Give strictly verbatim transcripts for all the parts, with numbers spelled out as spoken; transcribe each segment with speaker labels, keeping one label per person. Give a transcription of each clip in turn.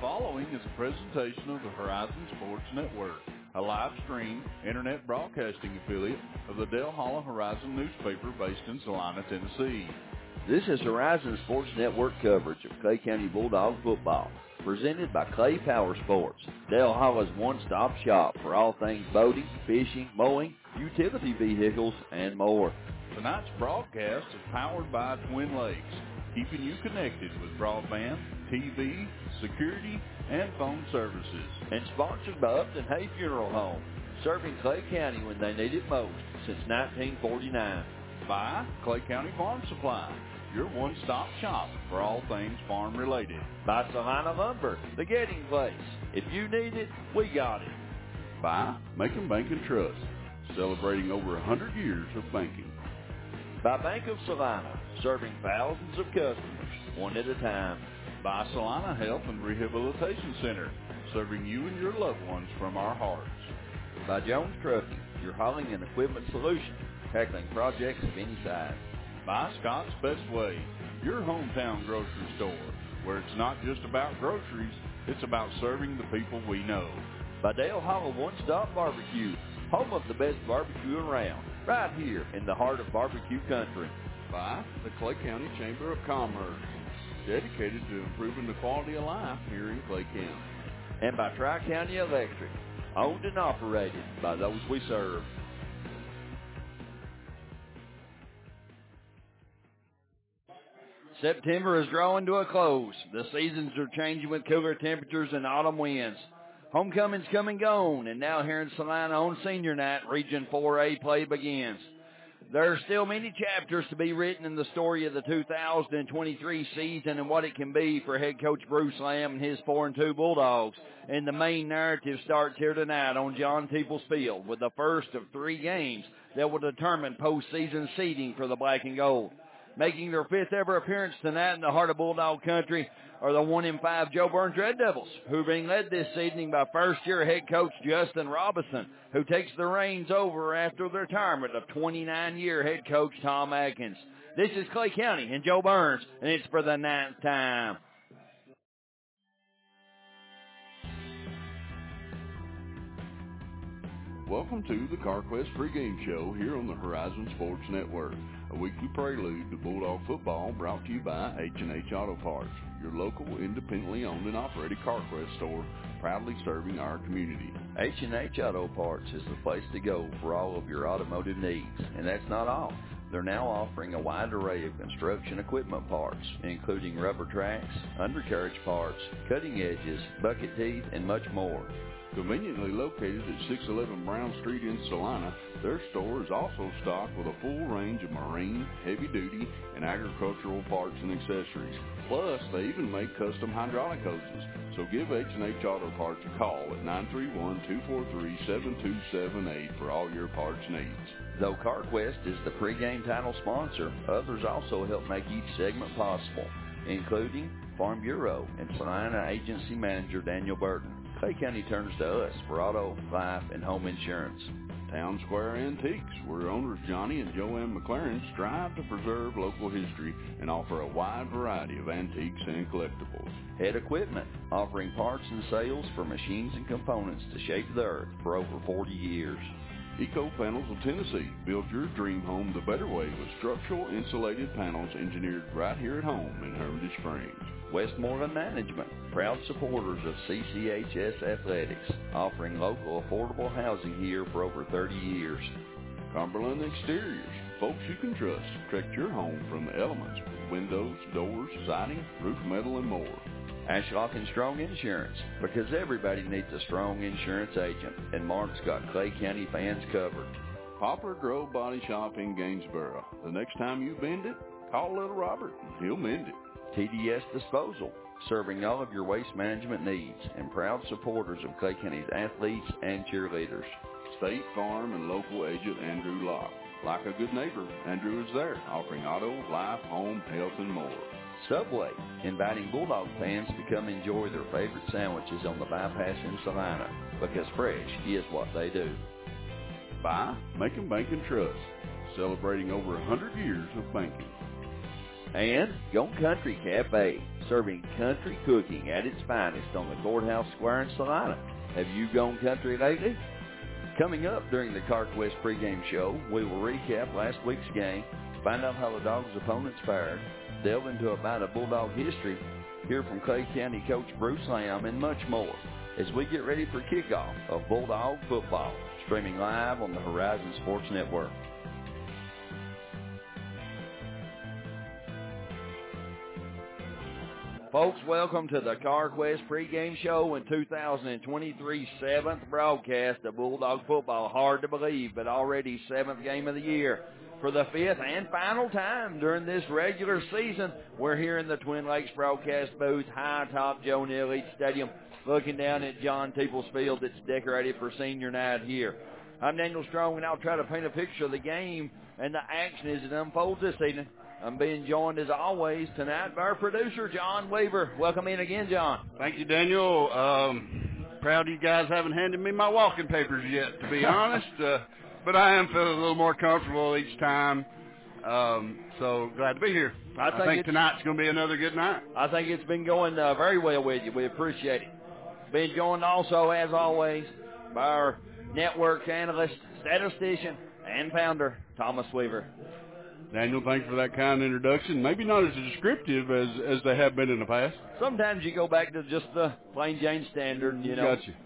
Speaker 1: following is a presentation of the Horizon Sports Network, a live stream internet broadcasting affiliate of the Dale Hollow Horizon newspaper based in Salina, Tennessee.
Speaker 2: This is Horizon Sports Network coverage of Clay County Bulldog football, presented by Clay Power Sports, Dale Hollow's one-stop shop for all things boating, fishing, mowing, utility vehicles, and more.
Speaker 1: Tonight's broadcast is powered by Twin Lakes, keeping you connected with broadband, T V, security, and phone services.
Speaker 2: And sponsored by Upton Hay Funeral Home, serving Clay County when they need it most since nineteen forty-nine.
Speaker 1: By Clay County Farm Supply, your one-stop shop for all things farm-related.
Speaker 2: By Salina Lumber, the getting place. If you need it, we got it.
Speaker 1: By Macon Bank and Trust, celebrating over one hundred years of banking.
Speaker 2: By Bank of Salina, serving thousands of customers, one at a time.
Speaker 1: By Salina Health and Rehabilitation Center, serving you and your loved ones from our hearts.
Speaker 2: By Jones Trucking, your hauling and equipment solution, tackling projects of any size.
Speaker 1: By Scott's Best Way, your hometown grocery store, where it's not just about groceries, it's about serving the people we know.
Speaker 2: By Dale Hollow One-Stop Barbecue, home of the best barbecue around, right here in the heart of barbecue country.
Speaker 1: By the Clay County Chamber of Commerce, dedicated to improving the quality of life here in Clay County.
Speaker 2: And by Tri-County Electric, owned and operated by those we serve. September is drawing to a close. The seasons are changing with cooler temperatures and autumn winds. Homecoming's come and gone, and now here in Salina on Senior Night, Region four A play begins. There are still many chapters to be written in the story of the two thousand twenty-three season and what it can be for head coach Bruce Lamb and his four and two Bulldogs. And the main narrative starts here tonight on John Teeples Field with the first of three games that will determine postseason seeding for the Black and Gold. Making their fifth ever appearance tonight in the heart of Bulldog country are the one in five Jo Byrns Red Devils, who are being led this evening by first-year head coach Justin Robinson, who takes the reins over after the retirement of twenty-nine-year head coach Tom Atkins. This is Clay County and Jo Byrns, and it's for the ninth time.
Speaker 1: Welcome to the CarQuest pregame show here on the Horizon Sports Network, a weekly prelude to Bulldog football brought to you by H and H Auto Parts, your local independently owned and operated CarQuest store, proudly serving our community.
Speaker 2: H and H Auto Parts is the place to go for all of your automotive needs, and that's not all. They're now offering a wide array of construction equipment parts, including rubber tracks, undercarriage parts, cutting edges, bucket teeth, and much more.
Speaker 1: Conveniently located at six eleven Brown Street in Salina, their store is also stocked with a full range of marine, heavy-duty, and agricultural parts and accessories. Plus, they even make custom hydraulic hoses. So give H and H Auto Parts a call at nine three one, two four three, seven two seven eight for all your parts needs.
Speaker 2: Though CarQuest is the pregame title sponsor, others also help make each segment possible, including Farm Bureau and Salina Agency Manager Daniel Burton. Clay County turns to us for auto, life, and home insurance.
Speaker 1: Town Square Antiques, where owners Johnny and Joanne McLaren strive to preserve local history and offer a wide variety of antiques and collectibles.
Speaker 2: Head Equipment, offering parts and sales for machines and components to shape the earth for over forty years.
Speaker 1: Eco Panels of Tennessee, build your dream home the better way with structural insulated panels engineered right here at home in Hermitage Springs.
Speaker 2: Westmoreland Management, proud supporters of C C H S Athletics, offering local affordable housing here for over thirty years.
Speaker 1: Cumberland Exteriors, folks you can trust, protect your home from the elements with windows, doors, siding, roof metal, and more.
Speaker 2: Ashlock and Strong Insurance, because everybody needs a strong insurance agent, and Mark's got Clay County fans covered.
Speaker 1: Poplar Grove Body Shop in Gainesboro. The next time you bend it, call Little Robert and he'll mend it.
Speaker 2: T D S Disposal, serving all of your waste management needs, and proud supporters of Clay County's athletes and cheerleaders.
Speaker 1: State Farm and local agent Andrew Locke. Like a good neighbor, Andrew is there, offering auto, life, home, health, and more.
Speaker 2: Subway, inviting Bulldog fans to come enjoy their favorite sandwiches on the bypass in Salina, because fresh is what they do.
Speaker 1: By Macon Bank and Trust, celebrating over one hundred years of banking.
Speaker 2: And Gone Country Cafe, serving country cooking at its finest on the Courthouse Square in Salina. Have you gone country lately? Coming up during the CarQuest pregame show, we will recap last week's game, find out how the Dogs' opponents fared, delve into a bite of Bulldog history, hear from Clay County coach Bruce Lamb, and much more as we get ready for kickoff of Bulldog football, streaming live on the Horizon Sports Network. Folks, welcome to the CarQuest pregame show in two thousand twenty-three's seventh broadcast of Bulldog football. Hard to believe, but already seventh game of the year. For the fifth and final time during this regular season, we're here in the Twin Lakes broadcast booth, high atop Joe Neal Leach Stadium, looking down at John Peoples Field that's decorated for senior night here. I'm Daniel Strong, and I'll try to paint a picture of the game and the action as it unfolds this evening. I'm being joined, as always, tonight by our producer, John Weaver. Welcome in again, John.
Speaker 3: Thank you, Daniel. Um, proud you guys haven't handed me my walking papers yet, to be honest. Uh, but I am feeling a little more comfortable each time. Um, so glad to be here. I, I think, think tonight's going to be another good night.
Speaker 2: I think it's been going uh, very well with you. We appreciate it. Being joined also, as always, by our network analyst, statistician, and founder, Thomas Weaver.
Speaker 3: Daniel, thanks for that kind introduction. Maybe not as descriptive as, as they have been in the past.
Speaker 2: Sometimes you go back to just the plain Jane standard, you know.
Speaker 3: Got you.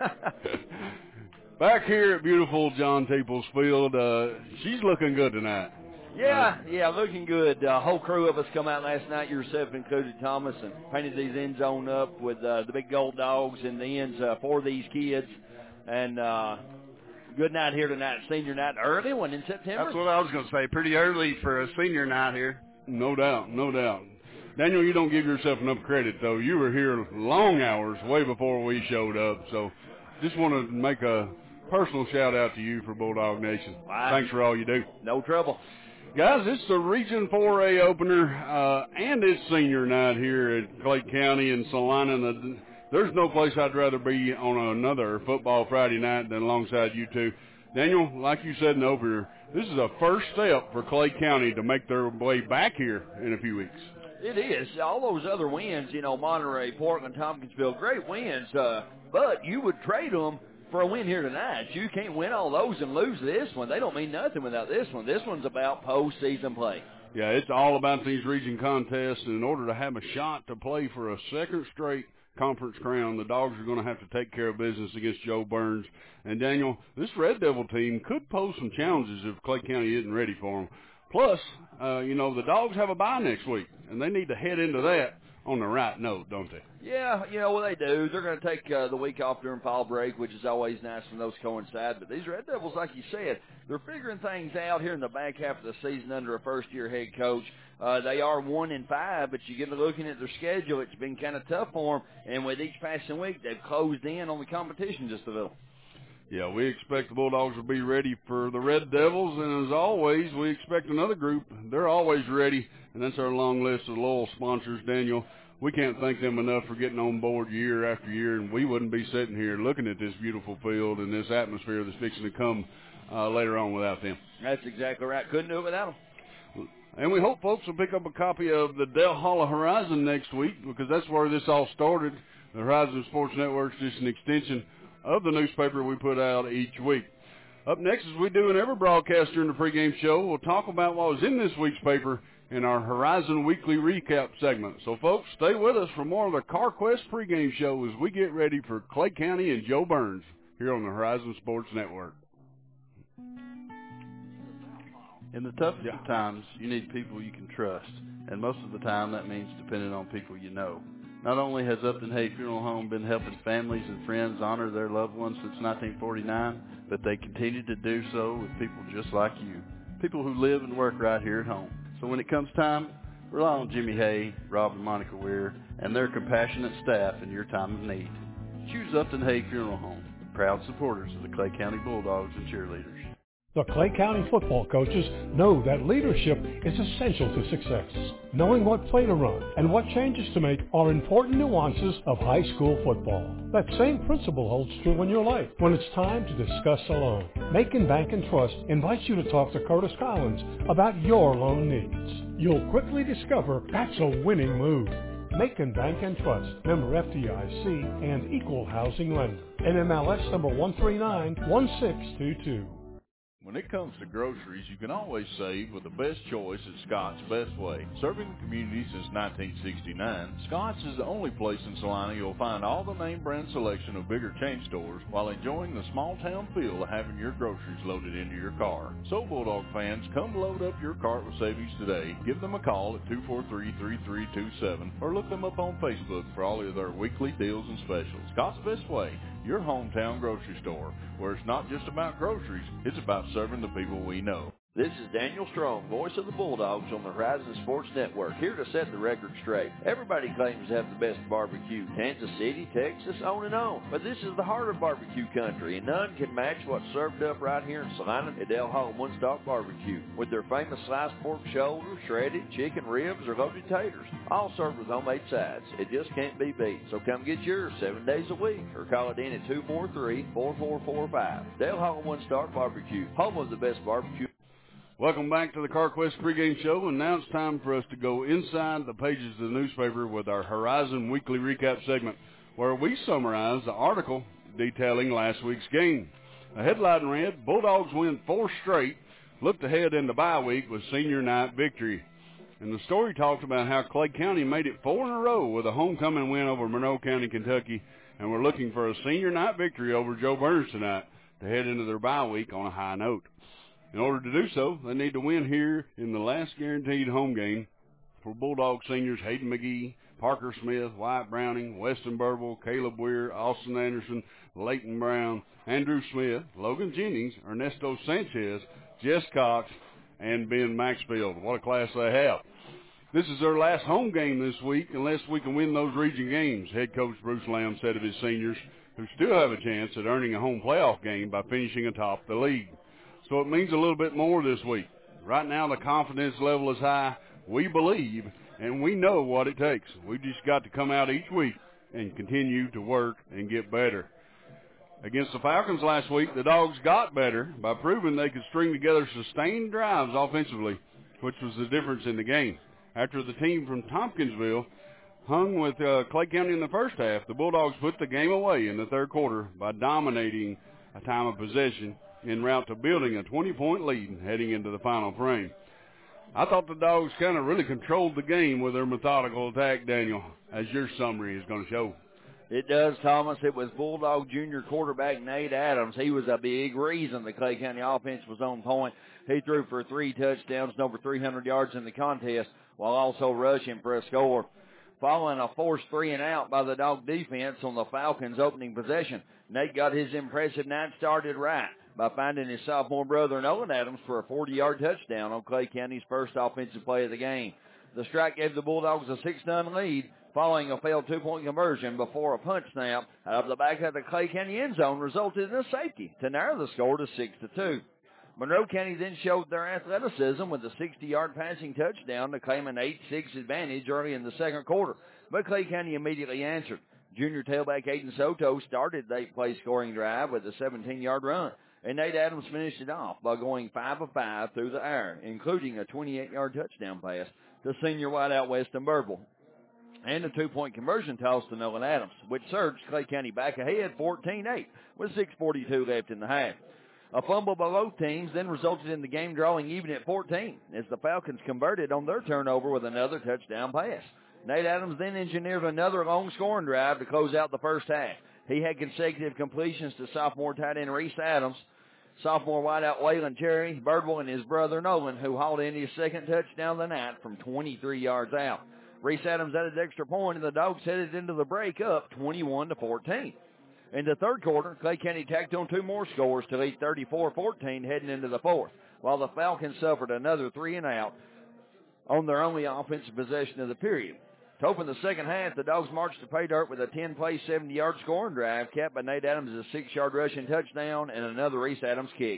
Speaker 3: Back here at beautiful John Peoples Field, uh, she's looking good tonight.
Speaker 2: Yeah, uh, yeah, looking good. A uh, whole crew of us come out last night, yourself included, Thomas, and painted these end zone up with uh, the big gold dogs in the ends uh, for these kids. And uh good night here tonight, senior night, early one in September.
Speaker 3: That's what I was going to say, pretty early for a senior night here. No doubt, no doubt. Daniel, you don't give yourself enough credit, though. You were here long hours, way before we showed up, so just want to make a personal shout-out to you for Bulldog Nation.
Speaker 2: Wow.
Speaker 3: Thanks for all you do.
Speaker 2: No trouble.
Speaker 3: Guys, it's the Region four A opener, uh, and it's senior night here at Clay County and Salina. The, There's no place I'd rather be on another football Friday night than alongside you two. Daniel, like you said in the opener, this is a first step for Clay County to make their way back here in a few weeks.
Speaker 2: It is. All those other wins, you know, Monterey, Portland, Tompkinsville, great wins, uh, but you would trade them for a win here tonight. You can't win all those and lose this one. They don't mean nothing without this one. This one's about postseason play.
Speaker 3: Yeah, it's all about these region contests, and in order to have a shot to play for a second straight conference crown, the Dogs are going to have to take care of business against Joe Burns. And, Daniel, this Red Devil team could pose some challenges if Clay County isn't ready for them. Plus, uh, you know, the Dogs have a bye next week, and they need to head into that on the right note, don't they?
Speaker 2: Yeah, you know, well, they do. They're going to take uh, the week off during fall break, which is always nice when those coincide. But these Red Devils, like you said, they're figuring things out here in the back half of the season under a first-year head coach. Uh, they are one and five, but you get to looking at their schedule, it's been kind of tough for them. And with each passing week, they've closed in on the competition just a little.
Speaker 3: Yeah, we expect the Bulldogs will be ready for the Red Devils, and as always, we expect another group. They're always ready, and that's our long list of loyal sponsors, Daniel. We can't thank them enough for getting on board year after year, and we wouldn't be sitting here looking at this beautiful field and this atmosphere that's fixing to come uh, later on without them.
Speaker 2: That's exactly right. Couldn't do it without them.
Speaker 3: And we hope folks will pick up a copy of the Del Holla Horizon next week, because that's where this all started. The Horizon Sports Network is just an extension of the newspaper we put out each week. Up next, as we do in every broadcast during the pregame show, we'll talk about what was in this week's paper in our Horizon Weekly Recap segment. So, folks, stay with us for more of the CarQuest pregame show as we get ready for Clay County and Joe Burns here on the Horizon Sports Network.
Speaker 4: In the toughest of times, you need people you can trust, and most of the time that means depending on people you know. Not only has Upton Hay Funeral Home been helping families and friends honor their loved ones since nineteen forty-nine, but they continue to do so with people just like you, people who live and work right here at home. So when it comes time, rely on Jimmy Hay, Rob and Monica Weir, and their compassionate staff in your time of need. Choose Upton Hay Funeral Home, proud supporters of the Clay County Bulldogs and cheerleaders.
Speaker 5: The Clay County football coaches know that leadership is essential to success. Knowing what play to run and what changes to make are important nuances of high school football. That same principle holds true in your life when it's time to discuss a loan. Macon Bank and Trust invites you to talk to Curtis Collins about your loan needs. You'll quickly discover that's a winning move. Macon Bank and Trust, member F D I C and equal housing lender. N M L S number one three nine one six two two.
Speaker 1: When it comes to groceries, you can always save with the best choice at Scott's Best Way. Serving the community since nineteen sixty-nine, Scott's is the only place in Salina you'll find all the name brand selection of bigger chain stores while enjoying the small town feel of having your groceries loaded into your car. So Bulldog fans, come load up your cart with savings today. Give them a call at two four three, three three two seven or look them up on Facebook for all of their weekly deals and specials. Scott's Best Way, your hometown grocery store, where it's not just about groceries, it's about serving the people we know.
Speaker 2: This is Daniel Strong, voice of the Bulldogs on the Horizon Sports Network, here to set the record straight. Everybody claims to have the best barbecue. Kansas City, Texas, on and on. But this is the heart of barbecue country, and none can match what's served up right here in Salina at Del Hall One Stop Barbecue, with their famous sliced pork shoulder, shredded chicken ribs, or loaded taters, all served with homemade sides. It just can't be beat. So come get yours seven days a week, or call it in at two four three, four four four five. Del Hall One Stop Barbecue, home of the best barbecue.
Speaker 3: Welcome back to the CarQuest pregame show, and now it's time for us to go inside the pages of the newspaper with our Horizon Weekly Recap segment, where we summarize the article detailing last week's game. The headline read, Bulldogs win four straight, looked ahead in the bye week with senior night victory. And the story talked about how Clay County made it four in a row with a homecoming win over Monroe County, Kentucky, and we're looking for a senior night victory over Joe Burns tonight to head into their bye week on a high note. In order to do so, they need to win here in the last guaranteed home game for Bulldog seniors Hayden McGee, Parker Smith, Wyatt Browning, Weston Burble, Caleb Weir, Austin Anderson, Leighton Brown, Andrew Smith, Logan Jennings, Ernesto Sanchez, Jess Cox, and Ben Maxfield. What a class they have. This is their last home game this week unless we can win those region games, head coach Bruce Lamb said of his seniors, who still have a chance at earning a home playoff game by finishing atop the league. So it means a little bit more this week. Right now the confidence level is high. We believe, and we know what it takes. We just got to come out each week and continue to work and get better. Against the Falcons last week, the Dogs got better by proving they could string together sustained drives offensively, which was the difference in the game. After the team from Tompkinsville hung with uh, Clay County in the first half, the Bulldogs put the game away in the third quarter by dominating a time of possession en route to building a twenty-point lead heading into the final frame. I thought the Dogs kind of really controlled the game with their methodical attack, Daniel, as your summary is going to show.
Speaker 2: It does, Thomas. It was Bulldog junior quarterback Nate Adams. He was a big reason the Clay County offense was on point. He threw for three touchdowns and over three hundred yards in the contest while also rushing for a score. Following a forced three and out by the Dog defense on the Falcons' opening possession, Nate got his impressive night started right by finding his sophomore brother Nolan Adams for a forty-yard touchdown on Clay County's first offensive play of the game. The strike gave the Bulldogs a six nothing lead following a failed two-point conversion before a punt snap out of the back of the Clay County end zone resulted in a safety to narrow the score to six to two. Monroe County then showed their athleticism with a sixty-yard passing touchdown to claim an eight six advantage early in the second quarter, but Clay County immediately answered. Junior tailback Aiden Soto started the eight-play scoring drive with a seventeen-yard run, and Nate Adams finished it off by going five of five through the air, including a twenty-eight-yard touchdown pass to senior wideout Weston Burble, and a two-point conversion toss to Nolan Adams, which surged Clay County back ahead fourteen eight with six forty-two left in the half. A fumble by both teams then resulted in the game drawing even at fourteen as the Falcons converted on their turnover with another touchdown pass. Nate Adams then engineered another long scoring drive to close out the first half. He had consecutive completions to sophomore tight end Reese Adams, sophomore wideout Waylon Cherry, Birdwell, and his brother Nolan, who hauled in his second touchdown of the night from twenty-three yards out. Reese Adams added the extra point, and the Dogs headed into the break up twenty-one to fourteen. In the third quarter, Clay County tacked on two more scores to lead thirty-four fourteen heading into the fourth, while the Falcons suffered another three and out on their only offensive possession of the period. To open the second half, the Dogs marched to pay dirt with a ten-play, seventy-yard scoring drive, capped by Nate Adams' six-yard rushing touchdown and another Reese Adams kick.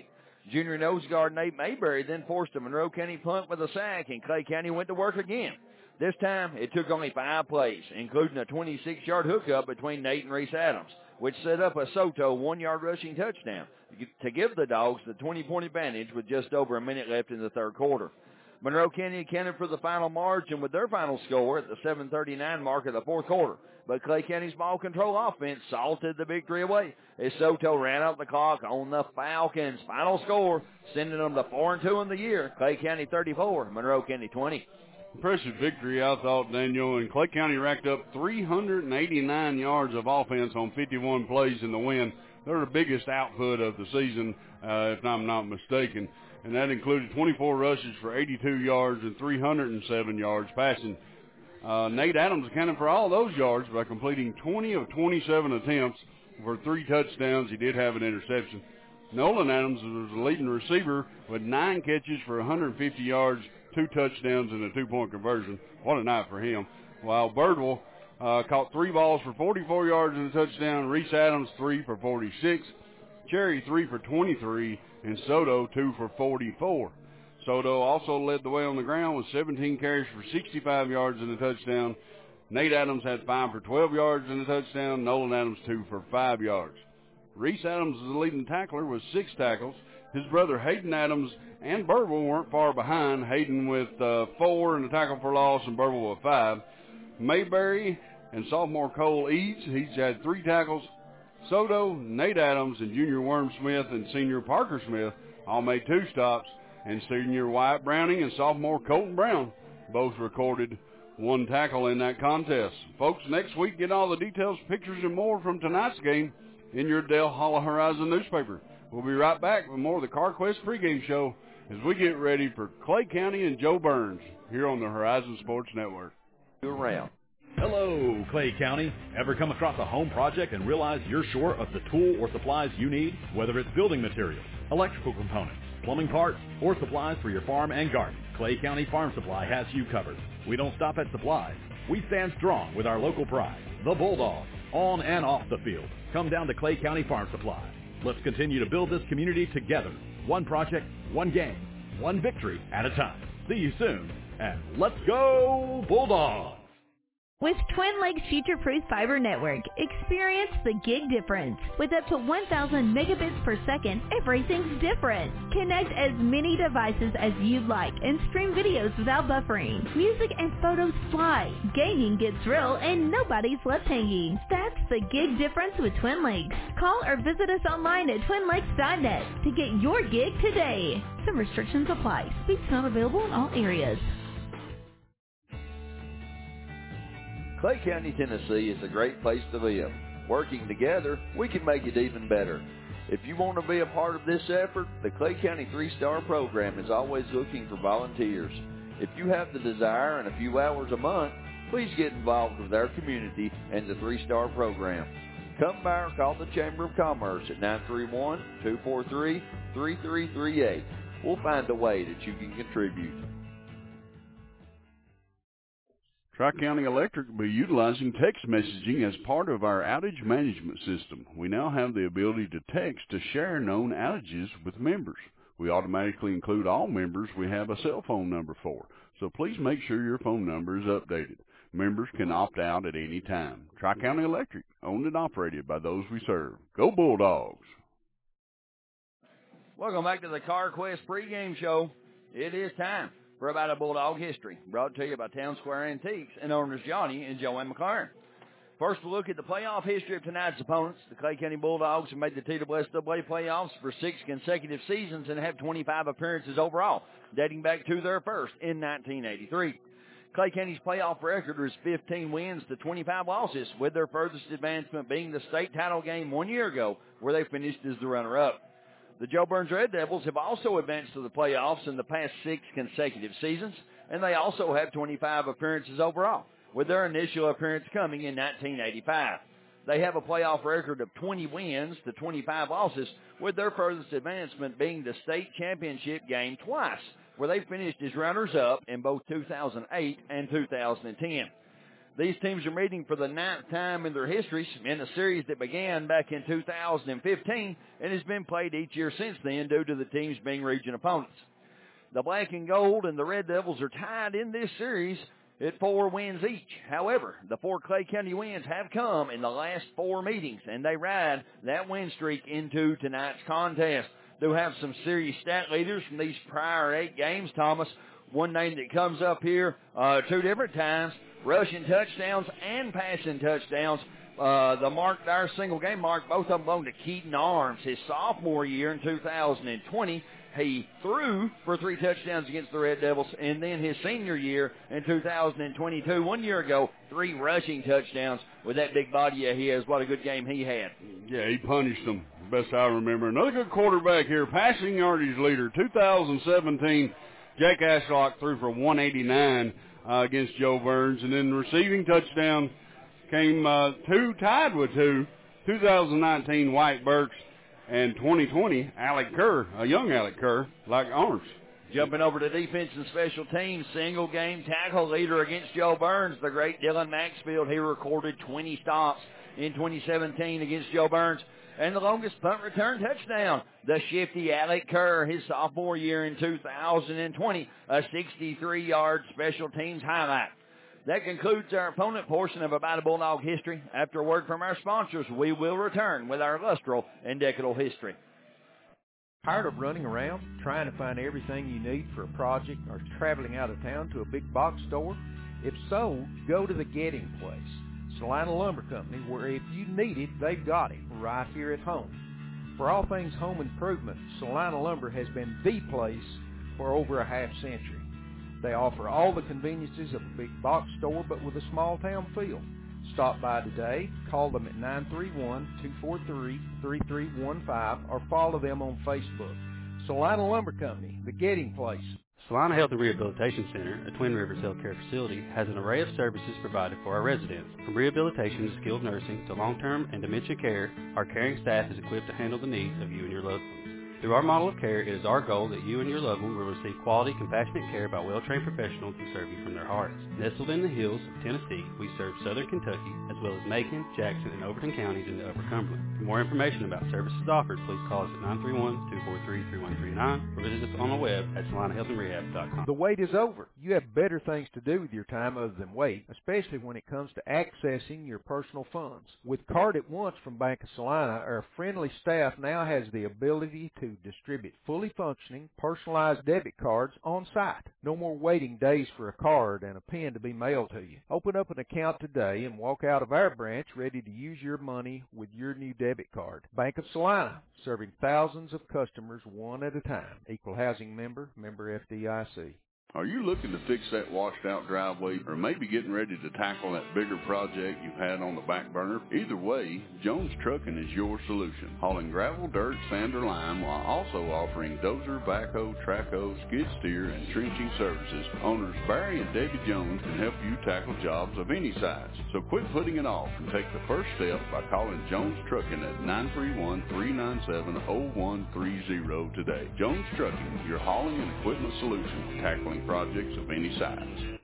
Speaker 2: Junior nose guard Nate Mayberry then forced a Monroe County punt with a sack, and Clay County went to work again. This time, it took only five plays, including a twenty-six-yard hookup between Nate and Reese Adams, which set up a Soto one-yard rushing touchdown to give the Dogs the twenty-point advantage with just over a minute left in the third quarter. Monroe County accounted for the final margin with their final score at the seven thirty-nine mark of the fourth quarter, but Clay County's ball control offense salted the victory away as Soto ran out the clock on the Falcons' final score, sending them to four and two in the year. Clay County thirty-four, Monroe County twenty.
Speaker 3: Impressive victory, I thought, Daniel, and Clay County racked up three hundred eighty-nine yards of offense on fifty-one plays in the win. They're the biggest output of the season, uh, if I'm not mistaken, and that included twenty-four rushes for eighty-two yards and three hundred seven yards passing. Uh, Nate Adams accounted for all those yards by completing twenty of twenty-seven attempts for three touchdowns. He did have an interception. Nolan Adams was the leading receiver with nine catches for one hundred fifty yards, two touchdowns, and a two-point conversion. What a night for him. While Birdwell uh, caught three balls for forty-four yards and a touchdown. Reese Adams, three for forty-six. Cherry, three for twenty-three. And Soto, two for forty-four. Soto also led the way on the ground with seventeen carries for sixty-five yards and a touchdown. Nate Adams had five for twelve yards and a touchdown. Nolan Adams, two for five yards. Reese Adams is the leading tackler with six tackles. His brother Hayden Adams and Birdwell weren't far behind. Hayden with uh, four and a tackle for loss, and Birdwell with five. Mayberry and sophomore Cole Eads, he's had three tackles. Soto, Nate Adams, and junior Worm Smith and senior Parker Smith all made two stops, and senior Wyatt Browning and sophomore Colton Brown both recorded one tackle in that contest. Folks, next week, get all the details, pictures, and more from tonight's game in your Dale Hollow Horizon newspaper. We'll be right back with more of the CarQuest pregame show as we get ready for Clay County and Joe Burns here on the Horizon Sports Network.
Speaker 2: Around.
Speaker 6: Hello, Clay County. Ever come across a home project and realize you're short of the tool or supplies you need? Whether it's building materials, electrical components, plumbing parts, or supplies for your farm and garden, Clay County Farm Supply has you covered. We don't stop at supplies. We stand strong with our local pride, the Bulldogs, on and off the field. Come down to Clay County Farm Supply. Let's continue to build this community together. One project, one game, one victory at a time. See you soon, and let's go Bulldogs!
Speaker 7: With Twin Lakes Future-Proof Fiber Network, experience the gig difference. With up to one thousand megabits per second, everything's different. Connect as many devices as you'd like and stream videos without buffering. Music and photos fly. Gaming gets real and nobody's left hanging. That's the gig difference with Twin Lakes. Call or visit us online at twin lakes dot net to get your gig today. Some restrictions apply. Speeds not available in all areas.
Speaker 2: Clay County, Tennessee is a great place to live. Working together, we can make it even better. If you want to be a part of this effort, the Clay County three-star program is always looking for volunteers. If you have the desire and a few hours a month, please get involved with our community and the three-star program. Come by or call the Chamber of Commerce at nine three one, two four three, three three three eight. We'll find a way that you can contribute.
Speaker 3: Tri-County Electric will be utilizing text messaging as part of our outage management system. We now have the ability to text to share known outages with members. We automatically include all members we have a cell phone number for, so please make sure your phone number is updated. Members can opt out at any time. Tri-County Electric, owned and operated by those we serve. Go Bulldogs!
Speaker 2: Welcome back to the CarQuest pregame show. It is time for About a Bulldog History, brought to you by Town Square Antiques and owners Johnny and Joanne McLaren. First, we'll look at the playoff history of tonight's opponents. The Clay County Bulldogs have made the T W S A A playoffs for six consecutive seasons and have twenty-five appearances overall, dating back to their first in nineteen eighty-three. Clay County's playoff record is fifteen wins to twenty-five losses, with their furthest advancement being the state title game one year ago, where they finished as the runner-up. The Joe Burns Red Devils have also advanced to the playoffs in the past six consecutive seasons, and they also have twenty-five appearances overall, with their initial appearance coming in nineteen eighty-five. They have a playoff record of twenty wins to twenty-five losses, with their furthest advancement being the state championship game twice, where they finished as runners-up in both two thousand eight and two thousand ten. These teams are meeting for the ninth time in their histories in a series that began back in two thousand fifteen and has been played each year since then due to the teams being region opponents. The Black and Gold and the Red Devils are tied in this series at four wins each. However, the four Clay County wins have come in the last four meetings, and they ride that win streak into tonight's contest. Do have some serious stat leaders from these prior eight games, Thomas. One name that comes up here uh, two different times, rushing touchdowns and passing touchdowns. Uh, the mark, our single game mark, both of them belong to Keaton Arms. His sophomore year in two thousand twenty, he threw for three touchdowns against the Red Devils, and then his senior year in two thousand twenty-two, one year ago, three rushing touchdowns with that big body of his. What a good game he had.
Speaker 3: Yeah, he punished them, best I remember. Another good quarterback here, passing yardage leader, two thousand seventeen, Jack Ashlock threw for one eighty-nine uh, against Joe Burns, and then receiving touchdown came uh, two, tied with two, two thousand nineteen, White Burks, and twenty twenty, Alec Kerr, a young Alec Kerr, like Arms.
Speaker 2: Jumping over to defense and special teams, single game tackle leader against Joe Burns, the great Dylan Maxfield. He recorded twenty stops in twenty seventeen against Joe Burns. And the longest punt return touchdown, the shifty Alec Kerr, his sophomore year in two thousand twenty, a sixty-three-yard special teams highlight. That concludes our opponent portion of About a Bulldog History. After a word from our sponsors, we will return with our lustral and decadal history.
Speaker 8: Tired of running around, trying to find everything you need for a project, or traveling out of town to a big box store? If so, go to the Getting Place, Salina Lumber Company, where if you need it, they've got it right here at home. For all things home improvement, Salina Lumber has been the place for over a half century. They offer all the conveniences of a big box store, but with a small town feel. Stop by today, call them at nine three one, two four three, three three one five, or follow them on Facebook. Salina Lumber Company, the Getting Place.
Speaker 9: Salina Health and Rehabilitation Center, a Twin Rivers healthcare facility, has an array of services provided for our residents. From rehabilitation to skilled nursing to long-term and dementia care, our caring staff is equipped to handle the needs of you and your loved ones. Through our model of care, it is our goal that you and your loved one will receive quality, compassionate care by well-trained professionals who serve you from their hearts. Nestled in the hills of Tennessee, we serve southern Kentucky, as well as Macon, Jackson, and Overton counties in the Upper Cumberland. For more information about services offered, please call us at nine three one, two four three, three one three nine or visit us on the web at salina health and rehab dot com.
Speaker 8: The wait is over. You have better things to do with your time other than wait, especially when it comes to accessing your personal funds. With Card at Once from Bank of Salina, our friendly staff now has the ability to distribute fully functioning, personalized debit cards on site. No more waiting days for a card and a pen to be mailed to you. Open up an account today and walk out of our branch ready to use your money with your new debit card. Bank of Salina, serving thousands of customers one at a time. Equal housing member, member F D I C.
Speaker 1: Are you looking to fix that washed-out driveway or maybe getting ready to tackle that bigger project you've had on the back burner? Either way, Jones Trucking is your solution. Hauling gravel, dirt, sand, or lime while also offering dozer, backhoe, trackhoe, skid steer, and trenching services. Owners Barry and Debbie Jones can help you tackle jobs of any size. So quit putting it off and take the first step by calling Jones Trucking at nine three one, three nine seven, zero one three zero today. Jones Trucking, your hauling and equipment solution for tackling projects of any size.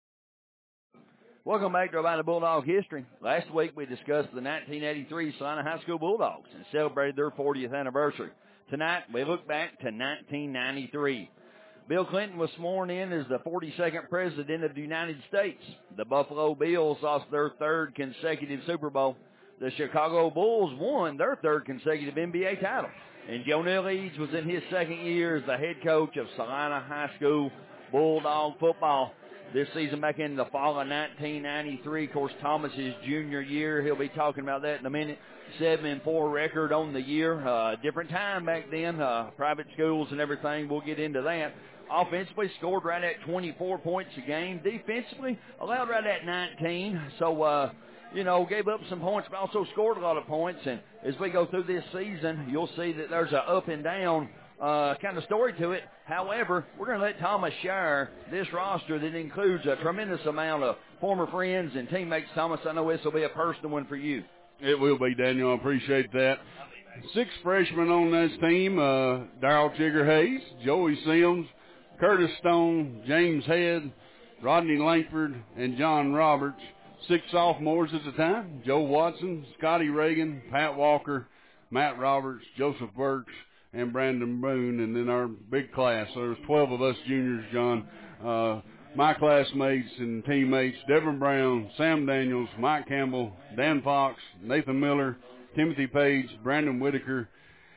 Speaker 2: Welcome back to About a Bulldog History. Last week we discussed the nineteen eighty-three Salina High School Bulldogs and celebrated their fortieth anniversary. Tonight we look back to nineteen ninety-three. Bill Clinton was sworn in as the forty-second President of the United States. The Buffalo Bills lost their third consecutive Super Bowl. The Chicago Bulls won their third consecutive N B A title. And Joe Neal Eads was in his second year as the head coach of Salina High School Bulldog football. This season back in the fall of nineteen ninety-three, of course, Thomas's junior year. He'll be talking about that in a minute. Seven and four record on the year. Uh, different time back then. Uh, private schools and everything. We'll get into that. Offensively, scored right at twenty-four points a game. Defensively, allowed right at nineteen. So, uh, you know, gave up some points, but also scored a lot of points. And as we go through this season, you'll see that there's an up and down Uh, kind of story to it. However, we're going to let Thomas share this roster that includes a tremendous amount of former friends and teammates. Thomas, I know this will be a personal one for you.
Speaker 3: It will be, Daniel. I appreciate that. Six freshmen on this team, uh, Darryl Chigger Hayes, Joey Sims, Curtis Stone, James Head, Rodney Langford, and John Roberts. six sophomores at the time: Joe Watson, Scotty Reagan, Pat Walker, Matt Roberts, Joseph Burks, and Brandon Boone. And then our big class. So there was twelve of us juniors, John. Uh, my classmates and teammates: Devin Brown, Sam Daniels, Mike Campbell, Dan Fox, Nathan Miller, Timothy Page, Brandon Whitaker,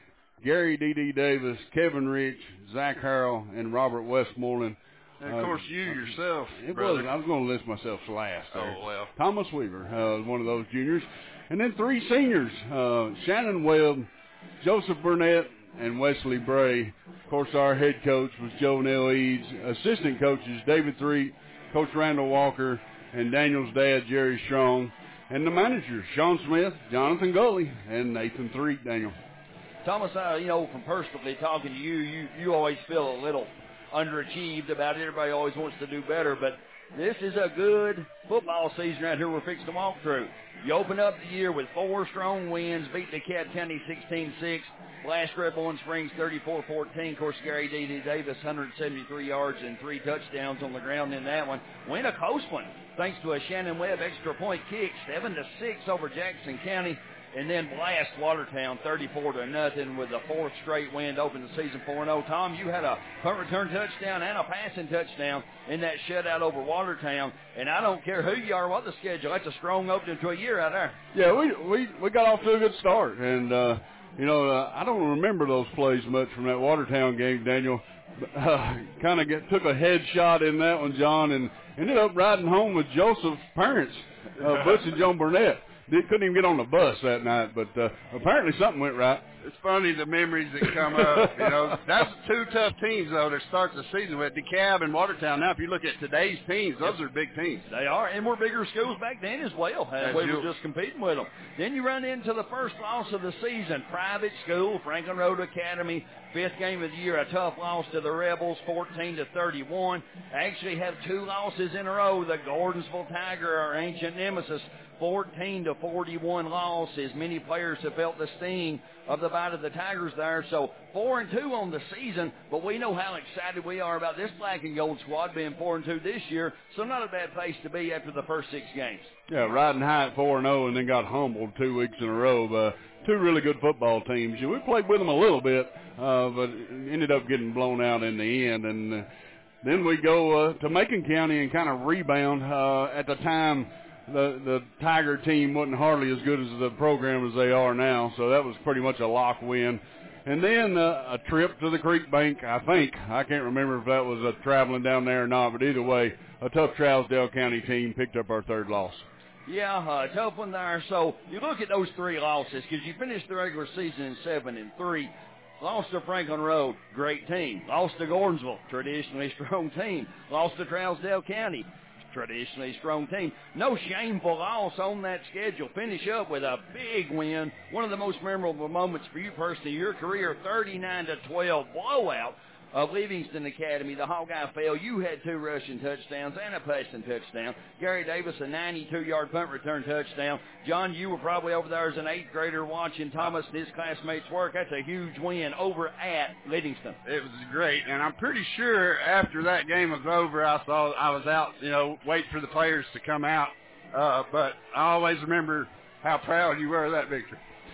Speaker 3: Gary D D. Davis, Kevin Rich, Zach Harrell, and Robert Westmoreland.
Speaker 4: And of course, you yourself,
Speaker 3: It
Speaker 4: brother.
Speaker 3: was. I was going to list myself last there.
Speaker 4: Oh, well.
Speaker 3: Thomas Weaver, uh, one of those juniors. And then three seniors: uh, Shannon Webb, Joseph Burnett, and Wesley Bray. Of course, our head coach was Joe Neal Eads. Assistant coaches: David Threet, Coach Randall Walker, and Daniel's dad, Jerry Strong. And the managers: Sean Smith, Jonathan Gully, and Nathan Threet, Daniel.
Speaker 2: Thomas, uh, you know, from personally talking to you, you, you always feel a little underachieved about it. Everybody always wants to do better, but this is a good football season right here we're fixing to walk through. You open up the year with four strong wins, beat DeKalb County sixteen six, blast Red Bowling Springs thirty-four fourteen. Of course, Gary D D. Davis, one hundred seventy-three yards and three touchdowns on the ground in that one. Win a close one, thanks to a Shannon Webb extra point kick, seven to six over Jackson County. And then blast Watertown thirty-four to nothing with the fourth straight win to open the season four and oh. Tom, you had a punt return touchdown and a passing touchdown in that shutout over Watertown. And I don't care who you are, what the schedule. That's a strong opening to a year out there.
Speaker 3: Yeah, we we we got off to a good start, and uh, you know uh, I don't remember those plays much from that Watertown game, Daniel. Uh, kind of took a headshot in that one, John, and ended up riding home with Joseph's parents, uh, Butch and Joan Burnett. They couldn't even get on the bus that night, but uh, apparently something went right.
Speaker 4: It's funny, the memories that come up. You know, that's two tough teams, though, to start the season with, DeKalb and Watertown. Now, if you look at today's teams, those are big teams.
Speaker 2: They are, and we're bigger schools back then as well. Uh, we were just competing with them. Then you run into the first loss of the season, private school, Franklin Road Academy, fifth game of the year, a tough loss to the Rebels, fourteen to thirty-one. Actually have two losses in a row. The Gordonsville Tiger, our ancient nemesis, fourteen to forty-one loss, as many players have felt the sting of the bite of the Tigers there. So four and two on the season, but we know how excited we are about this black and gold squad being four and two this year. So not a bad place to be after the first six games.
Speaker 3: Yeah, riding high at four and zero, and then got humbled two weeks in a row. Uh, two really good football teams. We played with them a little bit, uh, but ended up getting blown out in the end. And uh, then we go uh, to Macon County and kind of rebound. Uh, at the time, The the Tiger team wasn't hardly as good as the program as they are now, so that was pretty much a lock win. And then uh, a trip to the Creek Bank, I think. I can't remember if that was a traveling down there or not, but either way, a tough Trousdale County team picked up our third loss.
Speaker 2: Yeah, uh, tough one there. So you look at those three losses, because you finished the regular season in seven and three. Lost to Franklin Road, great team. Lost to Gordonsville, traditionally strong team. Lost to Trousdale County, traditionally strong team. No shameful loss on that schedule. Finish up with a big win. One of the most memorable moments for you personally, your career, thirty-nine to twelve blowout of Livingston Academy. The Hawkeye fell. You had two rushing touchdowns and a passing touchdown. Gary Davis, a ninety-two-yard punt return touchdown. John, you were probably over there as an eighth grader watching Thomas and his classmates work. That's a huge win over at Livingston.
Speaker 4: It was great, and I'm pretty sure after that game was over, I saw I was out, you know, waiting for the players to come out. Uh, but I always remember how proud you were of that victory.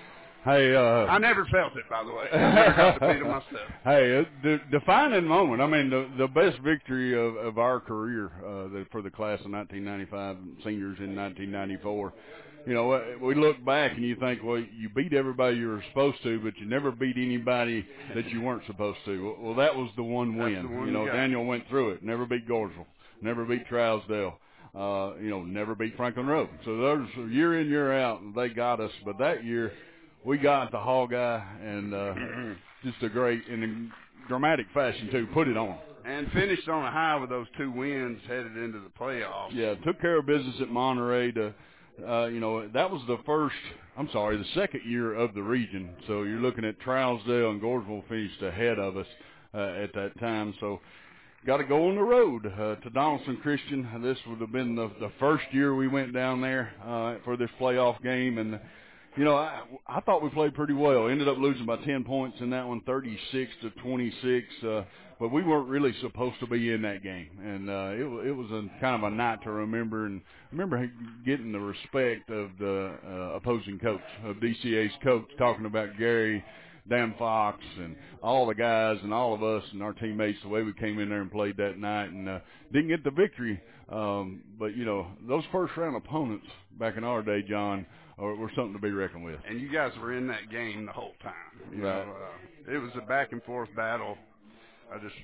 Speaker 3: Hey, uh,
Speaker 4: I never felt it, by the way. I never got to beat it myself.
Speaker 3: Hey, the defining moment. I mean, the the best victory of, of our career uh, the, for the class of nineteen ninety-five, seniors in nineteen ninety-four. You know, we look back and you think, well, you beat everybody you were supposed to, but you never beat anybody that you weren't supposed to. Well, that was the one win.
Speaker 4: The one
Speaker 3: you know,
Speaker 4: you
Speaker 3: Daniel went through it. Never beat Gordonsville. Never beat Trousdale. Uh, you know, never beat Franklin Road. So there's year in, year out, they got us. But that year, we got the Hawkeye, and uh, just a great, in a dramatic fashion, too, put it on.
Speaker 4: And finished on a high with those two wins headed into the playoffs.
Speaker 3: Yeah, took care of business at Monterey. To, uh, you know, that was the first, I'm sorry, the second year of the region. So you're looking at Trousdale and Gordonsville finished ahead of us uh, at that time. So got to go on the road uh, to Donaldson Christian. This would have been the, the first year we went down there uh, for this playoff game, and you know, I, I thought we played pretty well. Ended up losing by ten points in that one, thirty-six to twenty-six. Uh, but we weren't really supposed to be in that game, and uh, it, it was a kind of a night to remember. And I remember getting the respect of the uh, opposing coach, of D C A's coach, talking about Gary, Dan Fox, and all the guys and all of us and our teammates, the way we came in there and played that night, and uh, didn't get the victory. Um, but, you know, those first-round opponents back in our day, John, are, were something to be reckoned with.
Speaker 10: And you guys were in that game the whole time. You
Speaker 3: right.
Speaker 10: know, uh, it was a back-and-forth battle. I just...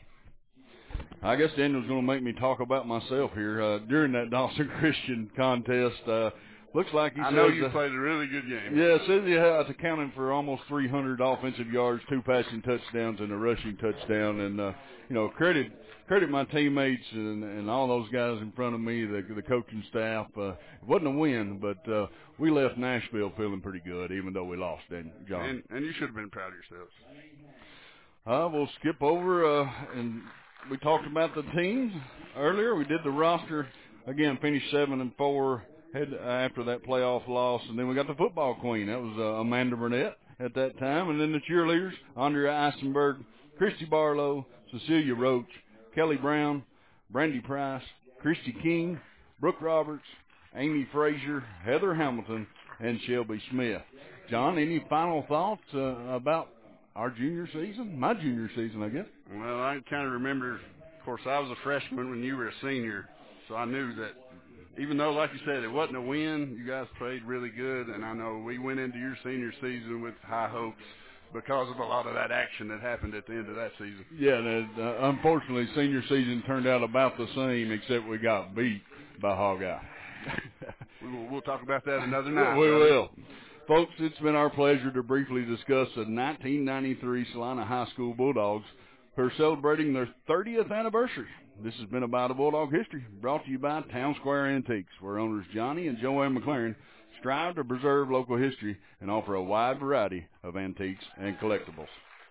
Speaker 3: I guess Daniel's going to make me talk about myself here. Uh, during that Dawson Christian contest, uh, looks like he
Speaker 10: I
Speaker 3: says,
Speaker 10: know you
Speaker 3: uh,
Speaker 10: played a really good game.
Speaker 3: Yeah, it says he has accounted for almost three hundred offensive yards, two passing touchdowns, and a rushing touchdown. And, uh, you know, credit credit my teammates and, and all those guys in front of me, the, the coaching staff. Uh, it wasn't a win, but uh, we left Nashville feeling pretty good, even though we lost, didn't you, John?
Speaker 10: And, and you should have been proud of yourselves.
Speaker 3: Uh, we'll skip over, uh, and we talked about the teams earlier. We did the roster. Again, finished seven and four. Had, uh, after that playoff loss, and then we got the football queen. That was uh, Amanda Burnett at that time, and then the cheerleaders, Andrea Eisenberg, Christy Barlow, Cecilia Roach, Kelly Brown, Brandy Price, Christy King, Brooke Roberts, Amy Frazier, Heather Hamilton, and Shelby Smith. John, any final thoughts uh, about our junior season? My junior season, I guess.
Speaker 10: Well, I kind of remember, of course, I was a freshman when you were a senior, so I knew that even though, like you said, it wasn't a win, you guys played really good, and I know we went into your senior season with high hopes because of a lot of that action that happened at the end of that season.
Speaker 3: Yeah, uh, unfortunately, senior season turned out about the same, except we got beat by Hogeye.
Speaker 10: we will, we'll talk about that another night.
Speaker 3: We will. Folks, it's been our pleasure to briefly discuss the nineteen ninety-three Salina High School Bulldogs who are celebrating their thirtieth anniversary. This has been About a Bulldog History, brought to you by Town Square Antiques, where owners Johnny and Joanne McLaren strive to preserve local history and offer a wide variety of antiques and collectibles.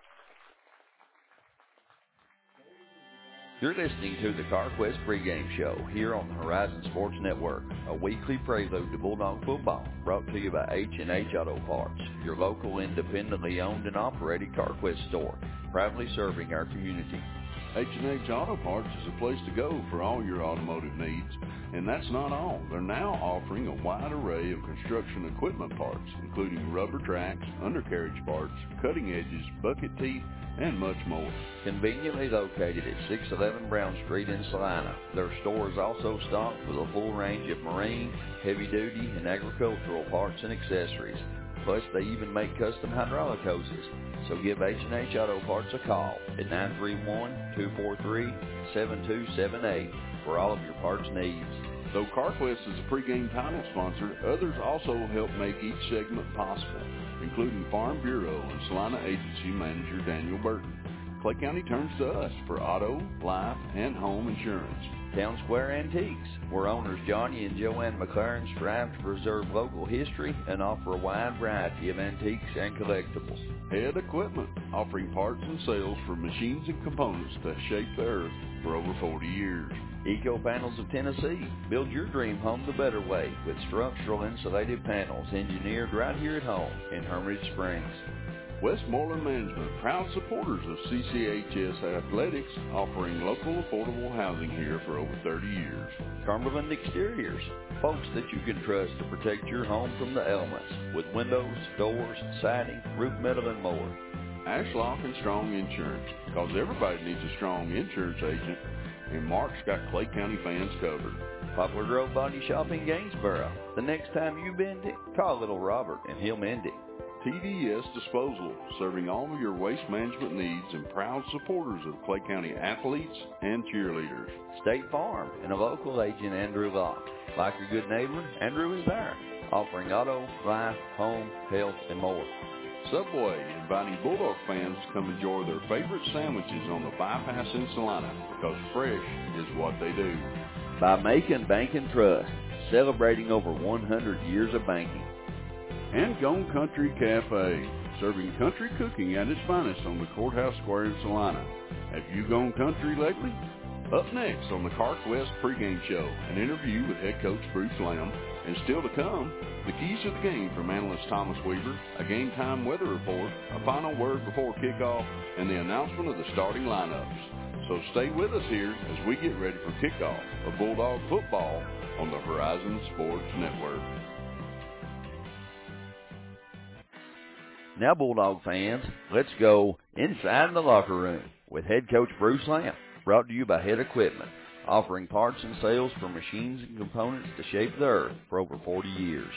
Speaker 2: You're listening to the CarQuest pregame show here on the Horizon Sports Network, a weekly prelude to Bulldog football, brought to you by H and H Auto Parts, your local independently owned and operated CarQuest store, proudly serving our community.
Speaker 1: H and H Auto Parts is a place to go for all your automotive needs, and that's not all. They're now offering a wide array of construction equipment parts, including rubber tracks, undercarriage parts, cutting edges, bucket teeth, and much more.
Speaker 2: Conveniently located at six eleven Brown Street in Salina, their store is also stocked with a full range of marine, heavy-duty, and agricultural parts and accessories. Plus, they even make custom hydraulic hoses. So give H and H Auto Parts a call at nine three one, two four three, seven two seven eight for all of your parts needs.
Speaker 1: Though CarQuest is a pregame title sponsor, others also help make each segment possible, including Farm Bureau and Salina Agency Manager Daniel Burton. Clay County turns to us for auto, life, and home insurance.
Speaker 2: Town Square Antiques, where owners Johnny and Joanne McLaren strive to preserve local history and offer a wide variety of antiques and collectibles.
Speaker 1: Head Equipment, offering parts and sales for machines and components that shape the earth for over forty years.
Speaker 2: Eco Panels of Tennessee, build your dream home the better way with structural insulated panels engineered right here at home in Hermitage Springs.
Speaker 1: Westmoreland Management, proud supporters of C C H S Athletics, offering local affordable housing here for over thirty years.
Speaker 2: Cumberland Exteriors, folks that you can trust to protect your home from the elements with windows, doors, siding, roof metal, and more.
Speaker 1: Ashlock and Strong Insurance, because everybody needs a strong insurance agent, and Mark's got Clay County fans covered.
Speaker 2: Poplar Grove Body Shop in Gainsboro. The next time you bend it, call little Robert and he'll mend it.
Speaker 1: T D S Disposal, serving all of your waste management needs and proud supporters of Clay County athletes and cheerleaders.
Speaker 2: State Farm and a local agent, Andrew Locke. Like your good neighbor, Andrew is there, offering auto, life, home, health, and more.
Speaker 1: Subway, inviting Bulldog fans to come enjoy their favorite sandwiches on the bypass in Salina, because fresh is what they do.
Speaker 2: By Macon Bank and Trust, celebrating over one hundred years of banking.
Speaker 1: And Gone Country Cafe, serving country cooking at its finest on the Courthouse Square in Salina. Have you gone country lately? Up next on the Clark West pregame show, an interview with head coach Bruce Lamb, and still to come, the keys to the game from analyst Thomas Weaver, a game time weather report, a final word before kickoff, and the announcement of the starting lineups. So stay with us here as we get ready for kickoff of Bulldog football on the Horizon Sports Network.
Speaker 2: Now, Bulldog fans, let's go inside the locker room with head coach Bruce Lamb. Brought to you by Head Equipment, offering parts and sales for machines and components to shape the earth for over forty years.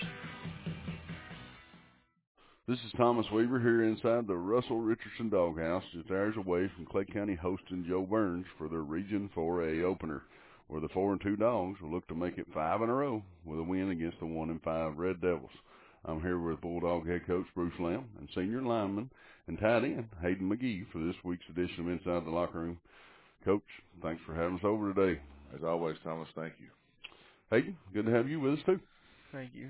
Speaker 3: This is Thomas Weaver here inside the Russell Richardson Doghouse, just hours away from Clay County hosting Joe Burns for their Region four A opener, where the four and two Dogs will look to make it five in a row with a win against the one and five Red Devils. I'm here with Bulldog head coach Bruce Lamb and senior lineman and tight end Hayden McGee for this week's edition of Inside the Locker Room. Coach, thanks for having us over today.
Speaker 11: As always, Thomas, thank you.
Speaker 3: Hayden, good to have you with us too.
Speaker 12: Thank you.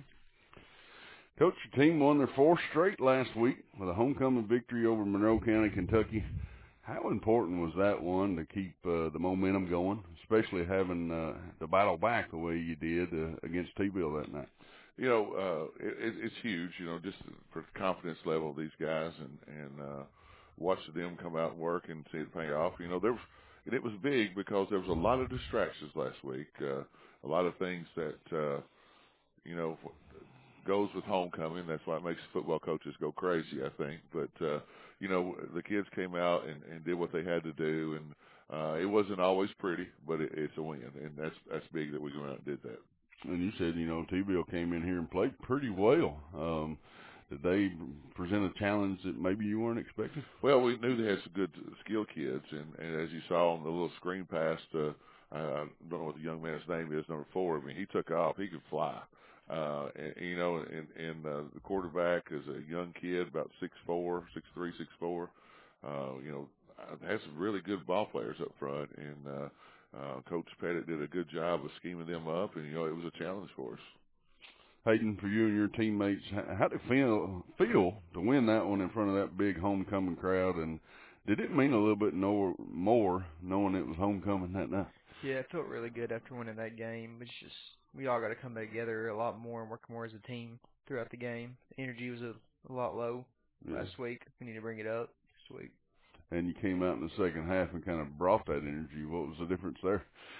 Speaker 3: Coach, your team won their fourth straight last week with a homecoming victory over Monroe County, Kentucky. How important was that one to keep uh, the momentum going, especially having uh, to battle back the way you did uh, against T-Bill that night?
Speaker 11: You know, uh, it, it's huge, you know, just for the confidence level of these guys and, and uh, watching them come out and work and see it pay off. You know, there was, and it was big because there was a lot of distractions last week, uh, a lot of things that, uh, you know, goes with homecoming. That's why it makes football coaches go crazy, I think. But, uh, you know, the kids came out and, and did what they had to do, and uh, it wasn't always pretty, but it, it's a win, and that's that's big that we went out and did that.
Speaker 3: And you said, you know, T-Bill came in here and played pretty well. Um, did they present a challenge that maybe you weren't expecting?
Speaker 11: Well, we knew they had some good skilled kids, and, and as you saw on the little screen pass, uh, I don't know what the young man's name is, number four. I mean, he took off. He could fly. Uh, and, you know, and, and uh, the quarterback is a young kid, about six four, six three, six four. Uh, you know, has some really good ball players up front, and uh, uh, Coach Pettit did a good job of scheming them up, and, you know, it was a challenge for us.
Speaker 3: Hayden, for you and your teammates, how did it feel, feel to win that one in front of that big homecoming crowd, and did it mean a little bit no, more knowing it was homecoming that night?
Speaker 12: Yeah, it felt really good after winning that game. It's just we all got to come together a lot more and work more as a team throughout the game. The energy was a, a lot low
Speaker 3: yeah.
Speaker 12: last week. We need to bring it up this week.
Speaker 3: And you came out in the second half and kind of brought that energy. What was the difference there?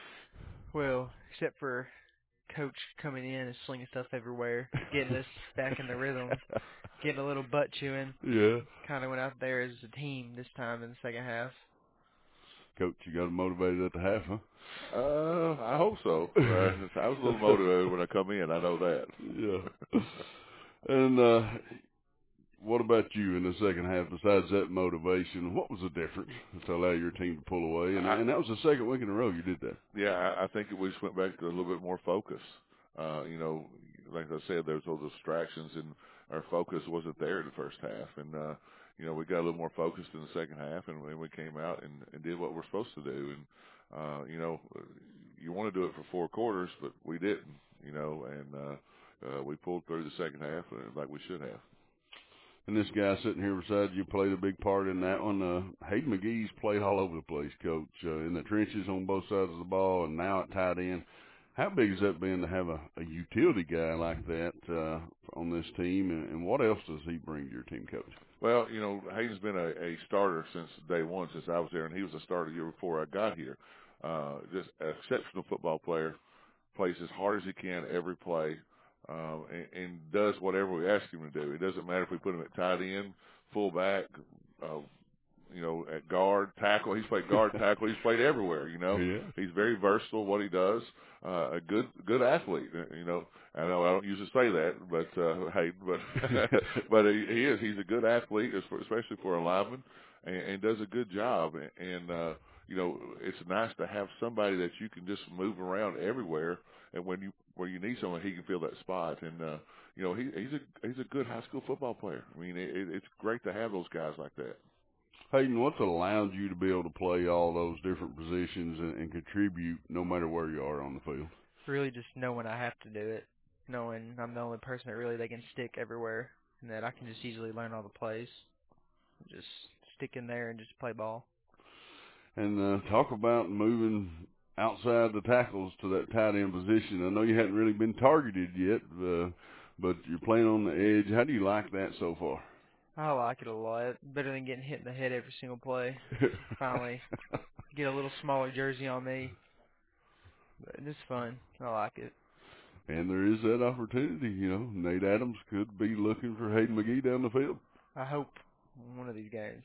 Speaker 12: Well, except for Coach coming in and slinging stuff everywhere, getting us back in the rhythm, getting a little butt chewing.
Speaker 3: Yeah.
Speaker 12: Kind of went out there as a team this time in the second half.
Speaker 3: Coach, you got motivated at the half, huh?
Speaker 11: Uh, I hope so. Uh, I was a little motivated when I come in. I know that.
Speaker 3: Yeah. And uh, what about you in the second half? Besides that motivation, what was the difference to allow your team to pull away? And, I, and that was the second week in a row you did that.
Speaker 11: Yeah, I, I think we just went back to a little bit more focus. Uh, you know, like I said, there was those distractions, and our focus wasn't there in the first half. And uh, you know, we got a little more focused in the second half, and, and we came out and, and did what we're supposed to do. And, uh, you know, you want to do it for four quarters, but we didn't, you know, and uh, uh, we pulled through the second half like we should have.
Speaker 3: And this guy sitting here beside you played a big part in that one. Uh, Hayden McGee's played all over the place, Coach, uh, in the trenches on both sides of the ball and now at tight end. How big has that been to have a, a utility guy like that uh, on this team, and, and what else does he bring to your team, Coach?
Speaker 11: Well, you know, Hayden's been a, a starter since day one, since I was there, and he was a starter the year before I got here. Uh, just an exceptional football player, plays as hard as he can every play, um, and, and does whatever we ask him to do. It doesn't matter if we put him at tight end, fullback, uh, you know, at guard, tackle. He's played guard, tackle. He's played everywhere, you know.
Speaker 3: Yeah.
Speaker 11: He's very versatile what he does. Uh, a good good athlete, you know. I know I don't usually say that, but uh, hey, but but he, he is. He's a good athlete, especially for a lineman, and, and does a good job. And uh, you know, it's nice to have somebody that you can just move around everywhere, and when you where you need someone, he can fill that spot. And uh, you know, he, he's a he's a good high school football player. I mean, it, it's great to have those guys like that.
Speaker 3: Hayden, what's allowed you to be able to play all those different positions and, and contribute no matter where you are on the field?
Speaker 12: Really just knowing I have to do it, knowing I'm the only person that really they can stick everywhere, and that I can just easily learn all the plays. Just stick in there and just play ball.
Speaker 3: And uh, talk about moving outside the tackles to that tight end position. I know you hadn't really been targeted yet, uh, but you're playing on the edge. How do you like that so far?
Speaker 12: I like it a lot. Better than getting hit in the head every single play. Finally get a little smaller jersey on me. But it's fun. I like it.
Speaker 3: And there is that opportunity, you know. Nate Adams could be looking for Hayden McGee down the field.
Speaker 12: I hope one of these games.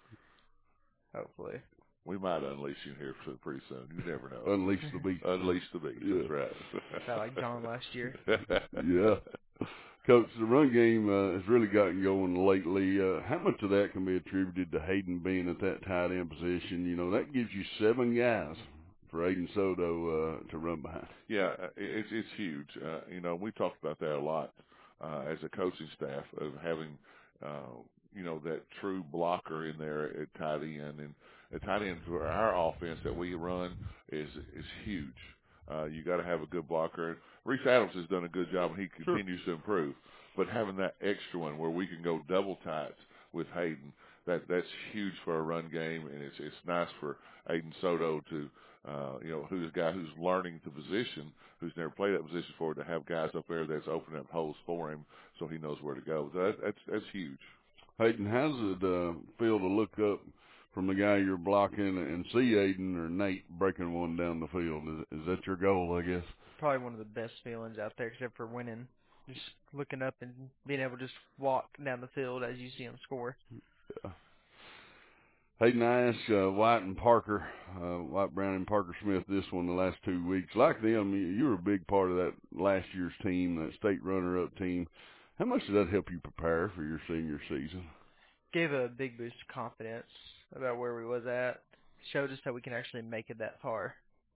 Speaker 12: Hopefully.
Speaker 11: We might unleash him here pretty soon. You never know.
Speaker 3: Unleash the beast.
Speaker 11: Unleash the beast.
Speaker 3: Yeah.
Speaker 11: That's right.
Speaker 12: Sound like John last year.
Speaker 3: Yeah. Coach, the run game uh, has really gotten going lately. Uh, how much of that can be attributed to Hayden being at that tight end position? You know, that gives you seven guys for Aiden Soto uh, to run behind.
Speaker 11: Yeah, it's it's huge. Uh, you know, we talked about that a lot uh, as a coaching staff of having, uh, you know, that true blocker in there at tight end. And at tight end for our offense that we run is is huge. Uh, you got to have a good blocker. Reese Adams has done a good job, and he continues sure. to improve. But having that extra one where we can go double tights with Hayden, that that's huge for a run game, and it's it's nice for Aiden Soto to, uh, you know, who's a guy who's learning the position, who's never played that position before, to have guys up there that's opening up holes for him so he knows where to go. So that, that's that's huge.
Speaker 3: Hayden, how's it uh, feel to look up from the guy you're blocking and see Aiden or Nate breaking one down the field? Is, is that your goal, I guess?
Speaker 12: Probably one of the best feelings out there, except for winning. Just looking up and being able to just walk down the field as you see them score.
Speaker 3: Yeah. Hayden, I asked uh, White and Parker, uh, White Brown and Parker Smith this one the last two weeks. Like them, you, you were a big part of that last year's team, that state runner-up team. How much did that help you prepare for your senior season?
Speaker 12: Gave a big boost of confidence about where we was at. Showed us that we can actually make it that far.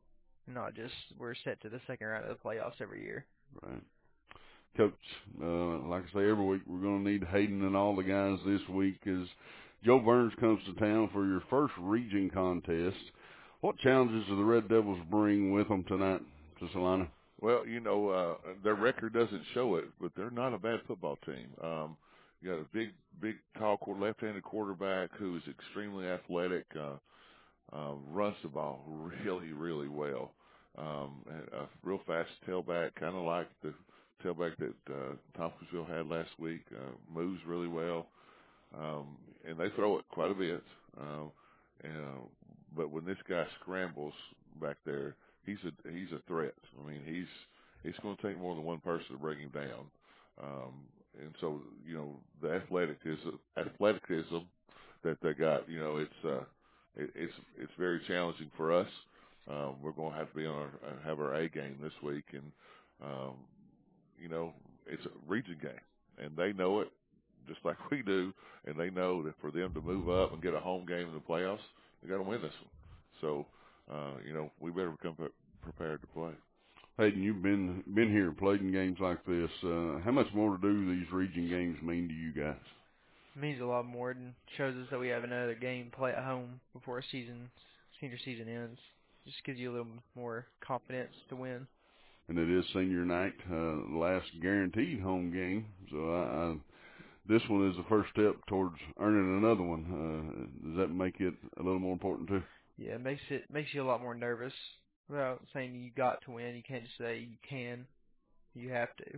Speaker 12: Not just we're set to the second round of the playoffs every year.
Speaker 3: Right. Coach, uh, like I say, every week we're going to need Hayden and all the guys this week as Joe Burns comes to town for your first region contest. What challenges do the Red Devils bring with them tonight to Salina?
Speaker 11: Well, you know, uh, their record doesn't show it, but they're not a bad football team. Um, you got a big, big, tall, left-handed quarterback who is extremely athletic, uh, uh, runs the ball really, really well. Um, a real fast tailback, kind of like the tailback that uh, Tompkinsville had last week. Uh, moves really well, um, and they throw it quite a bit. Uh, and, uh, but when this guy scrambles back there, he's a he's a threat. I mean, he's it's going to take more than one person to bring him down. Um, and so, you know, the athleticism, athleticism that they got, you know, it's uh, it, it's it's very challenging for us. Um, we're going to have to be on our have our A game this week, and um, you know, it's a region game, and they know it just like we do, and they know that for them to move up and get a home game in the playoffs, they got to win this one. So, uh, you know, we better become prepared to play.
Speaker 3: Hayden, you've been been here, played in games like this. Uh, how much more do these region games mean to you guys?
Speaker 12: It means a lot more, and shows us that we have another game to play at home before a season, senior season ends. Just gives you a little more confidence to win.
Speaker 3: And it is senior night, uh, the last guaranteed home game. So I, I, this one is the first step towards earning another one. Uh, does that make it a little more important too?
Speaker 12: Yeah, it makes it makes you a lot more nervous about saying you got to win. You can't just say you can. You have to.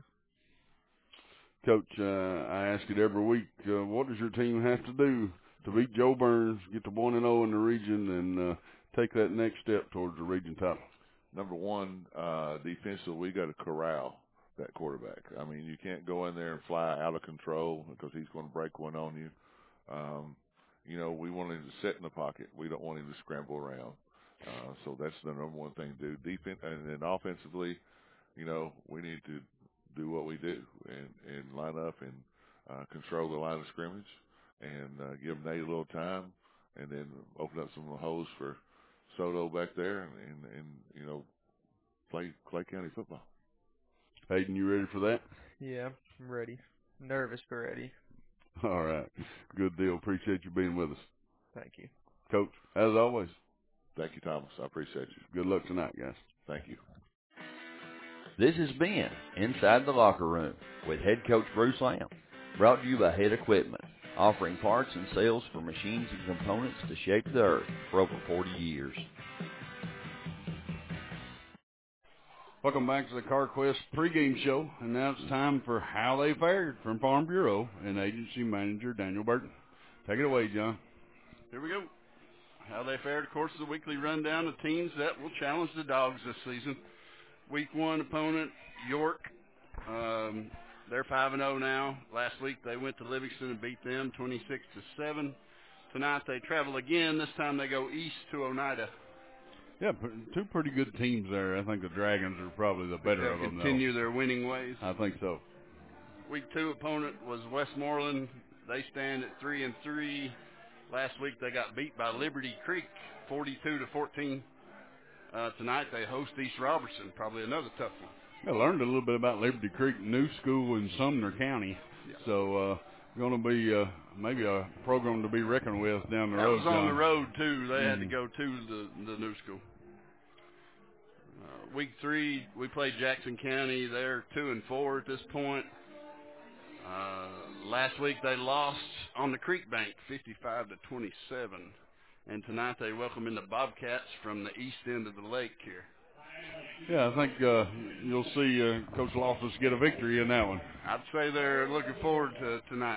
Speaker 3: Coach, uh, I ask it every week, uh, what does your team have to do to beat Joe Burns, get to one and oh in the region, and uh, take that next step towards the region title?
Speaker 11: Number one, uh, defensively, we got to corral that quarterback. I mean, you can't go in there and fly out of control because he's going to break one on you. Um, you know, we want him to sit in the pocket. We don't want him to scramble around. Uh, so that's the number one thing to do. Defense, and then offensively, you know, we need to do what we do and, and line up and uh, control the line of scrimmage and uh, give Nate a little time, and then open up some holes for Soto back there and, and, and you know, play Clay County football.
Speaker 3: Hayden, you ready for that?
Speaker 12: Yeah, I'm ready. Nervous, but ready.
Speaker 3: All right. Good deal. Appreciate you being with us.
Speaker 12: Thank you.
Speaker 3: Coach, as always.
Speaker 11: Thank you, Thomas. I appreciate you.
Speaker 3: Good luck tonight, guys.
Speaker 11: Thank you.
Speaker 2: This has been Inside the Locker Room with head coach Bruce Lamb, brought to you by Head Equipment, offering parts and sales for machines and components to shape the earth for over forty years.
Speaker 3: Welcome back to the CarQuest pregame show, and now it's time for How They Fared from Farm Bureau and Agency Manager Daniel Burton. Take it away, John.
Speaker 10: Here we go. How They Fared, of course, is a weekly rundown of teams that will challenge the Dogs this season. Week one opponent, York. Um, they're five and oh now. Last week they went to Livingston and beat them twenty-six to seven. Tonight they travel again. This time they go east to Oneida.
Speaker 3: Yeah, two pretty good teams there. I think the Dragons are probably the better of them, though.
Speaker 10: Continue their winning ways.
Speaker 3: I think so.
Speaker 10: Week two opponent was Westmoreland. They stand at three and three. Last week they got beat by Liberty Creek, forty-two to fourteen. Uh, tonight they host East Robertson, probably another tough one.
Speaker 3: I learned a little bit about Liberty Creek, new school in Sumner County. Yeah. So uh, going to be uh, maybe a program to be reckoned with down the
Speaker 10: that
Speaker 3: road.
Speaker 10: That was on
Speaker 3: John.
Speaker 10: the road, too. They
Speaker 3: mm-hmm.
Speaker 10: had to go to the, the new school. Uh, week three, we played Jackson County. They're two and four at this point. Uh, last week they lost on the Creek Bank, fifty-five to twenty-seven. And tonight they welcome in the Bobcats from the east end of the lake here.
Speaker 3: Yeah, I think uh, you'll see uh, Coach Loftus get a victory in that one.
Speaker 10: I'd say they're looking forward to tonight.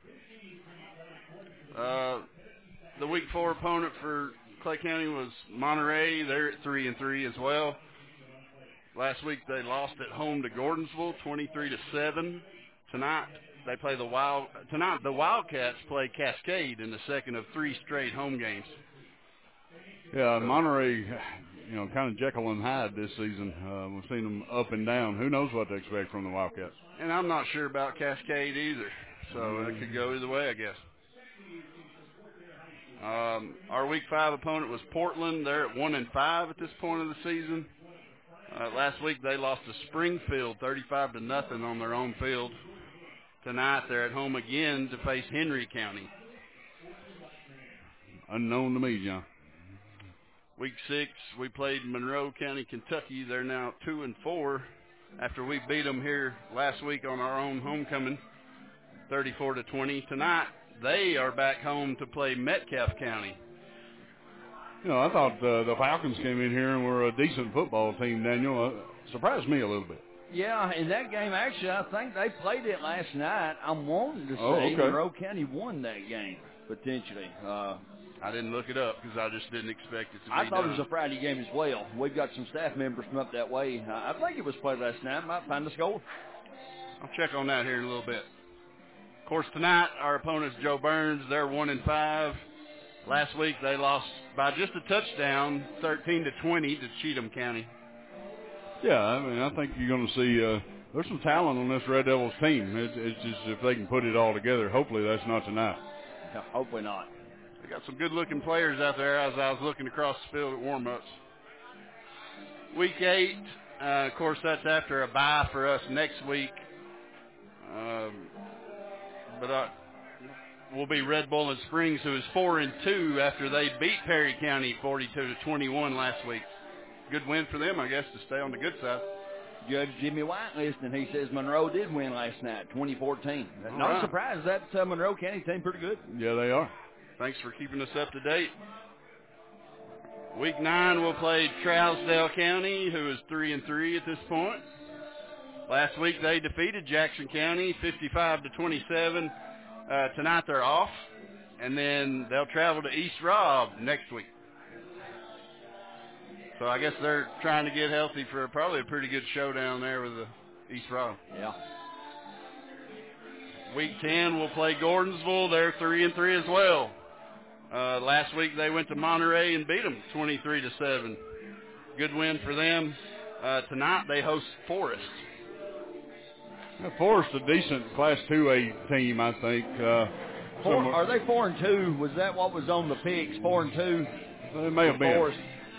Speaker 10: Uh, the week four opponent for Clay County was Monterey. They're at three and three as well. Last week they lost at home to Gordonsville, twenty-three to seven. Tonight they play the Wild. Tonight the Wildcats play Cascade in the second of three straight home games.
Speaker 3: Yeah, Monterey, you know, kind of Jekyll and Hyde this season. Uh, we've seen them up and down. Who knows what to expect from the Wildcats?
Speaker 10: And I'm not sure about Cascade either, so mm-hmm. it could go either way, I guess. Um, our week five opponent was Portland. They're at one and five at this point of the season. Uh, last week they lost to Springfield, thirty-five to nothing on their own field. Tonight they're at home again to face Henry County.
Speaker 3: Unknown to me, John.
Speaker 10: Week six, we played Monroe County, Kentucky. They're now two and four after we beat them here last week on our own homecoming, thirty-four to twenty. Tonight they are back home to play Metcalfe County.
Speaker 3: You know, I thought uh, the Falcons came in here and were a decent football team, Daniel. Uh, surprised me a little bit.
Speaker 2: Yeah, in that game, actually, I think they played it last night. I'm wanting to say
Speaker 3: oh, okay.
Speaker 2: Monroe County won that game, potentially. Uh,
Speaker 10: I didn't look it up because I just didn't expect it to be
Speaker 2: I thought
Speaker 10: done.
Speaker 2: it was a Friday game as well. We've got some staff members from up that way. Uh, I think it was played last night. Might find the score.
Speaker 10: I'll check on that here in a little bit. Of course, tonight our opponent's Joe Burns. They're one and five. Last week they lost by just a touchdown, thirteen to twenty, to Cheatham County.
Speaker 3: Yeah, I mean, I think you're going to see uh, there's some talent on this Red Devils team. It's, it's just if they can put it all together. Hopefully that's not tonight.
Speaker 2: Yeah, hopefully not.
Speaker 10: They got some good-looking players out there as I was looking across the field at warm-ups. Week eight, uh, of course, that's after a bye for us next week. Um, but uh, will be Red Bull and Springs, who is four and two after they beat Perry County forty-two to twenty-one last week. Good win for them, I guess, to stay on the good side.
Speaker 2: Judge Jimmy White listening. He says Monroe did win last night, twenty fourteen.
Speaker 10: All
Speaker 2: Not
Speaker 10: right.
Speaker 2: surprised. That uh, Monroe County team pretty good.
Speaker 3: Yeah, they are.
Speaker 10: Thanks for keeping us up to date. Week nine, we'll play Trousdale County, who is three and three at this point. Last week they defeated Jackson County, fifty-five to twenty-seven. Uh, tonight they're off, and then they'll travel to East Robb next week. So I guess they're trying to get healthy for probably a pretty good showdown there with the East Robb.
Speaker 2: Yeah.
Speaker 10: Week ten, we'll play Gordonsville. They're three and three as well. Uh, last week they went to Monterey and beat them twenty-three to seven. Good win for them. Uh, tonight they host Forest.
Speaker 3: Yeah, Forest, a decent Class two A team, I think. Uh,
Speaker 2: four, are they four and two? Was that what was on the picks? Four and two.
Speaker 3: It may have been.
Speaker 2: Forest.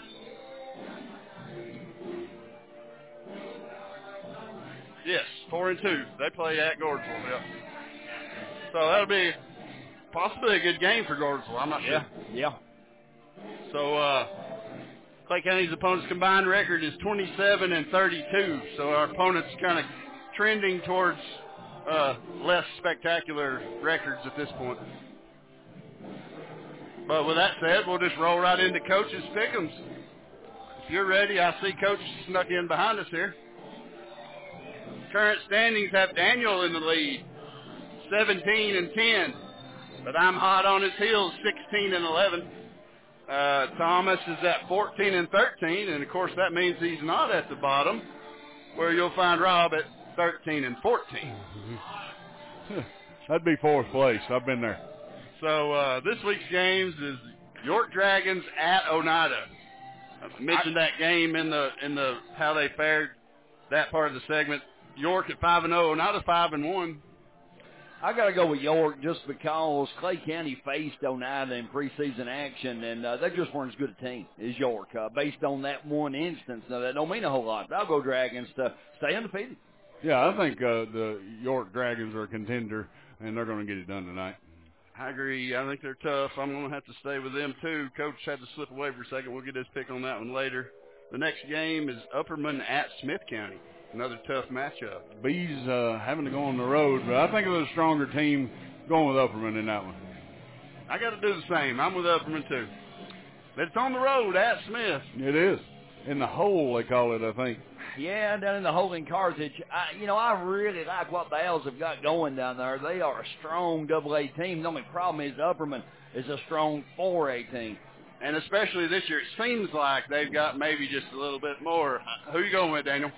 Speaker 10: Yes, four and two. They play at Gordonsville. Yeah. So that'll be possibly a good game for Gordonsville. I'm not
Speaker 2: yeah.
Speaker 10: sure.
Speaker 2: Yeah.
Speaker 10: So uh, Clay County's opponent's combined record is twenty-seven and thirty-two. So our opponent's kind of trending towards uh, less spectacular records at this point. But with that said, we'll just roll right into Coach's Pick'ems. if you're ready, I see Coach snuck in behind us here. Current standings have Daniel in the lead, seventeen and ten. But I'm hot on his heels, sixteen and eleven. Uh, Thomas is at fourteen and thirteen, and of course that means he's not at the bottom, where you'll find Rob at thirteen and fourteen.
Speaker 3: That'd be fourth place. I've been there.
Speaker 10: So uh, this week's games is York Dragons at Oneida. I mentioned that game in the in the how they fared, that part of the segment. York at five and zero, Oneida five and one.
Speaker 2: I got to go with York just because Clay County faced Oneida in preseason action, and uh, they just weren't as good a team as York. Uh, based on that one instance, now that don't mean a whole lot. But I'll go Dragons to stay undefeated.
Speaker 3: Yeah, I think uh, the York Dragons are a contender, and they're going to get it done tonight.
Speaker 10: I agree. I think they're tough. I'm going to have to stay with them, too. Coach had to slip away for a second. We'll get his pick on that one later. The next game is Upperman at Smith County. Another tough matchup.
Speaker 3: Bees uh, having to go on the road, but I think they're a stronger team going with Upperman in that one.
Speaker 10: I got to do the same. I'm with Upperman, too. But it's on the road at Smith.
Speaker 3: It is. In the hole, they call it, I think.
Speaker 2: Yeah, down in the hole in Carthage. I, you know, I really like what the Owls have got going down there. They are a strong double A team. The only problem is Upperman is a strong four A team.
Speaker 10: And especially this year, it seems like they've got maybe just a little bit more. Who you going with, Daniel?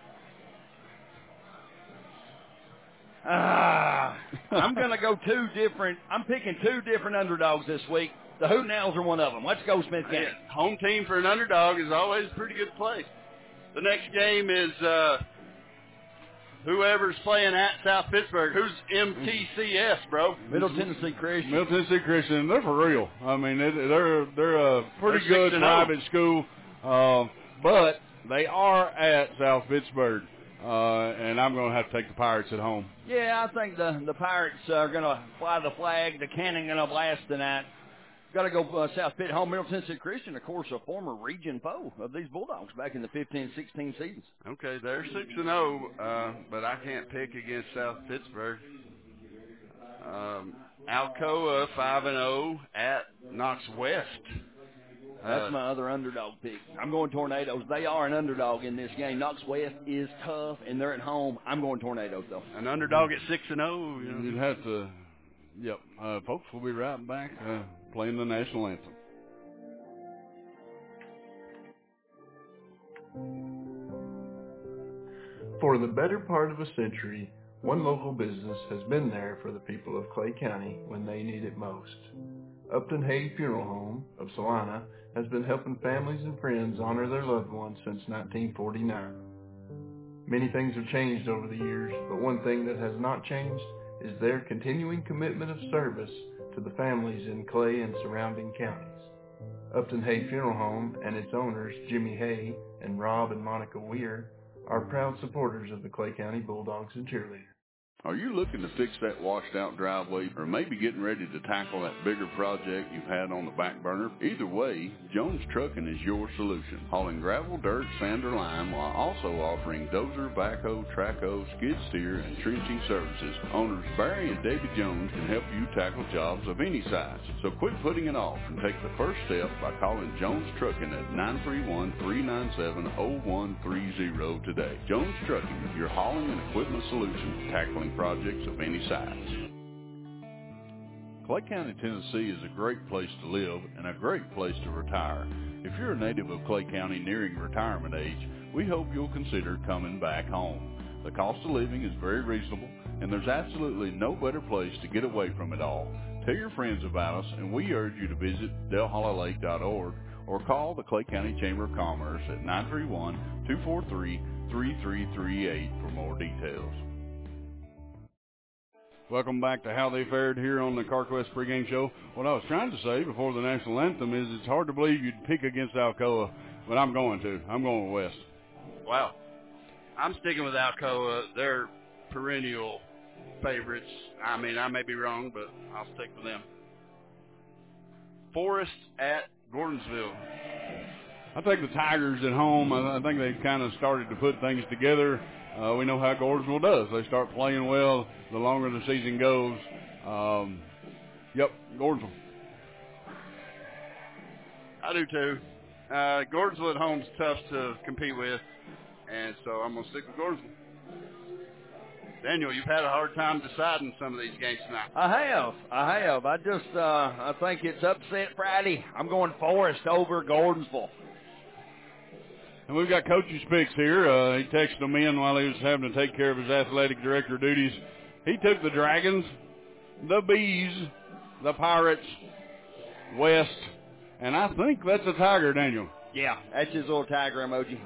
Speaker 2: Ah, I'm going to go two different. I'm picking two different underdogs this week. The Hooten Owls are one of them. Let's go, Smith County.
Speaker 10: Yeah, home team for an underdog is always a pretty good place. The next game is uh, whoever's playing at South Pittsburgh. Who's M T C S, bro?
Speaker 2: Middle Tennessee Christian.
Speaker 3: Middle Tennessee Christian. They're for real. I mean, they're they're a pretty
Speaker 10: they're
Speaker 3: good private school, uh, but they are at South Pittsburgh. Uh, and I'm going to have to take the Pirates at home.
Speaker 2: Yeah, I think the the Pirates are going to fly the flag. The cannon going to blast tonight. Got to go uh, South Pitt home. Middle Tennessee Christian, of course, a former region foe of these Bulldogs back in the fifteen sixteen seasons.
Speaker 10: Okay, they're six and zero, uh, but I can't pick against South Pittsburgh. Um, Alcoa five and zero at Knox West.
Speaker 2: That's
Speaker 10: uh,
Speaker 2: my other underdog pick. I'm going Tornadoes. They are an underdog in this game. Knox West is tough, and they're at home. I'm going Tornadoes, though.
Speaker 10: An underdog at six and zero. You know.
Speaker 3: You'd have to. Yep, uh, folks. We'll be right back uh, playing the national anthem.
Speaker 13: For the better part of a century, one local business has been there for the people of Clay County when they need it most. Upton Hay Funeral Home of Salina has been helping families and friends honor their loved ones since nineteen forty-nine. Many things have changed over the years, but one thing that has not changed is their continuing commitment of service to the families in Clay and surrounding counties. Upton Hay Funeral Home and its owners, Jimmy Hay and Rob and Monica Weir, are proud supporters of the Clay County Bulldogs and Cheerleaders.
Speaker 1: Are you looking to fix that washed-out driveway or maybe getting ready to tackle that bigger project you've had on the back burner? Either way, Jones Trucking is your solution, hauling gravel, dirt, sand, or lime while also offering dozer, backhoe, trackhoe, skid steer, and trenching services. Owners Barry and David Jones can help you tackle jobs of any size. So quit putting it off and take the first step by calling Jones Trucking at nine three one, three nine seven, zero one three zero today. Jones Trucking, your hauling and equipment solution, tackling projects of any size. Clay County, Tennessee is a great place to live and a great place to retire. If you're a native of Clay County nearing retirement age, we hope you'll consider coming back home. The cost of living is very reasonable, and there's absolutely no better place to get away from it all. Tell your friends about us, and we urge you to visit Del Holla Lake dot org or call the Clay County Chamber of Commerce at nine three one, two four three, three three three eight for more details.
Speaker 3: Welcome back to How They Fared here on the CarQuest pregame show. What I was trying to say before the national anthem is it's hard to believe you'd pick against Alcoa, but I'm going to. I'm going with West.
Speaker 10: Wow. I'm sticking with Alcoa. They're perennial favorites. I mean, I may be wrong, but I'll stick with them. Forest at Gordonsville.
Speaker 3: I take the Tigers at home. I, I think they've kind of started to put things together. Uh, we know how Gordonsville does. They start playing well the longer the season goes. Um, yep, Gordonsville.
Speaker 10: I do too. Uh, Gordonsville at home is tough to compete with, and so I'm going to stick with Gordonsville. Daniel, you've had a hard time deciding some of these games tonight.
Speaker 2: I have. I have. I just, uh, I think it's upset Friday. I'm going Forest over Gordonsville.
Speaker 3: And we've got coach's picks here. Uh, he texted them in while he was having to take care of his athletic director duties. He took the Dragons, the Bees, the Pirates, West, and I think that's a tiger, Daniel.
Speaker 2: Yeah, that's his little tiger emoji.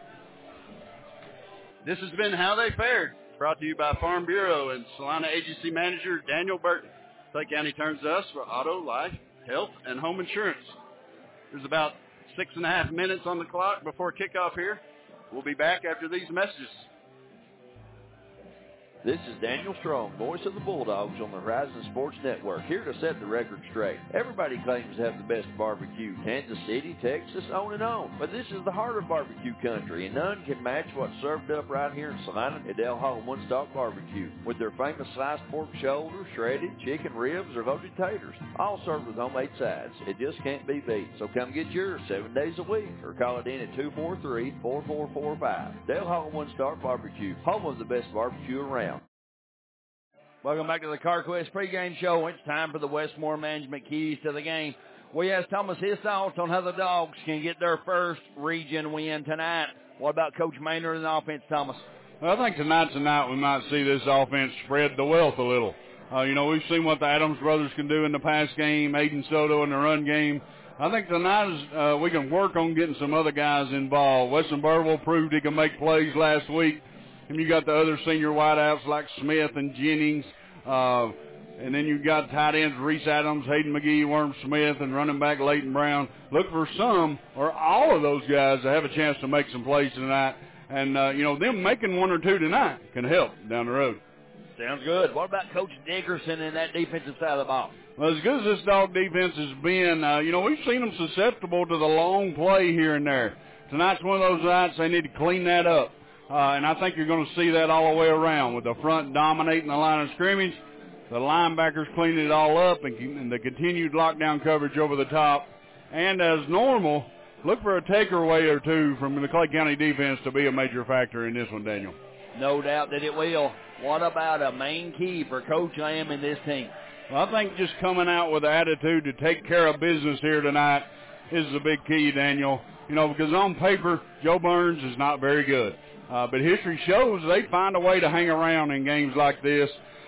Speaker 10: This has been How They Fared, brought to you by Farm Bureau and Salina Agency Manager Daniel Burton. Clay County turns to us for auto, life, health, and home insurance. There's about six and a half minutes on the clock before kickoff here. We'll be back after these messages.
Speaker 14: This is Daniel Strong, voice of the Bulldogs on the Horizon Sports Network, here to set the record straight. Everybody claims to have the best barbecue, Kansas City, Texas, on and on. But this is the heart of barbecue country, and none can match what's served up right here in Salina at Del Hall One Stock Barbecue, with their famous sliced pork shoulder, shredded chicken ribs, or voted taters, all served with homemade sides. It just can't be beat. So come get yours seven days a week, or call it in at two four three, four four four five. Del Hall One Stock Barbecue, home of the best barbecue around.
Speaker 2: Welcome back to the CarQuest pregame show. It's time for the Westmore Management Keys to the game. We asked Thomas his thoughts on how the Dogs can get their first region win tonight. What about Coach Maynard and the offense, Thomas?
Speaker 3: Well, I think tonight's the night we might see this offense spread the wealth a little. Uh, you know, we've seen what the Adams brothers can do in the pass game, Aiden Soto in the run game. I think tonight is, uh, we can work on getting some other guys involved. Weston Burwell proved he can make plays last week. And you got the other senior wideouts like Smith and Jennings. Uh, and then you got tight ends Reese Adams, Hayden McGee, Worm Smith, and running back Leighton Brown. Look for some or all of those guys to have a chance to make some plays tonight. And, uh, you know, them making one or two tonight can help down the road.
Speaker 2: Sounds good. What about Coach Dickerson in that defensive side of the ball?
Speaker 3: Well, as good as this Dog defense has been, uh, you know, we've seen them susceptible to the long play here and there. Tonight's one of those nights they need to clean that up. Uh, and I think you're going to see that all the way around with the front dominating the line of scrimmage, the linebackers cleaning it all up, and, and the continued lockdown coverage over the top. And as normal, look for a takeaway or two from the Clay County defense to be a major factor in this one, Daniel.
Speaker 2: No doubt that it will. What about a main key for Coach Lamb and this team?
Speaker 3: Well, I think just coming out with the attitude to take care of business here tonight is the big key, Daniel. You know, because on paper, Joe Burns is not very good. Uh, but history shows they find a way to hang around in games like this.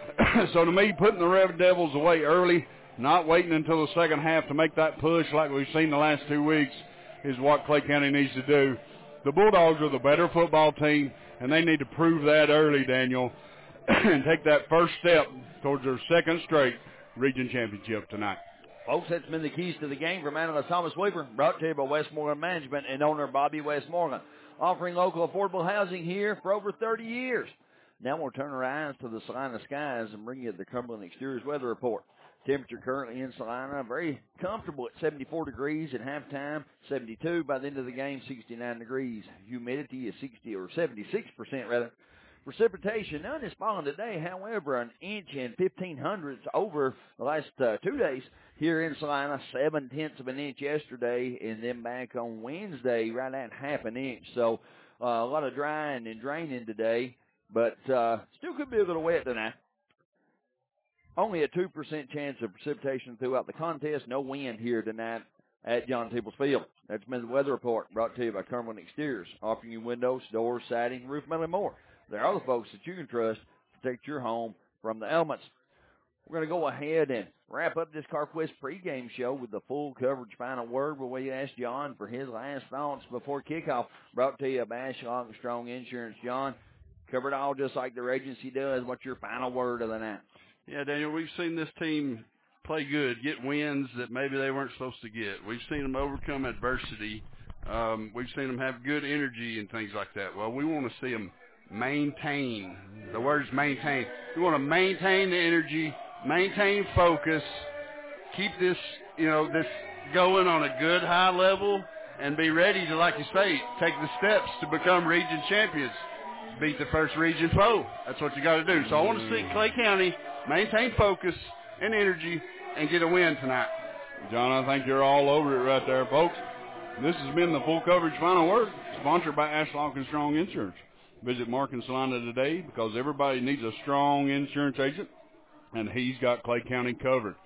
Speaker 3: So to me, putting the Red Devils away early, not waiting until the second half to make that push like we've seen the last two weeks is what Clay County needs to do. The Bulldogs are the better football team, and they need to prove that early, Daniel, and take that first step towards their second straight region championship tonight.
Speaker 2: Folks, that's been the keys to the game from analyst Thomas Weaver, brought to you by Westmoreland Management and owner Bobby Westmoreland, offering local affordable housing here for over thirty years. Now we'll turn our eyes to the Salina skies and bring you the Cumberland Exteriors weather report. Temperature currently in Salina, very comfortable at seventy-four degrees at halftime, seventy-two by the end of the game, sixty-nine degrees. Humidity is sixty or seventy-six percent rather. Precipitation, none is falling today. However, an inch and fifteen hundredths over the last uh, two days here in Salina, seven tenths of an inch yesterday, and then back on Wednesday, right at half an inch. So uh, a lot of drying and draining today, but uh, still could be a little wet tonight. Only a two percent chance of precipitation throughout the contest. No wind here tonight at John Peoples Field. That's been the weather report brought to you by Cumberland Exteriors, offering you windows, doors, siding, roof metal, and more. There are the folks that you can trust to protect your home from the elements. We're going to go ahead and wrap up this CarQuest pregame show with the full coverage final word where we asked John for his last thoughts before kickoff. Brought to you by Ashlock and Strong Insurance. John, covered all just like their agency does. What's your final word of the night?
Speaker 10: Yeah, Daniel, we've seen this team play good, get wins that maybe they weren't supposed to get. We've seen them overcome adversity. Um, we've seen them have good energy and things like that. Well, we want to see them maintain. The word is maintain. We want to maintain the energy, maintain focus, keep this, you know, this going on a good high level, and be ready to, like you say, take the steps to become region champions. Beat the first region foe. That's what you got to do. So I want to see Clay County maintain focus and energy and get a win tonight.
Speaker 3: John, I think you're all over it right there, folks. This has been the Full Coverage Final Word, sponsored by Ashlock and Strong Insurance. Visit Mark and Salina today because everybody needs a strong insurance agent, and he's got Clay County covered.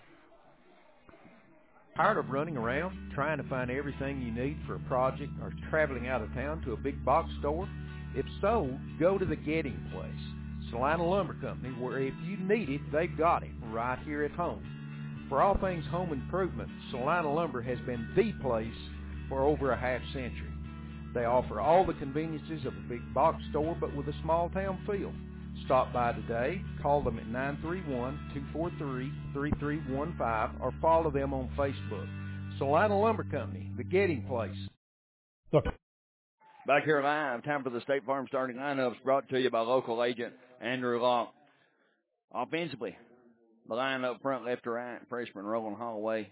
Speaker 8: Tired of running around trying to find everything you need for a project or traveling out of town to a big box store? If so, go to the Getting Place, Salina Lumber Company, where if you need it, they've got it right here at home. For all things home improvement, Salina Lumber has been the place for over a half century. They offer all the conveniences of a big box store, but with a small town feel. Stop by today, call them at nine three one, two four three, three three one five, or follow them on Facebook. Salina Lumber Company, the Getting Place.
Speaker 5: Look.
Speaker 2: Back here live, time for the State Farm starting lineups, brought to you by local agent Andrew Long. Offensively, the line up front, left to right, freshman Roland Holloway,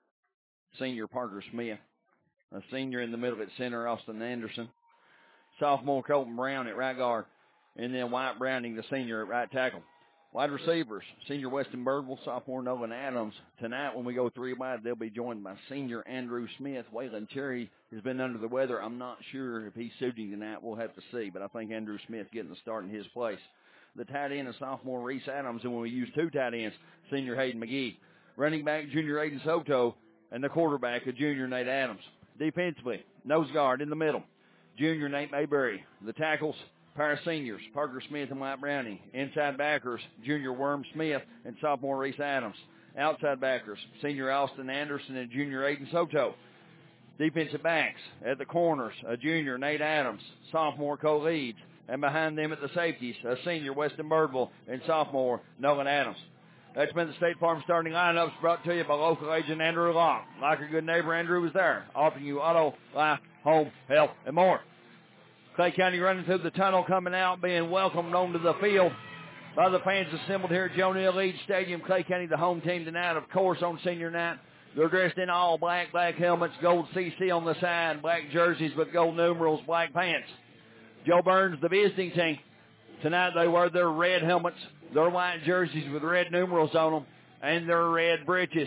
Speaker 2: senior Parker Smith, a senior in the middle at center, Austin Anderson, sophomore Colton Brown at right guard, and then White Browning, the senior, at right tackle. Wide receivers, senior Weston Birdwell, sophomore Nolan Adams. Tonight, when we go three wide, they'll be joined by senior Andrew Smith. Waylon Cherry has been under the weather. I'm not sure if he's suiting tonight. We'll have to see, but I think Andrew Smith getting the start in his place. The tight end is sophomore Reese Adams, and when we use two tight ends, senior Hayden McGee. Running back, junior Aiden Soto, and the quarterback, a junior Nate Adams. Defensively, nose guard in the middle, junior Nate Mayberry. The tackles, pair of seniors, Parker Smith and White Browning. Inside backers, junior Worm Smith and sophomore Reese Adams. Outside backers, senior Austin Anderson and junior Aiden Soto. Defensive backs at the corners, a junior Nate Adams, sophomore Cole Leeds. And behind them at the safeties, a senior Weston Birdwell and sophomore Nolan Adams. That's been the State Farm starting lineups, brought to you by local agent Andrew Long. Like a good neighbor, Andrew was there, offering you auto, life, home, health, and more. Clay County running through the tunnel, coming out, being welcomed onto the field by the fans assembled here at Joe Neal Eads Stadium. Clay County, the home team tonight, of course, on senior night. They're dressed in all black, black helmets, gold C C on the side, black jerseys with gold numerals, black pants. Joe Burns, the visiting team. Tonight they wear their red helmets, their white jerseys with red numerals on them, and their red breeches.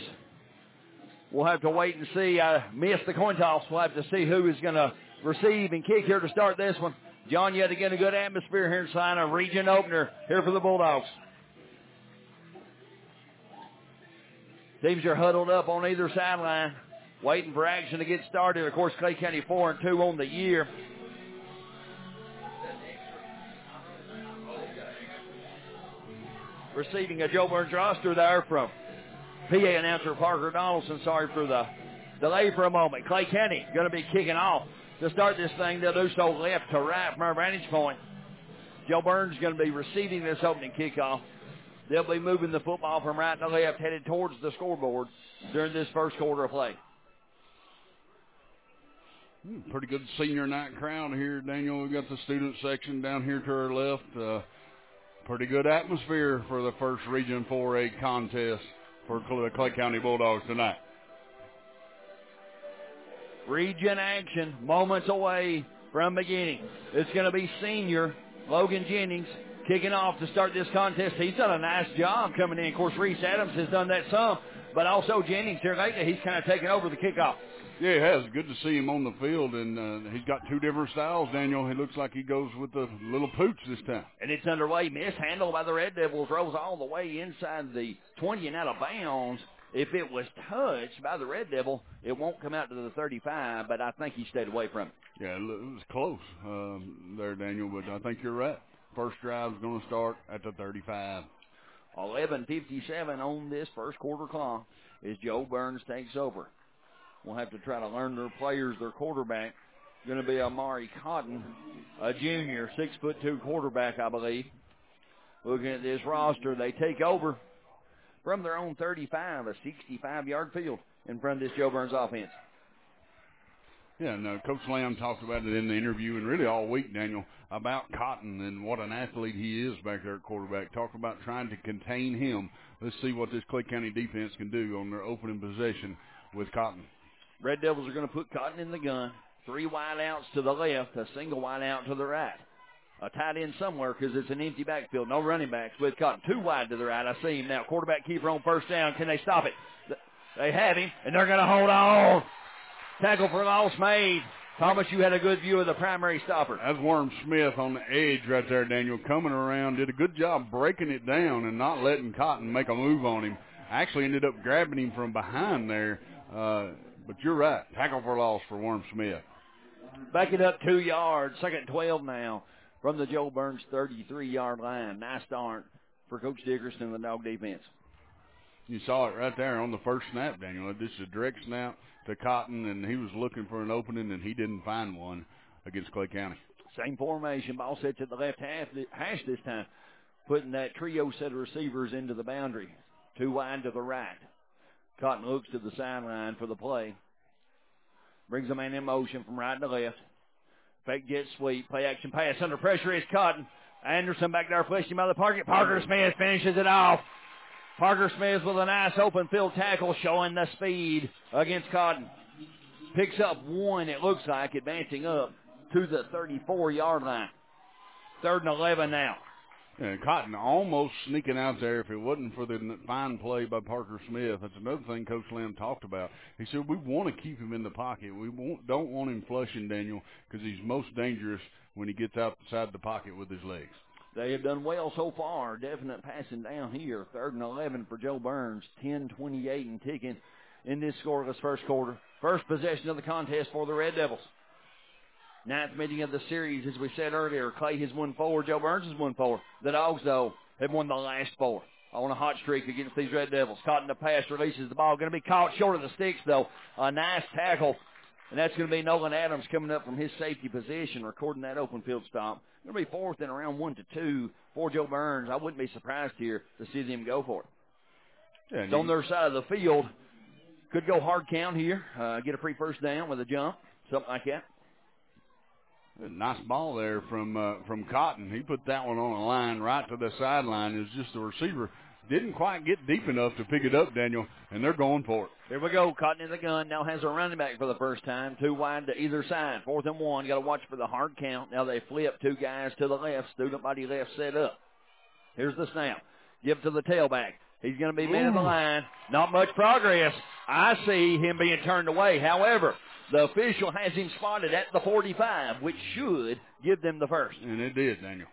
Speaker 2: We'll have to wait and see. I missed the coin toss. We'll have to see who is going to receive and kick here to start this one. John, yet again, a good atmosphere here in Salina. Region opener here for the Bulldogs. Teams are huddled up on either sideline, waiting for action to get started. Of course, Clay County four and two on the year. Receiving a Joe Burns roster there from P A announcer Parker Donaldson. Sorry for the delay for a moment. Clay County going to be kicking off. To start this thing, they'll do so left to right from our vantage point. Joe Burns is going to be receiving this opening kickoff. They'll be moving the football from right to left, headed towards the scoreboard during this first quarter of play.
Speaker 3: Pretty good senior night crowd here, Daniel. We've got the student section down here to our left. Uh, pretty good atmosphere for the first Region four A contest for the Clay County Bulldogs tonight.
Speaker 2: Region action, moments away from beginning. It's going to be senior Logan Jennings kicking off to start this contest. He's done a nice job coming in. Of course, Reese Adams has done that some, but also Jennings here lately, he's kind of taken over the kickoff.
Speaker 3: Yeah, it has. Good to see him on the field, and uh, he's got two different styles, Daniel. He looks like he goes with the little pooch this time.
Speaker 2: And it's underway. Mishandled by the Red Devils. Rolls all the way inside the twenty and out of bounds. If it was touched by the Red Devil, it won't come out to the thirty-five, but I think he stayed away from it.
Speaker 3: Yeah, it was close um, there, Daniel, but I think you're right. First drive is going to start at the thirty-five.
Speaker 2: eleven fifty-seven on this first quarter clock as Joe Burns takes over. We'll have to try to learn their players, their quarterback. Going to be Amari Cotton, a junior, six foot two quarterback, I believe. Looking at this roster, they take over from their own thirty-five, a sixty-five yard field in front of this Joe Burns offense.
Speaker 3: Yeah, and uh, Coach Lamb talked about it in the interview and really all week, Daniel, about Cotton and what an athlete he is back there at quarterback. Talk about trying to contain him. Let's see what this Clay County defense can do on their opening possession with Cotton.
Speaker 2: Red Devils are going to put Cotton in the gun. Three wide outs to the left, a single wide out to the right. A tight end somewhere because it's an empty backfield. No running backs with Cotton. Two wide to the right. I see him now. Quarterback keeper on first down. Can they stop it? They have him, and they're going to hold on. Tackle for loss made. Thomas, you had a good view of the primary stopper.
Speaker 3: That's Worm Smith on the edge right there, Daniel, coming around. Did a good job breaking it down and not letting Cotton make a move on him. Actually ended up grabbing him from behind there. Uh, but you're right. Tackle for loss for Worm Smith.
Speaker 2: Back it up two yards. Second twelve now from the Joe Burns thirty-three-yard line. Nice start for Coach Dickerson and the Dog defense.
Speaker 3: You saw it right there on the first snap, Daniel. This is a direct snap to Cotton, and he was looking for an opening, and he didn't find one against Clay County.
Speaker 2: Same formation. Ball set to the left half, hash this time, putting that trio set of receivers into the boundary. Two wide to the right. Cotton looks to the sideline for the play. Brings a man in motion from right to left. Fake jet sweep. Play action pass. Under pressure is Cotton. Anderson back there flashing by the pocket. Parker Smith finishes it off. Parker Smith with a nice open field tackle showing the speed against Cotton. Picks up one, it looks like, advancing up to the thirty-four-yard line. Third and eleven now.
Speaker 3: And Cotton almost sneaking out there if it wasn't for the fine play by Parker Smith. That's another thing Coach Lamb talked about. He said we want to keep him in the pocket. We won't, don't want him flushing, Daniel, because he's most dangerous when he gets outside the pocket with his legs.
Speaker 2: They have done well so far. Definite passing down here. Third and eleven for Joe Burns. ten twenty-eight and ticking in this scoreless first quarter. First possession of the contest for the Red Devils. Ninth meeting of the series, as we said earlier. Clay has won four. Joe Burns has won four. The Dogs, though, have won the last four on a hot streak against these Red Devils. Caught in the pass, releases the ball. Going to be caught short of the sticks, though. A nice tackle. And that's going to be Nolan Adams coming up from his safety position, recording that open field stop. Going to be fourth and around one to two for Joe Burns. I wouldn't be surprised here to see them go for it.
Speaker 3: Yeah,
Speaker 2: it's on their side of the field. Could go hard count here. Uh, get a free first down with a jump, something like that.
Speaker 3: A nice ball there from uh, from Cotton. He put that one on a line right to the sideline. It was just the receiver didn't quite get deep enough to pick it up, Daniel, and they're going for it.
Speaker 2: Here we go. Cotton in the gun. Now has a running back for the first time. Two wide to either side. Fourth and one. Got to watch for the hard count. Now they flip two guys to the left. Student body left set up. Here's the snap. Give to the tailback. He's going to be man in the line. Not much progress. I see him being turned away. However, the official has him spotted at the forty-five, which should give them the first.
Speaker 3: And it did, Daniel.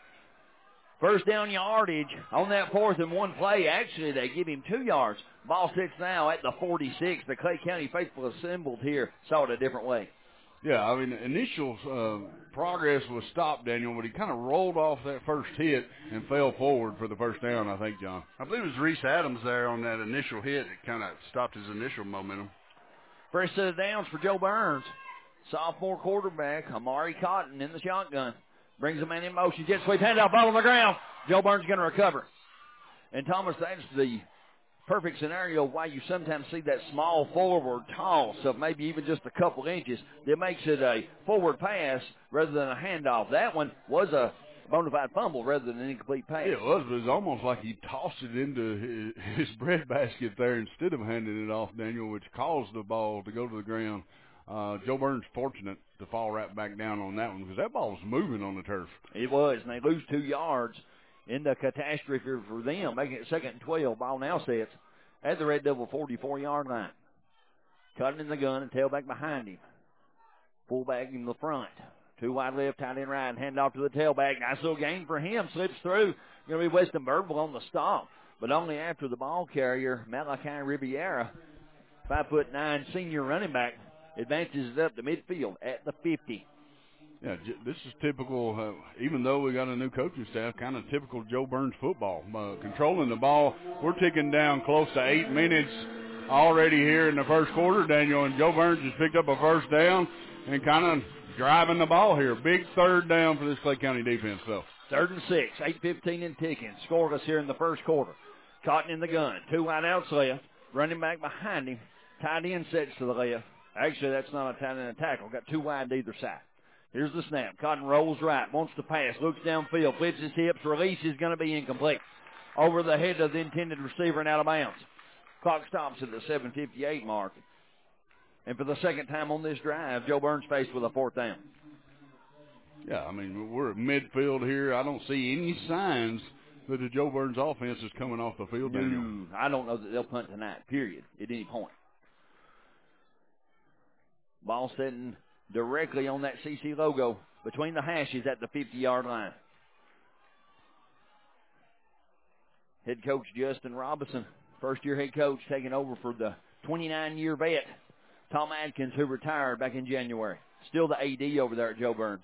Speaker 2: First down yardage on that fourth and one play. Actually, they give him two yards. Ball sits now at the forty-six. The Clay County faithful assembled here saw it a different way.
Speaker 3: Yeah, I mean, initial uh, progress was stopped, Daniel, but he kind of rolled off that first hit and fell forward for the first down, I think, John.
Speaker 10: I believe it was Reese Adams there on that initial hit. It kind of stopped his initial momentum.
Speaker 2: First set of downs for Joe Burns. Sophomore quarterback, Amari Cotton in the shotgun. Brings a man in motion. Jet sweep, handoff, ball on the ground. Joe Burns going to recover. And, Thomas, that's the perfect scenario why you sometimes see that small forward toss of maybe even just a couple inches that makes it a forward pass rather than a handoff. That one was a bona fide fumble rather than an incomplete pass.
Speaker 3: It was. It was almost like he tossed it into his, his breadbasket there instead of handing it off, Daniel, which caused the ball to go to the ground. Uh, Joe Burns fortunate to fall right back down on that one because that ball was moving on the turf.
Speaker 2: It was, and they lose two yards in the catastrophe for them, making it second and twelve. Ball now sits at the Red Devil forty-four-yard line. Cutting in the gun and tailback behind him. Fullback in the front. Two wide left, tight end right, hand off to the tailback. Nice little gain for him. Slips through. Going to be Weston Birdville on the stop, but only after the ball carrier, Malachi Riviera, five foot nine senior running back, advances it up to midfield at the fifty.
Speaker 3: Yeah, this is typical, uh, even though we got a new coaching staff, kind of typical Joe Burns football. Uh, controlling the ball. We're ticking down close to eight minutes already here in the first quarter, Daniel, and Joe Burns has picked up a first down and kind of driving the ball here. Big third down for this Clay County defense, though.
Speaker 2: Third and six, eight fifteen and ticking. Scoreless here in the first quarter. Cotton in the gun. Two wide outs left. Running back behind him. Tight end sets to the left. Actually, that's not a tight end tackle. Got two wide to either side. Here's the snap. Cotton rolls right. Wants to pass. Looks downfield. Flips his hips. Release is going to be incomplete. Over the head of the intended receiver and out of bounds. Clock stops at the seven fifty-eight mark. And for the second time on this drive, Joe Burns faced with a fourth down.
Speaker 3: Yeah, I mean, we're at midfield here. I don't see any signs that the Joe Burns offense is coming off the field.
Speaker 2: No, I don't know that they'll punt tonight, period, at any point. Ball sitting directly on that C C logo between the hashes at the fifty-yard line. Head coach Justin Robinson, first-year head coach, taking over for the twenty-nine-year vet, Tom Adkins, who retired back in January. Still the A D over there at Joe Burns.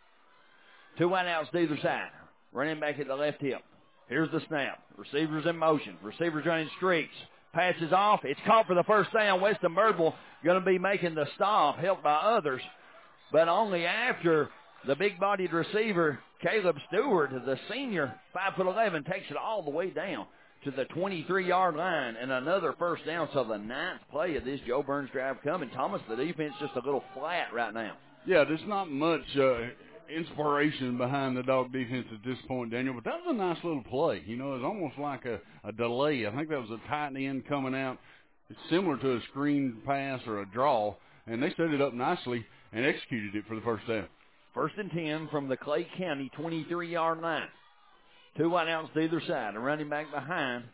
Speaker 2: Two wideouts to either side. Running back at the left hip. Here's the snap. Receivers in motion. Receivers running streaks. Passes off. It's caught for the first down. Weston Birdwell going to be making the stop, helped by others, but only after the big-bodied receiver, Caleb Stewart, the senior, five foot eleven, takes it all the way down to the twenty-three-yard line, and another first down. So the ninth play of this Joe Burns drive coming. Thomas, the defense just a little flat right now.
Speaker 3: Yeah, there's not much uh, inspiration behind the dog defense at this point, Daniel, but that was a nice little play. You know, it was almost like a, a delay. I think that was a tight end coming out. It's similar to a screen pass or a draw, and they set it up nicely and executed it for the first down.
Speaker 2: First and ten from the Clay County twenty-three-yard line. Two wideouts to either side. A running back behind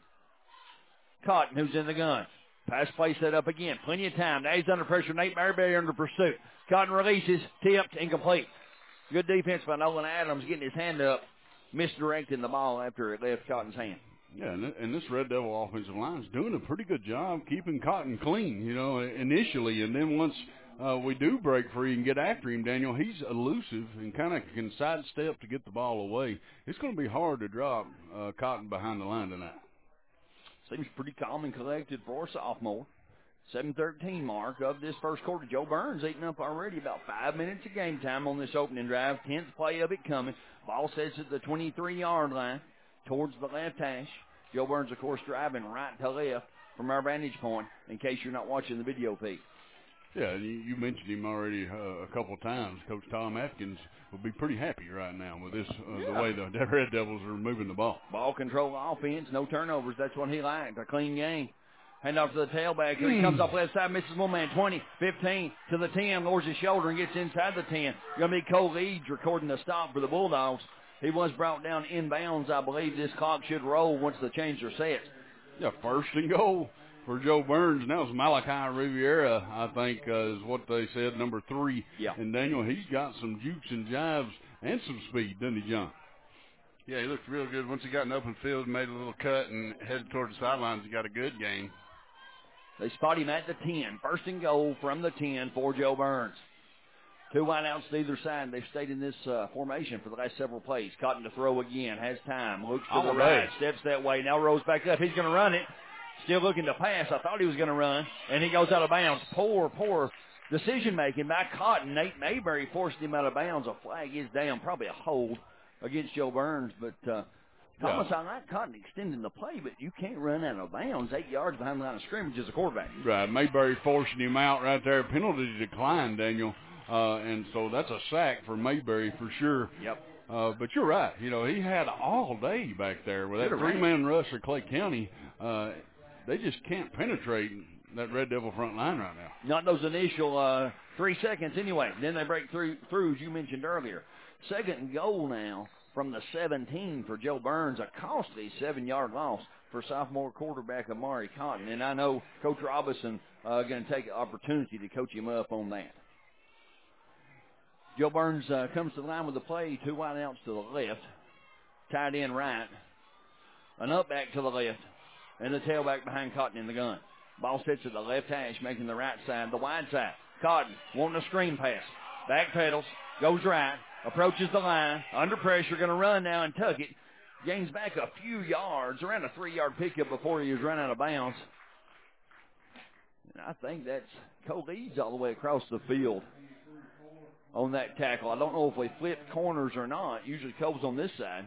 Speaker 2: Cotton, who's in the gun. Pass play set up again. Plenty of time. Now he's under pressure. Nate Marbury under pursuit. Cotton releases. Tipped. Incomplete. Good defense by Nolan Adams getting his hand up, misdirecting the ball after it left Cotton's hand.
Speaker 3: Yeah, and, and this Red Devil offensive line is doing a pretty good job keeping Cotton clean, you know, initially. And then once uh, we do break free and get after him, Daniel, he's elusive and kind of can sidestep to get the ball away. It's going to be hard to drop uh, Cotton behind the line tonight.
Speaker 2: Seems pretty calm and collected for a sophomore. seven thirteen mark of this first quarter. Joe Burns eating up already about five minutes of game time on this opening drive. Tenth play of it coming. Ball sets at the twenty-three-yard line towards the left hash. Joe Burns, of course, driving right to left from our vantage point in case you're not watching the video feed.
Speaker 3: Yeah, you, you mentioned him already uh, a couple of times. Coach Tom Atkins will be pretty happy right now with this, uh,
Speaker 2: yeah.
Speaker 3: the way the Red Devils are moving the ball.
Speaker 2: Ball control offense, no turnovers. That's what he liked, a clean game. Hand off to the tailback. Here he comes off left side, misses one man. twenty, fifteen to the ten, lowers his shoulder and gets inside the ten. Going to be Cole Eads recording the stop for the Bulldogs. He was brought down inbounds. I believe this clock should roll once the change are set.
Speaker 3: Yeah, first and goal for Joe Burns. Now it's Malachi Riviera, I think, uh, is what they said, number three.
Speaker 2: Yeah.
Speaker 3: And Daniel, he's got some jukes and jives and some speed, doesn't he, John?
Speaker 10: Yeah, he looked real good. Once he got in open field, made a little cut and headed toward the sidelines, he got a good game.
Speaker 2: They spot him at the ten. First and goal from the ten for Joe Burns. Two wideouts to either side. They've stayed in this uh, formation for the last several plays. Cotton to throw again. Has time. Looks to
Speaker 3: All
Speaker 2: the
Speaker 3: right.
Speaker 2: right. Steps that way. Now rolls back up. He's going to run it. Still looking to pass. I thought he was going to run. And he goes out of bounds. Poor, poor decision-making by Cotton. Nate Mayberry forced him out of bounds. A flag is down. Probably a hold against Joe Burns. But uh, Thomas,
Speaker 3: yeah.
Speaker 2: I like Cotton extending the play, but you can't run out of bounds eight yards behind the line of scrimmage as a quarterback.
Speaker 3: Right. Mayberry forcing him out right there. Penalty decline, Daniel. Uh, and so that's a sack for Mayberry for sure.
Speaker 2: Yep.
Speaker 3: Uh, but you're right. You know, he had all day back there with that three-man rush of Clay County. Uh, they just can't penetrate that Red Devil front line right now.
Speaker 2: Not those initial uh, three seconds anyway. Then they break through, through, as you mentioned earlier. Second and goal now from the seventeen for Joe Burns. A costly seven-yard loss for sophomore quarterback Amari Cotton. And I know Coach Robinson uh, going to take an opportunity to coach him up on that. Joe Burns uh, comes to the line with the play. Two wideouts to the left. Tight end right. An up back to the left. And the tailback behind Cotton in the gun. Ball sits at the left hash, making the right side, the wide side. Cotton wanting a screen pass. Back pedals. Goes right. Approaches the line. Under pressure. Going to run now and tuck it. Gains back a few yards. Around a three-yard pickup before he was run out of bounds. And I think that's Cole Eads all the way across the field on that tackle. I don't know if we flipped corners or not. Usually Cole's on this side.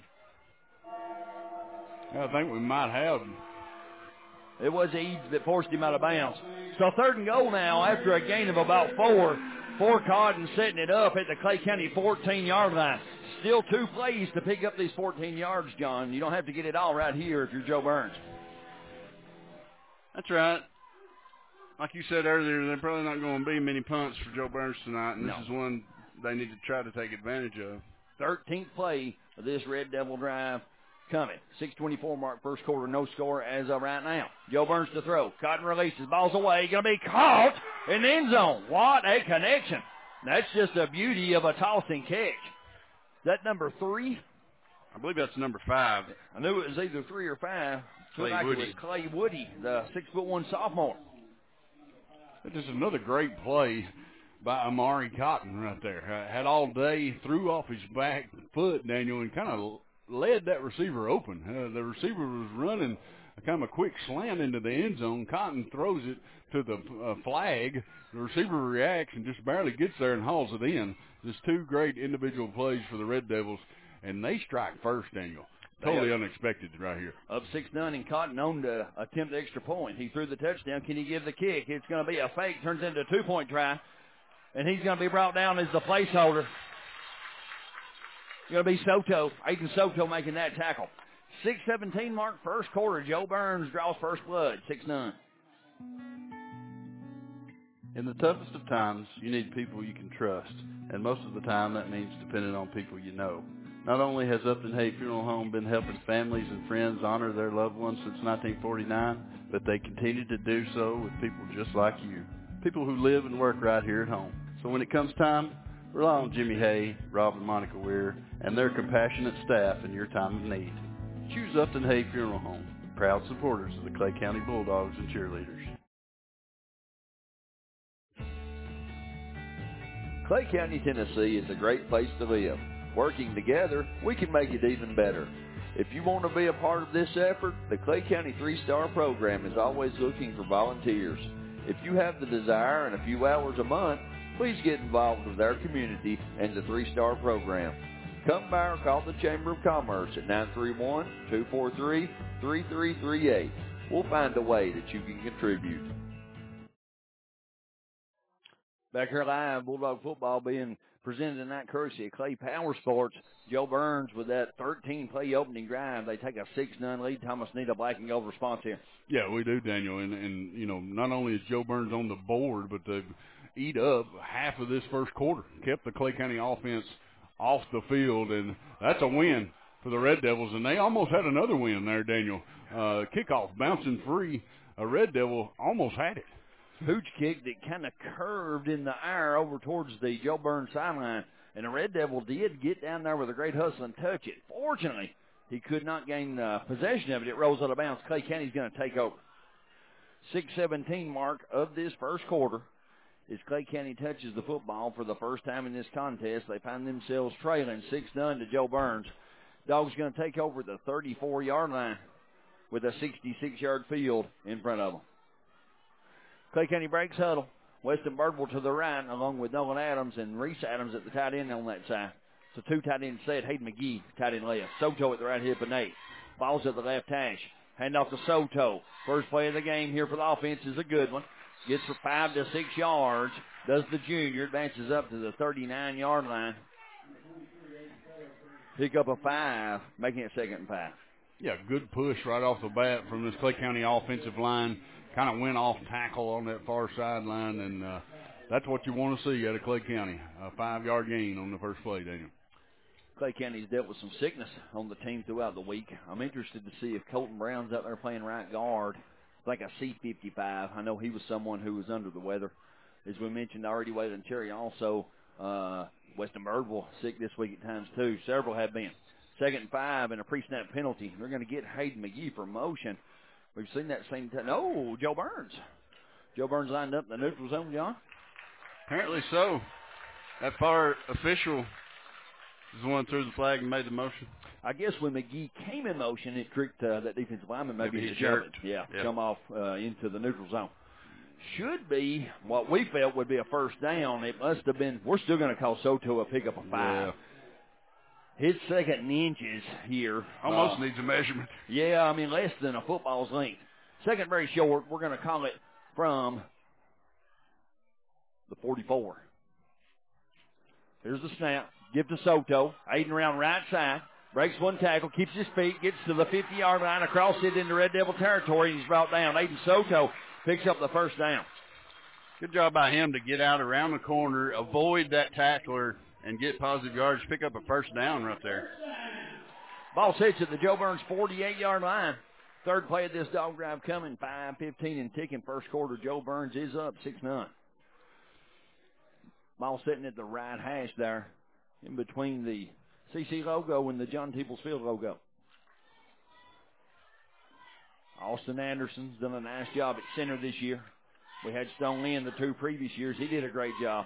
Speaker 3: I think we might have.
Speaker 2: It was Eads that forced him out of bounds. So third and goal now after a gain of about four. For Cotton setting it up at the Clay County fourteen-yard line. Still two plays to pick up these fourteen yards, John. You don't have to get it all right here if you're Joe Burns.
Speaker 10: That's right. Like you said earlier, they're probably not going to be many punts for Joe Burns tonight, and
Speaker 2: No.
Speaker 10: this is one they need to try to take advantage of.
Speaker 2: thirteenth play of this Red Devil drive coming. six twenty-four mark first quarter, no score as of right now. Joe Burns to throw. Cotton releases, ball's away, going to be caught in the end zone. What a connection. That's just a beauty of a tossing catch. Is that number three?
Speaker 10: I believe that's number five.
Speaker 2: I knew it was either three or five.
Speaker 10: Clay
Speaker 2: like
Speaker 10: Woody.
Speaker 2: It was Clay Woody, the six foot one sophomore.
Speaker 3: This is another great play by Amari Cotton right there. Uh, had all day, threw off his back foot, Daniel, and kind of led that receiver open. Uh, the receiver was running a kind of a quick slant into the end zone. Cotton throws it to the uh, flag. The receiver reacts and just barely gets there and hauls it in. Just two great individual plays for the Red Devils, and they strike first, Daniel. Totally unexpected right here.
Speaker 2: Up six none, and Cotton on to attempt the extra point. He threw the touchdown. Can he give the kick? It's going to be a fake. Turns into a two-point try, and he's going to be brought down as the placeholder. It's going to be Soto, Aiden Soto making that tackle. six seventeen mark, first quarter. Joe Burns draws first blood, six none.
Speaker 4: In the toughest of times, you need people you can trust, and most of the time that means depending on people you know. Not only has Upton Hay Funeral Home been helping families and friends honor their loved ones since nineteen forty-nine, but they continue to do so with people just like you, people who live and work right here at home. So when it comes time, rely on Jimmy Hay, Rob and Monica Weir, and their compassionate staff in your time of need. Choose Upton Hay Funeral Home, proud supporters of the Clay County Bulldogs and cheerleaders.
Speaker 14: Clay County, Tennessee is a great place to live. Working together, we can make it even better. If you want to be a part of this effort, the Clay County three-star program is always looking for volunteers. If you have the desire and a few hours a month, please get involved with our community and the three-star program. Come by or call the Chamber of Commerce at nine three one, two four three, three three three eight. We'll find a way that you can contribute.
Speaker 2: Back here live, Bulldog football being presented tonight courtesy of Clay Power Sports. Joe Burns with that thirteen-play opening drive. They take a six none lead. Thomas need a black and gold response here.
Speaker 3: Yeah, we do, Daniel. And, and, you know, not only is Joe Burns on the board, but they've eat up half of this first quarter, kept the Clay County offense off the field, and that's a win for the Red Devils. And they almost had another win there, Daniel. Uh, kickoff bouncing free. A Red Devil almost had it.
Speaker 2: Pooch kick that kind of curved in the air over towards the Joe Burns sideline, and the Red Devil did get down there with a great hustle and touch it. Fortunately, he could not gain uh, possession of it. It rolls out of bounds. Clay County's going to take over. six seventeen mark of this first quarter. As Clay County touches the football for the first time in this contest, they find themselves trailing six none to Joe Burns. Dogs going to take over the thirty-four-yard line with a sixty-six-yard field in front of them. Clay County breaks huddle. Weston Birdwell to the right, along with Nolan Adams and Reese Adams at the tight end on that side. So two tight ends set. Hayden McGee, tight end left. Soto at the right hip of Nate. Ball's at the left hash. Hand off to Soto. First play of the game here for the offense is a good one. Gets for five to six yards. Does the junior. Advances up to the thirty-nine-yard line. Pick up a five, making it second and five.
Speaker 3: Yeah, good push right off the bat from this Clay County offensive line. Kind of went off tackle on that far sideline, and uh, that's what you want to see out of Clay County. A five-yard gain on the first play, Daniel.
Speaker 2: Clay County's dealt with some sickness on the team throughout the week. I'm interested to see if Colton Brown's out there playing right guard. Like a C fifty-five. I know he was someone who was under the weather. As we mentioned already, Wade and Cherry also, uh, Weston Birdwell sick this week at times too. Several have been. Second and five and a pre-snap penalty. They're going to get Hayden McGee for motion. We've seen that same time. No, Joe Burns. Joe Burns lined up in the neutral zone, John.
Speaker 10: Apparently so. That far official is the one who threw the flag and made the motion.
Speaker 2: I guess when McGee came in motion, it tricked uh, that defensive lineman maybe,
Speaker 10: maybe
Speaker 2: to
Speaker 10: he jerked.
Speaker 2: Yeah,
Speaker 10: yeah,
Speaker 2: come off uh, into the neutral zone. Should be what we felt would be a first down. It must have been. We're still going to call Soto a pick up a five.
Speaker 10: Yeah.
Speaker 2: His second inches here.
Speaker 10: Almost
Speaker 2: uh,
Speaker 10: needs a measurement.
Speaker 2: Yeah, I mean less than a football's length. Second very short. We're going to call it from the forty-four. Here's the snap. Give to Soto. Aiden around right side. Breaks one tackle. Keeps his feet. Gets to the fifty-yard line. Across it into Red Devil territory. And he's brought down. Aiden Soto picks up the first down.
Speaker 10: Good job by him to get out around the corner, avoid that tackler, and get positive yards, pick up a first down right there.
Speaker 2: Ball sits at the Joe Burns forty-eight-yard line. Third play of this dog drive coming, five fifteen and ticking. First quarter, Joe Burns is up six none. Ball sitting at the right hash there in between the C C logo and the John Peoples Field logo. Austin Anderson's done a nice job at center this year. We had Stone Lynn the two previous years. He did a great job.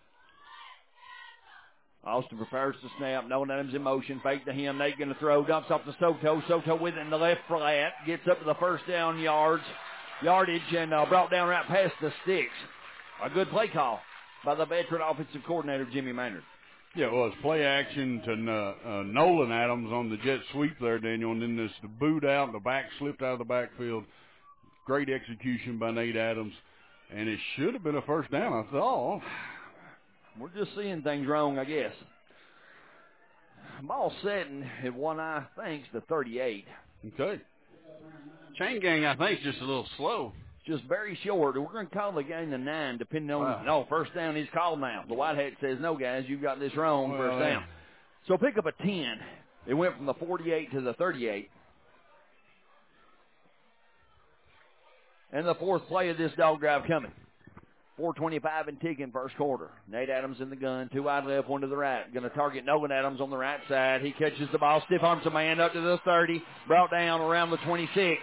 Speaker 2: Austin prepares to snap. Nolan Adams in motion. Fake to him. Nate going to throw. Dumps off to Soto. Soto with it in the left flat. Gets up to the first down yards, yardage and uh, brought down right past the sticks. A good play call by the veteran offensive coordinator, Jimmy Maynard.
Speaker 3: Yeah, it was play action to uh, uh, Nolan Adams on the jet sweep there, Daniel, and then this the boot out, the back slipped out of the backfield. Great execution by Nate Adams, and it should have been a first down, I thought.
Speaker 2: We're just seeing things wrong, I guess. Ball setting at one eye, thanks to thirty-eight.
Speaker 3: Okay. Chain gang, I think, is just a little slow.
Speaker 2: Just very short. We're going to call the game to nine, depending on.
Speaker 3: Wow.
Speaker 2: No, first down is called now. The White Hat says, no, guys, you've got this wrong,
Speaker 3: Well,
Speaker 2: first down. So pick up a ten. It went from the forty-eight to the thirty-eight. And the fourth play of this dog drive coming. four twenty-five and ticking first quarter. Nate Adams in the gun. Two wide left, one to the right. Going to target Nolan Adams on the right side. He catches the ball. Stiff arms a man up to the thirty. Brought down around the twenty-six.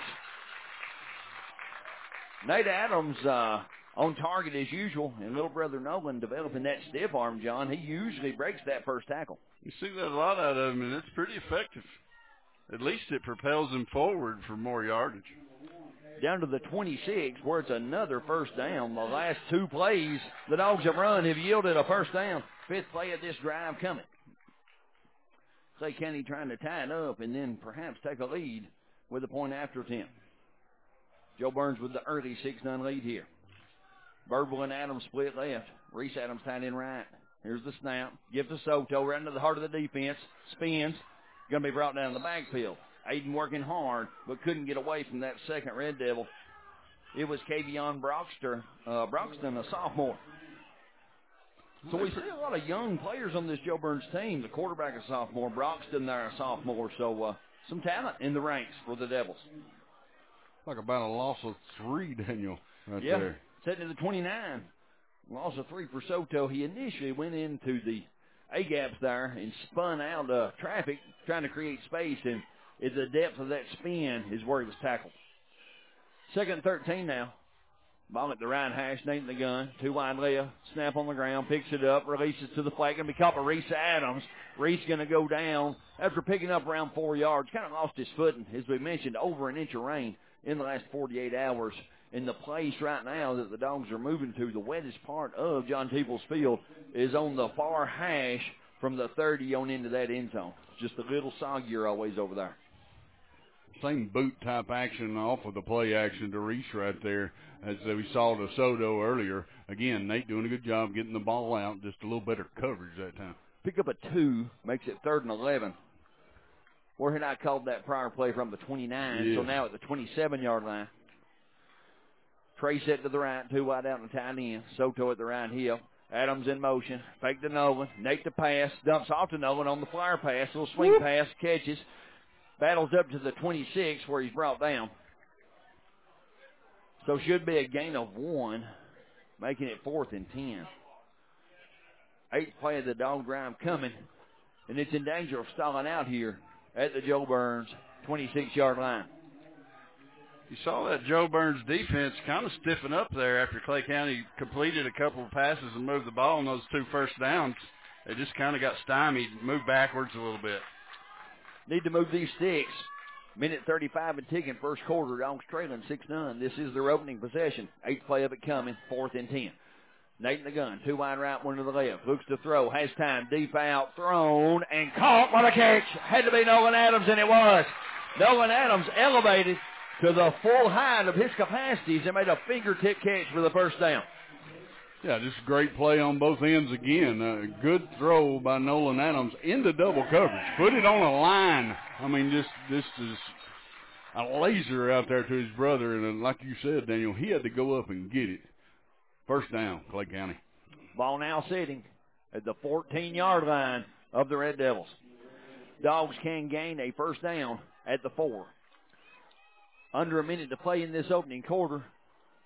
Speaker 2: Nate Adams uh, on target as usual. And little brother Nolan developing that stiff arm, John. He usually breaks that first tackle.
Speaker 10: You see that a lot out of him, and it's pretty effective. At least it propels him forward for more yardage.
Speaker 2: Down to the twenty-six, where it's another first down. The last two plays the Dogs have run have yielded a first down. Fifth play of this drive coming. Clay County trying to tie it up and then perhaps take a lead with a point after attempt. Joe Burns with the early six none lead here. Birdwell and Adams split left. Reese Adams tied in right. Here's the snap. Give to Soto right into the heart of the defense. Spins. Going to be brought down the backfield. Aiden working hard, but couldn't get away from that second Red Devil. It was Kavion Broxter, uh, Broxton, a sophomore. So we see a lot of young players on this Joe Burns team. The quarterback a sophomore, Broxton there a sophomore. So uh, some talent in the ranks for the Devils.
Speaker 3: Like about a loss of three, Daniel, right
Speaker 2: yeah,
Speaker 3: there.
Speaker 2: Setting to the twenty-nine. Loss of three for Soto. He initially went into the A-gaps there and spun out of traffic, trying to create space, and at the depth of that spin is where he was tackled. Second and thirteen now. Ball at the right hash, Nate in the gun. Two wide left. Snap on the ground. Picks it up. Releases to the flat. Going to be caught by Reese Adams. Reese going to go down after picking up around four yards. Kind of lost his footing, as we mentioned, over an inch of rain in the last forty-eight hours. In the place right now that the Dogs are moving to, the wettest part of John Peoples Field is on the far hash from the thirty on into that end zone. Just a little soggier always over there.
Speaker 3: Same boot type action off of the play action to Reese right there as we saw to Soto earlier. Again, Nate doing a good job getting the ball out, just a little better coverage that time.
Speaker 2: Pick up a two, makes it third and eleven. Where had I called that prior play from the twenty-nine,
Speaker 3: yeah.
Speaker 2: So now at the twenty-seven-yard line. Trey set to the right, two wide out and tight end. Soto at the right heel. Adams in motion. Fake to Nolan. Nate to pass. Dumps off to Nolan on the flyer pass. Little swing Whoop. pass. Catches. Battles up to the twenty-six where he's brought down. So should be a gain of one, making it fourth and ten. Eighth play of the dog drive coming, and it's in danger of stalling out here at the Joe Burns twenty-six-yard line.
Speaker 10: You saw that Joe Burns defense kind of stiffen up there after Clay County completed a couple of passes and moved the ball on those two first downs. They just kind of got stymied, moved backwards a little bit.
Speaker 2: Need to move these sticks. Minute thirty-five and ticking, first quarter. Dogs trailing six none. This is their opening possession. Eighth play of it coming, fourth and ten. Nate in the gun, two wide right, one to the left. Looks to throw, has time, deep out, thrown, and caught. What a catch. Had to be Nolan Adams, and it was. Nolan Adams elevated to the full height of his capacities and made a fingertip catch for the first down.
Speaker 3: Yeah, just a great play on both ends again. A good throw by Nolan Adams into double coverage. Put it on a line. I mean, just this is a laser out there to his brother. And like you said, Daniel, he had to go up and get it. First down, Clay County.
Speaker 2: Ball now sitting at the fourteen-yard line of the Red Devils. Dogs can gain a first down at the four. Under a minute to play in this opening quarter.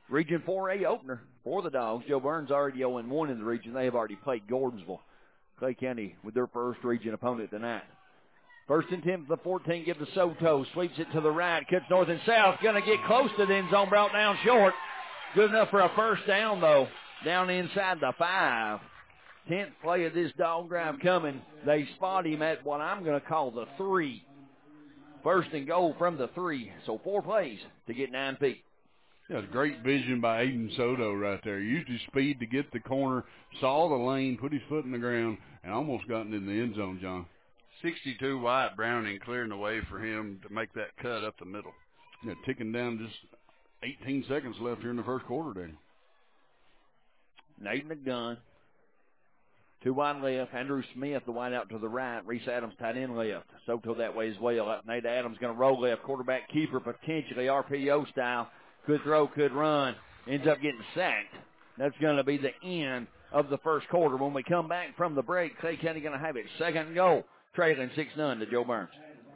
Speaker 14: Region four A opener for the Dogs. Joe Burns already oh and one in the region. They have already played Gordonsville. Clay County with their first region opponent tonight. First and ten for the fourteen, give to Soto. Sweeps it to the right, cuts north and south. Going to get close to the end zone, brought down short. Good enough for a first down, though. Down inside the five. Tenth play of this dog drive coming. They spot him at what I'm going to call the three. First and goal from the three. So four plays to get nine feet.
Speaker 3: Yeah, great vision by Aiden Soto right there. Used his speed to get the corner, saw the lane, put his foot in the ground, and almost gotten in the end zone, John.
Speaker 10: sixty-two Wyatt Browning clearing the way for him to make that cut up the middle.
Speaker 3: Yeah, ticking down just eighteen seconds left here in the first quarter, Daniel.
Speaker 14: Nathan the gun. Two wide left. Andrew Smith, the wide out to the right. Reese Adams tight end left. Soto that way as well. Nate Adams going to roll left. Quarterback keeper potentially R P O style. Could throw, could run. Ends up getting sacked. That's going to be the end of the first quarter. When we come back from the break, Clay County going to have it second and goal. Trailing six none to Joe Burns.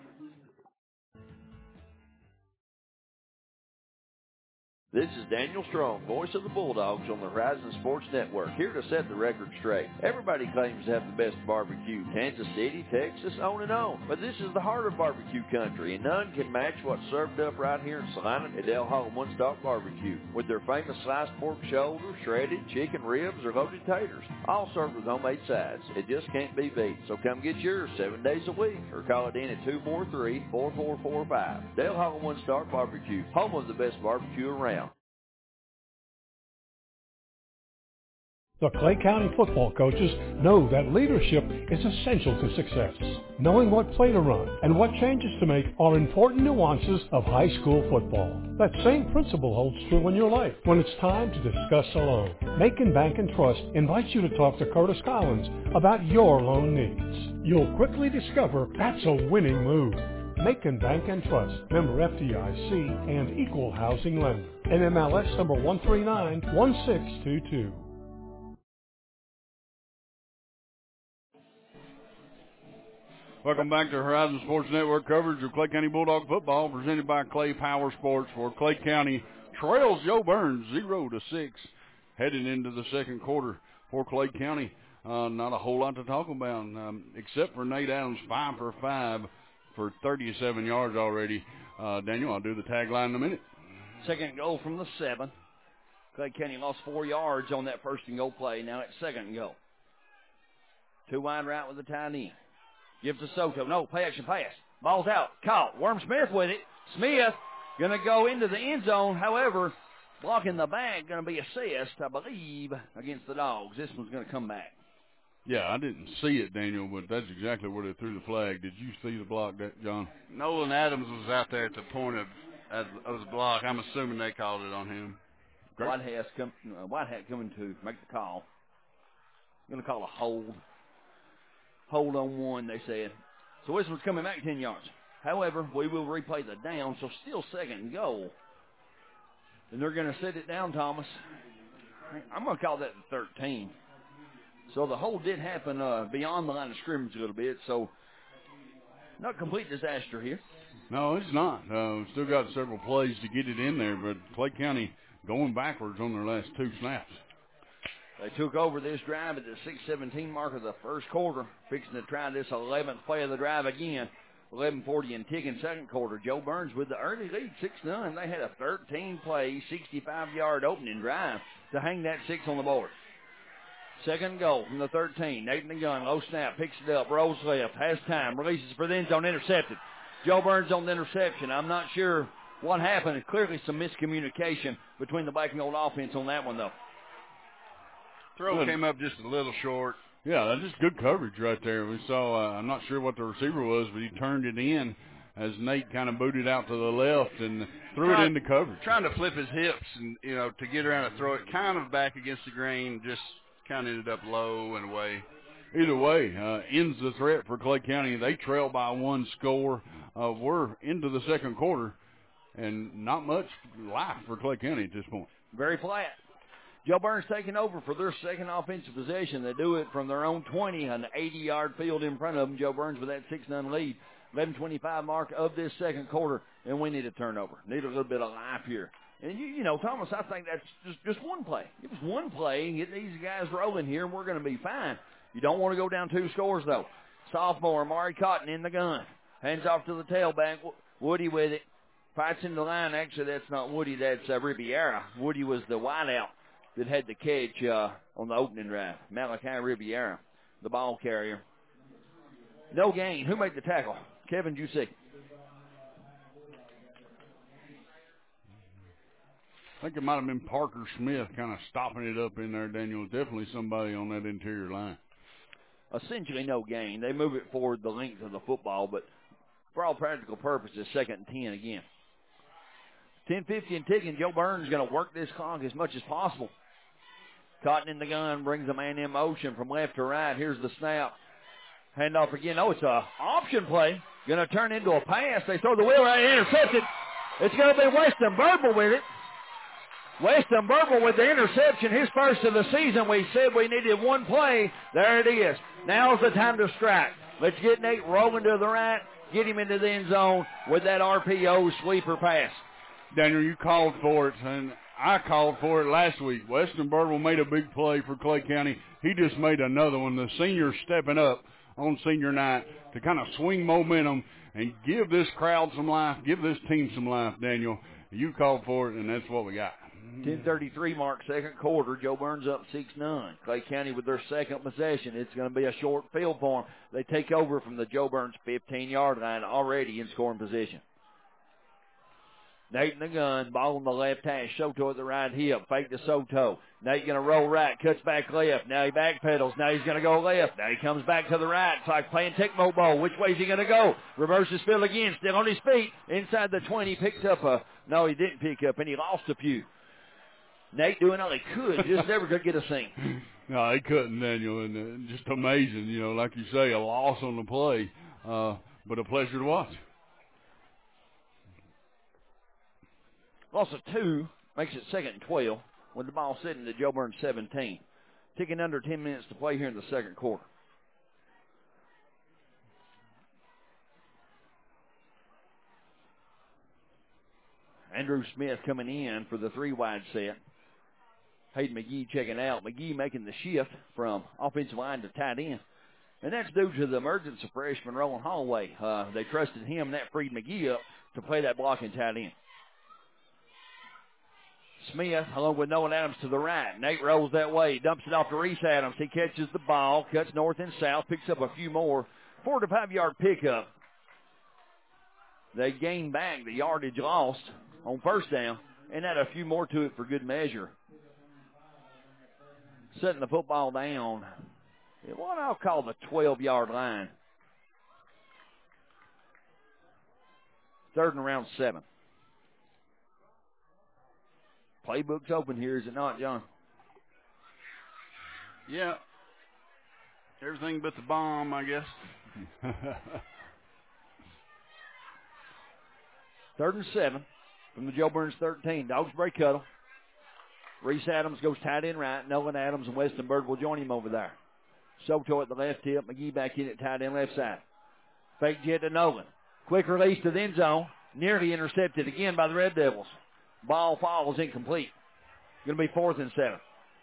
Speaker 14: This is Daniel Strong, voice of the Bulldogs on the Horizon Sports Network, here to set the record straight. Everybody claims to have the best barbecue. Kansas City, Texas, on and on. But this is the heart of barbecue country, and none can match what's served up right here in Salina at Del Hollow One Stop Barbecue. With their famous sliced pork shoulder, shredded chicken ribs, or loaded taters, all served with homemade sides. It just can't be beat. So come get yours seven days a week, or call it in at two four three, four four four five. Del Hollow One Stop Barbecue, home of the best barbecue around.
Speaker 5: The Clay County football coaches know that leadership is essential to success. Knowing what play to run and what changes to make are important nuances of high school football. That same principle holds true in your life when it's time to discuss a loan. Macon Bank and Trust invites you to talk to Curtis Collins about your loan needs. You'll quickly discover that's a winning move. Macon Bank and Trust, member F D I C and equal housing lender. N M L S number one three nine one six two two.
Speaker 3: Welcome back to Horizon Sports Network coverage of Clay County Bulldog football presented by Clay Power Sports, for Clay County trails Joe Burns zero to six heading into the second quarter for Clay County. Uh, not a whole lot to talk about um, except for Nate Adams five for five for thirty-seven yards already. Uh, Daniel, I'll do the tagline in a minute.
Speaker 14: Second goal from the seven. Clay County lost four yards on that first and goal play. Now it's second and goal. Two wide right with the tight end. Gives to Soto. No, play action pass. Ball's out. Caught. Worm Smith with it. Smith going to go into the end zone. However, blocking the back, going to be assist, I believe, against the Dogs. This one's going to come back.
Speaker 3: Yeah, I didn't see it, Daniel, but that's exactly where they threw the flag. Did you see the block, that, John?
Speaker 10: Nolan Adams was out there at the point of, of the block. I'm assuming they called it on him.
Speaker 14: Whitehat come, uh, Whitehat coming to make the call. Going to call a hold. Hold on one, they said. So this one's coming back ten yards. However, we will replay the down, so still second and goal. And they're going to set it down, Thomas. I'm going to call that the thirteen. So the hold did happen uh, beyond the line of scrimmage a little bit, so not complete disaster here.
Speaker 3: No, it's not. Uh, we've still got several plays to get it in there, but Clay County going backwards on their last two snaps.
Speaker 14: They took over this drive at the six seventeen mark of the first quarter, fixing to try this eleventh play of the drive again. eleven forty and ticking second quarter. Joe Burns with the early lead, six none. They had a thirteen-play, sixty-five-yard opening drive to hang that six on the board. Second goal from the thirteen. Nathan the gun, low snap, picks it up, rolls left, has time, releases for the end zone, intercepted. Joe Burns on the interception. I'm not sure what happened. Clearly some miscommunication between the black and gold offense on that one, though.
Speaker 10: Throw
Speaker 3: Good.
Speaker 10: Came up just a little short.
Speaker 3: Yeah, that's just good coverage right there. We saw, uh, I'm not sure what the receiver was, but he turned it in as Nate kind of booted out to the left and threw
Speaker 10: Try,
Speaker 3: it into coverage.
Speaker 10: Trying to flip his hips and, you know, to get around and throw it kind of back against the grain, just kind of ended up low and away.
Speaker 3: Either way, uh, ends the threat for Clay County. They trail by one score. Uh, we're into the second quarter, and not much life for Clay County at this point.
Speaker 14: Very flat. Joe Burns taking over for their second offensive possession. They do it from their own twenty, an eighty-yard field in front of them. Joe Burns with that six none lead. eleven twenty-five mark of this second quarter, and we need a turnover. Need a little bit of life here.
Speaker 2: And, you, you know, Thomas, I think that's just, just one play. It was one play, get these guys rolling here, and we're going to be fine. You don't want to go down two scores, though. Sophomore, Amari Cotton in the gun. Hands off to the tailback. Woody with it. Fights in the line. Actually, that's not Woody. That's uh, Riviera. Woody was the wideout that had the catch uh, on the opening drive. Malachi Riviera, the ball carrier. No gain. Who made the tackle? Kevin Juicy.
Speaker 3: I think it might have been Parker Smith kind of stopping it up in there, Daniel. Definitely somebody on that interior line.
Speaker 2: Essentially no gain. They move it forward the length of the football, but for all practical purposes, second and ten again. ten fifty and ticking. Joe Burns going to work this clock as much as possible. Cotton in the gun, brings a man in motion from left to right. Here's the snap. Handoff again. Oh, it's a option play. Going to turn into a pass. They throw the wheel right, intercepted. It's going to be Weston Burble with it. Weston Burble with the interception, his first of the season. We said we needed one play. There it is. Now's the time to strike. Let's get Nate rolling to the right, get him into the end zone with that R P O sweeper pass.
Speaker 3: Daniel, you called for it, and I called for it last week. Weston Burble made a big play for Clay County. He just made another one. The seniors stepping up on senior night to kind of swing momentum and give this crowd some life, give this team some life, Daniel. You called for it, and that's what we got.
Speaker 2: ten thirty-three mark, second quarter. Joe Burns up six none. Clay County with their second possession. It's going to be a short field for them. They take over from the Joe Burns fifteen-yard line, already in scoring position. Nate in the gun, ball on the left hash, Soto at the right hip, fake to Soto. Nate going to roll right, cuts back left. Now he backpedals. Now he's going to go left. Now he comes back to the right. It's like playing Tecmo Bowl. Which way is he going to go? Reverses field again, still on his feet. Inside the twenty, picks up a, no, he didn't pick up, and he lost a few. Nate doing all he could, just never could get a seam.
Speaker 3: No, he couldn't, Daniel, and uh, just amazing, you know, like you say, a loss on the play, uh, but a pleasure to watch.
Speaker 2: Loss of two makes it second and twelve with the ball sitting to Joe Burns seventeen. Ticking under ten minutes to play here in the second quarter. Andrew Smith coming in for the three-wide set. Hayden McGee checking out. McGee making the shift from offensive line to tight end. And that's due to the emergence of freshman Roland Holloway. Uh, they trusted him, and that freed McGee up to play that blocking tight end. Smith, along with Nolan Adams to the right. Nate rolls that way, dumps it off to Reese Adams. He catches the ball, cuts north and south, picks up a few more. Four to five-yard pickup. They gain back the yardage lost on first down, and add a few more to it for good measure. Setting the football down at what I'll call the twelve-yard line. Third and around seven. Playbook's open here, is it not, John?
Speaker 3: Yeah. Everything but the bomb, I guess.
Speaker 2: Third and seven from the Joe Burns thirteen. Dogs break huddle. Reese Adams goes tight end right. Nolan Adams and Weston Bird will join him over there. Soto at the left hip. McGee back in at tight end left side. Fake jet to Nolan. Quick release to the end zone. Nearly intercepted again by the Red Devils. Ball falls incomplete. Going to be fourth and seven.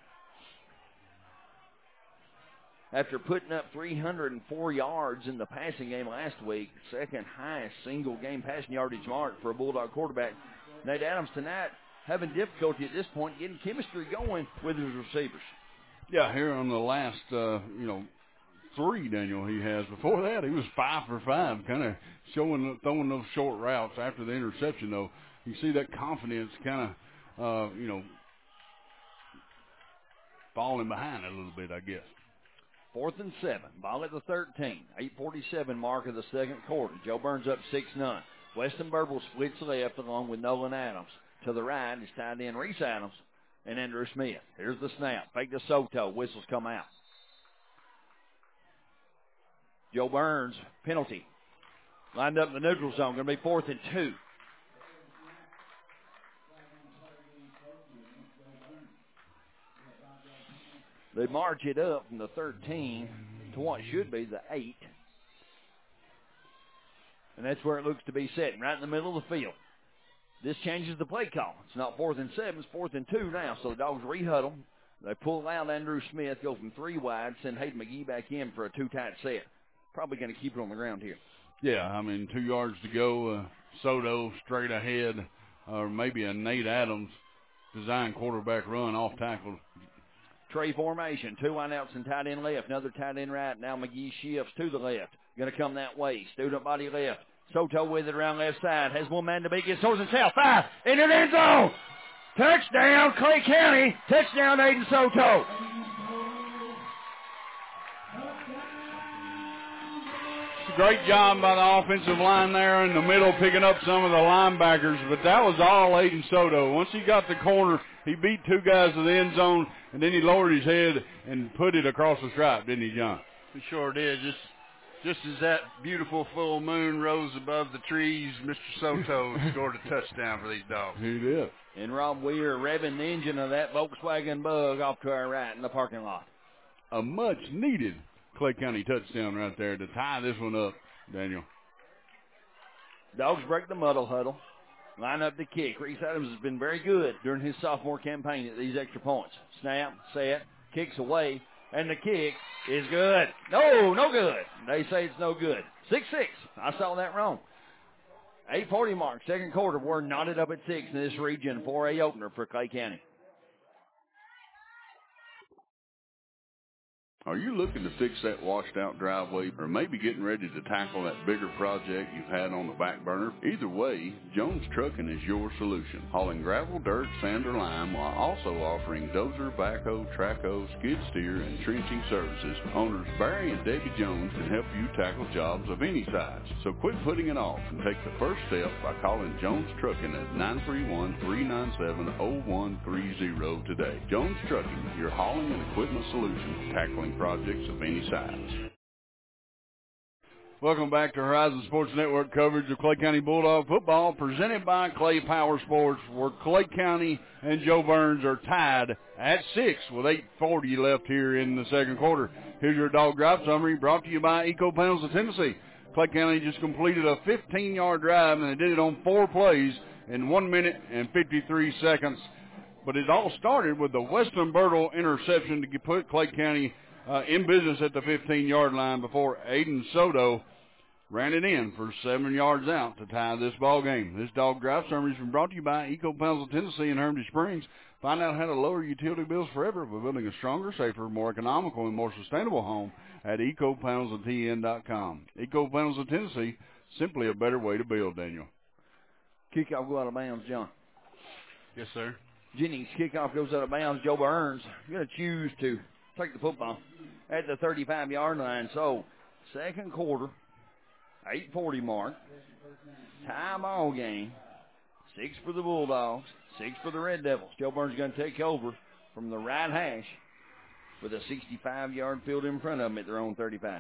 Speaker 2: After putting up three hundred four yards in the passing game last week, second highest single game passing yardage mark for a Bulldog quarterback, Nate Adams tonight having difficulty at this point getting chemistry going with his receivers.
Speaker 3: Yeah, here on the last, uh, you know, three, Daniel, he has. Before that, he was five for five, kind of showing, throwing those short routes after the interception, though. You see that confidence kind of, uh, you know, falling behind a little bit, I guess.
Speaker 2: Fourth and seven. Ball at the thirteen. eight forty-seven mark of the second quarter. Joe Burns up six none. Weston Burble splits left along with Nolan Adams. To the right is tight end Reese Adams and Andrew Smith. Here's the snap. Fake to Soto. Whistles come out. Joe Burns, penalty. Lined up in the neutral zone. Going to be fourth and two. They march it up from the thirteen to what should be the eight. And that's where it looks to be sitting, right in the middle of the field. This changes the play call. It's not fourth and seven, it's fourth and two now. So the Dogs re-huddle. They pull out Andrew Smith, go from three wide, send Hayden McGee back in for a two-tight set. Probably going to keep it on the ground here.
Speaker 3: Yeah, I mean, two yards to go. Uh, Soto straight ahead, or maybe a Nate Adams design quarterback run off tackle.
Speaker 2: Trey formation, two wideouts and tight end left, another tight end right. Now McGee shifts to the left. Going to come that way. Student body left. Soto with it around left side. Has one man to beat. Gets towards himself. Five. Into the end zone. Touchdown, Clay County. Touchdown, Aiden Soto.
Speaker 3: Great job by the offensive line there in the middle, picking up some of the linebackers. But that was all Aiden Soto. Once he got the corner, he beat two guys to the end zone, and then he lowered his head and put it across the stripe, didn't he, John?
Speaker 10: He sure did. Just just as that beautiful full moon rose above the trees, Mister Soto scored a touchdown for these Dogs.
Speaker 3: He did.
Speaker 2: And Rob Weir revving the engine of that Volkswagen Bug off to our right in the parking lot.
Speaker 3: A much-needed Clay County touchdown right there to tie this one up, Daniel.
Speaker 2: Dogs break the muddle huddle. Line up the kick. Reese Adams has been very good during his sophomore campaign at these extra points. Snap, set, kicks away, and the kick is good. No, no good. They say it's no good. six six. I saw that wrong. eight forty mark, second quarter. We're knotted up at six in this region. four A opener for Clay County.
Speaker 1: Are you looking to fix that washed-out driveway or maybe getting ready to tackle that bigger project you've had on the back burner? Either way, Jones Trucking is your solution. Hauling gravel, dirt, sand, or lime while also offering dozer, backhoe, trackhoe, skid steer, and trenching services. Owners Barry and Debbie Jones can help you tackle jobs of any size. So quit putting it off and take the first step by calling Jones Trucking at nine three one, three nine seven, zero one three zero today. Jones Trucking, your hauling and equipment solution, tackling projects of any size.
Speaker 3: Welcome back to Horizon Sports Network coverage of Clay County Bulldog football presented by Clay Power Sports, where Clay County and Joe Burns are tied at six with eight forty left here in the second quarter. Here's your dog drive summary brought to you by Eco Panels of Tennessee. Clay County just completed a fifteen-yard drive, and they did it on four plays in one minute and fifty-three seconds. But it all started with the Weston Bertle interception to put Clay County Uh, in business at the fifteen-yard line before Aiden Soto ran it in for seven yards out to tie this ball game. This dog drive summary has been brought to you by Eco Panels of Tennessee and Hermitage Springs. Find out how to lower utility bills forever by building a stronger, safer, more economical, and more sustainable home at eco panels of t n dot com. Eco Panels of Tennessee, simply a better way to build, Daniel.
Speaker 2: Kickoff go out of bounds, John.
Speaker 10: Yes, sir.
Speaker 2: Jennings kickoff goes out of bounds. Joe Burns going to choose to take the football at the thirty-five-yard line. So, second quarter, eight forty mark, tie ball game, six for the Bulldogs, six for the Red Devils. Joe Burns going to take over from the right hash with a sixty-five-yard field in front of them at their own thirty-five.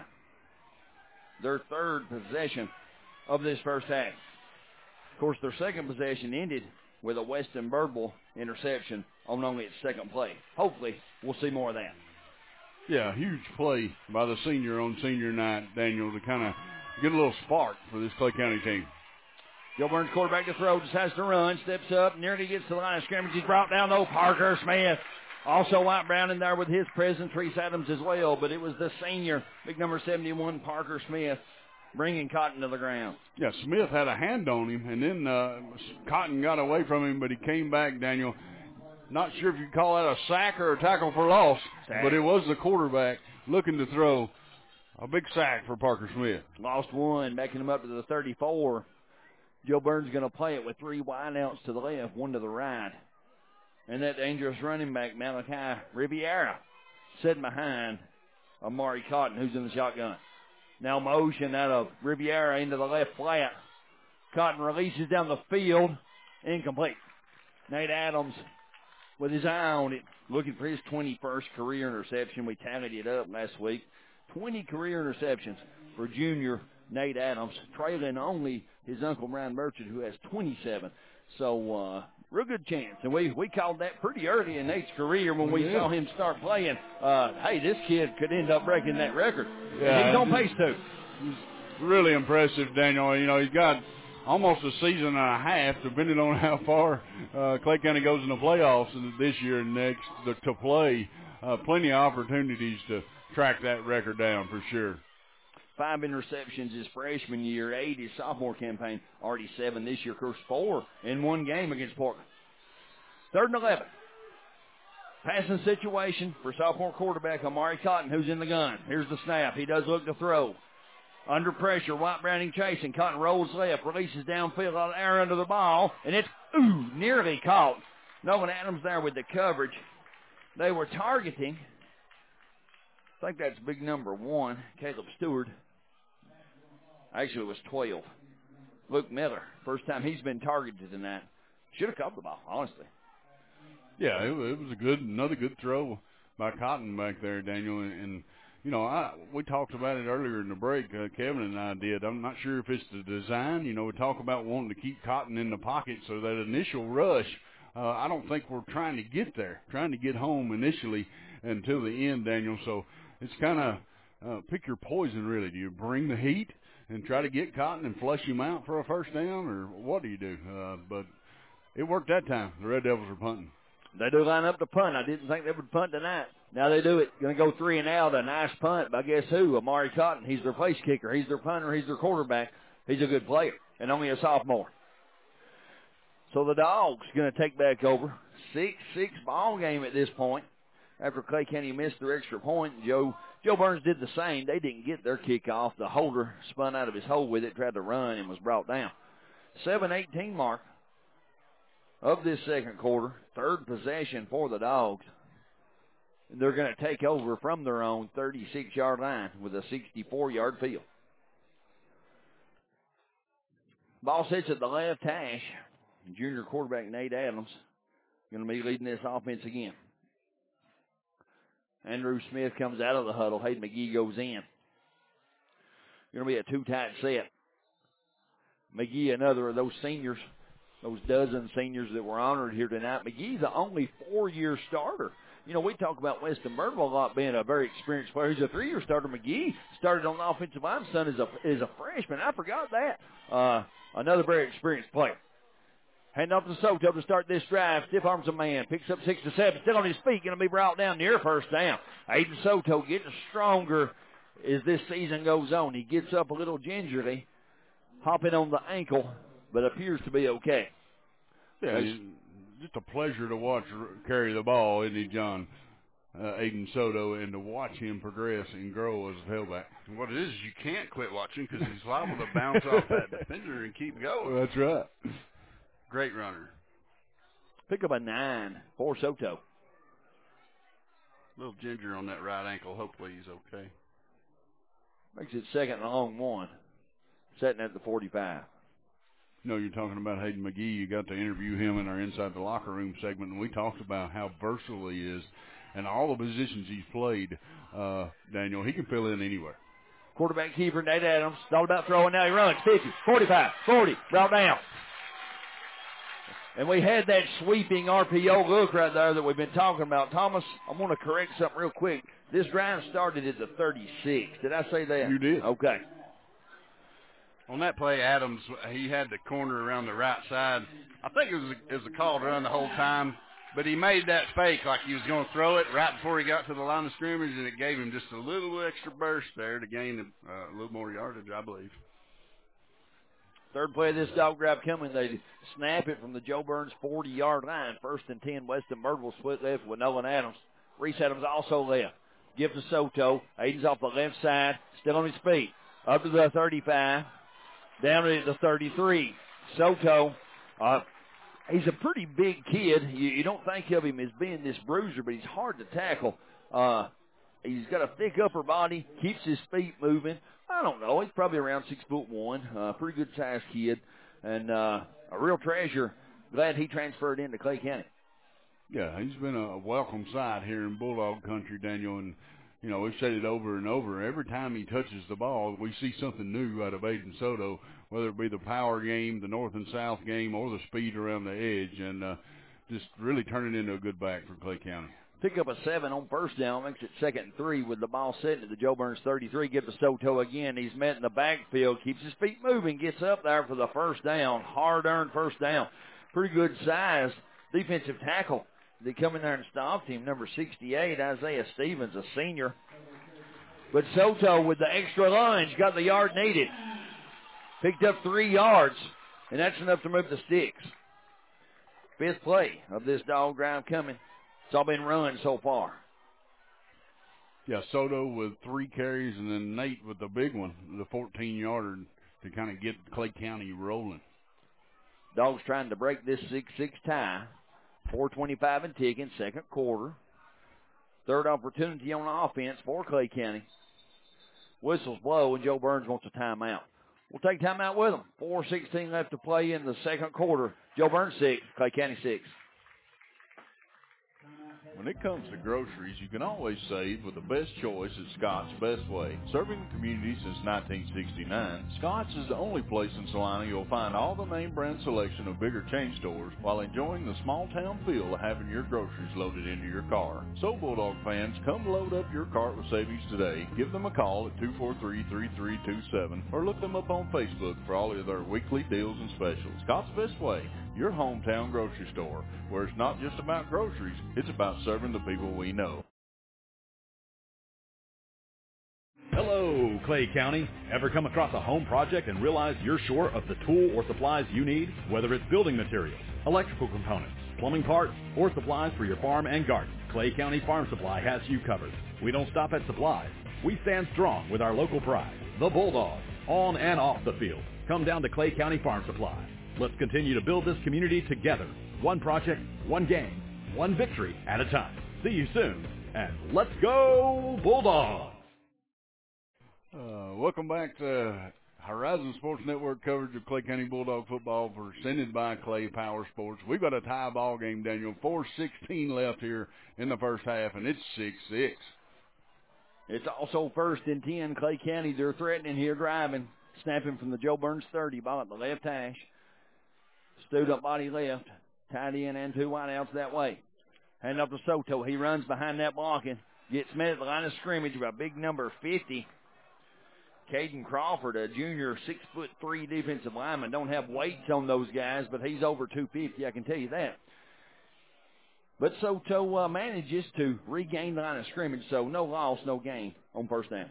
Speaker 2: Their third possession of this first half. Of course, their second possession ended with a Weston Bertle interception on only its second play. Hopefully, we'll see more of that.
Speaker 3: Yeah, huge play by the senior on senior night, Daniel, to kind of get a little spark for this Clay County team.
Speaker 2: Joe Burns, quarterback to throw, just has to run, steps up, nearly gets to the line of scrimmage. He's brought down, though, Parker Smith. Also White Brown in there with his presence, Reese Adams as well, but it was the senior, big number seventy-one, Parker Smith, bringing Cotton to the ground.
Speaker 3: Yeah, Smith had a hand on him, and then uh, Cotton got away from him, but he came back, Daniel. Not sure if you call that a sack or a tackle for loss, sack. But it was the quarterback looking to throw. A big sack for Parker Smith.
Speaker 2: Lost one, backing him up to the thirty-four. Joe Burns going to play it with three wideouts to the left, one to the right. And that dangerous running back, Malachi Riviera, sitting behind Amari Cotton, who's in the shotgun. Now motion out of Riviera into the left flat. Cotton releases down the field. Incomplete. Nate Adams with his eye on it, looking for his twenty-first career interception. We tallied it up last week. twenty career interceptions for junior Nate Adams, trailing only his uncle Brian Merchant, who has twenty-seven. So, uh, real good chance. And we, we called that pretty early in Nate's career when we yeah. saw him start playing. Uh, hey, this kid could end up breaking that record. Yeah, he's on pace to.
Speaker 3: Really impressive, Daniel. You know, he's got almost a season and a half, depending on how far uh, Clay County goes in the playoffs this year and next to, to play. Uh, plenty of opportunities to track that record down for sure.
Speaker 2: Five interceptions his freshman year, eight his sophomore campaign, already seven this year. Of course, four in one game against Portland. Third and eleven. Passing situation for sophomore quarterback Amari Cotton, who's in the gun. Here's the snap. He does look to throw. Under pressure, White Browning chasing. Cotton rolls left, releases downfield on air under the ball, and it's ooh, nearly caught. Nolan Adams there with the coverage. They were targeting, I think that's big number one, Caleb Stewart. Actually, it was twelve. Luke Miller, first time he's been targeted in that. Should have caught the ball, honestly.
Speaker 3: Yeah, it, it was a good, another good throw by Cotton back there, Daniel. And, and you know, I we talked about it earlier in the break. Uh, Kevin and I did. I'm not sure if it's the design. You know, we talk about wanting to keep Cotton in the pocket, so that initial rush, uh, I don't think we're trying to get there, trying to get home initially until the end, Daniel. So it's kind of uh, pick your poison, really. Do you bring the heat and try to get Cotton and flush him out for a first down, or what do you do? Uh, but it worked that time. The Red Devils are punting.
Speaker 2: They do line up to punt. I didn't think they would punt tonight. Now they do it. Going to go three and out. A nice punt by guess who? Amari Cotton. He's their place kicker. He's their punter. He's their quarterback. He's a good player, and only a sophomore. So the Dogs going to take back over. six six ball game at this point. After Clay County missed their extra point, Joe Joe Burns did the same. They didn't get their kickoff. The holder spun out of his hole with it, tried to run, and was brought down. seven eighteen mark of this second quarter. Third possession for the Dogs. They're going to take over from their own thirty-six-yard line with a sixty-four-yard field. Ball sits at the left hash. Junior quarterback Nate Adams going to be leading this offense again. Andrew Smith comes out of the huddle. Hayden McGee goes in. Going to be a two-tight set. McGee, another of those seniors, those dozen seniors that were honored here tonight. McGee's the only four-year starter. You know, we talk about Weston Myrtle a lot being a very experienced player. He's a three-year starter. McGee started on the offensive line. Son is a, is a freshman. I forgot that. Uh, another very experienced player. Hand off to Soto to start this drive. Stiff arms a man. Picks up six to seven. Still on his feet. Going to be brought down near first down. Aiden Soto getting stronger as this season goes on. He gets up a little gingerly, hopping on the ankle, but appears to be okay.
Speaker 3: Yeah, it's just a pleasure to watch carry the ball, isn't he, John? Uh, Aiden Soto, and to watch him progress and grow as a tailback.
Speaker 10: What it is, you can't quit watching because he's liable to bounce off that defender and keep going.
Speaker 3: Well, that's right.
Speaker 10: Great runner.
Speaker 2: Pick up a nine for Soto.
Speaker 10: Little ginger on that right ankle. Hopefully he's okay.
Speaker 2: Makes it second and a long one. Setting at the forty-five.
Speaker 3: You know, you're talking about Hayden McGee. You got to interview him in our Inside the Locker Room segment, and we talked about how versatile he is and all the positions he's played. Uh, Daniel, he can fill in anywhere.
Speaker 2: Quarterback keeper Nate Adams. It's all about throwing. Now he runs. fifty, forty-five, forty. Brought down. And we had that sweeping R P O look right there that we've been talking about. Thomas, I want to correct something real quick. This drive started at the thirty-six. Did I say that?
Speaker 3: You did.
Speaker 2: Okay.
Speaker 10: On that play, Adams, he had the corner around the right side. I think it was a, it was a called run the whole time, but he made that fake like he was going to throw it right before he got to the line of scrimmage, and it gave him just a little extra burst there to gain uh, a little more yardage, I believe.
Speaker 2: Third play of this dog grab coming. They snap it from the Joe Burns forty-yard line. First and ten, Weston Birdwell split left with Nolan Adams. Reese Adams also left. Give to Soto. Aiden's off the left side. Still on his feet. Up to the thirty-five. Down to the thirty-three. Soto, uh, he's a pretty big kid. You, you don't think of him as being this bruiser, but he's hard to tackle. Uh, he's got a thick upper body, keeps his feet moving. I don't know. He's probably around six foot one. Uh, pretty good sized kid, and uh, a real treasure. Glad he transferred into Clay County.
Speaker 3: Yeah, he's been a welcome sight here in Bulldog Country, Daniel, and you know we've said it over and over. Every time he touches the ball, we see something new out of Aiden Soto, whether it be the power game, the north and south game, or the speed around the edge, and uh, just really turning into a good back for Clay County.
Speaker 2: Pick up a seven on first down, makes it second and three with the ball sitting at the Joe Burns thirty-three. Give to Soto again. He's met in the backfield, keeps his feet moving, gets up there for the first down. Hard-earned first down. Pretty good size defensive tackle. They come in there and stopped him, number sixty-eight, Isaiah Stevens, a senior. But Soto with the extra lunge got the yard needed. Picked up three yards, and that's enough to move the sticks. Fifth play of this dog drive coming. It's all been run so far.
Speaker 3: Yeah, Soto with three carries, and then Nate with the big one, the fourteen-yarder, to kind of get Clay County rolling.
Speaker 2: Dogs trying to break this six six tie. four twenty-five and ticking, second quarter. Third opportunity on offense for Clay County. Whistles blow, and Joe Burns wants a timeout. We'll take timeout with them. four sixteen left to play in the second quarter. Joe Burns six, Clay County six.
Speaker 1: When it comes to groceries, you can always save with the best choice at Scott's Best Way. Serving the community since nineteen sixty-nine, Scott's is the only place in Salina you'll find all the name brand selection of bigger chain stores while enjoying the small town feel of having your groceries loaded into your car. So Bulldog fans, come load up your cart with savings today. Give them a call at two four three, three three two seven or look them up on Facebook for all of their weekly deals and specials. Scott's Best Way, your hometown grocery store, where it's not just about groceries, it's about serving the people we know.
Speaker 6: Hello, Clay County. Ever come across a home project and realize you're short of the tool or supplies you need? Whether it's building materials, electrical components, plumbing parts, or supplies for your farm and garden, Clay County Farm Supply has you covered. We don't stop at supplies. We stand strong with our local pride, the Bulldogs, on and off the field. Come down to Clay County Farm Supply. Let's continue to build this community together. One project, one game, one victory at a time. See you soon, and let's go Bulldogs!
Speaker 3: Uh, welcome back to Horizon Sports Network coverage of Clay County Bulldog football presented by Clay Power Sports. We've got a tie ball game, Daniel. four sixteen left here in the first half, and it's six six.
Speaker 2: It's also first and ten. Clay County, they're threatening here, driving. Snapping from the Joe Burns thirty, ball at the left hash. Stood up body left. Tight end and two wideouts that way. Hand up to Soto. He runs behind that blocking. Gets met at the line of scrimmage by big number fifty. Caden Crawford, a junior six foot three defensive lineman. Don't have weights on those guys, but he's over two fifty, I can tell you that. But Soto uh, manages to regain the line of scrimmage, so no loss, no gain on first down.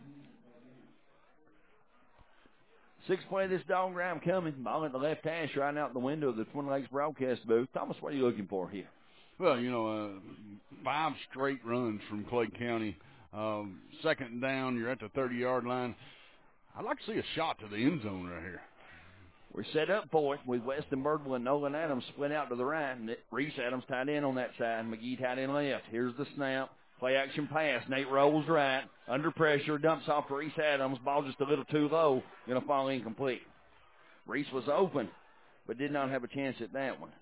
Speaker 2: Six play of this dog drive coming. Ball at the left hash right out the window of the Twin Lakes broadcast booth. Thomas, what are you looking for here?
Speaker 3: Well, you know, uh, five straight runs from Clay County. Um, second down, you're at the thirty-yard line. I'd like to see a shot to the end zone right here.
Speaker 2: We're set up for it with Weston Birdwell and Nolan Adams split out to the right. And Reese Adams tied in on that side. McGee tied in left. Here's the snap. Play action pass. Nate rolls right. Under pressure. Dumps off to Reese Adams. Ball just a little too low. Going to fall incomplete. Reese was open, but did not have a chance at that one.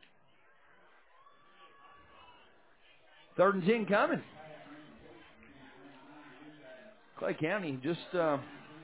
Speaker 2: Third and ten coming. Clay County just uh,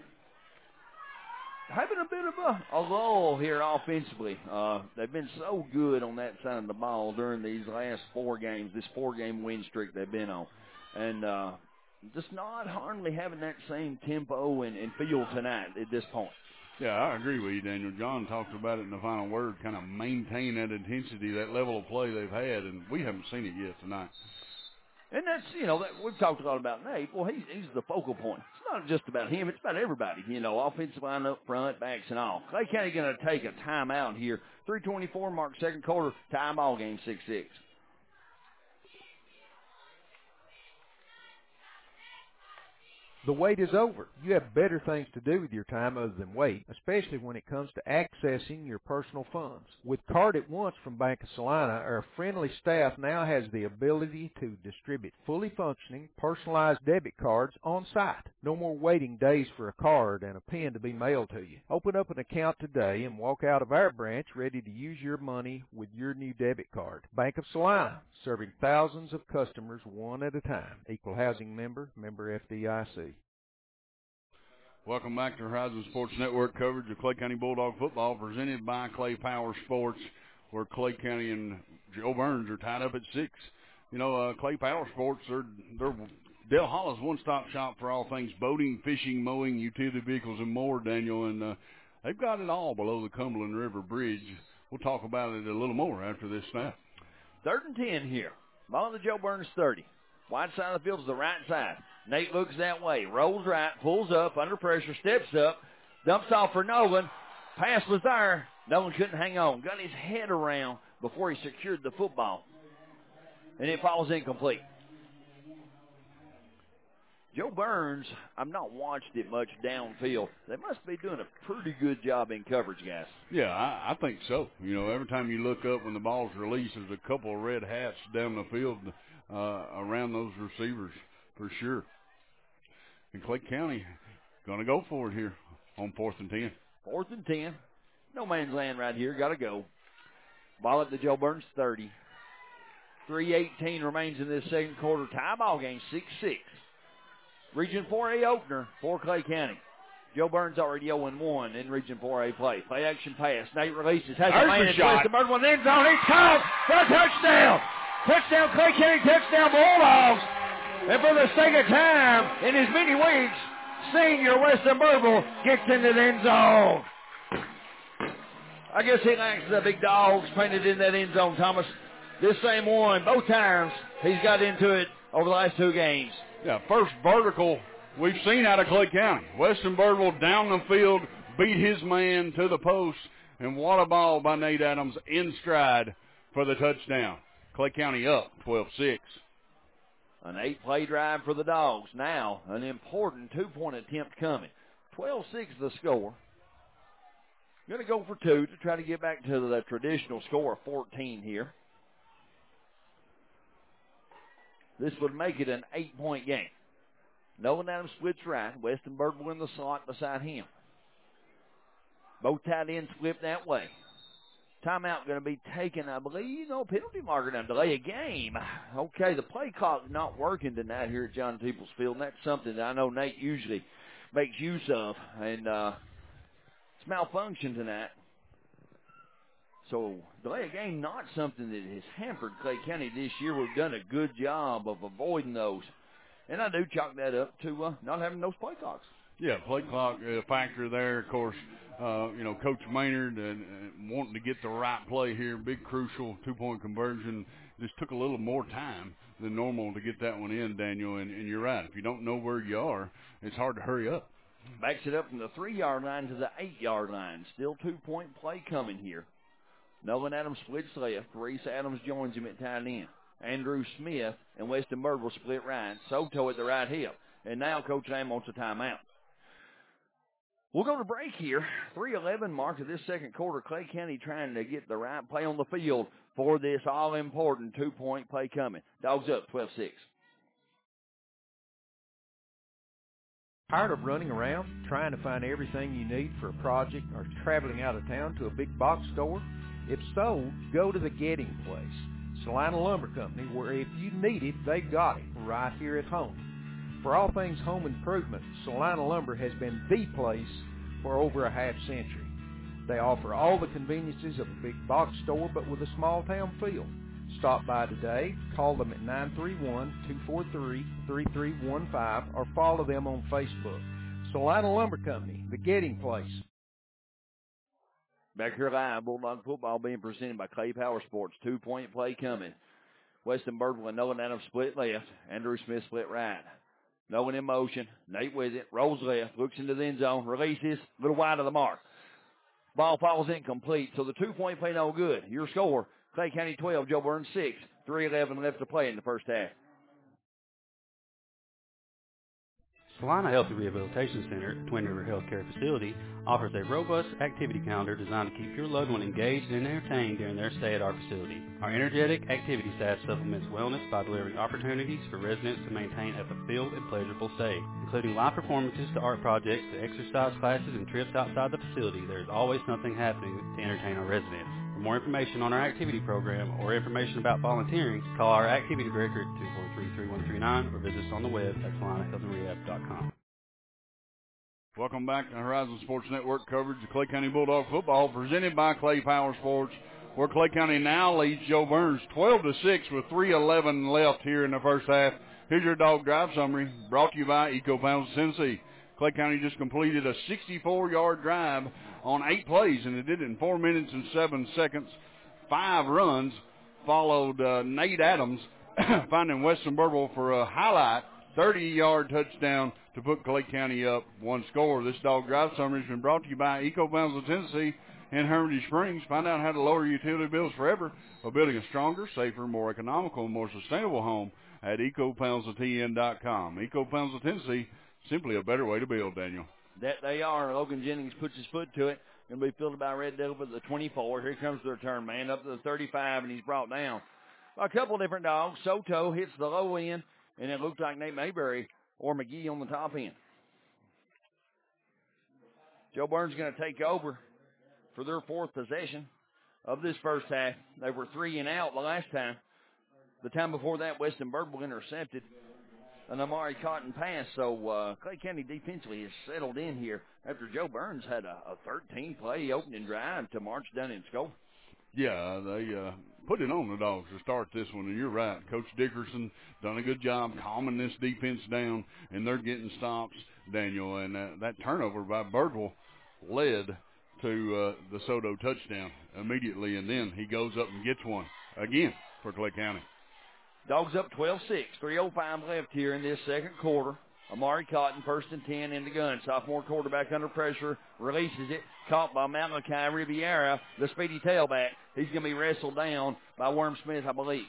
Speaker 2: having a bit of a, a lull here offensively. Uh, they've been so good on that side of the ball during these last four games, this four-game win streak they've been on. And uh, just not hardly having that same tempo and, and feel tonight at this point.
Speaker 3: Yeah, I agree with you, Daniel. John talked about it in the final word, kind of maintain that intensity, that level of play they've had, and we haven't seen it yet tonight.
Speaker 2: And that's, you know, that we've talked a lot about Nate. Well, he's, he's the focal point. It's not just about him. It's about everybody, you know, offensive line up front, backs and all. Clay County going to take a timeout here. three twenty-four mark, second quarter, tie ball game, six six.
Speaker 8: The wait is over. You have better things to do with your time other than wait, especially when it comes to accessing your personal funds. With Card at Once from Bank of Salina, our friendly staff now has the ability to distribute fully functioning, personalized debit cards on site. No more waiting days for a card and a pen to be mailed to you. Open up an account today and walk out of our branch ready to use your money with your new debit card. Bank of Salina, serving thousands of customers one at a time. Equal housing member, member F D I C.
Speaker 3: Welcome back to Horizon Sports Network coverage of Clay County Bulldog football presented by Clay Power Sports, where Clay County and Joe Burns are tied up at six. you know, uh, Clay Power Sports, they're, they're Dale Hollow's one-stop shop for all things boating, fishing, mowing, utility vehicles, and more, Daniel. And uh, they've got it all below the Cumberland River Bridge. We'll talk about it a little more after this snap.
Speaker 2: Third and ten here. Ball on the Joe Burns thirty. Wide side of the field is the right side. Nate looks that way. Rolls right, pulls up, under pressure, steps up, dumps off for Nolan. Pass was there. Nolan couldn't hang on. Got his head around before he secured the football. And it falls incomplete. Joe Burns, I've not watched it much downfield. They must be doing a pretty good job in coverage, guys.
Speaker 3: Yeah, I, I think so. You know, every time you look up when the ball's released, there's a couple of red hats down the field uh, around those receivers for sure. And Clay County going to go for it here on fourth and ten.
Speaker 2: Fourth and ten. No man's land right here. Got to go. Ball at the Joe Burns thirty. three eighteen remains in this second quarter. Tie ball game, six six. Region four A opener for Clay County. Joe Burns already oh and one in Region four A play. Play action pass. Nate releases. Has
Speaker 3: There's
Speaker 2: a man
Speaker 3: the
Speaker 2: in
Speaker 3: shot.
Speaker 2: the Burns one end zone. It's caught for a touchdown. Touchdown, Clay County, touchdown, Bulldogs. And for the second time in as many weeks, senior Weston Burble gets into the end zone. I guess he likes the big dogs painted in that end zone, Thomas. This same one, both times, he's got into it over the last two games.
Speaker 3: Yeah, first vertical we've seen out of Clay County. Weston Birdwell down the field, beat his man to the post, and what a ball by Nate Adams in stride for the touchdown. Clay County up twelve six.
Speaker 2: An eight-play drive for the Dogs. Now, an important two-point attempt coming. twelve six the score. Going to go for two to try to get back to the traditional score of fourteen here. This would make it an eight-point game. Nolan Adams splits right. Weston Birdwell in the slot beside him. Both tight ends flip that way. Timeout going to be taken, I believe. No penalty marker now. Delay a game. Okay, the play clock not working tonight here at John Peoples Field, and that's something that I know Nate usually makes use of. And uh, it's malfunction tonight. So delay a game, not something that has hampered Clay County this year. We've done a good job of avoiding those. And I do chalk that up to uh, not having those play clocks.
Speaker 3: Yeah, play clock uh, factor there. Of course, uh, you know, Coach Maynard and, and wanting to get the right play here, big crucial two-point conversion. Just took a little more time than normal to get that one in, Daniel. And, and you're right. If you don't know where you are, it's hard to hurry up.
Speaker 2: Backs it up from the three-yard line to the eight-yard line. Still two-point play coming here. Nolan Adams splits left. Reese Adams joins him at tight end. Andrew Smith and Weston Bird will split right. Soto at the right hip. And now Coach Lamb wants a timeout. We'll go to break here. three eleven mark of this second quarter. Clay County trying to get the right play on the field for this all-important two-point play coming. Dogs up twelve six.
Speaker 8: Tired of running around trying to find everything you need for a project or traveling out of town to a big box store? If so, go to the Getting Place, Salina Lumber Company, where if you need it, they got it right here at home. For all things home improvement, Salina Lumber has been the place for over a half century. They offer all the conveniences of a big box store, but with a small town feel. Stop by today, call them at nine three one, two four three, three three one five, or follow them on Facebook. Salina Lumber Company, the Getting Place.
Speaker 2: Back here live, Bulldog football being presented by Clay Power Sports. Two-point play coming. Weston Birdwell and Nolan Adams split left. Andrew Smith split right. Nolan in motion. Nate with it. Rolls left. Looks into the end zone. Releases. A little wide of the mark. Ball falls incomplete. So the two-point play no good. Your score, Clay County twelve, Joe Burns six. three eleven left to play in the first half.
Speaker 9: Salina Healthy Rehabilitation Center, a Twin River Healthcare facility, offers a robust activity calendar designed to keep your loved one engaged and entertained during their stay at our facility. Our energetic activity staff supplements wellness by delivering opportunities for residents to maintain a fulfilled and pleasurable stay. Including live performances to art projects to exercise classes and trips outside the facility, there is always something happening to entertain our residents. For more information on our activity program or information about volunteering, call our activity director at two four three, three one three nine or visit us on the web at salina health and rehab dot com.
Speaker 3: Welcome back to Horizon Sports Network coverage of Clay County Bulldog football presented by Clay Power Sports where Clay County now leads Joe Burns twelve to six with three eleven left here in the first half. Here's your dog drive summary brought to you by Eco Panels of Tennessee. Clay County just completed a sixty-four-yard drive on eight plays, and it did it in four minutes and seven seconds. Five runs followed uh, Nate Adams finding Weston Burble for a highlight thirty-yard touchdown to put Clay County up one score. This dog drive summary has been brought to you by Eco Panels of Tennessee in Hermitage Springs. Find out how to lower utility bills forever by building a stronger, safer, more economical, and more sustainable home at eco panels of t n dot com. Eco Panels of Tennessee, simply a better way to build, Daniel.
Speaker 2: That they are. Logan Jennings puts his foot to it. Going to be fielded by Red Devil at the twenty-four. Here comes the return man up to the thirty-five, and he's brought down by a couple of different dogs. Soto hits the low end, and it looks like Nate Mayberry or McGee on the top end. Joe Burns is going to take over for their fourth possession of this first half. They were three and out the last time. The time before that, Weston Burble intercepted an Amari Cotton pass. So uh, Clay County defensively has settled in here after Joe Burns had a, a thirteen-play opening drive to march down and score.
Speaker 3: Yeah, they uh, put it on the dogs to start this one, and you're right. Coach Dickerson done a good job calming this defense down, and they're getting stops, Daniel. And uh, that turnover by Birdwell led to uh, the Soto touchdown immediately, and then he goes up and gets one again for Clay County.
Speaker 2: Dogs up twelve six, three oh five left here in this second quarter. Amari Cotton, first and ten in the gun. Sophomore quarterback under pressure, releases it, caught by Malachi Riviera, the speedy tailback. He's going to be wrestled down by Worm Smith, I believe.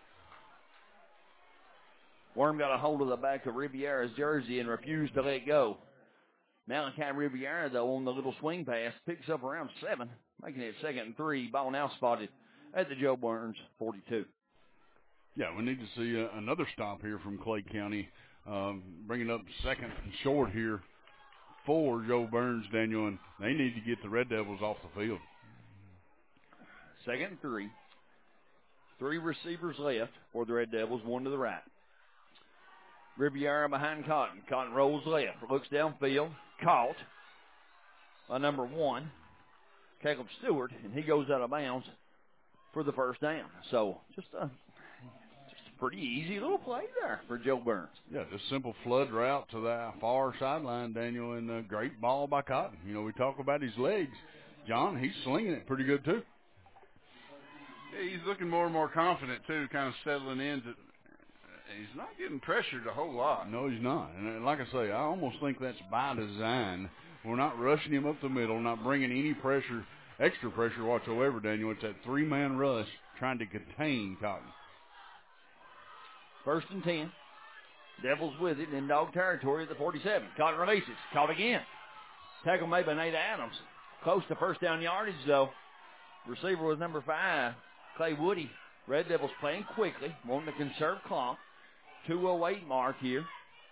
Speaker 2: Worm got a hold of the back of Riviera's jersey and refused to let go. Malachi Riviera, though, on the little swing pass, picks up around seven, making it second and three. Ball now spotted at the Joe Burns forty-two.
Speaker 3: Yeah, we need to see uh, another stop here from Clay County, um, bringing up second and short here for Joe Burns, Daniel, and they need to get the Red Devils off the field.
Speaker 2: Second and three. Three receivers left for the Red Devils, one to the right. Riviera behind Cotton. Cotton rolls left, looks downfield, caught by number one, Caleb Stewart, and he goes out of bounds for the first down. So just a pretty easy little play there for Joe Burns.
Speaker 3: Yeah, just simple flood route to the far sideline, Daniel, and a great ball by Cotton. You know, we talk about his legs. John, he's slinging it pretty good, too.
Speaker 10: Yeah, he's looking more and more confident, too, kind of settling into he's not getting pressured a whole lot.
Speaker 3: No, he's not. And like I say, I almost think that's by design. We're not rushing him up the middle, not bringing any pressure, extra pressure whatsoever, Daniel. It's that three-man rush trying to contain Cotton.
Speaker 2: First and ten. Devils with it in dog territory at the forty-seven. Cotton releases. Caught again. Tackle made by Nate Adams. Close to first down yardage, though. Receiver was number five, Clay Woody. Red Devils playing quickly, wanting to conserve clock. two oh eight mark here.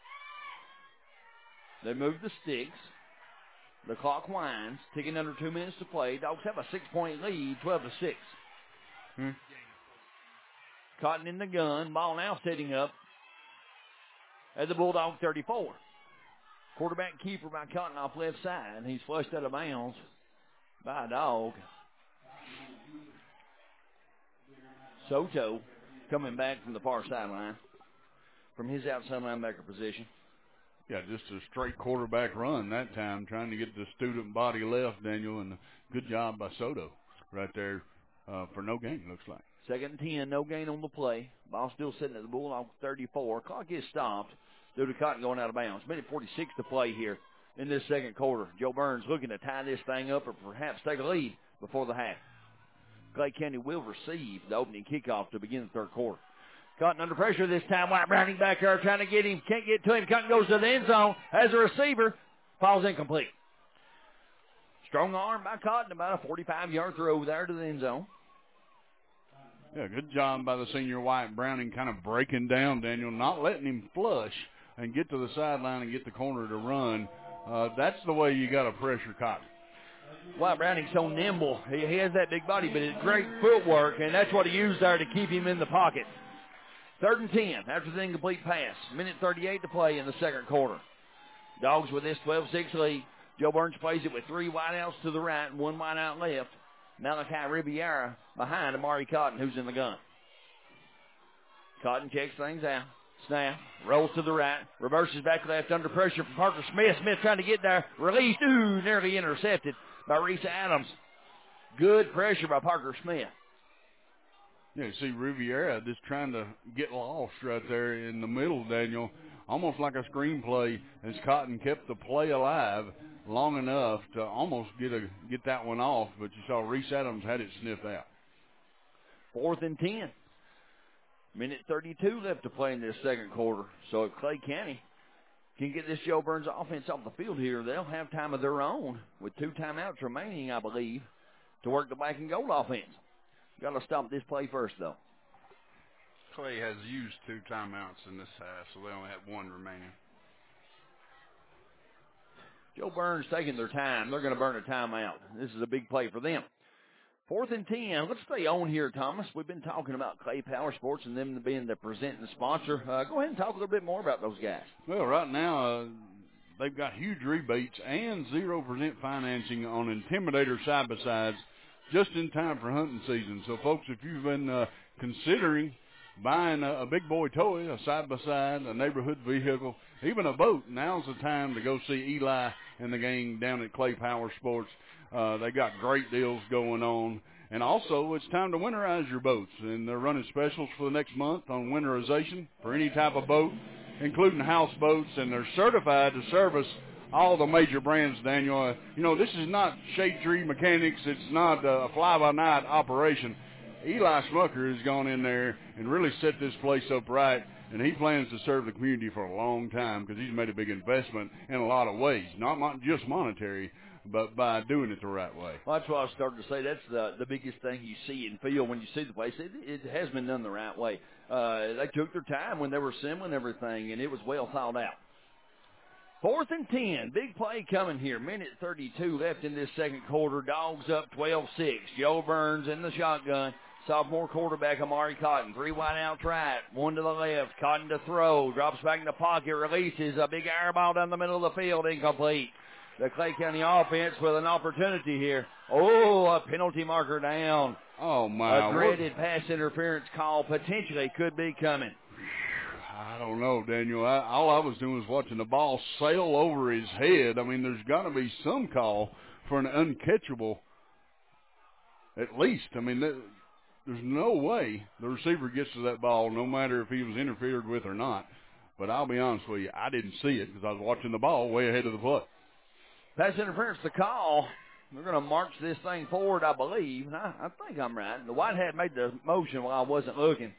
Speaker 2: They move the sticks. The clock winds, ticking under two minutes to play. Dogs have a six-point lead, twelve to six.
Speaker 3: Hmm.
Speaker 2: Cotton in the gun. Ball now setting up at the Bulldog thirty-four. Quarterback keeper by Cotton off left side. He's flushed out of bounds by a dog. Soto coming back from the far sideline from his outside linebacker position.
Speaker 3: Yeah, just a straight quarterback run that time, trying to get the student body left, Daniel, and good job by Soto right there uh, for no gain, looks like.
Speaker 2: Second and ten, no gain on the play. Ball still sitting at the Bulldog thirty-four. Clock is stopped due to Cotton going out of bounds. minute forty-six to play here in this second quarter. Joe Burns looking to tie this thing up or perhaps take a lead before the half. Clay County will receive the opening kickoff to begin the third quarter. Cotton under pressure this time. White Browning back there trying to get him. Can't get to him. Cotton goes to the end zone as a receiver. Falls incomplete. Strong arm by Cotton. About a forty-five-yard throw there to the end zone.
Speaker 3: Yeah, good job by the senior White Browning kind of breaking down, Daniel, not letting him flush and get to the sideline and get the corner to run. Uh, that's the way you got to pressure Cotton.
Speaker 2: White Browning's so nimble. He, he has that big body, but it's great footwork, and that's what he used there to keep him in the pocket. Third and ten after the incomplete pass. minute thirty-eight to play in the second quarter. Dogs with this twelve six lead. Joe Burns plays it with three wideouts to the right and one wideout left. Malachi Riviera behind Amari Cotton, who's in the gun. Cotton checks things out. Snap, rolls to the right, reverses back left under pressure from Parker Smith. Smith trying to get there, released, ooh, nearly intercepted by Reese Adams. Good pressure by Parker Smith.
Speaker 3: Yeah, you see Riviera just trying to get lost right there in the middle, Daniel, almost like a screenplay, as Cotton kept the play alive long enough to almost get a get that one off, but you saw Reese Adams had it sniffed out.
Speaker 2: Fourth and ten. Minute thirty-two left to play in this second quarter. So if Clay County can get this Jo Byrns offense off the field here, they'll have time of their own with two timeouts remaining, I believe, to work the black and gold offense. Got to stop this play first, though.
Speaker 10: Clay has used two timeouts in this half, so they only have one remaining.
Speaker 2: Jo Byrns taking their time. They're going to burn a timeout. This is a big play for them. Fourth and ten. Let's stay on here, Thomas. We've been talking about Clay Power Sports and them being the presenting sponsor. Uh, go ahead and talk a little bit more about those guys.
Speaker 3: Well, right now, uh, they've got huge rebates and zero percent financing on Intimidator side-by-sides just in time for hunting season. So, folks, if you've been uh, considering buying a, a big boy toy, a side-by-side, a neighborhood vehicle, even a boat, now's the time to go see Eli and the gang down at Clay Power Sports. Uh, they got great deals going on. And also, it's time to winterize your boats. And they're running specials for the next month on winterization for any type of boat, including houseboats. And they're certified to service all the major brands, Daniel. Uh, you know, this is not Shade Tree Mechanics. It's not a fly-by-night operation. Eli Smucker has gone in there and really set this place up right. And he plans to serve the community for a long time because he's made a big investment in a lot of ways, not mon- just monetary, but by doing it the right way.
Speaker 2: Well, that's what I was starting to say. That's the the biggest thing you see and feel when you see the place. It, it has been done the right way. Uh, they took their time when they were assembling everything, and it was well thought out. Fourth and ten. Big play coming here. Minute thirty-two left in this second quarter. Dogs up twelve six. Jo Byrns in the shotgun. Sophomore quarterback Amari Cotton. Three wide out right. One to the left. Cotton to throw. Drops back in the pocket. Releases. A big air ball down the middle of the field. Incomplete. The Clay County offense with an opportunity here. Oh, a penalty marker down.
Speaker 3: Oh, my.
Speaker 2: A dreaded pass interference call potentially could be coming.
Speaker 3: I don't know, Daniel. I, all I was doing was watching the ball sail over his head. I mean, there's got to be some call for an uncatchable at least. I mean, that, there's no way the receiver gets to that ball, no matter if he was interfered with or not. But I'll be honest with you, I didn't see it because I was watching the ball way ahead of the play.
Speaker 2: Pass interference to call. We're going to march this thing forward, I believe. I, I think I'm right. The white hat made the motion while I wasn't looking.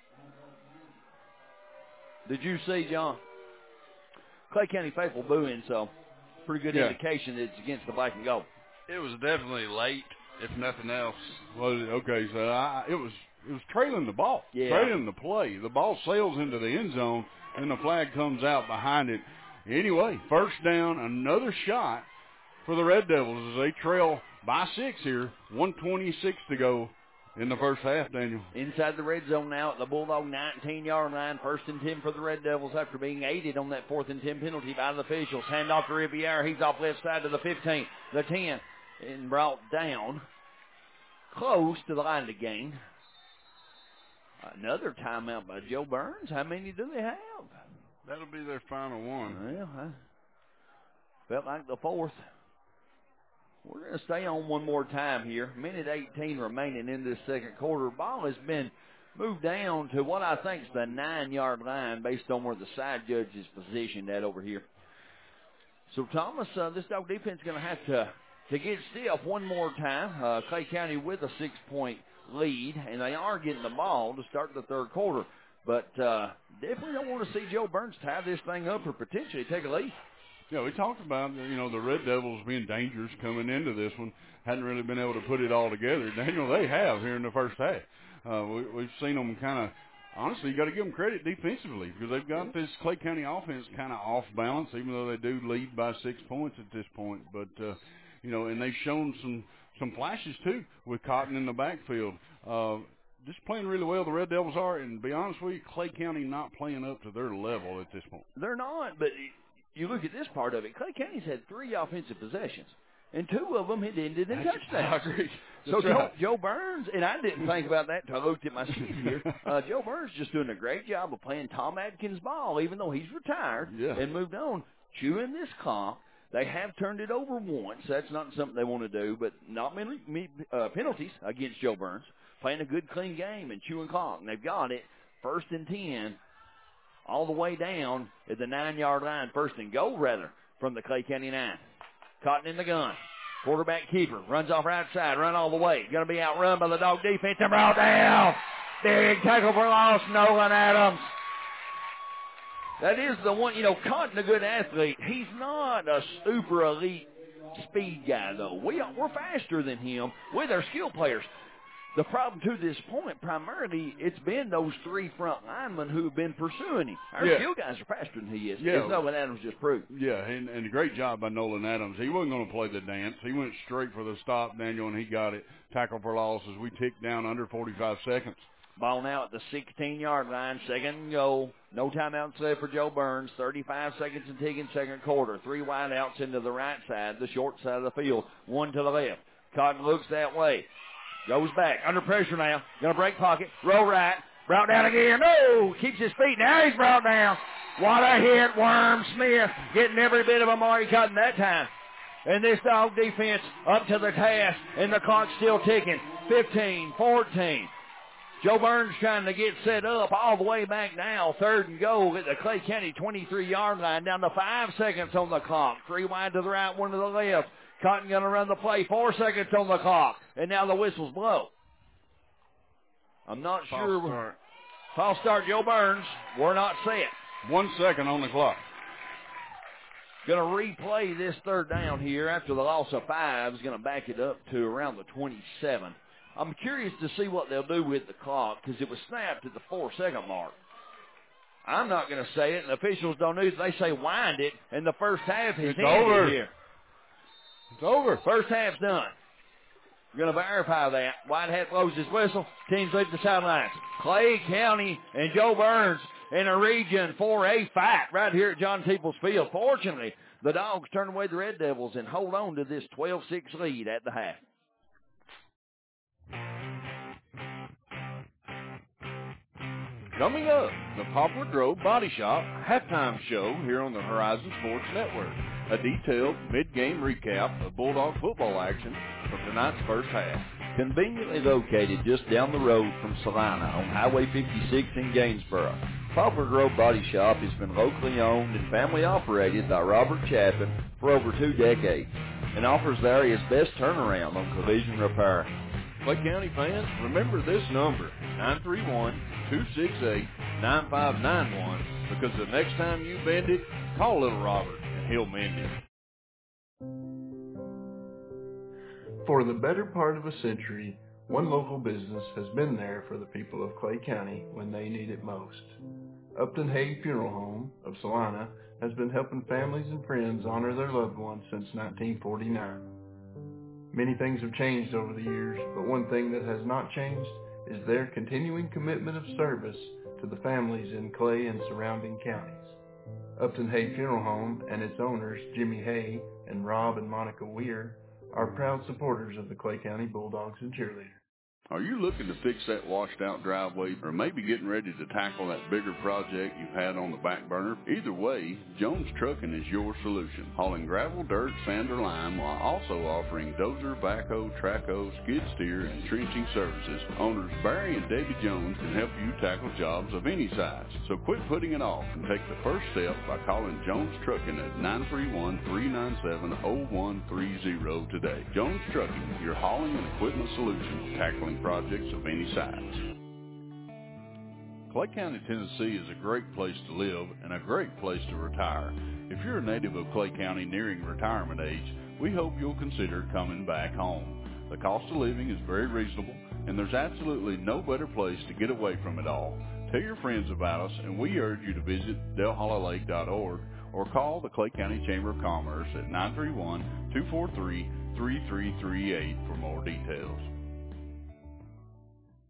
Speaker 2: Did you see, John? Clay County faithful booing, so pretty good
Speaker 3: yeah.
Speaker 2: indication that it's against the black and gold.
Speaker 10: It was definitely late, if nothing else.
Speaker 3: Well, okay, so I, it was it was trailing the ball,
Speaker 2: yeah.
Speaker 3: trailing the play. The ball sails into the end zone, and the flag comes out behind it. Anyway, first down, another shot for the Red Devils as they trail by six here, one twenty-six to go in the first half, Daniel.
Speaker 2: Inside the red zone now at the Bulldog nineteen-yard line. First and ten for the Red Devils after being aided on that fourth and ten penalty by the officials. Hand off to Riviera. He's off left side to the fifteen, the ten, and brought down close to the line of the game. Another timeout by Jo Byrns. How many do they have?
Speaker 10: That'll be their final one.
Speaker 2: Well, I felt like the fourth. We're going to stay on one more time here. Minute eighteen remaining in this second quarter. Ball has been moved down to what I think is the nine-yard line based on where the side judge is positioned at over here. So, Thomas, uh, this dog defense is going to have to, to get stiff one more time. Uh, Clay County with a six-point lead, and they are getting the ball to start the third quarter. But uh, definitely don't want to see Jo Byrns tie this thing up or potentially take a lead.
Speaker 3: Yeah, we talked about, you know, the Red Devils being dangerous coming into this one. Hadn't really been able to put it all together. Daniel, they have here in the first half. Uh, we, we've seen them kind of, honestly, you got to give them credit defensively because they've got this Clay County offense kind of off balance, even though they do lead by six points at this point. But, uh, you know, and they've shown some, some flashes, too, with Cotton in the backfield. Uh, just playing really well, the Red Devils are, and to be honest with you, Clay County not playing up to their level at this point.
Speaker 2: They're not, but you look at this part of it, Clay County's had three offensive possessions. and two of them had ended in touchdowns.
Speaker 3: I agree.
Speaker 2: So
Speaker 3: That's
Speaker 2: Joe,
Speaker 3: right.
Speaker 2: Joe Burns, and I didn't think about that until I looked at my sheet here. Uh, Joe Burns just doing a great job of playing Tom Atkins ball, even though he's retired
Speaker 3: Yeah.
Speaker 2: and moved on, chewing this clock. They have turned it over once. That's not something they want to do, but not many uh, penalties against Joe Burns. Playing a good, clean game and chewing clock. And they've got it first and ten all the way down at the nine-yard line, first and goal, rather, from the Clay County nine. Cotton in the gun. Quarterback keeper runs off right side, run all the way. Going to be outrun by the dog defense and brought down. Big tackle for loss, Nolan Adams. That is the one, you know, Cotton, a good athlete. He's not a super elite speed guy, though. We are, we're faster than him with our skill players. The problem to this point, primarily, it's been those three front linemen who have been pursuing him. Our
Speaker 3: Yeah.
Speaker 2: skill guys are faster than he is.
Speaker 3: Yeah.
Speaker 2: As Nolan Adams just proved.
Speaker 3: Yeah, and, and a great job by Nolan Adams. He wasn't going to play the dance. He went straight for the stop, Daniel, and he got it. Tackle for loss as we ticked down under forty-five seconds.
Speaker 2: Ball now at the sixteen-yard line, second and goal. No timeouts left for Joe Burns. thirty-five seconds and ticking, second quarter. Three wideouts into the right side, the short side of the field. One to the left. Cotton looks that way. Goes back. Under pressure now. Going to break pocket. Roll right. Brought down again. No! Keeps his feet. Now he's brought down. What a hit. Worm Smith getting every bit of Amari Cotton that time. And this dog defense up to the task. And the clock's still ticking. fifteen, fourteen. Joe Burns trying to get set up all the way back now. Third and goal at the Clay County twenty-three-yard line. Down to five seconds on the clock. Three wide to the right, one to the left. Cotton going to run the play. Four seconds on the clock. And now the whistles blow. I'm not
Speaker 3: False
Speaker 2: sure.
Speaker 3: start.
Speaker 2: False start, Joe Burns. We're not set.
Speaker 3: One second on the clock.
Speaker 2: Going to replay this third down here after the loss of five. Is going to back it up to around the twenty-seven. I'm curious to see what they'll do with the clock because it was snapped at the four-second mark. I'm not going to say it, and the officials don't either. They say wind it, and the first half is
Speaker 3: It's
Speaker 2: ended
Speaker 3: over.
Speaker 2: here.
Speaker 3: It's over.
Speaker 2: First half's done. We're going to verify that. Whitehead blows his whistle. Teams leave the sidelines. Clay County and Joe Burns in a Region four A fight right here at John Peoples Field. Fortunately, the Dogs turn away the Red Devils and hold on to this twelve six lead at the half.
Speaker 1: Coming up, the Poplar Grove Body Shop halftime show here on the Horizon Sports Network. A detailed mid-game recap of Bulldog football action from tonight's first half.
Speaker 14: Conveniently located just down the road from Salina on Highway fifty-six in Gainesboro, Poplar Grove Body Shop has been locally owned and family operated by Robert Chapin for over two decades and offers the area's best turnaround on collision repair.
Speaker 1: Clay County fans, remember this number, nine three one, two six eight, nine five nine one, because the next time you bend it, call little Robert and he'll mend it.
Speaker 13: For the better part of a century, one local business has been there for the people of Clay County when they need it most. Upton Hague Funeral Home of Salina has been helping families and friends honor their loved ones since nineteen forty-nine. Many things have changed over the years, but one thing that has not changed is their continuing commitment of service to the families in Clay and surrounding counties. Upton Hague Funeral Home and its owners, Jimmy Hay and Rob and Monica Weir, are proud supporters of the Clay County Bulldogs and Cheerleaders.
Speaker 3: Are you looking to fix that washed out driveway or maybe getting ready to tackle that bigger project you've had on the back burner? Either way, Jones Trucking is your solution. Hauling gravel, dirt, sand, or lime while also offering dozer, backhoe, trackhoe, skid steer, and trenching services. Owners Barry and Debbie Jones can help you tackle jobs of any size. So quit putting it off and take the first step by calling Jones Trucking at nine three one, three nine seven, zero one three zero today. Jones Trucking, your hauling and equipment solution, tackling projects of any size. Clay County, Tennessee is a great place to live and a great place to retire. If you're a native of Clay County nearing retirement age, we hope you'll consider coming back home. The cost of living is very reasonable, and there's absolutely no better place to get away from it all. Tell your friends about us, and we urge you to visit del holla lake dot org or call the Clay County Chamber of Commerce at nine three one, two four three, three three three eight for more details.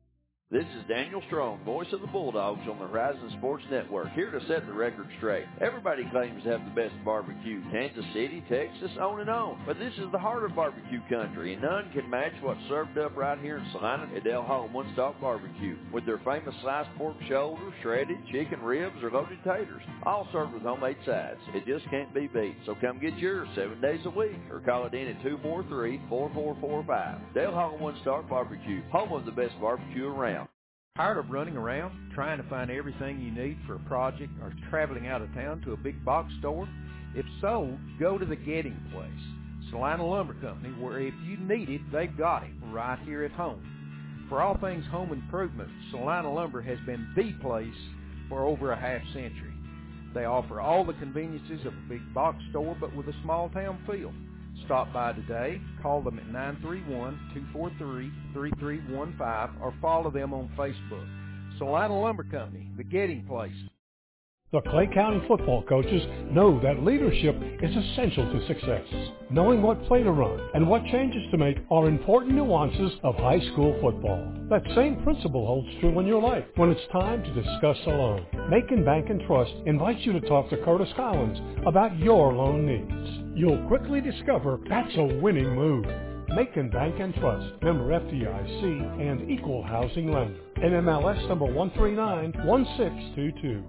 Speaker 14: This is Daniel Strong, voice of the Bulldogs on the Horizon Sports Network, here to set the record straight. Everybody claims to have the best barbecue. Kansas City, Texas, on and on. But this is the heart of barbecue country, and none can match what's served up right here in Salina at Del Hall One Stop Barbecue, with their famous sliced pork shoulder, shredded chicken ribs, or loaded taters, all served with homemade sides. It just can't be beat. So come get yours seven days a week, or call it in at two four three, four four four five. Del Hall One Stop Barbecue, home of the best barbecue around.
Speaker 8: Tired of running around, trying to find everything you need for a project, or traveling out of town to a big box store? If so, go to the Getting Place, Salina Lumber Company, where if you need it, they've got it right here at home. For all things home improvement, Salina Lumber has been the place for over a half century. They offer all the conveniences of a big box store, but with a small town feel. Stop by today, call them at nine three one, two four three, three three one five, or follow them on Facebook. Salina Lumber Company, the Getting Place.
Speaker 5: The Clay County football coaches know that leadership is essential to success. Knowing what play to run and what changes to make are important nuances of high school football. That same principle holds true in your life when it's time to discuss a loan. Macon Bank and Trust invites you to talk to Curtis Collins about your loan needs. You'll quickly discover that's a winning move. Macon Bank and Trust, member F D I C and equal housing lender. N M L S number one three nine one six two two.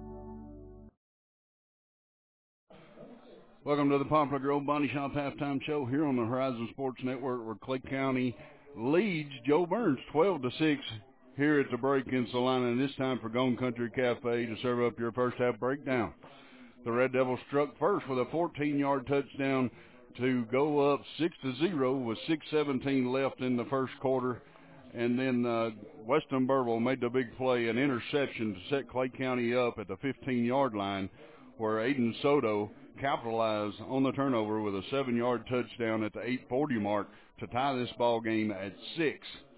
Speaker 3: Welcome to the Poplar Grove Body Shop Halftime Show here on the Horizon Sports Network, where Clay County leads Jo Byrns twelve to six here at the break in Salina, and this time for Gone Country Cafe to serve up your first half breakdown. The Red Devils struck first with a fourteen-yard touchdown to go up six to zero with six seventeen left in the first quarter. And then uh, Weston Burwell made the big play, an interception to set Clay County up at the fifteen-yard line, where Aiden Soto capitalized on the turnover with a seven-yard touchdown at the eight forty mark to tie this ball game at six.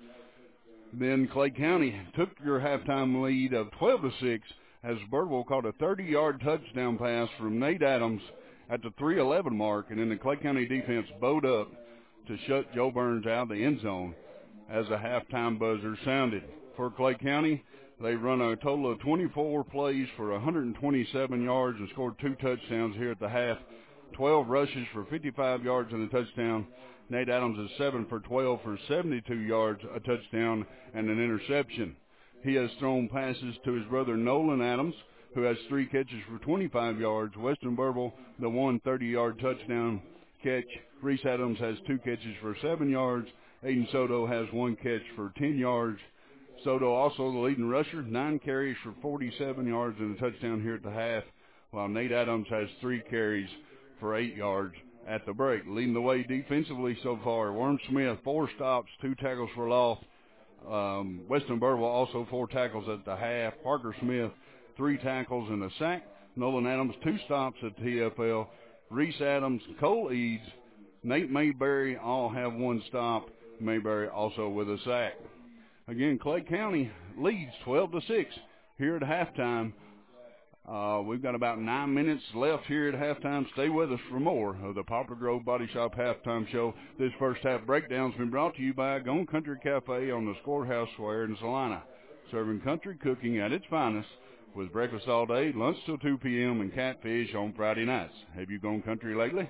Speaker 3: Then Clay County took your halftime lead of twelve to six as Burwell caught a thirty-yard touchdown pass from Nate Adams at the three eleven mark, and then the Clay County defense bowed up to shut Jo Byrns out of the end zone as a halftime buzzer sounded. For Clay County, they run a total of twenty-four plays for one hundred twenty-seven yards and scored two touchdowns here at the half. twelve rushes for fifty-five yards and a touchdown. Nate Adams is seven for twelve for seventy-two yards, a touchdown, and an interception. He has thrown passes to his brother Nolan Adams, who has three catches for twenty-five yards. Weston Burwell, the one thirty-yard touchdown catch. Reese Adams has two catches for seven yards. Aiden Soto has one catch for ten yards. Soto also the leading rusher, nine carries for forty-seven yards and a touchdown here at the half, while Nate Adams has three carries for eight yards at the break. Leading the way defensively so far, Worm Smith, four stops, two tackles for loss. Um, Weston Burwell also four tackles at the half. Parker Smith, three tackles and a sack. Nolan Adams, two stops at T F L. Reese Adams, Cole Eads, Nate Mayberry all have one stop. Mayberry also with a sack. Again, Clay County leads twelve to six here at halftime. Uh, we've got about nine minutes left here at halftime. Stay with us for more of the Poplar Grove Body Shop Halftime Show. This first half breakdown has been brought to you by Gone Country Cafe on the Scorehouse Square in Salina, serving country cooking at its finest with breakfast all day, lunch till two p.m., and catfish on Friday nights. Have you gone country lately?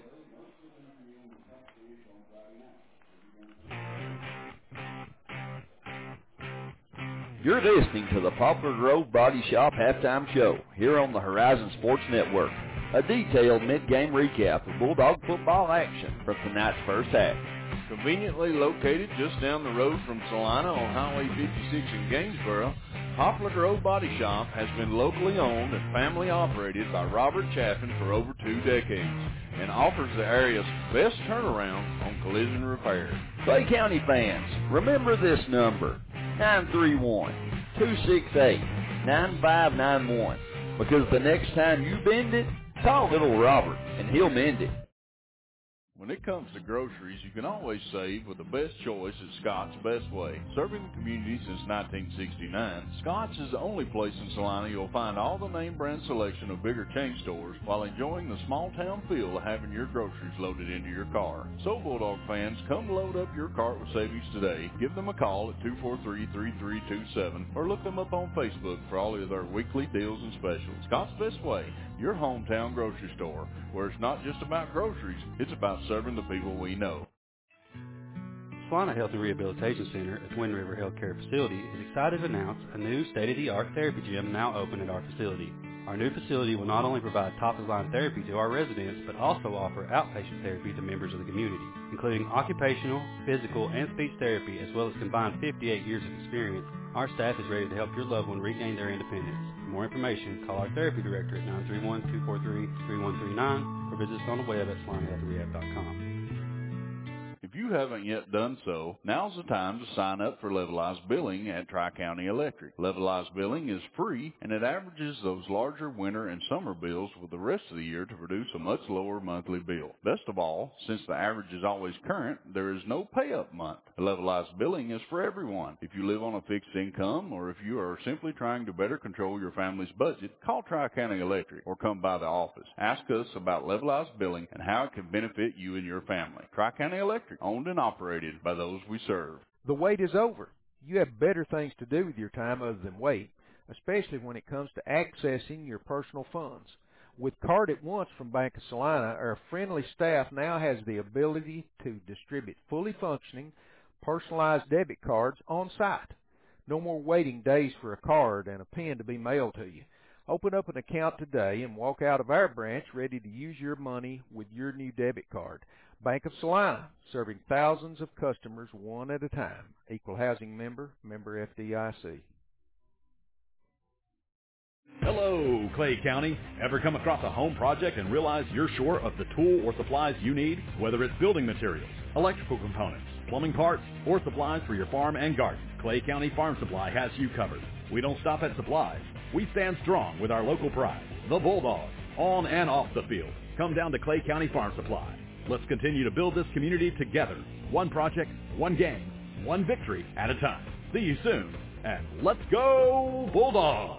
Speaker 14: You're listening to the Poplar Grove Body Shop Halftime Show here on the Horizon Sports Network. A detailed mid-game recap of Bulldog football action from tonight's first half.
Speaker 2: Conveniently located just down the road from Salina on Highway fifty-six in Gainesboro, Poplar Grove Body Shop has been locally owned and family operated by Robert Chaffin for over two decades and offers the area's best turnaround on collision repair.
Speaker 14: Clay County fans, remember this number, nine three one, two six eight, nine five nine one, because the next time you bend it, call little Robert and he'll mend it.
Speaker 1: When it comes to groceries, you can always save with the best choice at Scott's Best Way. Serving the community since nineteen sixty-nine, Scott's is the only place in Salina you'll find all the name brand selection of bigger chain stores while enjoying the small town feel of having your groceries loaded into your car. So Bulldog fans, come load up your cart with savings today. Give them a call at two four three, three three two seven or look them up on Facebook for all of their weekly deals and specials. Scott's Best Way, your hometown grocery store, where it's not just about groceries, it's about serving the people we know.
Speaker 9: Salina Health and Rehabilitation Center, a Twin River Healthcare facility, is excited to announce a new state-of-the-art therapy gym now open at our facility. Our new facility will not only provide top-of-the-line therapy to our residents, but also offer outpatient therapy to members of the community, including occupational, physical, and speech therapy, as well as combined fifty-eight years of experience. Our staff is ready to help your loved one regain their independence. For more information, call our therapy director at nine three one, two four three, three one three nine or visit us on the web at salina health rehab dot com.
Speaker 1: If you haven't yet done so, now's the time to sign up for Levelized Billing at Tri-County Electric. Levelized Billing is free, and it averages those larger winter and summer bills with the rest of the year to produce a much lower monthly bill. Best of all, since the average is always current, there is no pay-up month. Levelized Billing is for everyone. If you live on a fixed income, or if you are simply trying to better control your family's budget, call Tri-County Electric or come by the office. Ask us about Levelized Billing and how it can benefit you and your family. Tri-County Electric, owned and operated by those we serve.
Speaker 8: The wait is over. You have better things to do with your time other than wait, especially when it comes to accessing your personal funds. With Card at Once from Bank of Salina, our friendly staff now has the ability to distribute fully functioning, personalized debit cards on site. No more waiting days for a card and a pen to be mailed to you. Open up an account today and walk out of our branch ready to use your money with your new debit card. Bank of Salina, serving thousands of customers one at a time. Equal housing member, member F D I C.
Speaker 6: Hello, Clay County. Ever come across a home project and realize you're short of the tool or supplies you need? Whether it's building materials, electrical components, plumbing parts, or supplies for your farm and garden, Clay County Farm Supply has you covered. We don't stop at supplies. We stand strong with our local pride, the Bulldogs, on and off the field. Come down to Clay County Farm Supply. Let's continue to build this community together. One project, one game, one victory at a time. See you soon, and let's go Bulldogs!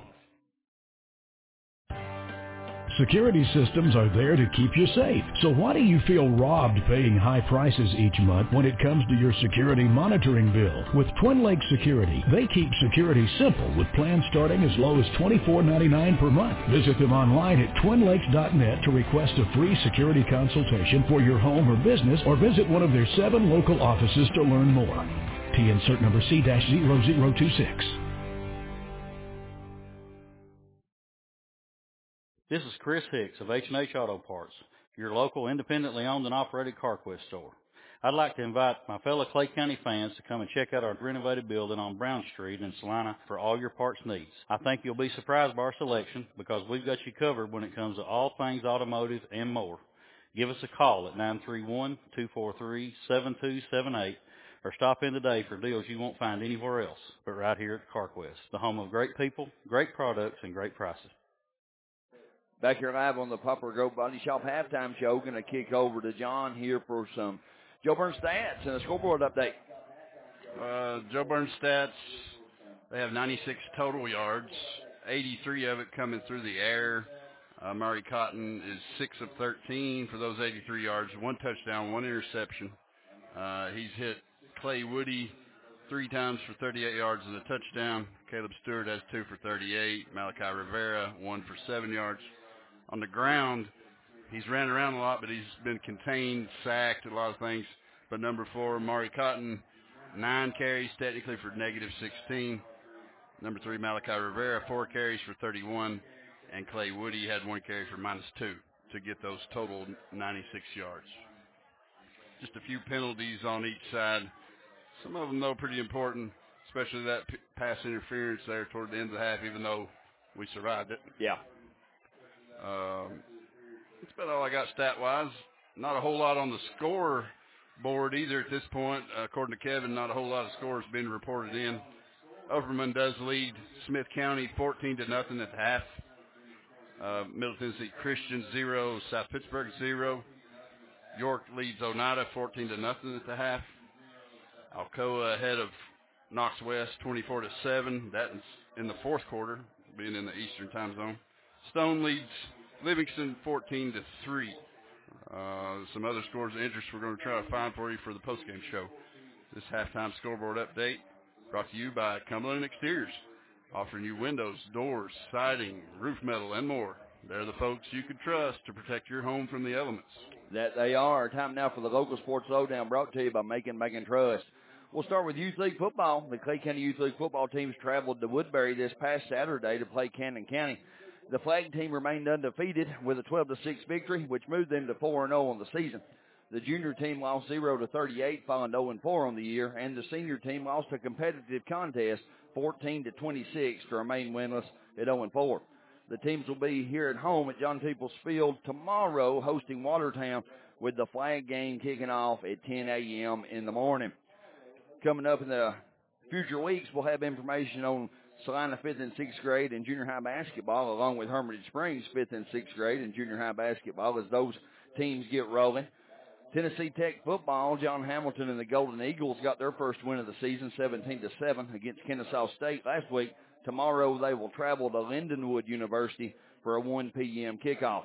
Speaker 15: Security systems are there to keep you safe. So why do you feel robbed paying high prices each month when it comes to your security monitoring bill? With Twin Lakes Security, they keep security simple with plans starting as low as twenty-four ninety-nine per month. Visit them online at twin lakes dot net to request a free security consultation for your home or business, or visit one of their seven local offices to learn more. T insert number C zero zero two six.
Speaker 9: This is Chris Hicks of H and H Auto Parts, your local independently owned and operated CarQuest store. I'd like to invite my fellow Clay County fans to come and check out our renovated building on Brown Street in Salina for all your parts needs. I think you'll be surprised by our selection because we've got you covered when it comes to all things automotive and more. Give us a call at nine three one, two four three, seven two seven eight or stop in today for deals you won't find anywhere else but right here at CarQuest, the home of great people, great products, and great prices.
Speaker 2: Back here live on the Poplar Grove Body Shop halftime show. Going to kick over to John here for some Joe Burns stats and a scoreboard update.
Speaker 10: Uh, Joe Burns stats, they have ninety-six total yards, eighty-three of it coming through the air. Uh, Murray Cotton is six of thirteen for those eighty-three yards, one touchdown, one interception. Uh, he's hit Clay Woody three times for thirty-eight yards and a touchdown. Caleb Stewart has two for thirty-eight. Malachi Rivera, one for seven yards. On the ground, he's ran around a lot, but he's been contained, sacked, a lot of things. But number four, Maury Cotton, nine carries technically for negative sixteen. Number three, Malachi Rivera, four carries for thirty-one. And Clay Woody had one carry for minus two to get those total ninety-six yards. Just a few penalties on each side. Some of them, though, pretty important, especially that p- pass interference there toward the end of the half, even though we survived it.
Speaker 2: Yeah.
Speaker 10: Um, that's about all I got stat-wise. Not a whole lot on the score board either at this point. Uh, according to Kevin, not a whole lot of scores being reported in. Overman does lead Smith County fourteen to nothing at the half. Uh, Middle Tennessee Christian zero, South Pittsburgh zero. York leads Oneida fourteen to nothing at the half. Alcoa ahead of Knox West twenty-four to seven. That's in the fourth quarter, being in the Eastern time zone. Stone leads Livingston fourteen to three. Uh, some other scores of interest we're going to try to find for you for the postgame show. This halftime scoreboard update brought to you by Cumberland Exteriors, offering you windows, doors, siding, roof metal, and more. They're the folks you can trust to protect your home from the elements.
Speaker 2: That they are. Time now for the local sports lowdown, brought to you by Macon Bank and Trust. We'll start with Youth League football. The Clay County Youth League football teams traveled to Woodbury this past Saturday to play Camden County. The flag team remained undefeated with a twelve to six victory, which moved them to four and oh on the season. The junior team lost zero to thirty-eight, falling oh and four on the year, and the senior team lost a competitive contest fourteen to twenty-six to remain winless at oh and four. The teams will be here at home at John Peoples Field tomorrow, hosting Watertown, with the flag game kicking off at ten a.m. in the morning. Coming up in the future weeks, we'll have information on Salina fifth and sixth grade and junior high basketball, along with Hermitage Springs fifth and sixth grade and junior high basketball as those teams get rolling. Tennessee Tech football, John Hamilton and the Golden Eagles got their first win of the season, seventeen to seven, against Kennesaw State last week. Tomorrow they will travel to Lindenwood University for a one p.m. kickoff.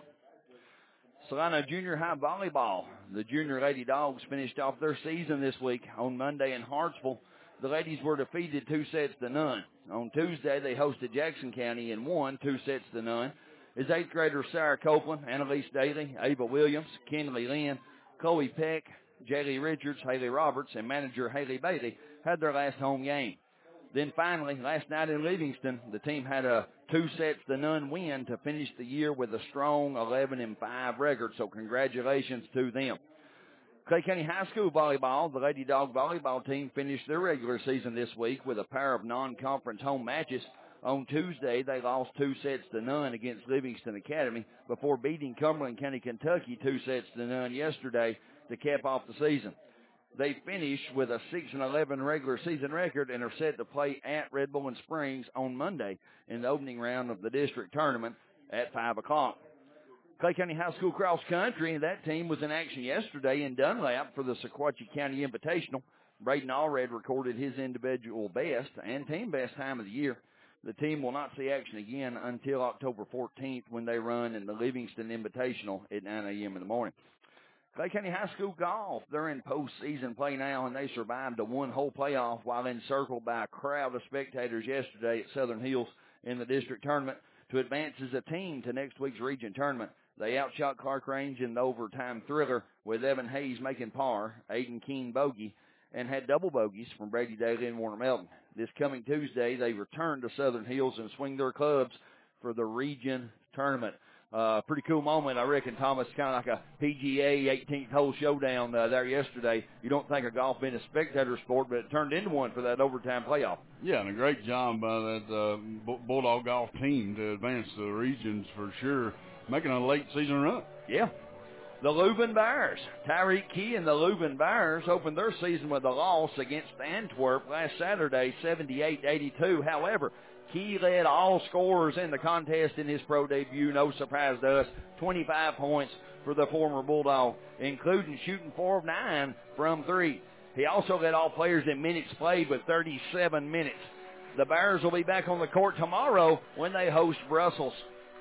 Speaker 2: Salina Junior High volleyball. The Junior Lady Dogs finished off their season this week on Monday in Hartsville. The ladies were defeated two sets to none. On Tuesday, they hosted Jackson County and won two sets to none. As eighth graders Sarah Copeland, Annalise Daly, Ava Williams, Kenley Lynn, Chloe Peck, Jaylee Richards, Haley Roberts, and manager Haley Bailey had their last home game. Then finally, last night in Livingston, the team had a two sets to none win to finish the year with a strong eleven and five record, so congratulations to them. Clay County High School volleyball, the Lady Dog volleyball team finished their regular season this week with a pair of non-conference home matches. On Tuesday, they lost two sets to none against Livingston Academy before beating Cumberland County, Kentucky two sets to none yesterday to cap off the season. They finished with a six and eleven regular season record and are set to play at Red Bull Springs on Monday in the opening round of the district tournament at five o'clock. Clay County High School cross country, and that team was in action yesterday in Dunlap for the Sequatchie County Invitational. Braden Allred recorded his individual best and team best time of the year. The team will not see action again until October fourteenth when they run in the Livingston Invitational at nine a.m. in the morning. Clay County High School golf, they're in postseason play now, and they survived a one-hole playoff while encircled by a crowd of spectators yesterday at Southern Hills in the district tournament to advance as a team to next week's region tournament. They outshot Clark Range in the overtime thriller with Evan Hayes making par, Aiden Keene bogey, and had double bogeys from Brady Daly and Warner Melton. This coming Tuesday, they return to Southern Hills and swing their clubs for the region tournament. Uh, pretty cool moment, I reckon, Thomas. Kind of like a P G A eighteenth hole showdown uh, there yesterday. You don't think of golf being a spectator sport, but it turned into one for that overtime playoff.
Speaker 3: Yeah, and a great job by that uh, Bulldog golf team to advance the regions for sure, making a late season run.
Speaker 2: Yeah. The Leuven Bears. Tyreek Key and the Leuven Bears opened their season with a loss against Antwerp last Saturday, seventy-eight to eighty-two. However, Key led all scorers in the contest in his pro debut, no surprise to us, twenty-five points for the former Bulldog, including shooting four of nine from three. He also led all players in minutes played with thirty-seven minutes. The Bears will be back on the court tomorrow when they host Brussels.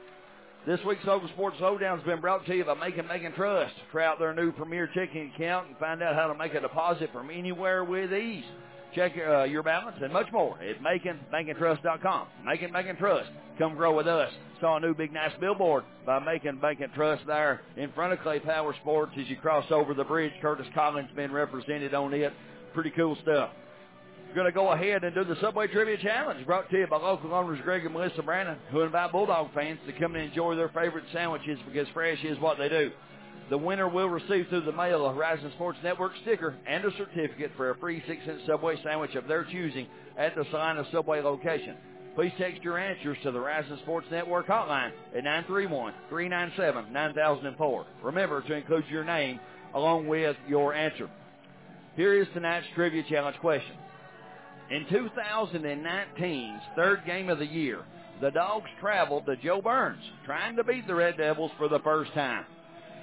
Speaker 2: This week's Local Sports Lowdown has been brought to you by Macon Bank and Trust. Try out their new Premier Checking account and find out how to make a deposit from anywhere with ease. Check uh, your balance and much more at Macon Bank and Trust dot com. Macon Bank and Trust. Come grow with us. Saw a new big nice billboard by Macon Bank and Trust there in front of Clay Power Sports as you cross over the bridge. Curtis Collins been represented on it. Pretty cool stuff. We're going to go ahead and do the Subway Trivia Challenge, brought to you by local owners Greg and Melissa Brannon, who invite Bulldog fans to come and enjoy their favorite sandwiches because fresh is what they do. The winner will receive through the mail a Horizon Sports Network sticker and a certificate for a free six-cent Subway sandwich of their choosing at the Salina Subway location. Please text your answers to the Horizon Sports Network hotline at nine three one, three nine seven, nine thousand four. Remember to include your name along with your answer. Here is tonight's Trivia Challenge question. In two thousand nineteen's third game of the year, the Dogs traveled to Joe Burns, trying to beat the Red Devils for the first time.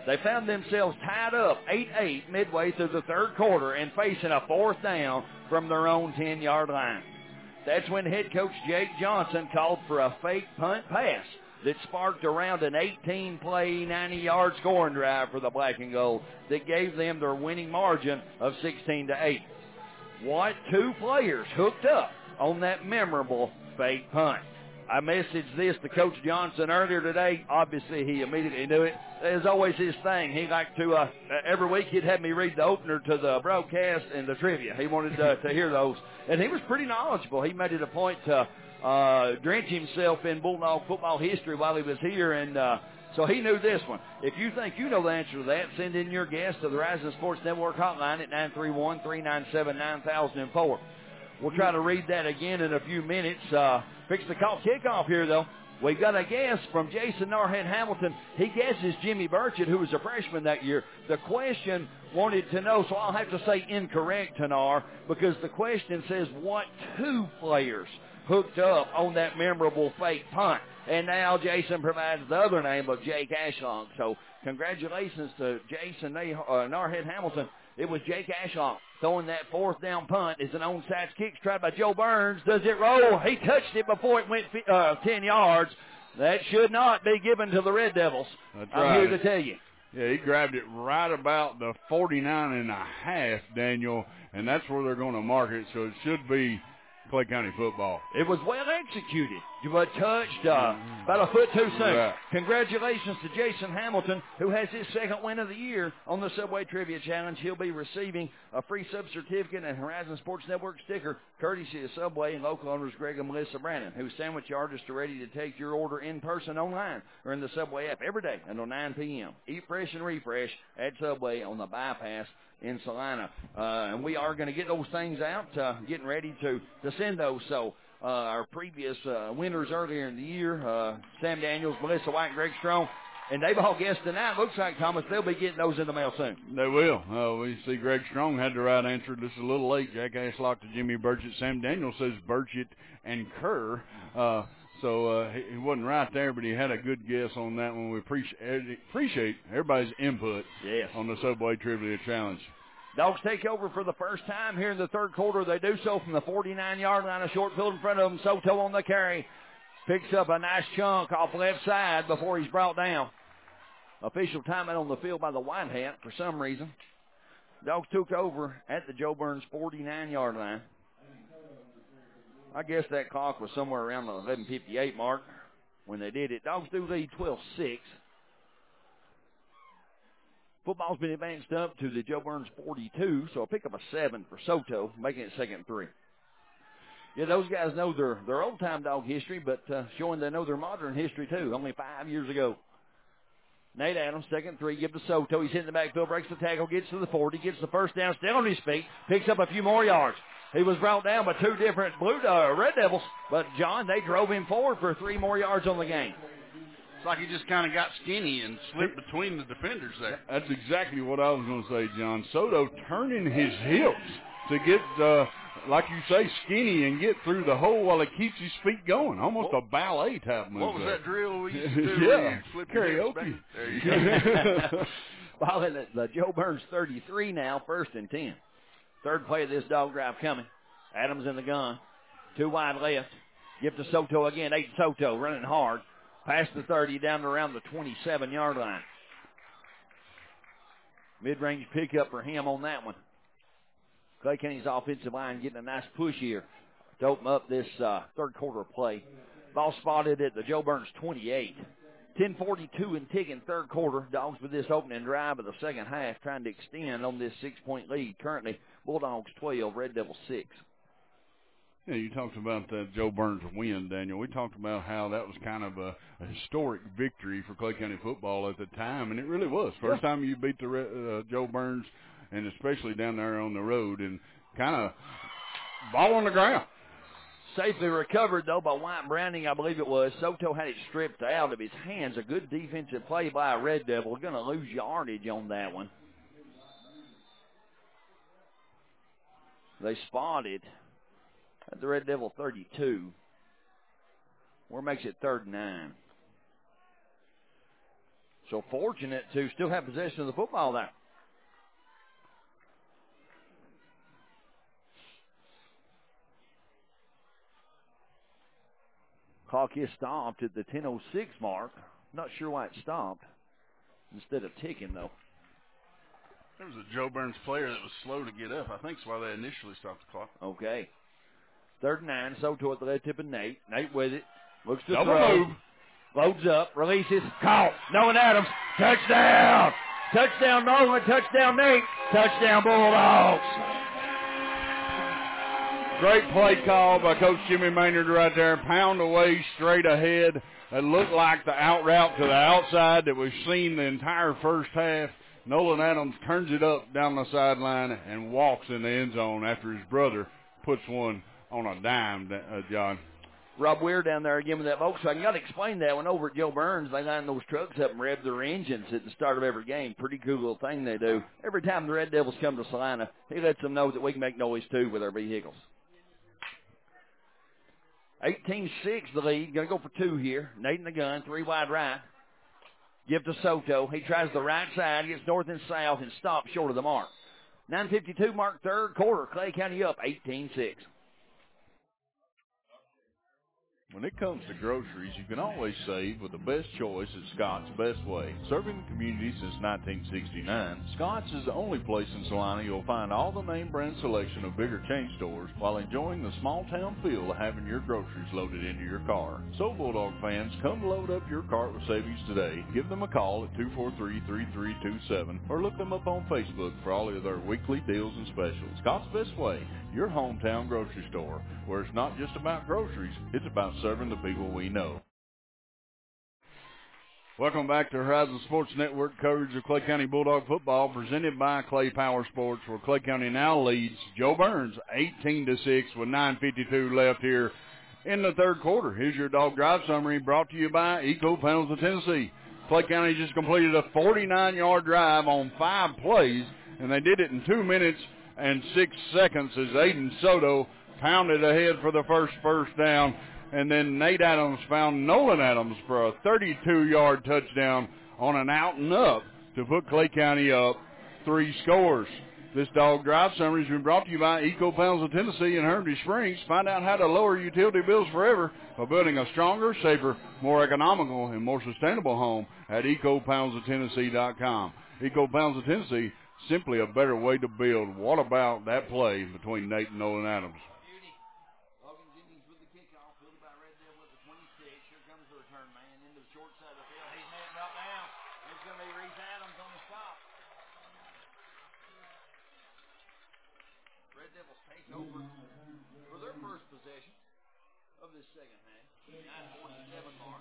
Speaker 2: They found themselves tied up eight eight midway through the third quarter and facing a fourth down from their own ten-yard line. That's when head coach Jake Johnson called for a fake punt pass that sparked around an eighteen-play, ninety-yard scoring drive for the Black and Gold that gave them their winning margin of sixteen to eight. What two players hooked up on that memorable fake punt? I messaged this to Coach Johnson earlier today. Obviously, he immediately knew it. It's always his thing. He liked to, uh, every week he'd have me read the opener to the broadcast and the trivia. He wanted uh, to hear those. And he was pretty knowledgeable. He made it a point to uh, drench himself in Bulldog football history while he was here. And uh, so he knew this one. If you think you know the answer to that, send in your guess to the Rising Sports Network hotline at nine three one, three nine seven, nine thousand four. We'll try to read that again in a few minutes. Uh, fix the call kickoff here, though. We got a guess from Jason Narhead Hamilton. He guesses Jimmy Burchett, who was a freshman that year. The question wanted to know, so I'll have to say incorrect, Tanar, because the question says what two players hooked up on that memorable fake punt. And now Jason provides the other name of Jake Ashlong. So congratulations to Jason uh, Narhead Hamilton. It was Jake Ashlong throwing that fourth down punt. It's an onside kick tried by Joe Burns. Does it roll? He touched it before it went uh, ten yards. That should not be given to the Red Devils.
Speaker 3: That's
Speaker 2: I'm
Speaker 3: right.
Speaker 2: here to tell you.
Speaker 3: Yeah, he grabbed it right about the forty-nine and a half, Daniel, and that's where they're going to mark it. So it should be Clay County football.
Speaker 2: It was well executed, but touched uh, about a foot too soon.
Speaker 3: Right.
Speaker 2: Congratulations to Jason Hamilton, who has his second win of the year on the Subway Trivia Challenge. He'll be receiving a free sub certificate and Horizon Sports Network sticker, courtesy of Subway and local owners Greg and Melissa Brandon, whose sandwich artists are ready to take your order in person online or in the Subway app every day until nine p.m. Eat fresh and refresh at Subway on the bypass in Salina. Uh, and we are going to get those things out, uh, getting ready to, to send those. So uh, our previous uh, winners earlier in the year, uh, Sam Daniels, Melissa White, and Greg Strong, and they've all guessed tonight. Looks like, Thomas, they'll be getting those in the mail soon.
Speaker 3: They will. Uh, we see Greg Strong had the right answer. This is a little late. Jack Ashlock to Jimmy Burchett. Sam Daniels says Burchett and Kerr. Uh, so uh, he, he wasn't right there, but he had a good guess on that one. We appreciate, appreciate everybody's input
Speaker 2: yes.
Speaker 3: on the Subway Trivia Challenge.
Speaker 2: Dogs take over for the first time here in the third quarter. They do so from the forty-nine-yard line, a short field in front of them. Soto on the carry. Picks up a nice chunk off left side before he's brought down. Official timeout on the field by the White Hat for some reason. Dogs took over at the Joe Burns forty-nine-yard line. I guess that clock was somewhere around the eleven fifty-eight mark when they did it. Dogs do lead twelve six. Football's been advanced up to the Joe Burns forty-two, so a pick up a seven for Soto, making it second and three. Yeah, those guys know their, their old-time dog history, but uh, showing they know their modern history, too, only five years ago. Nate Adams, second three, give to Soto. He's hitting the backfield, breaks the tackle, gets to the forty, gets the first down, still on his feet, picks up a few more yards. He was brought down by two different Blue uh, Red Devils, but, John, they drove him forward for three more yards on the game.
Speaker 10: It's like he just kind of got skinny and slipped between the defenders there.
Speaker 3: That's exactly what I was going to say, John. Soto turning his hips to get, uh, like you say, skinny and get through the hole while he keeps his feet going. Almost what, a ballet type move.
Speaker 10: What was
Speaker 3: there.
Speaker 10: that drill we used to do?
Speaker 3: Yeah,
Speaker 10: flip
Speaker 3: karaoke.
Speaker 10: There you go.
Speaker 2: Ball at the, the Joe Burns thirty-three now, first and ten. Third play of this dog drive coming. Adams in the gun. Two wide left. Give to Soto again. Eight Soto running hard. Past the thirty, down to around the twenty-seven-yard line. Mid-range pickup for him on that one. Clay County's offensive line getting a nice push here to open up this uh, third quarter play. Ball spotted at the Joe Burns twenty-eight. ten forty-two and ticking third quarter. Dogs with this opening drive of the second half trying to extend on this six-point lead. Currently, Bulldogs twelve, Red Devils six.
Speaker 3: Yeah, you talked about that Joe Burns win, Daniel. We talked about how that was kind of a, a historic victory for Clay County football at the time, and it really was. First yeah. time you beat the uh, Joe Burns, and especially down there on the road, and kind of ball on the ground.
Speaker 2: Safely recovered, though, by White Browning, I believe it was. Soto had it stripped out of his hands. A good defensive play by a Red Devil. We're going to lose yardage on that one. They spotted at the Red Devil thirty-two. Where makes it third and nine. So fortunate to still have possession of the football there. Clock is stopped at the ten oh six mark. Not sure why it stopped instead of ticking, though.
Speaker 10: There was a Joe Burns player that was slow to get up. I think that's why they initially stopped the clock.
Speaker 2: Okay. Third and nine. Soto at the left tip of Nate. Nate with it. Looks to
Speaker 10: Double
Speaker 2: throw.
Speaker 10: move.
Speaker 2: Loads up. Releases. Caught. Nolan Adams. Touchdown. Touchdown Nolan. Touchdown Nate. Touchdown Bulldogs.
Speaker 3: Great play call by Coach Jimmy Maynard right there. Pound away straight ahead. It looked like the out route to the outside that we've seen the entire first half. Nolan Adams turns it up down the sideline and walks in the end zone after his brother puts one on a dime, uh, John.
Speaker 2: Rob Weir down there again with that Volkswagen. Got to explain that one over at Joe Burns. They line those trucks up and rev their engines at the start of every game. Pretty cool little thing they do. Every time the Red Devils come to Salina, he lets them know that we can make noise too with our vehicles. eighteen six the lead. Going to go for two here. Nate in the gun. Three wide right. Give to Soto. He tries the right side. Gets north and south and stops short of the mark. nine fifty-two mark third quarter. Clay County up eighteen six.
Speaker 1: When it comes to groceries, you can always save with the best choice at Scott's Best Way. Serving the community since nineteen sixty-nine, Scott's is the only place in Salina you'll find all the name brand selection of bigger chain stores while enjoying the small town feel of having your groceries loaded into your car. So Bulldog fans, come load up your cart with savings today. Give them a call at two four three, three three two seven or look them up on Facebook for all of their weekly deals and specials. Scott's Best Way, your hometown grocery store, where it's not just about groceries, it's about serving the people we know.
Speaker 3: Welcome back to Horizon Sports Network coverage of Clay County Bulldog football presented by Clay Power Sports, where Clay County now leads Joe Burns eighteen to six with nine fifty-two left here in the third quarter. Here's your dog drive summary brought to you by Eco Panels of Tennessee. Clay County just completed a forty-nine yard drive on five plays, and they did it in two minutes and six seconds as Aiden Soto pounded ahead for the first first down. And then Nate Adams found Nolan Adams for a thirty-two yard touchdown on an out and up to put Clay County up three scores. This dog drive summary has been brought to you by Eco Panels of Tennessee and Hermitage Springs. Find out how to lower utility bills forever by building a stronger, safer, more economical, and more sustainable home at eco panels of tennessee dot com. Eco Panels of Tennessee, simply a better way to build. What about that play between Nate and Nolan Adams?
Speaker 2: Over for their first possession of this second half. nine forty-seven mark.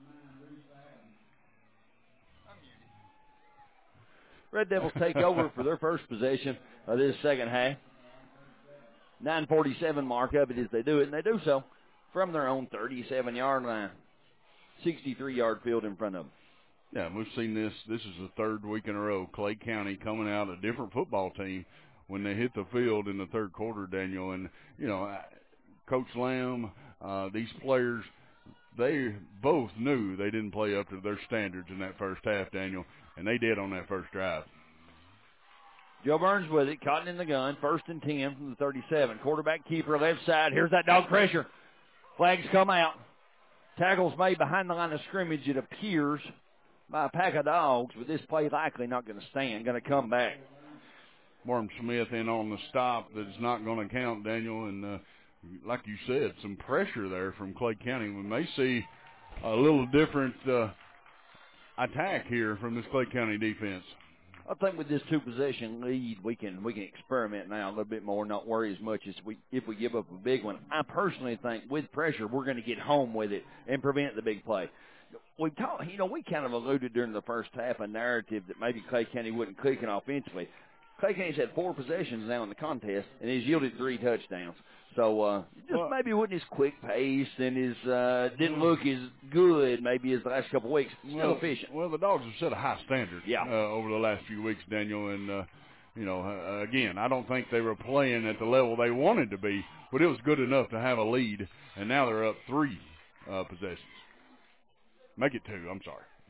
Speaker 2: Red Devils take over for their first possession of this second half. nine forty-seven mark of it as they do it, and they do so from their own thirty-seven yard line. sixty-three yard field in front of them.
Speaker 3: Yeah, we've seen this. This is the third week in a row. Clay County coming out a different football team when they hit the field in the third quarter, Daniel. And, you know, Coach Lamb, uh, these players, they both knew they didn't play up to their standards in that first half, Daniel, and they did on that first drive.
Speaker 2: Joe Burns with it, caught in the gun, first and ten from the thirty-seven. Quarterback keeper left side. Here's that dog pressure. Flags come out. Tackles made behind the line of scrimmage, it appears, by a pack of dogs, but this play likely not going to stand, going to come back.
Speaker 3: Worm Smith in on the stop that's not going to count, Daniel. And uh, like you said, some pressure there from Clay County. We may see a little different uh, attack here from this Clay County defense.
Speaker 2: I think with this two-possession lead, we can we can experiment now a little bit more, not worry as much as we if we give up a big one. I personally think with pressure, we're going to get home with it and prevent the big play. We talked, you know, we kind of alluded during the first half a narrative that maybe Clay County wasn't clicking offensively. Clay County's had four possessions now in the contest, and he's yielded three touchdowns. So uh, just well, maybe wasn't as quick paced and his uh, didn't look as good maybe as the last couple of weeks. Still
Speaker 3: well,
Speaker 2: efficient.
Speaker 3: Well, the Dogs have set a high standard
Speaker 2: yeah.
Speaker 3: uh, over the last few weeks, Daniel. And, uh, you know, uh, again, I don't think they were playing at the level they wanted to be, but it was good enough to have a lead, and now they're up three uh, possessions. Make it two, I'm sorry.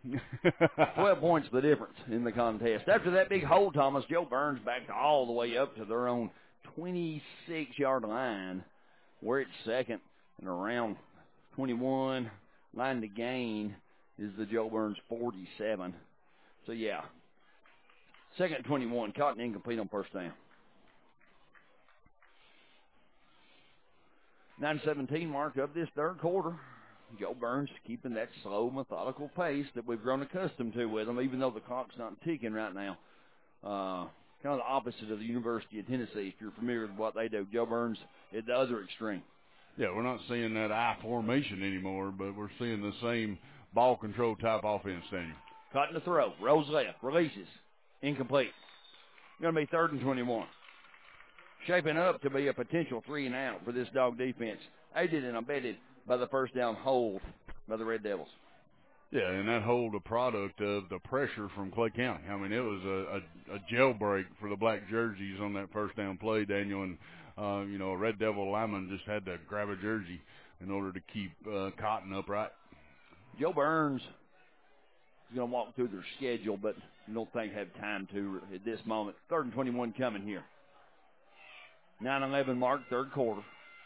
Speaker 2: twelve points the difference in the contest. After that big hole, Thomas, Joe Burns backed all the way up to their own twenty-six-yard line. We're at second and around twenty-one. Line to gain is the Joe Burns forty-seven. So, yeah, second and twenty-one. Cotton incomplete on first down. nine seventeen mark of this third quarter. Joe Burns keeping that slow, methodical pace that we've grown accustomed to with him, even though the clock's not ticking right now. Uh, kind of the opposite of the University of Tennessee, if you're familiar with what they do. Joe Burns at the other extreme.
Speaker 3: Yeah, we're not seeing that I formation anymore, but we're seeing the same ball control type offense, Daniel.
Speaker 2: Cutting the throw, rolls left, releases, incomplete. Going to be third and twenty-one. Shaping up to be a potential three and out for this dog defense, aided and abetted by the first down hold by the Red Devils.
Speaker 3: Yeah, and that hold a product of the pressure from Clay County. I mean, it was a, a, a jailbreak for the black jerseys on that first down play, Daniel, and, uh, you know, a Red Devil lineman just had to grab a jersey in order to keep uh, Cotton upright.
Speaker 2: Joe Burns is going to walk through their schedule, but I don't think have time to at this moment. Third and twenty-one coming here. nine eleven mark, third quarter.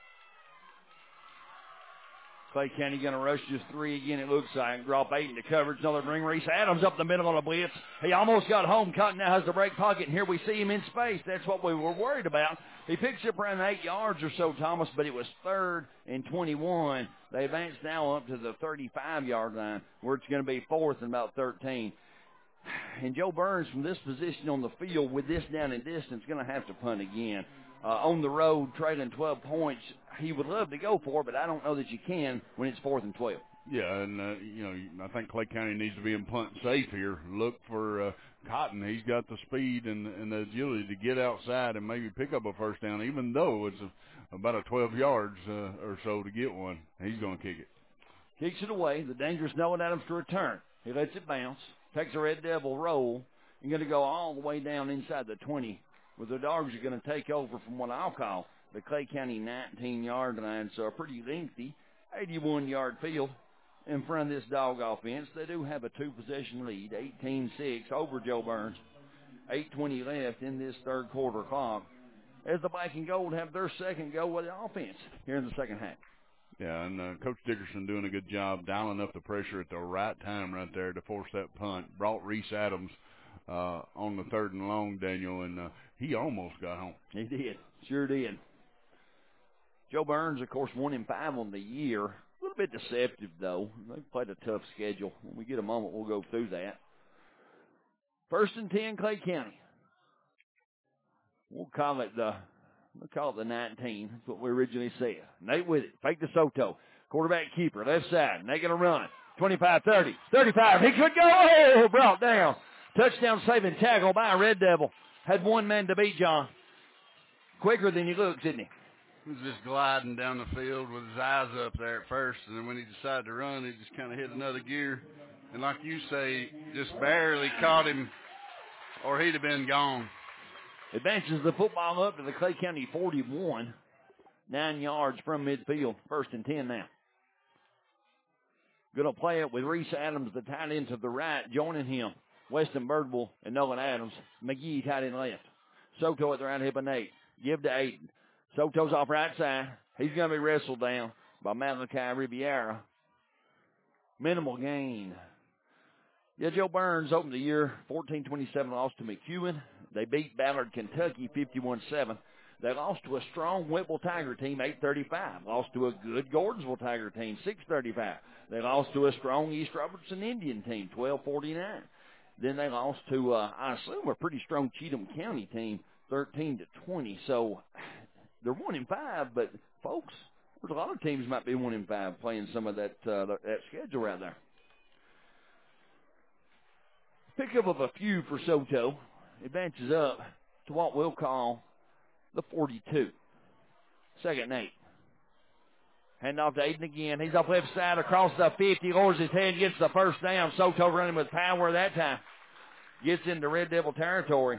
Speaker 2: Clay County going to rush just three again, it looks like. Drop eight into coverage. Another ring. Reese Adams up the middle on a blitz. He almost got home. Cotton now has the break pocket, and here we see him in space. That's what we were worried about. He picks up around eight yards or so, Thomas, but it was third and twenty-one. They advance now up to the thirty-five-yard line, where it's going to be fourth and about thirteen. And Joe Burns, from this position on the field with this down in distance, going to have to punt again. Uh, on the road, trailing twelve points, he would love to go for it, but I don't know that you can when it's fourth and twelve.
Speaker 3: Yeah, and, uh, you know, I think Clay County needs to be in punt safe here. Look for uh, Cotton. He's got the speed and, and the agility to get outside and maybe pick up a first down, even though it's a, about a twelve yards uh, or so to get one. He's going to kick it.
Speaker 2: Kicks it away. The dangerous Nolan Adams to return. He lets it bounce, takes a Red Devil roll, and going to go all the way down inside the twenty. Well, the Dogs are going to take over from what I'll call the Clay County nineteen-yard line, so a pretty lengthy eighty-one-yard field in front of this Dog offense. They do have a two-possession lead, eighteen six over Joe Burns. eight twenty left in this third quarter clock as the Black and Gold have their second go with the offense here in the second half.
Speaker 3: Yeah, and uh, Coach Dickerson doing a good job dialing up the pressure at the right time right there to force that punt. Brought Reese Adams uh, on the third and long, Daniel, and uh, he almost got home.
Speaker 2: He did. Sure did. Joe Burns, of course, one and five on the year. A little bit deceptive, though. They've played a tough schedule. When we get a moment, we'll go through that. First and ten, Clay County. We'll call it the we'll call it the nineteen. That's what we originally said. Nate with it. Fake to Soto. Quarterback keeper, left side. Nate going to run. twenty-five, thirty, thirty-five. He could go. Oh, brought down. Touchdown saving tackle by a Red Devil. Had one man to beat, John. Quicker than he looks, isn't he?
Speaker 10: He was just gliding down the field with his eyes up there at first, and then when he decided to run, he just kind of hit another gear. And like you say, just barely caught him, or he'd have been gone.
Speaker 2: Advances the football up to the Clay County forty-one. Nine yards from midfield. First and ten now. Going to play it with Reese Adams, the tight end to the right, joining him. Weston Birdwell and Nolan Adams. McGee tight end left. Soto at the right hip of Nate. Give to Aiden. Soto's off right side. He's going to be wrestled down by Malachi Riviera. Minimal gain. Yeah, Joe Burns opened the year fourteen twenty-seven, lost to McEwen. They beat Ballard, Kentucky fifty-one seven. They lost to a strong Whipple Tiger team, eight thirty-five. Lost to a good Gordonsville Tiger team, six thirty-five. They lost to a strong East Robertson Indian team, twelve forty-nine. Then they lost to, uh, I assume, a pretty strong Cheatham County team, thirteen to twenty. So they're one in five, but folks, there's a lot of teams might be one in five playing some of that uh, that schedule right there. Pickup of a few for Soto. Advances up to what we'll call the forty-two. Second and eight. Hand off to Aiden again. He's off left side across the fifty. Lowers his head, gets the first down. Soto running with power that time. Gets into Red Devil territory.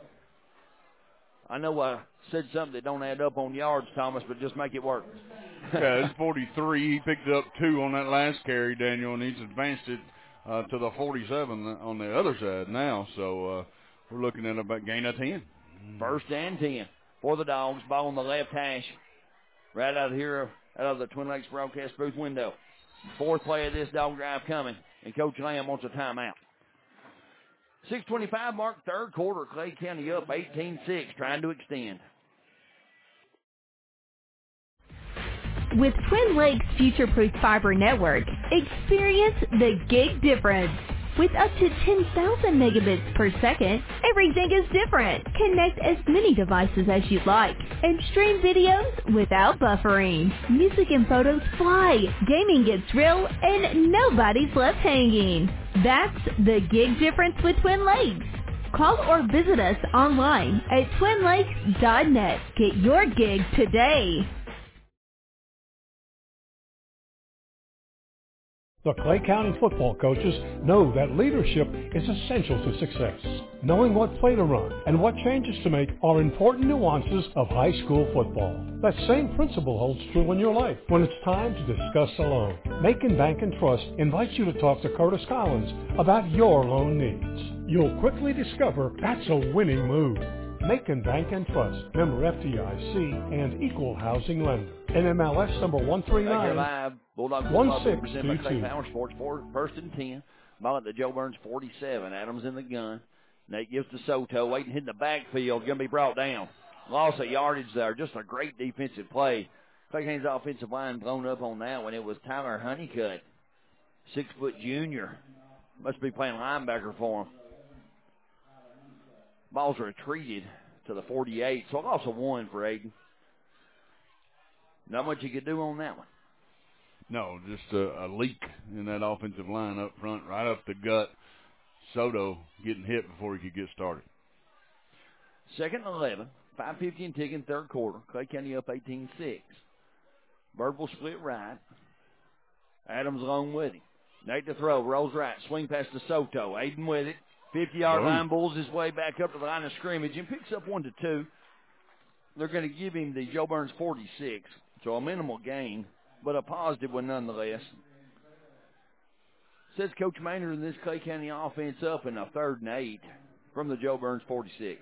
Speaker 2: I know I said something that don't add up on yards, Thomas, but just make it work.
Speaker 3: Okay, it's forty-three. He picked up two on that last carry, Daniel, and he's advanced it uh, to the forty-seven on the other side now. So uh, we're looking at about gain of ten.
Speaker 2: First and ten for the Dogs. Ball on the left hash. Right out of here, out of the Twin Lakes broadcast booth window. Fourth play of this dog drive coming, and Coach Lamb wants a timeout. six twenty-five mark, third quarter. Clay County up eighteen six, trying to extend.
Speaker 7: With Twin Lakes Future-Proof Fiber Network, experience the gig difference. With up to ten thousand megabits per second, everything is different. Connect as many devices as you'd like and stream videos without buffering. Music and photos fly, gaming gets real, and nobody's left hanging. That's the gig difference with Twin Lakes. Call or visit us online at twin lakes dot net. Get your gig today.
Speaker 5: The Clay County football coaches know that leadership is essential to success. Knowing what play to run and what changes to make are important nuances of high school football. That same principle holds true in your life when it's time to discuss a loan. Macon Bank and Trust invites you to talk to Curtis Collins about your loan needs. You'll quickly discover that's a winning move. Macon Bank and Trust, member F D I C and equal housing lender. N M L S number one three nine one six two two.
Speaker 2: Power Sports for first and ten. Ball at the Joe Burns forty-seven. Adams in the gun. Nate gives to Soto, waiting hitting the backfield, going to be brought down. Loss of yardage there. Just a great defensive play. Clay County's offensive line blown up on that one. It was Tyler Honeycutt, six foot junior. Must be playing linebacker for him. Ball's retreated to the forty-eight, so loss of one for Aiden. Not much you could do on that one.
Speaker 3: No, just a, a leak in that offensive line up front, right up the gut. Soto getting hit before he could get started.
Speaker 2: Second and eleven, five fifty and ticking, third quarter. Clay County up eighteen six. Bird will split right. Adams along with him. Nate to throw, rolls right, swing pass to Soto. Aiden with it. fifty-yard line, bulls his way back up to the line of scrimmage and picks up one to two. They're going to give him the Joe Burns forty-six, so a minimal gain, but a positive one nonetheless. Says Coach Maynard in this Clay County offense up in a third and eight from the Joe Burns forty-six.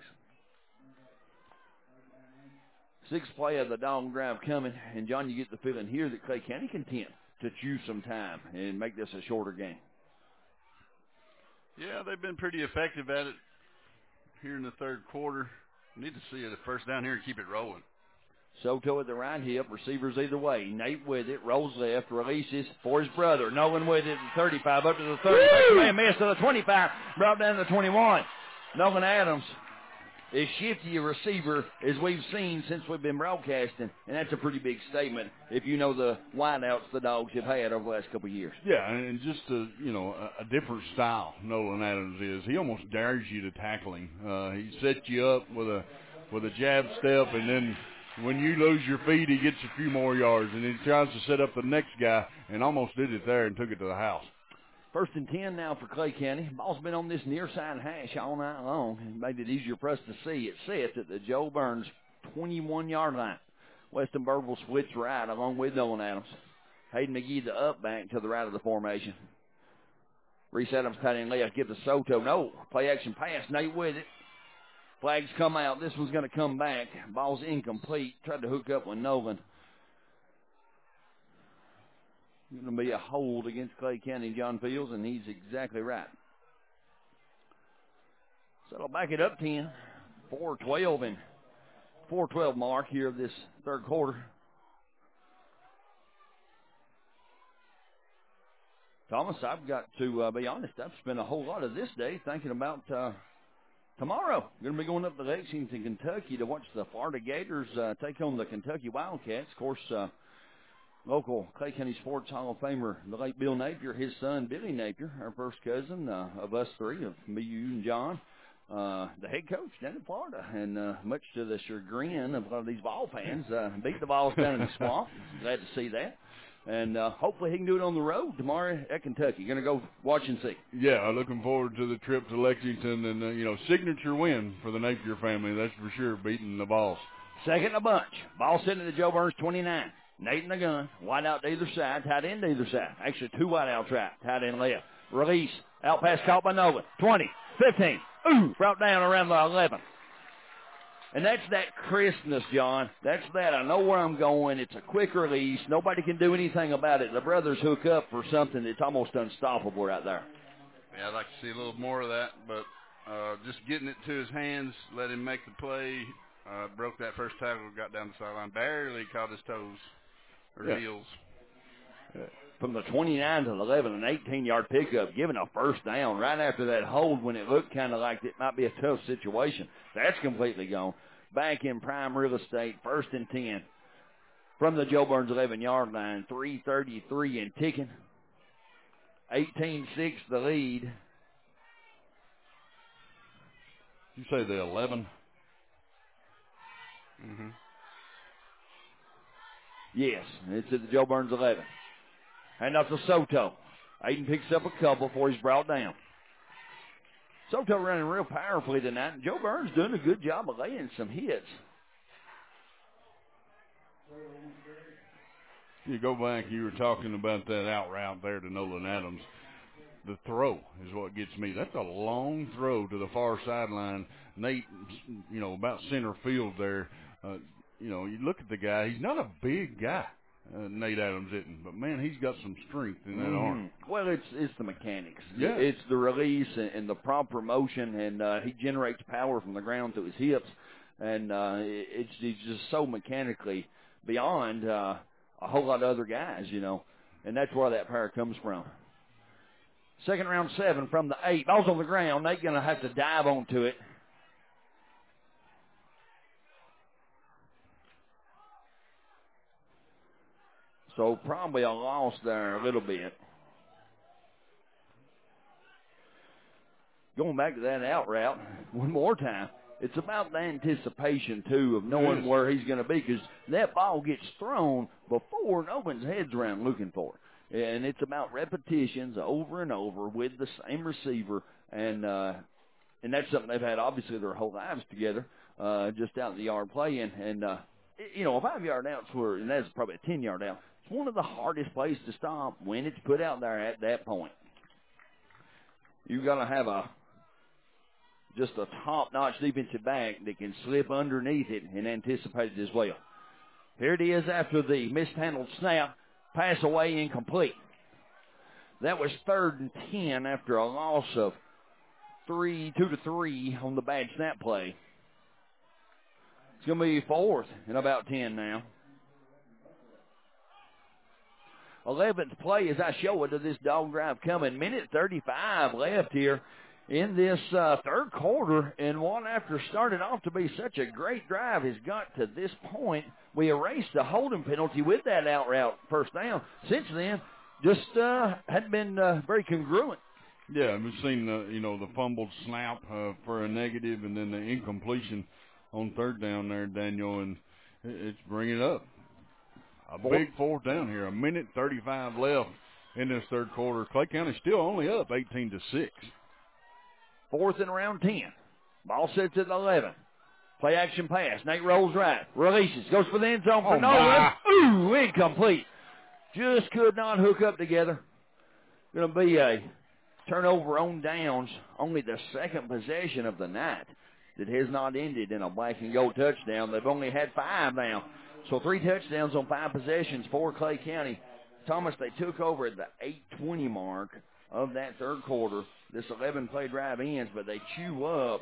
Speaker 2: Sixth play of the dog drive coming, and John, you get the feeling here that Clay County can attempt to choose some time and make this a shorter game.
Speaker 10: Yeah, they've been pretty effective at it here in the third quarter. We need to see it a first down here and keep it rolling.
Speaker 2: Soto at the right hip, receivers either way. Nate with it, rolls left, releases for his brother. Nolan with it at the thirty-five, up to the thirty. Man, miss to the twenty-five, brought down to the twenty-one. Nolan Adams is shifty a receiver as we've seen since we've been broadcasting, and that's a pretty big statement if you know the wideouts the Dogs have had over the last couple of years.
Speaker 3: Yeah, and just a, you know, a, a different style Nolan Adams is. He almost dares you to tackle him. Uh, he sets you up with a with a jab step, and then when you lose your feet, he gets a few more yards, and he tries to set up the next guy and almost did it there and took it to the house.
Speaker 2: First and ten now for Clay County. Ball's been on this near side hash all night long. It made it easier for us to see. It sits at the Joe Burns twenty-one-yard line. Weston Bird will switch right along with Nolan Adams. Hayden McGee, the up bank to the right of the formation. Reese Adams tight end left. Give to Soto. No. Play action pass. Nate with it. Flags come out. This one's going to come back. Ball's incomplete. Tried to hook up with Nolan. Going to be a hold against Clay County and John Fields, and he's exactly right. So they'll back it up ten. four twelve and four twelve mark here of this third quarter. Thomas, I've got to uh, be honest, I've spent a whole lot of this day thinking about uh, tomorrow. Going to be going up to Lexington, Kentucky to watch the Florida Gators uh, take on the Kentucky Wildcats. Of course, uh, local Clay County Sports Hall of Famer, the late Bill Napier, his son, Billy Napier, our first cousin uh, of us three, of me, you, and John, uh, the head coach down in Florida. And uh, much to the chagrin of a lot of these ball fans, uh, beat the balls down in the swamp. Glad to see that. And uh, hopefully he can do it on the road tomorrow at Kentucky. Going to go watch and see.
Speaker 3: Yeah, looking forward to the trip to Lexington. And, uh, you know, signature win for the Napier family, that's for sure, beating the Vols.
Speaker 2: Second a bunch. Ball sitting at the Joe Burns twenty-nine. Nate in the gun, wide out to either side, tight end to either side. Actually, two wide outs right, tight end left. Release, out pass caught by Nova. twenty, fifteen, ooh, brought down around the eleven. And that's that crispness, John. That's that. I know where I'm going. It's a quick release. Nobody can do anything about it. The brothers hook up for something that's almost unstoppable right there.
Speaker 10: Yeah, I'd like to see a little more of that, but uh, just getting it to his hands, let him make the play, uh, broke that first tackle, got down the sideline, barely caught his toes or
Speaker 2: Yeah.
Speaker 10: heels.
Speaker 2: Yeah. From the twenty-nine to the eleven, an eighteen-yard pickup, giving a first down right after that hold when it looked kind of like it might be a tough situation. That's completely gone. Back in prime real estate, first and ten. From the Joe Burns eleven-yard line, three thirty-three and ticking. eighteen six the lead.
Speaker 3: You say the eleven?
Speaker 10: Mm-hmm.
Speaker 2: Yes, it's at the Joe Burns eleven. Hand off to Soto. Aiden picks up a couple before he's brought down. Soto running real powerfully tonight, and Joe Burns doing a good job of laying some hits.
Speaker 3: You go back, you were talking about that out route there to Nolan Adams. The throw is what gets me. That's a long throw to the far sideline. Nate, you know, about center field there. Uh, you know, you look at the guy. He's not a big guy, uh, Nate Adams isn't. But, man, he's got some strength in that
Speaker 2: Mm-hmm.
Speaker 3: arm.
Speaker 2: Well, it's it's the mechanics.
Speaker 3: Yeah.
Speaker 2: It's the release and, and the proper motion, and uh, he generates power from the ground to his hips. And uh, it, it's he's just so mechanically beyond uh, a whole lot of other guys, you know. And that's where that power comes from. Second round seven from the eight. Ball's on the ground. Nate going to have to dive onto it. So probably a loss there a little bit. Going back to that out route one more time. It's about the anticipation, too, of knowing
Speaker 3: Yes.
Speaker 2: where he's going to be, because that ball gets thrown before no one's head's around looking for it. And it's about repetitions over and over with the same receiver, and uh, and that's something they've had, obviously, their whole lives together, uh, just out in the yard playing. And, uh, you know, a five-yard out's where, and that's probably a ten-yard out. It's one of the hardest places to stop when it's put out there at that point. You've got to have a just a top-notch defensive back that can slip underneath it and anticipate it as well. Here it is after the mishandled snap, pass away, incomplete. That was third and ten after a loss of three, two to three on the bad snap play. It's going to be fourth and about ten now. eleventh play as I show it to this dog drive coming. Minute thirty-five left here in this uh, third quarter, and one after started off to be such a great drive has got to this point. We erased the holding penalty with that out route first down. Since then, just uh, hadn't been uh, very congruent.
Speaker 3: Yeah, we've seen the, you know, the fumbled snap uh, for a negative, and then the incompletion on third down there, Daniel, and it's bringing it up. A
Speaker 2: Fourth.
Speaker 3: big fourth down here. A minute thirty-five left in this third quarter. Clay County still only up eighteen to six.
Speaker 2: Fourth and around ten. Ball sits at the eleven. Play action pass. Nate rolls right. Releases. Goes for the end zone for
Speaker 3: Oh,
Speaker 2: Nolan. Ooh, incomplete. Just could not hook up together. Going to be a turnover on downs. Only the second possession of the night that has not ended in a black and gold touchdown. They've only had five now. So three touchdowns on five possessions for Clay County. Thomas, they took over at the eight twenty mark of that third quarter. This eleven-play drive ends, but they chew up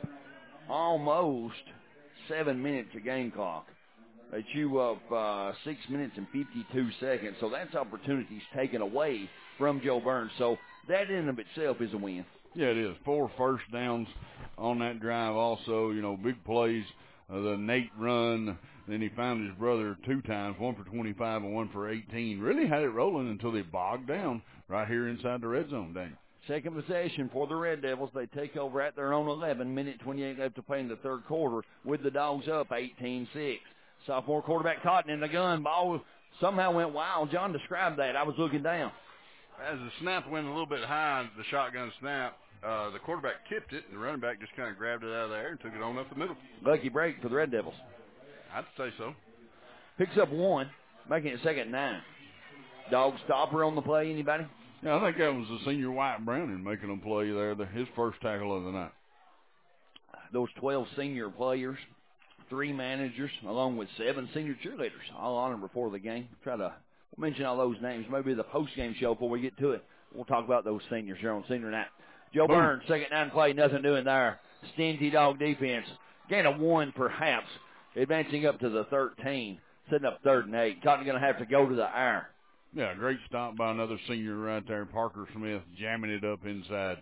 Speaker 2: almost seven minutes of game clock. They chew up uh, six minutes and fifty-two seconds. So that's opportunities taken away from Joe Burns. So that in and of itself is a win.
Speaker 3: Yeah, it is. Four first downs on that drive also. You know, big plays. Uh, the Nate run. Then he found his brother two times, one for twenty-five and one for eighteen. Really had it rolling until they bogged down right here inside the red zone, Daniel.
Speaker 2: Second possession for the Red Devils. They take over at their own eleven. Minute twenty-eight left to play in the third quarter with the Dogs up eighteen six. Sophomore quarterback Cotton in the gun. Ball somehow went wild. John described that. I was looking down.
Speaker 10: As the snap went a little bit high, the shotgun snap, uh, the quarterback tipped it, and the running back just kind of grabbed it out of the air and took it on up the middle.
Speaker 2: Lucky break for the Red Devils.
Speaker 10: I'd say so.
Speaker 2: Picks up one. Making it second and nine. Dog stopper on the play, anybody?
Speaker 3: Yeah, I think that was the senior White Browning making them play there, the, his first tackle of the night.
Speaker 2: Those twelve senior players, three managers, along with seven senior cheerleaders, all on them before the game. Try to mention all those names. Maybe the post-game show before we get to it. We'll talk about those seniors here on senior night. Joe
Speaker 3: Boom.
Speaker 2: Burns, second down play, nothing doing there. Stingy Dog defense. Gain of one, perhaps, advancing up to the thirteen, setting up third and eight. Cotton going to have to go to the air.
Speaker 3: Yeah, great stop by another senior right there, Parker Smith, jamming it up inside.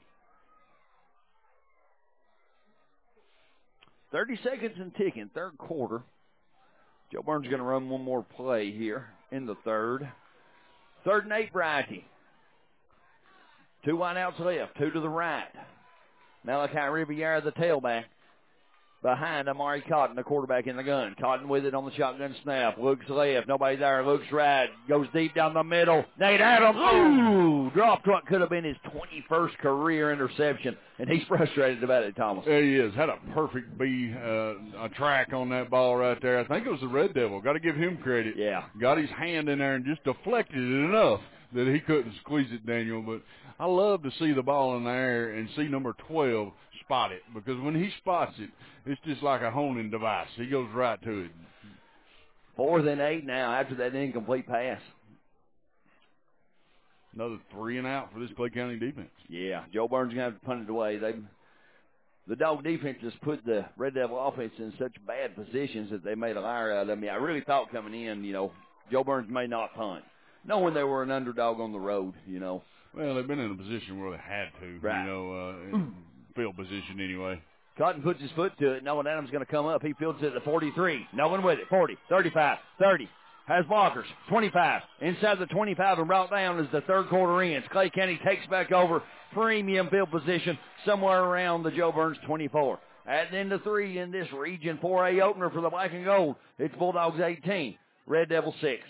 Speaker 2: thirty seconds and ticking, third quarter. Joe Burns going to run one more play here in the third. Third and eight variety. Two wideouts left, two to the right. Malachi Riviera, the tailback. Behind Amari Cotton, the quarterback in the gun. Cotton with it on the shotgun snap. Looks left. Nobody there. Looks right. Goes deep down the middle. Nate Adams. Ooh! Dropped what could have been his twenty-first career interception. And he's frustrated about it, Thomas.
Speaker 3: There he is. Had a perfect B, uh, a track on that ball right there. I think it was the Red Devil. Got to give him credit.
Speaker 2: Yeah.
Speaker 3: Got his hand in there and just deflected it enough that he couldn't squeeze it, Daniel. But I love to see the ball in the air and see number twelve spot it, because when he spots it, it's just like a homing device. He goes right to it.
Speaker 2: Fourth and eight now after that incomplete pass.
Speaker 3: Another three and out for this Clay County defense.
Speaker 2: Yeah, Joe Burns is going to have to punt it away. They, the Dog defense just put the Red Devil offense in such bad positions that they made a liar out of me. I really thought coming in, you know, Joe Burns may not punt, knowing they were an underdog on the road, you know.
Speaker 3: Well, they've been in a position where they had to,
Speaker 2: right.
Speaker 3: you know, uh, field position anyway.
Speaker 2: Cotton puts his foot to it. Nolan Adams going to come up. He fields it at the forty-three. Nolan with it. forty, thirty-five, thirty. Has blockers. twenty-five. Inside the twenty-five and brought down as the third quarter ends. Clay County takes back over premium field position somewhere around the Joe Burns twenty-four. Adding into three in this Region four A opener for the Black and Gold. It's Bulldogs eighteen, Red Devil six.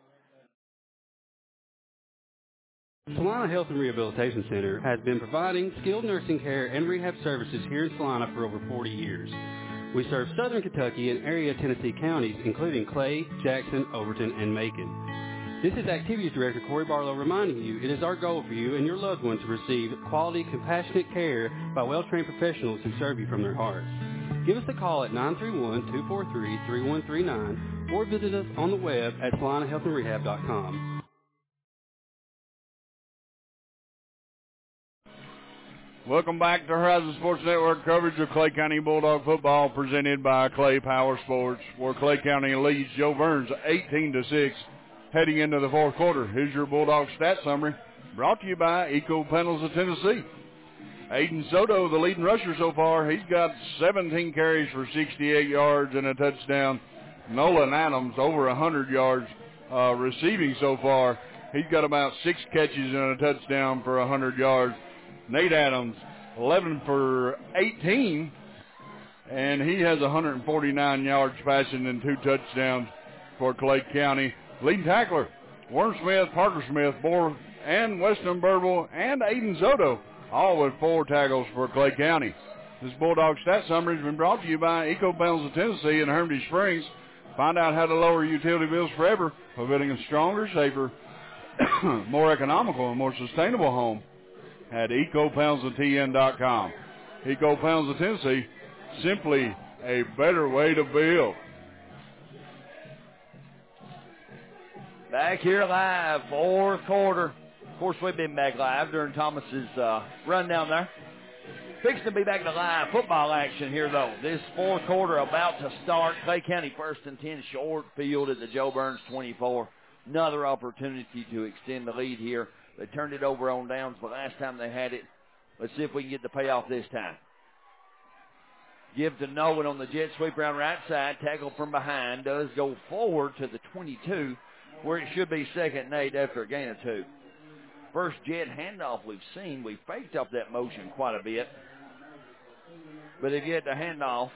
Speaker 9: Salina Health and Rehabilitation Center has been providing skilled nursing care and rehab services here in Salina for over forty years. We serve southern Kentucky and area Tennessee counties, including Clay, Jackson, Overton, and Macon. This is Activities Director Corey Barlow reminding you it is our goal for you and your loved one to receive quality, compassionate care by well-trained professionals who serve you from their hearts. Give us a call at nine three one, two four three, three one three nine or visit us on the web at salina health and rehab dot com.
Speaker 3: Welcome back to Horizon Sports Network coverage of Clay County Bulldog football presented by Clay Power Sports, where Clay County leads Joe Burns eighteen to six heading into the fourth quarter. Here's your Bulldog stat summary brought to you by Eco Panels of Tennessee. Aiden Soto, the leading rusher so far, he's got seventeen carries for sixty-eight yards and a touchdown. Nolan Adams over one hundred yards uh, receiving so far. He's got about six catches and a touchdown for one hundred yards. Nate Adams, eleven for eighteen, and he has one hundred forty-nine yards passing and two touchdowns for Clay County. Leading tackler, Warren Smith, Parker Smith, Bohr, and Weston Burble, and Aiden Soto, all with four tackles for Clay County. This Bulldog stat summary has been brought to you by Eco Panels of Tennessee in Hermitage Springs. Find out how to lower utility bills forever by building a stronger, safer, more economical, and more sustainable home at eco panels of t n dot com. Eco Panels of Tennessee, simply a better way to build.
Speaker 2: Back here live, fourth quarter. Of course, we've been back live during Thomas's uh, run down there. Fixing to be back to live football action here, though. This fourth quarter about to start. Clay County first and ten, short field at the Joe Burns twenty-four. Another opportunity to extend the lead here. They turned it over on downs the last time they had it. Let's see if we can get the payoff this time. Give to Nolan on the jet sweep around right side. Tackle from behind. Does go forward to the twenty-two, where it should be second and eight after a gain of two. First jet handoff we've seen. We faked up that motion quite a bit. But they get the handoff.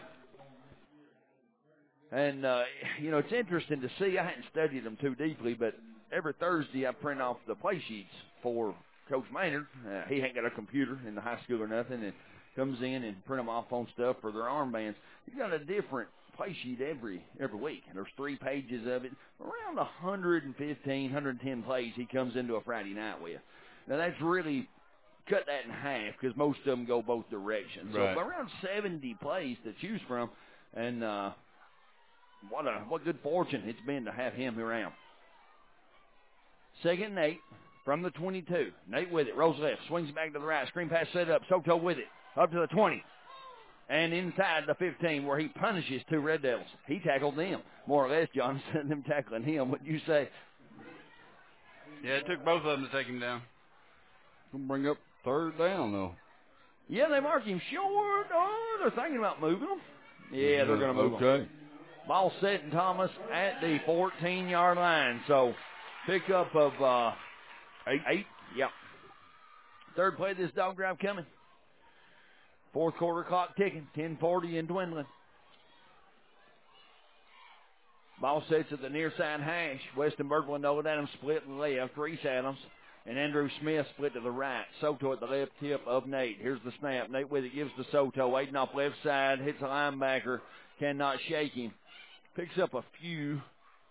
Speaker 2: And, uh, you know, it's interesting to see. I hadn't studied them too deeply, but every Thursday I print off the play sheets for Coach Maynard. Uh, he ain't got a computer in the high school or nothing, and comes in and print them off on stuff for their armbands. He's got a different play sheet every every week. There's three pages of it, around one hundred fifteen, one hundred ten plays he comes into a Friday night with. Now, that's really cut that in half because most of them go both directions.
Speaker 3: Right.
Speaker 2: So around seventy plays to choose from, and uh, what a what good fortune it's been to have him around. Second and eight from the twenty-two. Nate with it, rolls left, swings back to the right, screen pass set up, Soto with it, up to the twenty. And inside the fifteen where he punishes two Red Devils. He tackled them, more or less, John, instead of them tackling him. What do you say?
Speaker 10: Yeah, it took both of them to take him down.
Speaker 3: Gonna bring up third down, though.
Speaker 2: Yeah, they mark him short. Oh, they're thinking about moving him. Yeah, they're going to move him.
Speaker 3: Okay.
Speaker 2: Ball set and Thomas at the fourteen-yard line. So pickup of uh, eight. Eight. Yep. Third play of this dog drive coming. Fourth quarter clock ticking. ten forty and dwindling. Ball sets at the near side hash. Weston Berkeley and Nolan Adams split left. Reese Adams and Andrew Smith split to the right. Soto at the left tip of Nate. Here's the snap. Nate with it gives to Soto. Waiting off left side. Hits a linebacker. Cannot shake him. Picks up a few.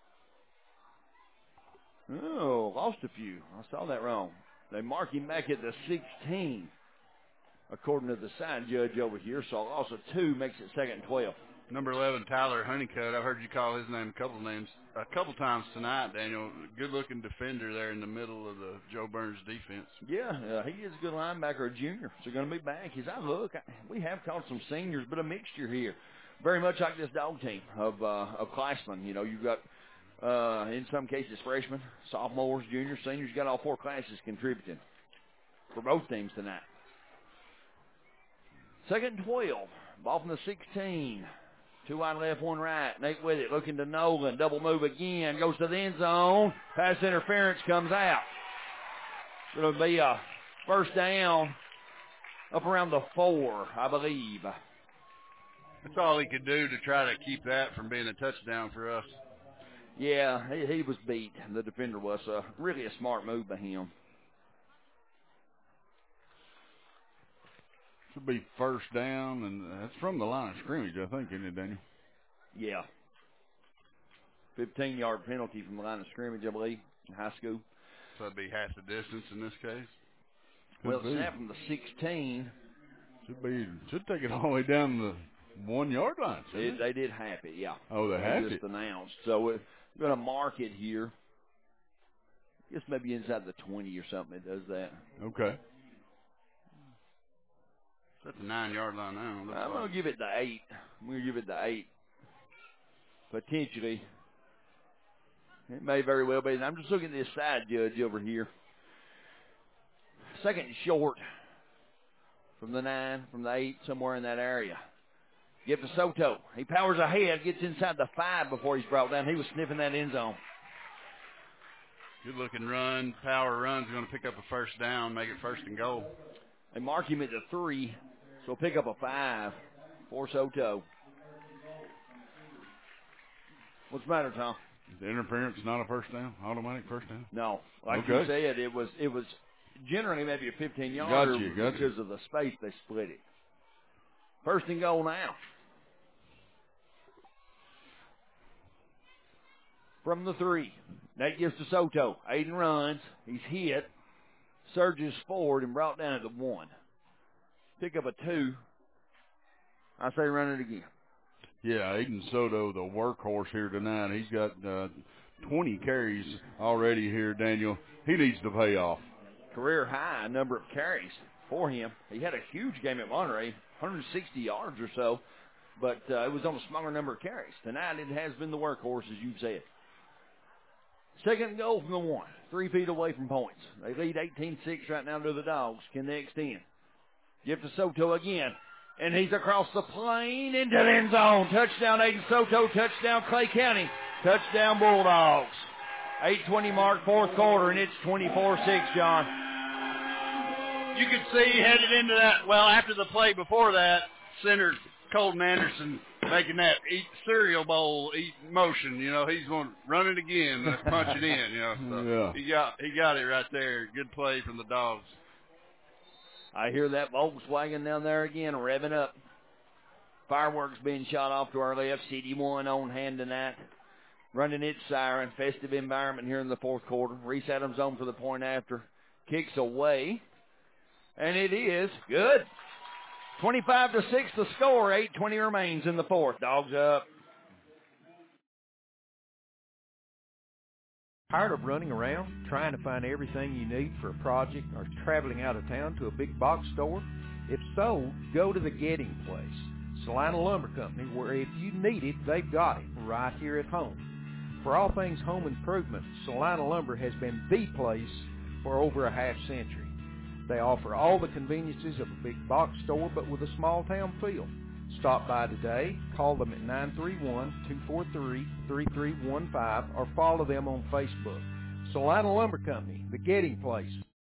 Speaker 2: Oh, lost a few. I saw that wrong. They mark him back at the sixteen. According to the sign judge over here. So a loss of two makes it second and twelve.
Speaker 10: Number eleven, Tyler Honeycutt. I've heard you call his name a couple names, a couple times tonight, Daniel. Good-looking defender there in the middle of the Joe Burns defense.
Speaker 2: Yeah, uh, he is a good linebacker, a junior. So going to be back. As I look, I, we have caught some seniors, but a mixture here. Very much like this dog team of uh, of classmen. You know, you've got, uh, in some cases, freshmen, sophomores, juniors, seniors. You've got all four classes contributing for both teams tonight. Second and twelve. Ball from the sixteen. Two wide left, one right. Nate with it, looking to Nolan. Double move again. Goes to the end zone. Pass interference comes out. It'll be a first down up around the four, I believe.
Speaker 10: That's all he could do to try to keep that from being a touchdown for us.
Speaker 2: Yeah, he, he was beat. The defender was uh, really a smart move by him.
Speaker 3: Should be first down, and that's from the line of scrimmage, I think, isn't it, Daniel?
Speaker 2: Yeah. fifteen-yard penalty from the line of scrimmage, I believe, in high school.
Speaker 10: So that'd be half the distance in this case?
Speaker 2: Could well, it's from the sixteen.
Speaker 3: Should be, should take it all the way down the one-yard line,
Speaker 2: it, it? They did half it, yeah.
Speaker 3: Oh, they, they half
Speaker 2: just
Speaker 3: it?
Speaker 2: Just announced. So we're going to mark it here. I guess maybe inside the twenty or something it does that.
Speaker 3: Okay.
Speaker 10: That's a nine-yard line now.
Speaker 2: That's I'm going to give it the eight. I'm going to give it the eight. Potentially. It may very well be. I'm just looking at this side judge over here. Second and short from the nine, from the eight, somewhere in that area. Give to Soto. He powers ahead, gets inside the five before he's brought down. He was sniffing that end zone.
Speaker 10: Good-looking run. Power run's going to pick up a first down, make it first and goal.
Speaker 2: They mark him at the three, so pick up a five for Soto. What's the matter, Tom?
Speaker 3: The interference is not a first down, automatic first down?
Speaker 2: No. Like
Speaker 3: okay.
Speaker 2: you said, it was it was generally maybe a fifteen-yarder
Speaker 3: gotcha, gotcha.
Speaker 2: because of the space they split it. First and goal now. From the three. Nate gives to Soto. Aiden runs. He's hit. Surges forward and brought down at the one. Pick up a two. I say run it again.
Speaker 3: Yeah, Aiden Soto, the workhorse here tonight. He's got uh, twenty carries already here, Daniel. He needs to pay off.
Speaker 2: Career high number of carries for him. He had a huge game at Monterey, one hundred sixty yards or so, but uh, it was on a smaller number of carries. Tonight it has been the workhorse, as you've said. Second goal from the one. Three feet away from points. They lead eighteen six right now to the Dogs. Can they extend? Give to Soto again. And he's across the plane into the end zone. Touchdown, Aiden Soto. Touchdown, Clay County. Touchdown, Bulldogs. eight twenty mark, fourth quarter, and it's twenty-four six, John.
Speaker 10: You could see headed into that, well, after the play before that, center Colton Anderson making that eat cereal bowl eat motion. You know, he's going to run it again. Let's punch it in, you know. So
Speaker 3: yeah.
Speaker 10: he got he got it right there. Good play from the Dogs.
Speaker 2: I hear that Volkswagen down there again revving up. Fireworks being shot off to our left. C D one on hand tonight. Running its siren. Festive environment here in the fourth quarter. Reese Adams on for the point after. Kicks away. And it is good. twenty-five to six the score. eight twenty remains in the fourth. Dogs up.
Speaker 8: Tired of running around trying to find everything you need for a project or traveling out of town to a big box store? If so, go to the Getting Place, Salina Lumber Company, where if you need it, they've got it right here at home. For all things home improvement, Salina Lumber has been the place for over a half century. They offer all the conveniences of a big box store, but with a small town feel. Stop by today, call them at nine three one, two four three, three three one five, or follow them on Facebook. Salina Lumber Company, the Getting Place.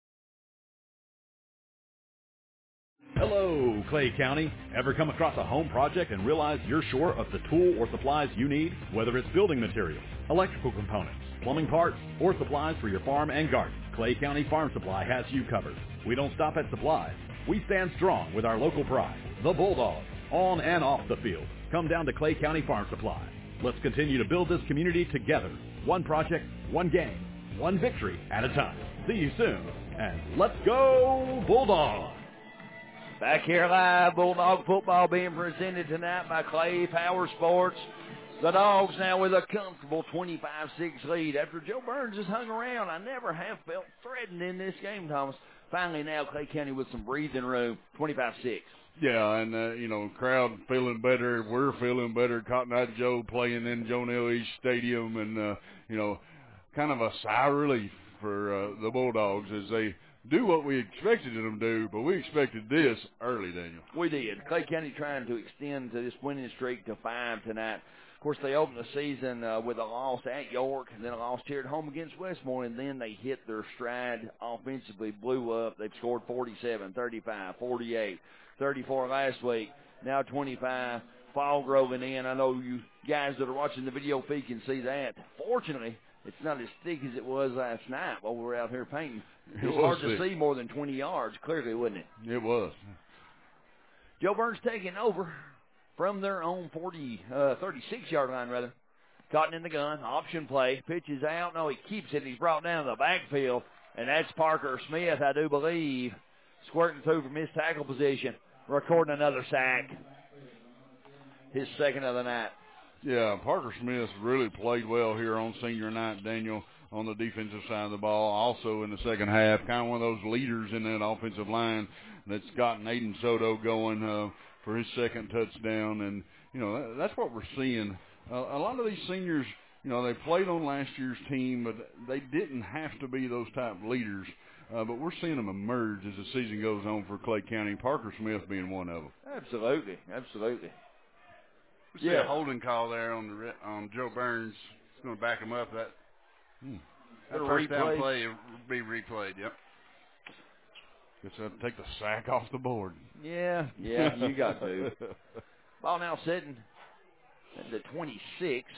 Speaker 6: Hello, Clay County. Ever come across a home project and realize you're short of the tool or supplies you need? Whether it's building materials, electrical components, plumbing parts, or supplies for your farm and garden, Clay County Farm Supply has you covered. We don't stop at supplies. We stand strong with our local pride, the Bulldogs, on and off the field. Come down to Clay County Farm Supply. Let's continue to build this community together. One project, one game, one victory at a time. See you soon, and let's go Bulldogs!
Speaker 2: Back here live, Bulldog football being presented tonight by Clay Power Sports. The Dogs now with a comfortable twenty-five six lead. After Joe Burns has hung around, I never have felt threatened in this game, Thomas. Finally now Clay County with some breathing room, twenty-five six.
Speaker 3: Yeah, and, uh, you know, crowd feeling better. We're feeling better. Cotton Eye Joe playing in Joe Neal East Stadium, and, uh, you know, kind of a sigh of relief for uh, the Bulldogs as they do what we expected them to do, but we expected this early, Daniel.
Speaker 2: We did. Clay County trying to extend to this winning streak to five tonight. Of course, they opened the season uh, with a loss at York, and then a loss here at home against Westmore, and then they hit their stride offensively, blew up. They've scored forty-seven, thirty-five, forty-eight, thirty-four last week, now twenty-five. Fall Grove in. I know you guys that are watching the video feed can see that. Fortunately, it's not as thick as it was last night while we were out here painting. It was hard to see more than twenty yards, clearly, wasn't it?
Speaker 3: It was.
Speaker 2: Joe Burns taking over from their own forty, uh, thirty-six-yard line, rather. Cotton in the gun, option play, pitches out. No, he keeps it. He's brought down to the backfield, and that's Parker Smith, I do believe, squirting through from his tackle position, recording another sack. His second of the night.
Speaker 3: Yeah, Parker Smith really played well here on senior night, Daniel, on the defensive side of the ball. Also in the second half, kind of one of those leaders in that offensive line that's gotten Aiden Soto going uh, for his second touchdown. And, you know, that, that's what we're seeing. Uh, a lot of these seniors, you know, they played on last year's team, but they didn't have to be those type of leaders. Uh, but we're seeing them emerge as the season goes on for Clay County, Parker Smith being one of them.
Speaker 2: Absolutely, absolutely.
Speaker 10: We see yeah. a holding call there on the on Joe Burns. It's going to back him up. That, hmm. that first down play will be replayed. Yep.
Speaker 3: Guess I'll take the sack off the board.
Speaker 2: Yeah, yeah, you got to. Ball now sitting at the twenty-six.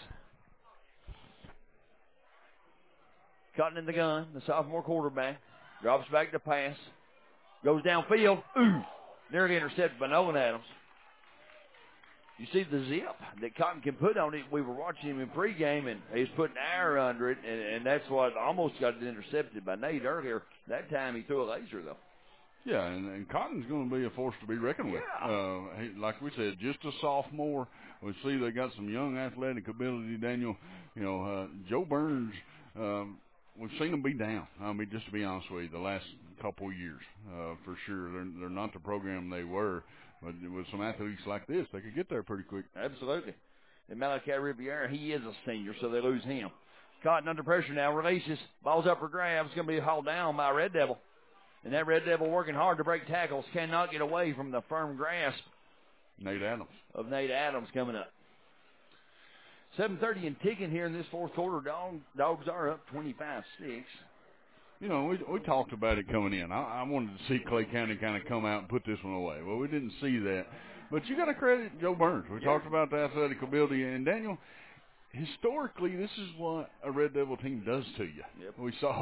Speaker 2: Cutting in the gun, the sophomore quarterback. Drops back to pass. Goes downfield. Ooh! Nearly intercepted by Nolan Adams. You see the zip that Cotton can put on it. We were watching him in pregame, and he's putting air under it, and, and that's what almost got it intercepted by Nate earlier. That time he threw a laser, though.
Speaker 3: Yeah, and, and Cotton's going to be a force to be reckoned with.
Speaker 2: Yeah.
Speaker 3: Uh, he, like we said, just a sophomore. We see they got some young athletic ability, Daniel. You know, uh, Joe Burns, um, we've seen them be down. I mean, just to be honest with you, the last couple years, uh, for sure. They're, they're not the program they were. But with some athletes like this, they could get there pretty quick.
Speaker 2: Absolutely. And Malachi Riviera, he is a senior, so they lose him. Cotton under pressure now, releases. Ball's up for grabs. It's going to be hauled down by Red Devil. And that Red Devil working hard to break tackles. Cannot get away from the firm grasp.
Speaker 3: Nate Adams.
Speaker 2: Of Nate Adams coming up. seven thirty and ticking here in this fourth quarter. Dog, dogs are up twenty-five six.
Speaker 3: You know, we we talked about it coming in. I, I wanted to see Clay County kind of come out and put this one away. Well, we didn't see that. But you got to credit Joe Burns. We yeah. talked about the athletic ability. And, Daniel, historically, this is what a Red Devil team does to you.
Speaker 2: Yep.
Speaker 3: We saw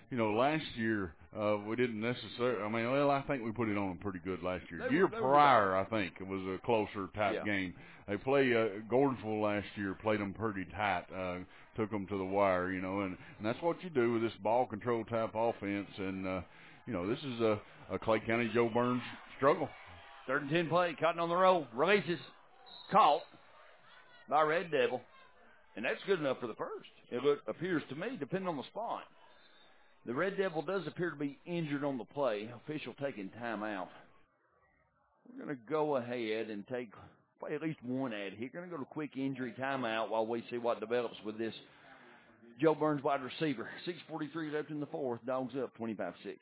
Speaker 3: you know, last year uh, we didn't necessarily. I mean, well, I think we put it on them pretty good last year.
Speaker 2: They
Speaker 3: year
Speaker 2: were,
Speaker 3: prior, I think it was a closer type
Speaker 2: yeah.
Speaker 3: game. They play uh, Gordonsville last year, played them pretty tight, uh, took them to the wire, you know, and, and that's what you do with this ball control type offense. And uh, you know, this is a, a Clay County Jo Byrns struggle.
Speaker 2: Third and ten play, Cotton on the roll, releases, caught by Red Devil, and that's good enough for the first. It look, appears to me, depending on the spot. The Red Devil does appear to be injured on the play. Official taking time out. We're going to go ahead and take play at least one ad here. Going to go to quick injury timeout while we see what develops with this Jo Byrns wide receiver. six forty-three left in the fourth. Dogs up twenty-five six.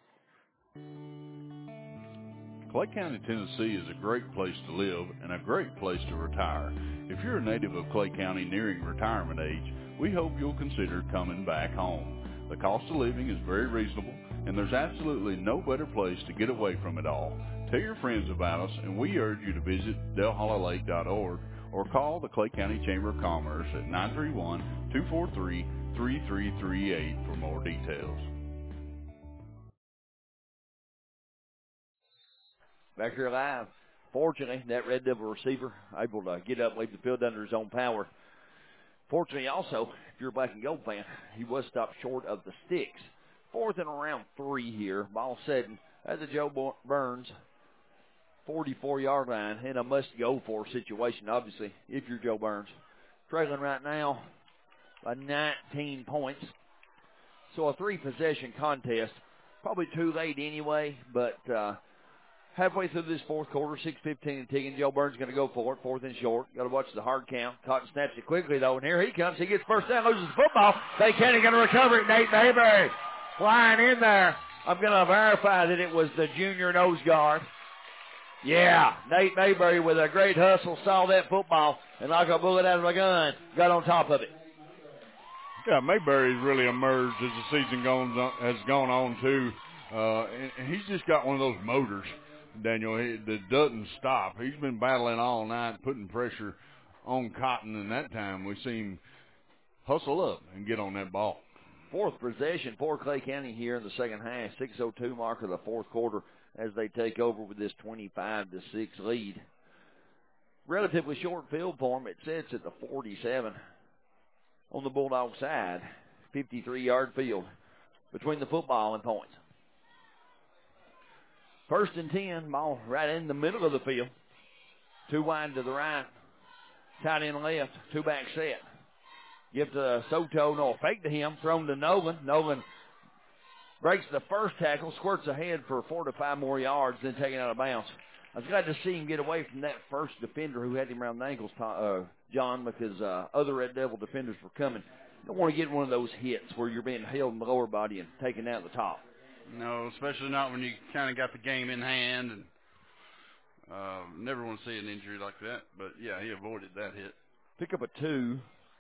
Speaker 3: Clay County, Tennessee is a great place to live and a great place to retire. If you're a native of Clay County nearing retirement age, we hope you'll consider coming back home. The cost of living is very reasonable, and there's absolutely no better place to get away from it all. Tell your friends about us, and we urge you to visit Del Holla Lake dot org or call the Clay County Chamber of Commerce at nine three one, two four three, three three three eight for more details.
Speaker 2: Back here live. Fortunately, that Red Devil receiver able to get up, leave the field under his own power. Fortunately, also, if you're a black and gold fan, he was stopped short of the sticks. Fourth and around three here. Ball setting at the Jo Byrns forty-four-yard line in a must-go-for situation, obviously, if you're Jo Byrns. Trailing right now by nineteen points. So a three-possession contest. Probably too late anyway, but uh, halfway through this fourth quarter, six fifteen and ticking. Jo Byrns going to go for it, fourth and short. Got to watch the hard count. Cotton snaps it quickly, though, and here he comes. He gets first down, loses the football. Clay County going to recover it. Nate Mayberry flying in there. I'm going to verify that it was the junior nose guard. Yeah, Nate Mayberry with a great hustle saw that football and like a bullet out of a gun, got on top of it.
Speaker 3: Yeah, Mayberry's really emerged as the season goes on, has gone on, too. Uh, and, and he's just got one of those motors, Daniel, he, that doesn't stop. He's been battling all night, putting pressure on Cotton, and that time we see him hustle up and get on that ball.
Speaker 2: Fourth possession for Clay County here in the second half. six oh two mark of the fourth quarter as they take over with this twenty-five to six lead. Relatively short field for them. It sits at the forty-seven on the Bulldog side. fifty-three-yard field between the football and points. First and ten, ball right in the middle of the field. Two wide to the right, tight end left, two back set. Give to Soto, no, fake to him, thrown to Nolan. Nolan breaks the first tackle, squirts ahead for four to five more yards, then taken out of bounds. I was glad to see him get away from that first defender who had him around the ankles, uh, John, because uh, other Red Devil defenders were coming. You don't want to get one of those hits where you're being held in the lower body and taken out the top.
Speaker 10: No, especially not when you kind of got the game in hand, and uh, never want to see an injury like that. But, yeah, he avoided that hit.
Speaker 2: Pick up a two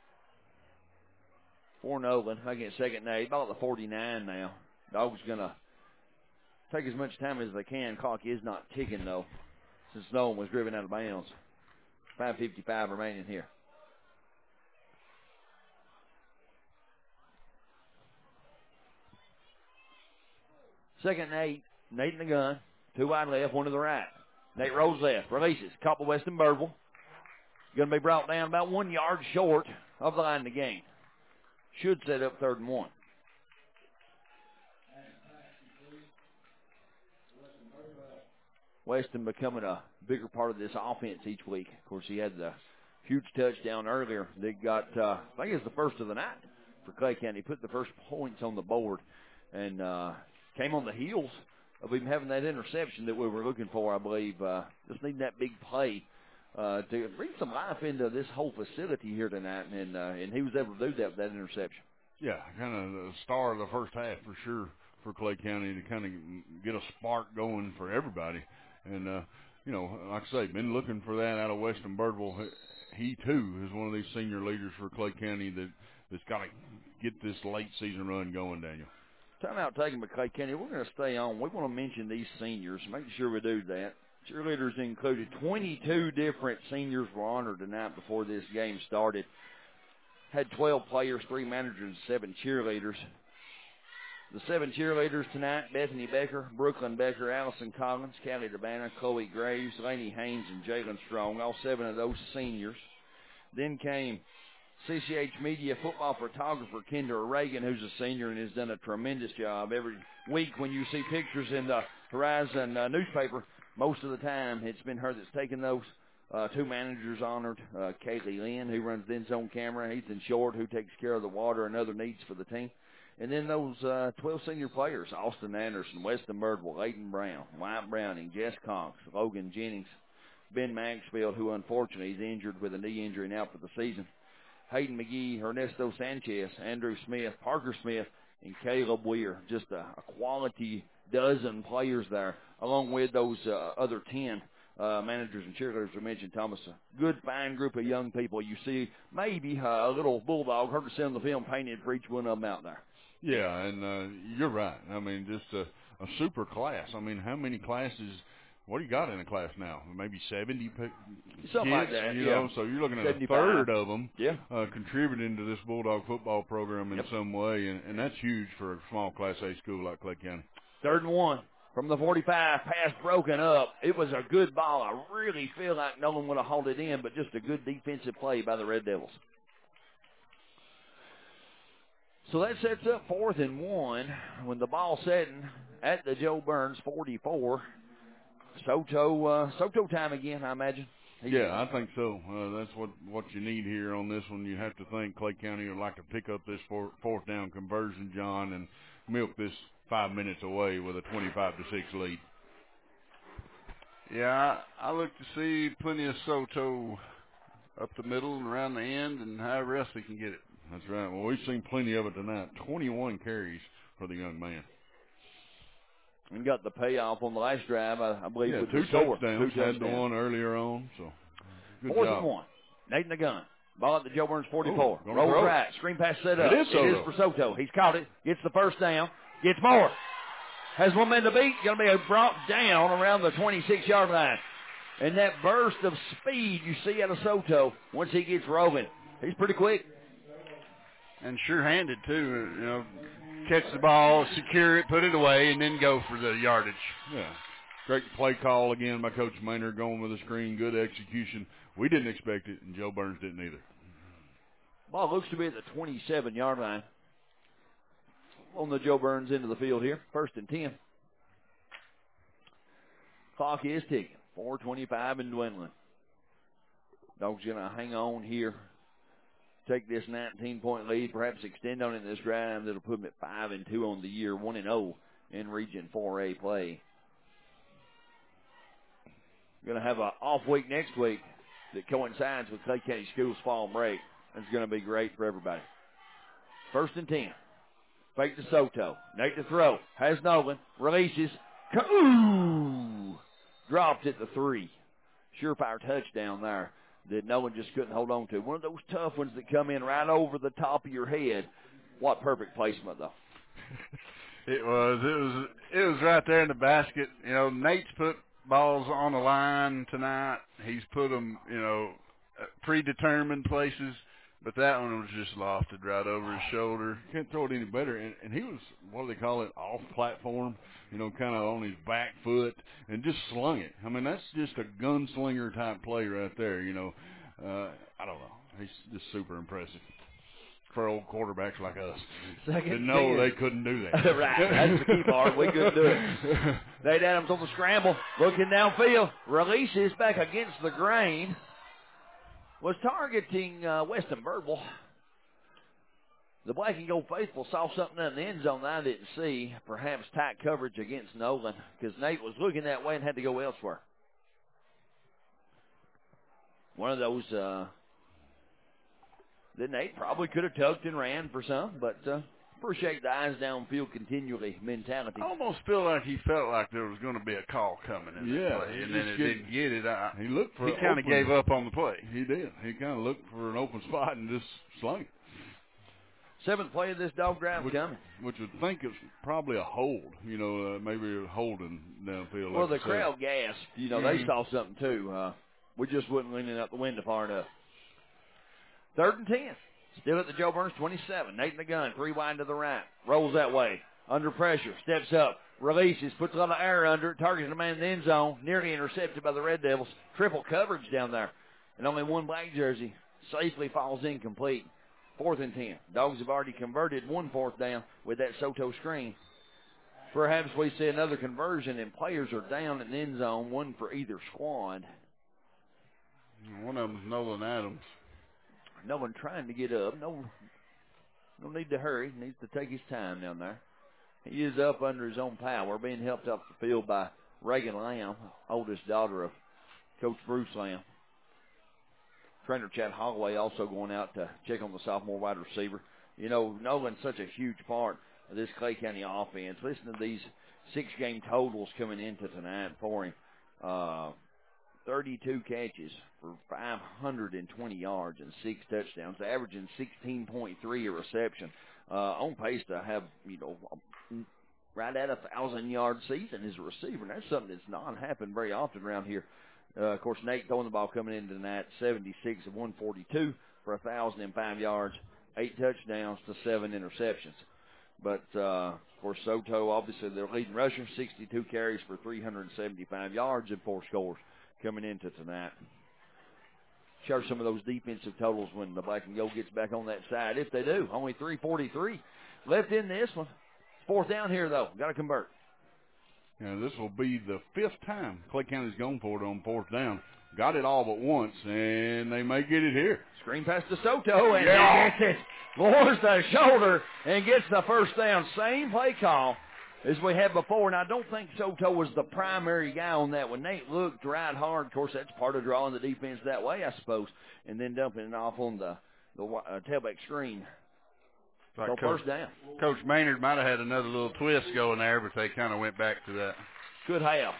Speaker 2: for Nolan against second and eight. About the forty-nine now. Dog's going to take as much time as they can. Clock is not ticking, though, since Nolan was driven out of bounds. five fifty-five remaining here. Second and eight. Nate in the gun. Two wide left, one to the right. Nate rolls left, releases. Caught by Weston Birdwell. Going to be brought down about one yard short of the line of the game. Should set up third and one. Weston becoming a bigger part of this offense each week. Of course, he had the huge touchdown earlier. They got, uh, I think it's the first of the night for Clay County. He put the first points on the board and uh, came on the heels of him having that interception that we were looking for, I believe. Uh, just needing that big play uh, to bring some life into this whole facility here tonight, and uh, and he was able to do that with that interception.
Speaker 3: Yeah, kind of the star of the first half for sure for Clay County to kind of get a spark going for everybody. And, uh, you know, like I say, been looking for that out of Weston Birdwell. He, too, is one of these senior leaders for Clay County that, that's got to get this late season run going, Daniel.
Speaker 2: Timeout taken by Clay County. We're going to stay on. We want to mention these seniors, make sure we do that. Cheerleaders included. twenty-two different seniors were honored tonight before this game started. Had twelve players, three managers, and seven cheerleaders. The seven cheerleaders tonight: Bethany Becker, Brooklyn Becker, Allison Collins, Callie DeBanna, Chloe Graves, Lainey Haynes, and Jalen Strong, all seven of those seniors. Then came C C H Media football photographer Kendra Reagan, who's a senior and has done a tremendous job. Every week when you see pictures in the Horizon uh, newspaper, most of the time it's been her that's taken those. Uh, two managers honored, uh, Kaylee Lynn, who runs the end zone camera, Ethan Short, who takes care of the water and other needs for the team. And then those uh, twelve senior players: Austin Anderson, Weston Birdwell, Aiden Brown, Wyatt Browning, Jess Cox, Logan Jennings, Ben Maxfield, who unfortunately is injured with a knee injury and out for the season, Hayden McGee, Ernesto Sanchez, Andrew Smith, Parker Smith, and Caleb Weir. Just a, a quality dozen players there, along with those uh, other ten uh, managers and cheerleaders we mentioned, Thomas. A good, fine group of young people. You see maybe uh, a little bulldog, hard to see on the film, painted for each one of them out there.
Speaker 3: Yeah, and uh, you're right. I mean, just a, a super class. I mean, how many classes, what do you got in a class now? Maybe seventy p-
Speaker 2: Something
Speaker 3: kids,
Speaker 2: like that,
Speaker 3: you
Speaker 2: yeah.
Speaker 3: know, so you're looking at
Speaker 2: seventy-five.
Speaker 3: a third of them
Speaker 2: yeah.
Speaker 3: uh, contributing to this Bulldog football program in
Speaker 2: yep.
Speaker 3: some way, and, and that's huge for a small Class A school like Clay County.
Speaker 2: Third and one from the forty-five, pass broken up. It was a good ball. I really feel like no one would have hauled it in, but just a good defensive play by the Red Devils. So that sets up fourth and one when the ball setting at the Joe Burns forty-four. Soto, uh, Soto time again, I imagine. He's
Speaker 3: yeah, I think so. Uh, that's what, what you need here on this one. You have to think Clay County would like to pick up this four, fourth down conversion, John, and milk this five minutes away with a twenty-five to six lead.
Speaker 10: Yeah, I, I look to see plenty of Soto up the middle and around the end, and however else he can get it.
Speaker 3: That's right. Well, we've seen plenty of it tonight. twenty-one carries for the young man.
Speaker 2: And got the payoff on the last drive, I, I believe,
Speaker 3: yeah,
Speaker 2: with
Speaker 3: two
Speaker 2: the score.
Speaker 3: touchdowns.
Speaker 2: Two
Speaker 3: Had
Speaker 2: touchdowns.
Speaker 3: the one earlier on, so good
Speaker 2: Fourth
Speaker 3: job.
Speaker 2: and one. Nate in the gun. Ball at the Joe Burns forty-four.
Speaker 3: Ooh,
Speaker 2: Rolls
Speaker 3: throw.
Speaker 2: right. Screen pass set up.
Speaker 3: It is Soto.
Speaker 2: It is for Soto. He's caught it. Gets the first down. Gets more. Has one man to beat. Going to be brought down around the twenty-six-yard line. And that burst of speed you see out of Soto once he gets rolling. He's pretty quick.
Speaker 10: And sure-handed, too. You know, catch the ball, secure it, put it away, and then go for the yardage.
Speaker 3: Yeah. Great play call again by Coach Maynard, going with the screen. Good execution. We didn't expect it, and Joe Burns didn't either.
Speaker 2: Ball looks to be at the twenty-seven-yard line on the Joe Burns end of the field here. First and ten. Clock is ticking. four twenty-five and dwindling. Dogs going to hang on here. Take this nineteen-point lead, perhaps extend on it in this drive. That'll put them at five and two on the year, one and oh in Region four A play. Going to have an off week next week that coincides with Clay County Schools' fall break. That's going to be great for everybody. First and ten. Fake to Soto. Nate to throw. Has Nolan. Releases. Ooh! Dropped at the three. Surefire touchdown there that no one just couldn't hold on to. One of those tough ones that come in right over the top of your head. What perfect placement, though.
Speaker 10: It was. It was. It was right there in the basket. You know, Nate's put balls on the line tonight. He's put them, you know, predetermined places. But that one was just lofted right over his shoulder.
Speaker 3: Can't throw it any better. And, and he was, what do they call it, off platform, you know, kind of on his back foot, and just slung it. I mean, that's just a gunslinger type play right there, you know. Uh, I don't know. He's just super impressive for old quarterbacks like us.
Speaker 2: Second
Speaker 3: to know
Speaker 2: ten.
Speaker 3: they couldn't do that.
Speaker 2: Right. That's the key part. We couldn't do it. Nate Adams on the scramble, looking downfield. Releases back against the grain. Was targeting uh, Weston Birdwell. The black and gold faithful saw something in the end zone that I didn't see. Perhaps tight coverage against Nolan, because Nate was looking that way and had to go elsewhere. One of those uh, that Nate probably could have tucked and ran for some, but uh, appreciate the eyes downfield continually mentality.
Speaker 10: I almost feel like he felt like there was going to be a call coming in
Speaker 3: yeah,
Speaker 10: that play, and then it didn't get it. I,
Speaker 3: he looked for
Speaker 10: He kind of gave up on the play.
Speaker 3: He did. He kind of looked for an open spot and just slung it.
Speaker 2: Seventh play of this dog drive
Speaker 3: which,
Speaker 2: coming.
Speaker 3: Which would think it's probably a hold, you know, uh, maybe a holding downfield.
Speaker 2: Well,
Speaker 3: like
Speaker 2: the crowd gasped. You know,
Speaker 3: mm-hmm.
Speaker 2: they saw something too. Uh, we just wasn't leaning out the window far enough. Third and ten. Still at the Joe Burns twenty-seven. Nate in the gun. Three wide to the right. Rolls that way. Under pressure, steps up, releases, puts a lot of air under it, targets the man in the end zone, nearly intercepted by the Red Devils. Triple coverage down there. And only one black jersey safely falls incomplete. Fourth and ten. Dogs have already converted one fourth down with that Soto screen. Perhaps we see another conversion, and players are down in the end zone, one for either squad.
Speaker 3: One of them is Nolan Adams.
Speaker 2: Nolan trying to get up. No, no need to hurry. Needs to take his time down there. He is up under his own power, being helped off the field by Reagan Lamb, oldest daughter of Coach Bruce Lamb. Trainer Chad Holloway also going out to check on the sophomore wide receiver. You know, Nolan's such a huge part of this Clay County offense. Listen to these six-game totals coming into tonight for him. Uh, thirty-two catches for five hundred twenty yards and six touchdowns, averaging sixteen point three a reception. Uh, on pace to have, you know, right at a thousand-yard season as a receiver. And that's something that's not happened very often around here. Uh, of course, Nate throwing the ball coming into tonight, seventy-six of one forty-two for one thousand five yards, eight touchdowns to seven interceptions. But, uh, of course, Soto, obviously their leading rusher, sixty-two carries for three hundred seventy-five yards and four scores coming into tonight. Share some of those defensive totals when the black and gold gets back on that side. If they do, only three forty-three left in this one. Fourth down here, though. Got to convert.
Speaker 3: Yeah, this will be the fifth time Clay County's gone for it on fourth down. Got it all but once, and they may get it here.
Speaker 2: Screen pass to Soto, and
Speaker 3: yeah.
Speaker 2: he gets it. Lowers the shoulder and gets the first down. Same play call as we had before, and I don't think Soto was the primary guy on that one. Nate looked right hard. Of course, that's part of drawing the defense that way, I suppose, and then dumping it off on the, the uh, tailback screen.
Speaker 10: Like
Speaker 2: so
Speaker 10: Coach,
Speaker 2: first down.
Speaker 10: Coach Maynard might have had another little twist going there, but they kind of went back to that.
Speaker 2: Good have.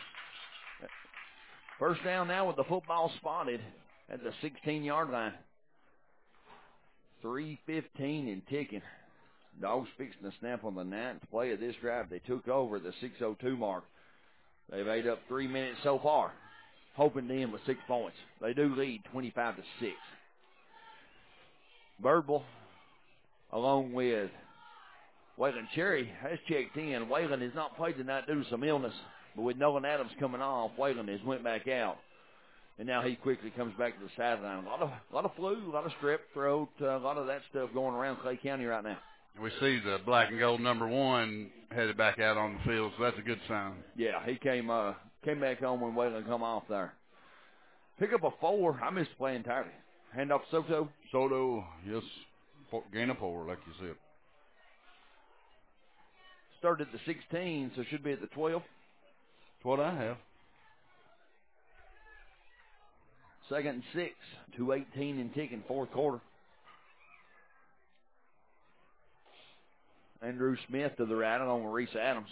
Speaker 2: First down now with the football spotted at the sixteen-yard line. three fifteen and ticking. Dogs fixing the snap on the ninth play of this drive. They took over the six oh two mark. They've ate up three minutes so far, hoping to end with six points. They do lead twenty-five to six. Birdwell, along with Waylon Cherry, has checked in. Waylon has not played tonight due to some illness, but with Nolan Adams coming off, Waylon has went back out. And now he quickly comes back to the sideline. A lot of, a lot of flu, a lot of strep throat, uh, a lot of that stuff going around Clay County right now.
Speaker 10: We see the black and gold number one headed back out on the field, so that's a good sign.
Speaker 2: Yeah, he came uh, came back home when Waylon come off there. Pick up a four. I missed the play entirely. Hand off Soto.
Speaker 3: Soto, yes, gain of four, like you said.
Speaker 2: Started at the sixteen, so should be at the twelve.
Speaker 3: That's what I have.
Speaker 2: Second and six, two eighteen and ticking, fourth quarter. Andrew Smith to the right along with Reese Adams.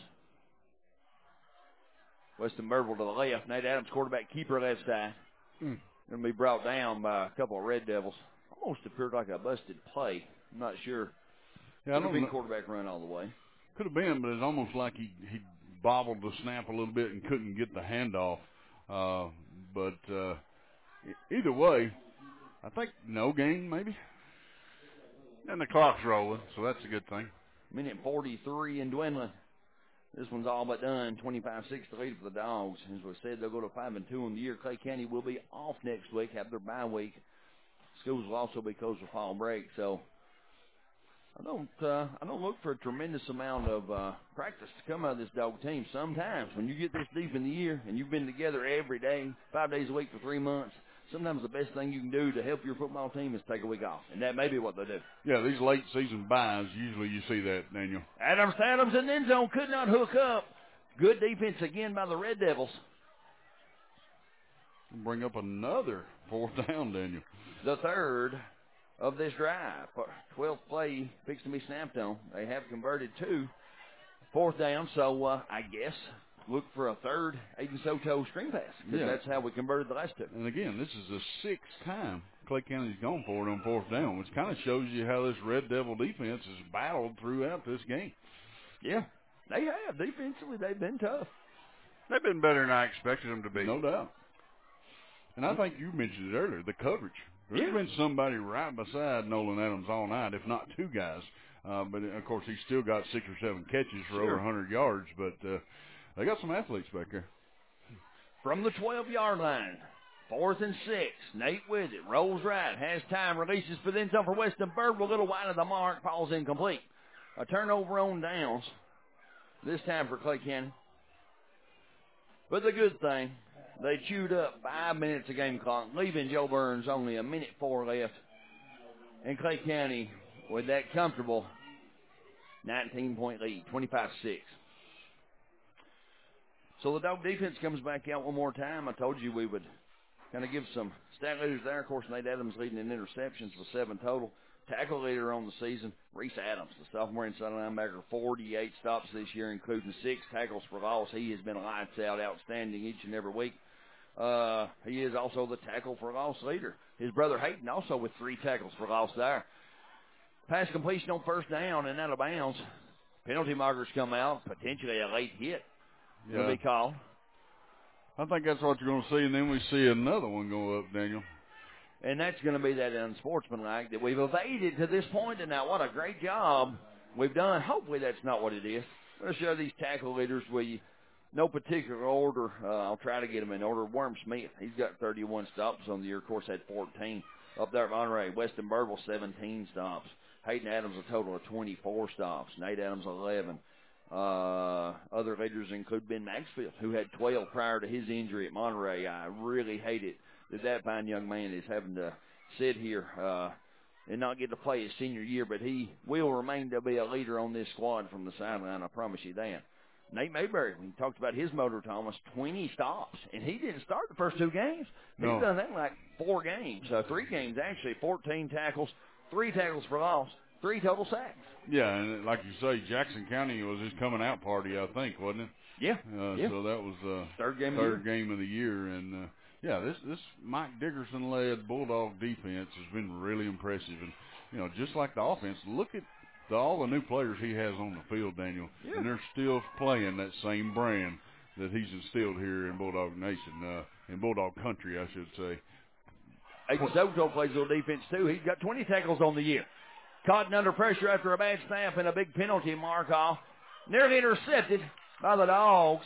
Speaker 2: Weston Birdwell to the left. Nate Adams, quarterback keeper left side.
Speaker 3: Mm.
Speaker 2: Going to be brought down by a couple of Red Devils. Almost appeared like a busted play. I'm not sure.
Speaker 3: Yeah, I don't
Speaker 2: big
Speaker 3: know.
Speaker 2: Quarterback run all the way.
Speaker 3: Could have been, but it's almost like he, he bobbled the snap a little bit and couldn't get the handoff. Uh, but uh, either way, I think no gain maybe.
Speaker 10: And the clock's rolling, so that's a good thing.
Speaker 2: Minute forty-three and dwindling. This one's all but done. twenty-five six to lead for the Dogs. As we said, they'll go to five and two in the year. Clay County will be off next week, have their bye week. Schools will also be closed for fall break. So I don't, uh, I don't look for a tremendous amount of uh, practice to come out of this Dog team. Sometimes when you get this deep in the year and you've been together every day, five days a week for three months, sometimes the best thing you can do to help your football team is take a week off, and that may be what they do.
Speaker 3: Yeah, these late season buys, usually you see that, Daniel.
Speaker 2: Adams Adams in the end zone could not hook up. Good defense again by the Red Devils.
Speaker 3: Bring up another fourth down, Daniel.
Speaker 2: The third of this drive. twelfth play fixed to be snapped on. They have converted two. Fourth down, so uh, I guess look for a third Aiden Soto screen pass, because
Speaker 3: yeah.
Speaker 2: that's how we converted the last two.
Speaker 3: And again, this is the sixth time Clay County's gone for it on fourth down, which kind of shows you how this Red Devil defense has battled throughout this game.
Speaker 2: Yeah, they have. Defensively, they've been tough.
Speaker 10: They've been better than I expected them to be.
Speaker 3: No doubt. And I think you mentioned it earlier, the coverage. There's
Speaker 2: yeah.
Speaker 3: been somebody right beside Nolan Adams all night, if not two guys, Uh, but, of course, he's still got six or seven catches for
Speaker 2: Sure.
Speaker 3: over one hundred yards. But uh, they got some athletes back there.
Speaker 2: From the twelve-yard line, fourth and six. Nate with it. Rolls right. Has time. Releases for the end zone for Weston Birdwell. A little wide of the mark. Falls incomplete. A turnover on downs. This time for Clay County. But the good thing, they chewed up five minutes of game clock, leaving Joe Burns only a minute four left. And Clay County with that comfortable nineteen-point lead, twenty-five six. So the Dog defense comes back out one more time. I told you we would kind of give some stat leaders there. Of course, Nate Adams leading in interceptions with seven total. Tackle leader on the season, Reese Adams, the sophomore inside linebacker, forty-eight stops this year, including six tackles for loss. He has been lights out, outstanding each and every week. Uh, he is also the tackle for loss leader. His brother Hayden also with three tackles for loss there. Pass completion on first down and out of bounds. Penalty markers come out, potentially a late hit will
Speaker 3: Yeah.
Speaker 2: be called.
Speaker 3: I think that's what you're going to see, and then we see another one go up, Daniel.
Speaker 2: And that's going to be that unsportsmanlike that we've evaded to this point. And now, what a great job we've done. Hopefully that's not what it is. I'm going to show these tackle leaders with you. No particular order. Uh, I'll try to get them in order. Worm Smith, he's got thirty-one stops on the year. Of course, had fourteen. Up there at Monterey, Weston Birdwell, seventeen stops. Hayden Adams, a total of twenty-four stops. Nate Adams, eleven. Uh, other leaders include Ben Maxfield, who had twelve prior to his injury at Monterey. I really hate it that that fine young man is having to sit here uh, and not get to play his senior year, but he will remain to be a leader on this squad from the sideline, I promise you that. Nate Mayberry, we talked about his motor, Thomas, twenty stops, and he didn't start the first two games. He's
Speaker 3: No.
Speaker 2: done that in like four games, uh, three games actually, fourteen tackles, three tackles for loss, three total sacks.
Speaker 3: Yeah, and like you say, Jackson County was his coming out party, I think, wasn't it?
Speaker 2: Yeah.
Speaker 3: Uh,
Speaker 2: yeah.
Speaker 3: So that was uh,
Speaker 2: third game
Speaker 3: third
Speaker 2: of the year.
Speaker 3: game of the year, and uh, yeah, this this Mike Dickerson-led Bulldog defense has been really impressive, and you know, just like the offense, look at the, all the new players he has on the field, Daniel,
Speaker 2: Yeah.
Speaker 3: and they're still playing that same brand that he's instilled here in Bulldog Nation, uh, in Bulldog Country, I should say.
Speaker 2: Aiden Soto plays a little defense too. He's got twenty tackles on the year. Caught under pressure after a bad snap and a big penalty mark off. Nearly intercepted by the Dogs.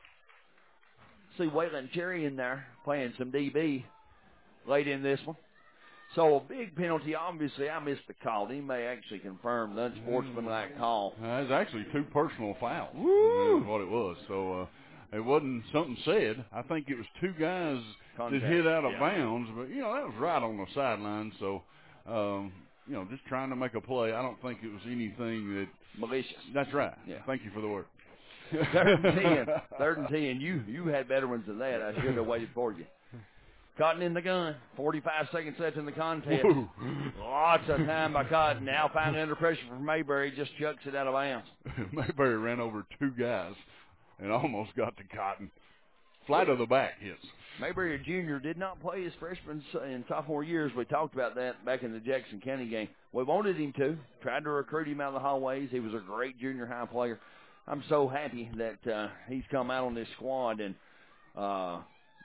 Speaker 2: See Waylon Cherry in there playing some D B late in this one. So a big penalty. Obviously, I missed the call. He may actually confirm the unsportsmanlike call.
Speaker 3: Uh, it was actually two personal fouls.
Speaker 2: Woo!
Speaker 3: Is what it was. So uh, it wasn't something said. I think it was two guys
Speaker 2: Contact,
Speaker 3: that hit out of
Speaker 2: yeah.
Speaker 3: bounds, but you know that was right on the sideline. So um, you know, just trying to make a play. I don't think it was anything that
Speaker 2: malicious.
Speaker 3: That's right.
Speaker 2: Yeah.
Speaker 3: Thank you for the word.
Speaker 2: Third and ten. Third and ten. You you had better ones than that. I should have waited for you. Cotton in the gun. forty-five seconds left in the contest.
Speaker 3: Woo.
Speaker 2: Lots of time by Cotton. Now finally under pressure from Mayberry. Just chucks it out of bounds.
Speaker 3: Mayberry ran over two guys and almost got to Cotton. Flat of the back hits.
Speaker 2: Mayberry Junior did not play his freshman and sophomore years. We talked about that back in the Jackson County game. We wanted him to. Tried to recruit him out of the hallways. He was a great junior high player. I'm so happy that uh, he's come out on this squad and uh,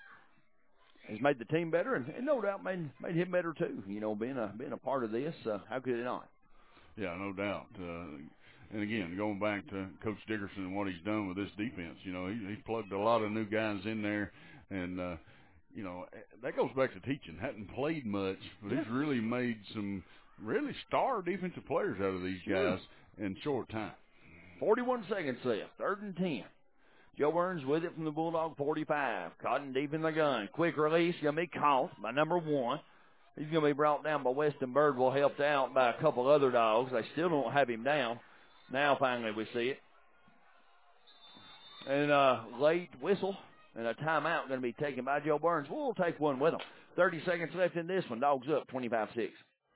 Speaker 2: has made the team better, and, and no doubt made made him better too. You know, being a being a part of this, uh, how could it not?
Speaker 3: Yeah, no doubt. Uh, and again, going back to Coach Dickerson and what he's done with this defense, you know, he, he's plugged a lot of new guys in there, and uh, you know that goes back to teaching. Hadn't played much, but
Speaker 2: Yeah.
Speaker 3: he's really made some really star defensive players out of these
Speaker 2: Sure.
Speaker 3: guys in short time.
Speaker 2: forty-one seconds left. Third and ten. Joe Burns with it from the Bulldog forty-five. Cotton deep in the gun. Quick release. Going to be caught by number one. He's going to be brought down by Weston Birdwell, helped out by a couple other Dogs. They still don't have him down. Now finally we see it. And a late whistle and a timeout going to be taken by Joe Burns. We'll take one with him. thirty seconds left in this one. Dogs up twenty-five six.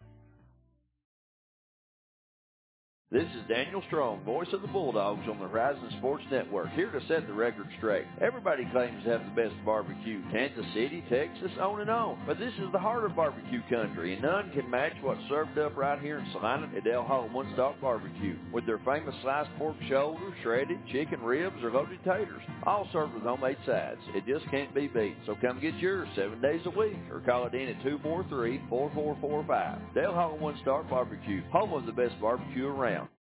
Speaker 14: This is Daniel Strong, voice of the Bulldogs on the Horizon Sports Network, here to set the record straight. Everybody claims to have the best barbecue, Kansas City, Texas, on and on. But this is the heart of barbecue country, and none can match what's served up right here in Salina at Del Hall One Stop Barbecue, with their famous sliced pork shoulder, shredded chicken ribs, or loaded taters, all served with homemade sides. It just can't be beat. So come get yours seven days a week, or call it in at two four three, four four four five. Del Hall One Stop Barbecue, home of the best barbecue around.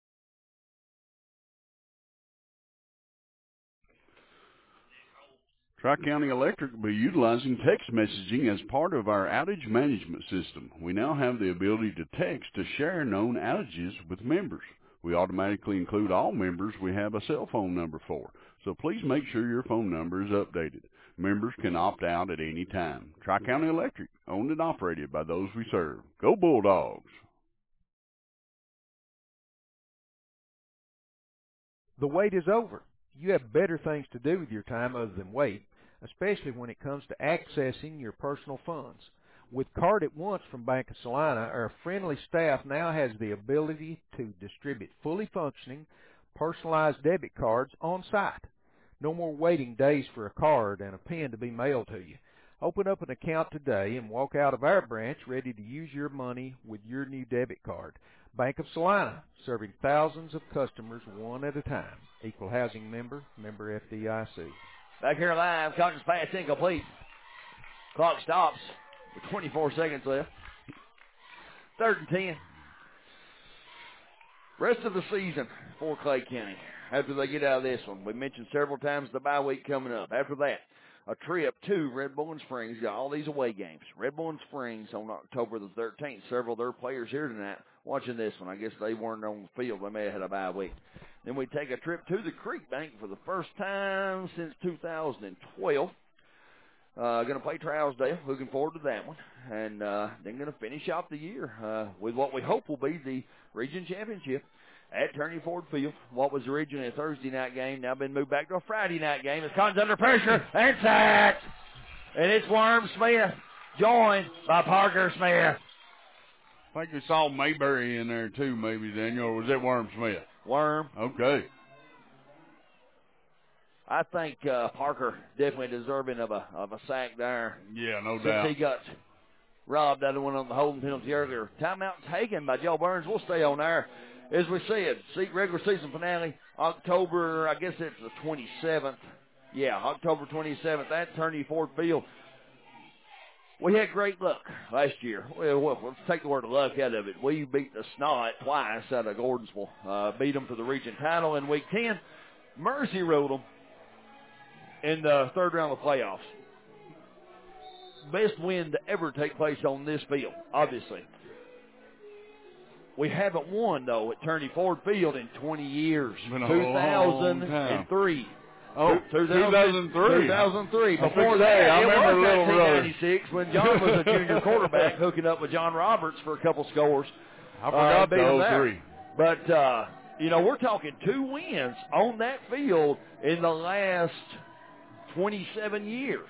Speaker 3: Tri-County Electric will be utilizing text messaging as part of our outage management system. We now have the ability to text to share known outages with members. We automatically include all members we have a cell phone number for, so please make sure your phone number is updated. Members can opt out at any time. Tri-County Electric, owned and operated by those we serve. Go Bulldogs!
Speaker 8: The wait is over. You have better things to do with your time other than wait, especially when it comes to accessing your personal funds. With Card at Once from Bank of Salina, our friendly staff now has the ability to distribute fully functioning, personalized debit cards on site. No more waiting days for a card and a pen to be mailed to you. Open up an account today and walk out of our branch ready to use your money with your new debit card. Bank of Salina, serving thousands of customers one at a time. Equal housing member, member F D I C.
Speaker 2: Back here live, Cotton's pass incomplete. Clock stops with twenty-four seconds left. Third and ten. Rest of the season for Clay County. After they get out of this one, we mentioned several times the bye week coming up. After that, a trip to Red Bull and Springs. Got all these away games. Red Bull and Springs on October the thirteenth. Several of their players here tonight watching this one. I guess they weren't on the field. They may have had a bye week. Then we take a trip to the Creek Bank for the first time since two thousand twelve. Uh, going to play Trousdale. Looking forward to that one. And uh, then going to finish off the year uh, with what we hope will be the region championship at Turney Ford Field. What was originally a Thursday night game, now been moved back to a Friday night game. As Cotton's under pressure, and sacked. And it's Worm Smith, joined by Parker Smith.
Speaker 3: I think we saw Mayberry in there too, maybe, Daniel, or was that Worm Smith?
Speaker 2: Worm.
Speaker 3: Okay.
Speaker 2: I think uh, Parker definitely deserving of a of a sack there.
Speaker 3: Yeah, no
Speaker 2: Since
Speaker 3: doubt.
Speaker 2: he got robbed out of one on the holding penalty earlier. Timeout taken by Joe Burns. We'll stay on there. As we said, regular season finale, October, I guess it's the twenty-seventh. Yeah, October twenty-seventh at Turney Ford Field. We had great luck last year. Well, let's take the word luck out of it. We beat the Snot twice out of Gordonsville. Uh, beat them for the region title in week ten. Mercy rode them in the third round of the playoffs. Best win to ever take place on this field, obviously. We haven't won, though, at Turney Ford Field in twenty years. two thousand three.
Speaker 3: Oh, two thousand three.
Speaker 2: two thousand three.
Speaker 3: I
Speaker 2: Before
Speaker 3: that,
Speaker 2: that,
Speaker 3: I
Speaker 2: it
Speaker 3: remember
Speaker 2: was
Speaker 3: little
Speaker 2: nineteen ninety-six when John was a junior quarterback hooking up with John Roberts for a couple scores.
Speaker 3: I forgot
Speaker 2: uh,
Speaker 3: those three.
Speaker 2: But, uh, you know, we're talking two wins on that field in the last twenty-seven years.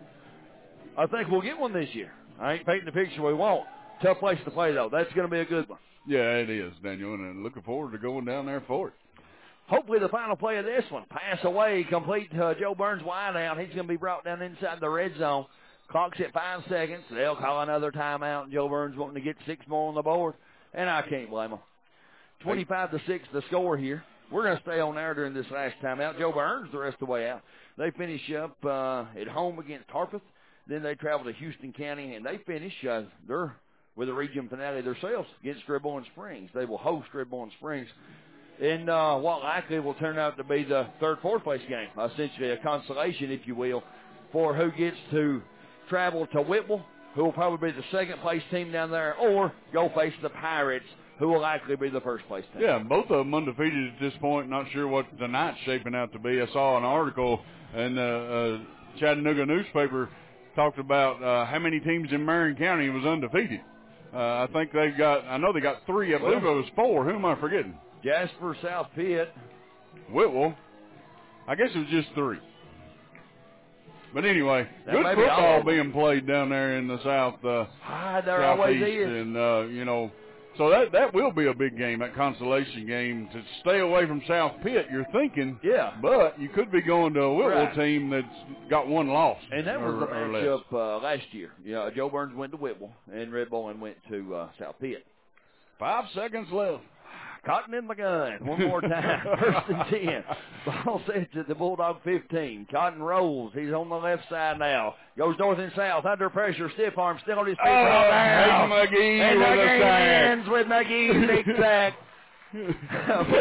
Speaker 2: I think we'll get one this year. I ain't painting the picture we want. Tough place to play, though. That's going to be a good one.
Speaker 3: Yeah, it is, Daniel, and looking forward to going down there for it.
Speaker 2: Hopefully the final play of this one, pass away, complete uh, Joe Burns wide out. He's going to be brought down inside the red zone. Clock's at five seconds. They'll call another timeout, and Joe Burns wanting to get six more on the board, and I can't blame him. twenty-five to six the score here. We're going to stay on there during this last timeout. Joe Burns the rest of the way out. They finish up uh, at home against Harpeth. Then they travel to Houston County, and they finish uh, their with a region finale themselves against Red Bull and Springs. They will host Red Bull and Springs in uh, what likely will turn out to be the third, fourth place game, essentially a consolation, if you will, for who gets to travel to Whitwell, who will probably be the second place team down there, or go face the Pirates, who will likely be the first place team.
Speaker 3: Yeah, both of them undefeated at this point. Not sure what the night's shaping out to be. I saw an article in the uh, Chattanooga newspaper talked about uh, how many teams in Marion County was undefeated. Uh, I think they've got, I know they got three. I believe it was four. Who am I forgetting?
Speaker 2: Jasper, South Pitt.
Speaker 3: Whitwell. I guess it was just three. But anyway,
Speaker 2: that
Speaker 3: good football being played down there in the south, uh,
Speaker 2: ah, there always is.
Speaker 3: And, uh, you know, so that that will be a big game, that consolation game. To stay away from South Pitt, you're thinking.
Speaker 2: Yeah.
Speaker 3: But you could be going to a Whitwell
Speaker 2: right.
Speaker 3: team that's got one loss.
Speaker 2: And that was
Speaker 3: or,
Speaker 2: the matchup uh, last year. You know, Joe Burns went to Whitwell, and Red Bull went to uh, South Pitt.
Speaker 3: Five seconds left.
Speaker 2: Cotton in the gun. One more time. First and ten. Ball sets at the Bulldog fifteen. Cotton rolls. He's on the left side now. Goes north and south. Under pressure. Stiff arm. Still on his feet.
Speaker 3: Oh,
Speaker 2: down.
Speaker 3: McGee
Speaker 2: and
Speaker 3: with
Speaker 2: McGee
Speaker 3: a sack.
Speaker 2: ends with McGee's big sack.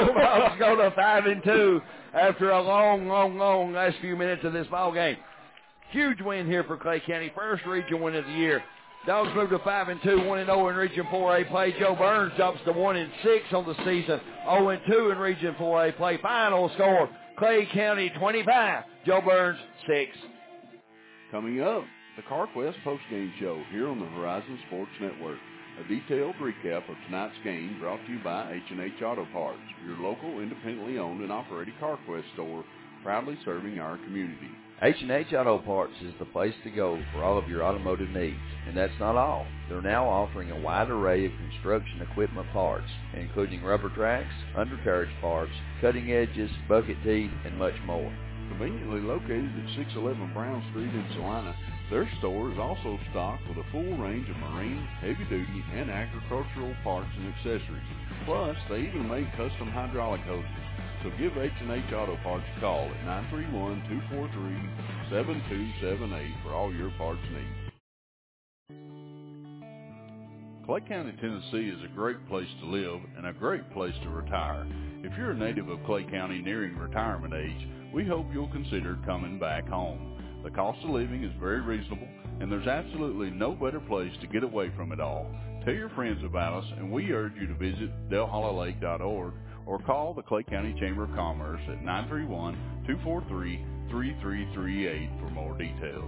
Speaker 2: Bulldogs go to five and two after a long, long, long last few minutes of this ball game. Huge win here for Clay County. First region win of the year. Dogs move to five and two, one and oh in Region four A play. Joe Burns jumps to one and six on the season, oh and two in Region four A play. Final score, Clay County twenty-five, Joe Burns six.
Speaker 1: Coming up, the CarQuest postgame show here on the Horizon Sports Network. A detailed recap of tonight's game brought to you by H and H Auto Parts, your local independently owned and operated CarQuest store, proudly serving our community.
Speaker 14: H and H Auto Parts is the place to go for all of your automotive needs. And that's not all. They're now offering a wide array of construction equipment parts, including rubber tracks, undercarriage parts, cutting edges, bucket teeth, and much more.
Speaker 1: Conveniently located at six eleven Brown Street in Salina, their store is also stocked with a full range of marine, heavy-duty, and agricultural parts and accessories. Plus, they even make custom hydraulic hoses. So give H and H Auto Parts a call at nine three one, two four three, seven two seven eight for all your parts needs. Clay County, Tennessee is a great place to live and a great place to retire. If you're a native of Clay County nearing retirement age, we hope you'll consider coming back home. The cost of living is very reasonable, and there's absolutely no better place to get away from it all. Tell your friends about us, and we urge you to visit Del Holla Lake dot org or call the Clay County Chamber of Commerce at nine three one, two four three, three three three eight for more details.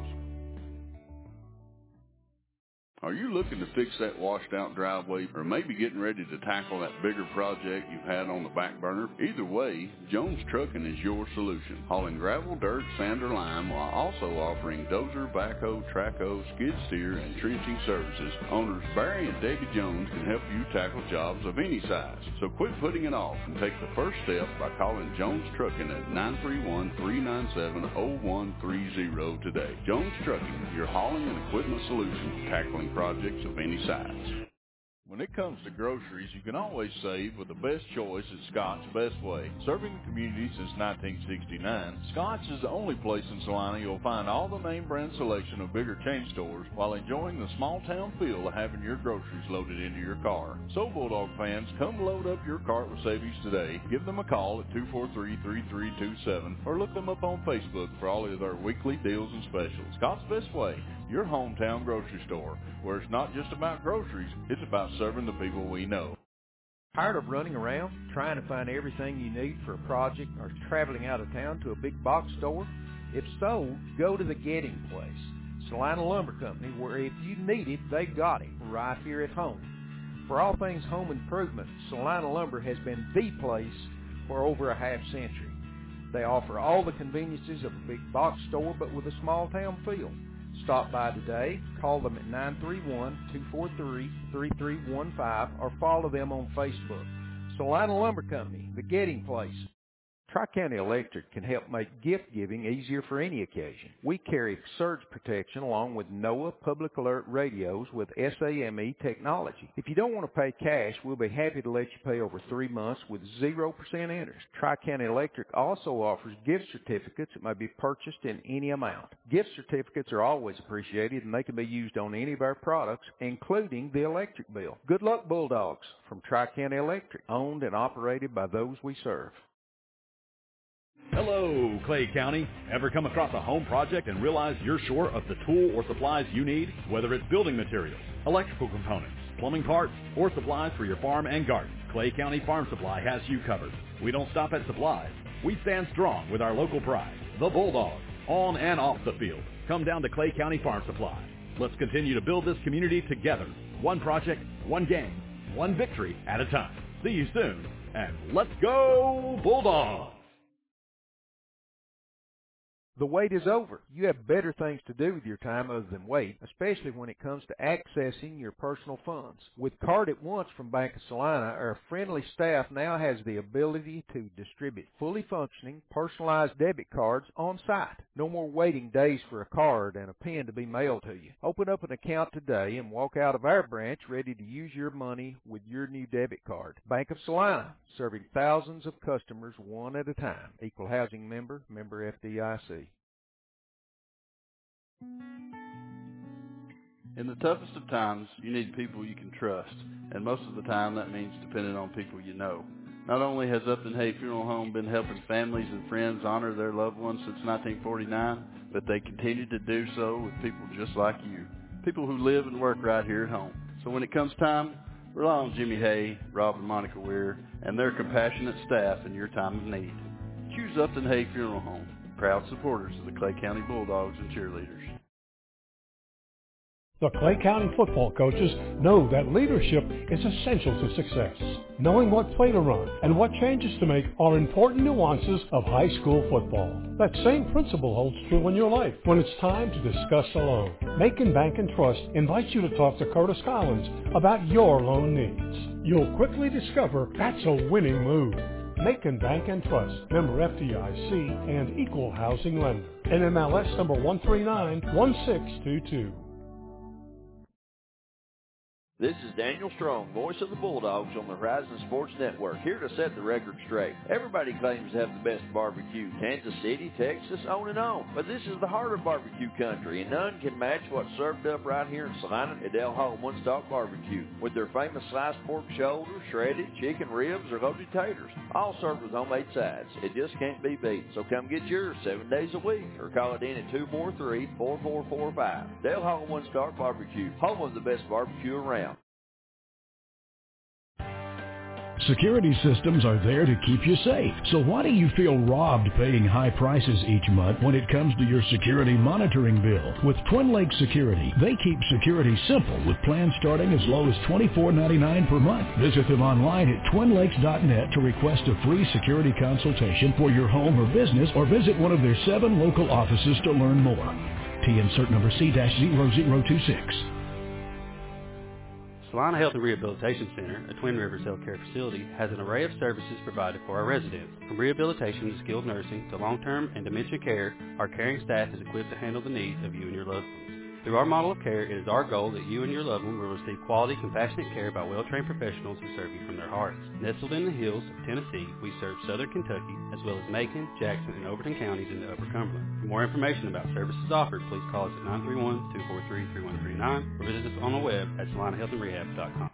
Speaker 1: Are you looking to fix that washed out driveway or maybe getting ready to tackle that bigger project you've had on the back burner? Either way, Jones Trucking is your solution. Hauling gravel, dirt, sand, or lime while also offering dozer, backhoe, trackhoe, skid steer, and trenching services. Owners Barry and Debbie Jones can help you tackle jobs of any size. So quit putting it off and take the first step by calling Jones Trucking at nine three one, three nine seven, zero one three zero today. Jones Trucking, your hauling and equipment solution, tackling projects of any size. When it comes to groceries, you can always save with the best choice at Scott's Best Way. Serving the community since nineteen sixty-nine, Scott's is the only place in Salina you'll find all the name brand selection of bigger chain stores while enjoying the small town feel of having your groceries loaded into your car. So Bulldog fans, come load up your cart with savings today. Give them a call at two four three, three three two seven or look them up on Facebook for all of their weekly deals and specials. Scott's Best Way, your hometown grocery store, where it's not just about groceries, it's about serving the people we know.
Speaker 8: Tired of running around trying to find everything you need for a project or traveling out of town to a big box store? If so, go to the Getting Place, Salina Lumber Company, where if you need it, they got it right here at home. For all things home improvement, Salina Lumber has been the place for over a half century. They offer all the conveniences of a big box store, but with a small town feel. Stop by today, call them at nine three one, two four three, three three one five, or follow them on Facebook. Salina Lumber Company, the Getting Place. Tri-County Electric can help make gift-giving easier for any occasion. We carry surge protection along with NOAA Public Alert radios with S A M E technology. If you don't want to pay cash, we'll be happy to let you pay over three months with zero percent interest. Tri-County Electric also offers gift certificates that may be purchased in any amount. Gift certificates are always appreciated, and they can be used on any of our products, including the electric bill. Good luck, Bulldogs, from Tri-County Electric, owned and operated by those we serve.
Speaker 6: Hello, Clay County. Ever come across a home project and realize you're short of the tool or supplies you need? Whether it's building materials, electrical components, plumbing parts, or supplies for your farm and garden, Clay County Farm Supply has you covered. We don't stop at supplies. We stand strong with our local pride, the Bulldogs, on and off the field. Come down to Clay County Farm Supply. Let's continue to build this community together. One project, one game, one victory at a time. See you soon, and let's go Bulldogs!
Speaker 8: The wait is over. You have better things to do with your time other than wait, especially when it comes to accessing your personal funds. With Card at Once from Bank of Salina, our friendly staff now has the ability to distribute fully functioning, personalized debit cards on site. No more waiting days for a card and a pen to be mailed to you. Open up an account today and walk out of our branch ready to use your money with your new debit card. Bank of Salina, serving thousands of customers one at a time. Equal housing member, member F D I C.
Speaker 4: In the toughest of times, you need people you can trust, and most of the time that means depending on people you know. Not only has Upton Hay Funeral Home been helping families and friends honor their loved ones since nineteen forty-nine, but they continue to do so with people just like you, people who live and work right here at home. So when it comes time, rely on Jimmy Hay, Rob and Monica Weir, and their compassionate staff in your time of need. Choose Upton Hay Funeral Home, proud supporters of the Clay County Bulldogs and cheerleaders.
Speaker 5: The Clay County football coaches know that leadership is essential to success. Knowing what play to run and what changes to make are important nuances of high school football. That same principle holds true in your life when it's time to discuss a loan. Macon Bank and Trust invites you to talk to Curtis Collins about your loan needs. You'll quickly discover that's a winning move. Macon Bank and Trust, member F D I C and equal housing lender. N M L S number one three nine one six two two.
Speaker 14: This is Daniel Strong, voice of the Bulldogs on the Horizon Sports Network, here to set the record straight. Everybody claims to have the best barbecue, Kansas City, Texas, on and on. But this is the heart of barbecue country, and none can match what's served up right here in Salina at Del Hall One Stop Barbecue, with their famous sliced pork shoulder, shredded chicken ribs, or loaded taters, all served with homemade sides. It just can't be beat. So come get yours seven days a week, or call it in at two four three, four four four five. Del Hall One Stop Barbecue, home of the best barbecue around.
Speaker 15: Security systems are there to keep you safe. So why do you feel robbed paying high prices each month when it comes to your security monitoring bill? With Twin Lakes Security, they keep security simple with plans starting as low as twenty-four ninety-nine per month. Visit them online at twin lakes dot net to request a free security consultation for your home or business, or visit one of their seven local offices to learn more. T insert number C zero zero two six.
Speaker 9: Salina Health and Rehabilitation Center, a Twin Rivers healthcare facility, has an array of services provided for our residents. From rehabilitation to skilled nursing to long-term and dementia care, our caring staff is equipped to handle the needs of you and your loved ones. Through our model of care, it is our goal that you and your loved one will receive quality, compassionate care by well-trained professionals who serve you from their hearts. Nestled in the hills of Tennessee, we serve southern Kentucky, as well as Macon, Jackson, and Overton counties into Upper Cumberland. For more information about services offered, please call us at nine three one, two four three, three one three nine or visit us on the web at salina health and rehab dot com.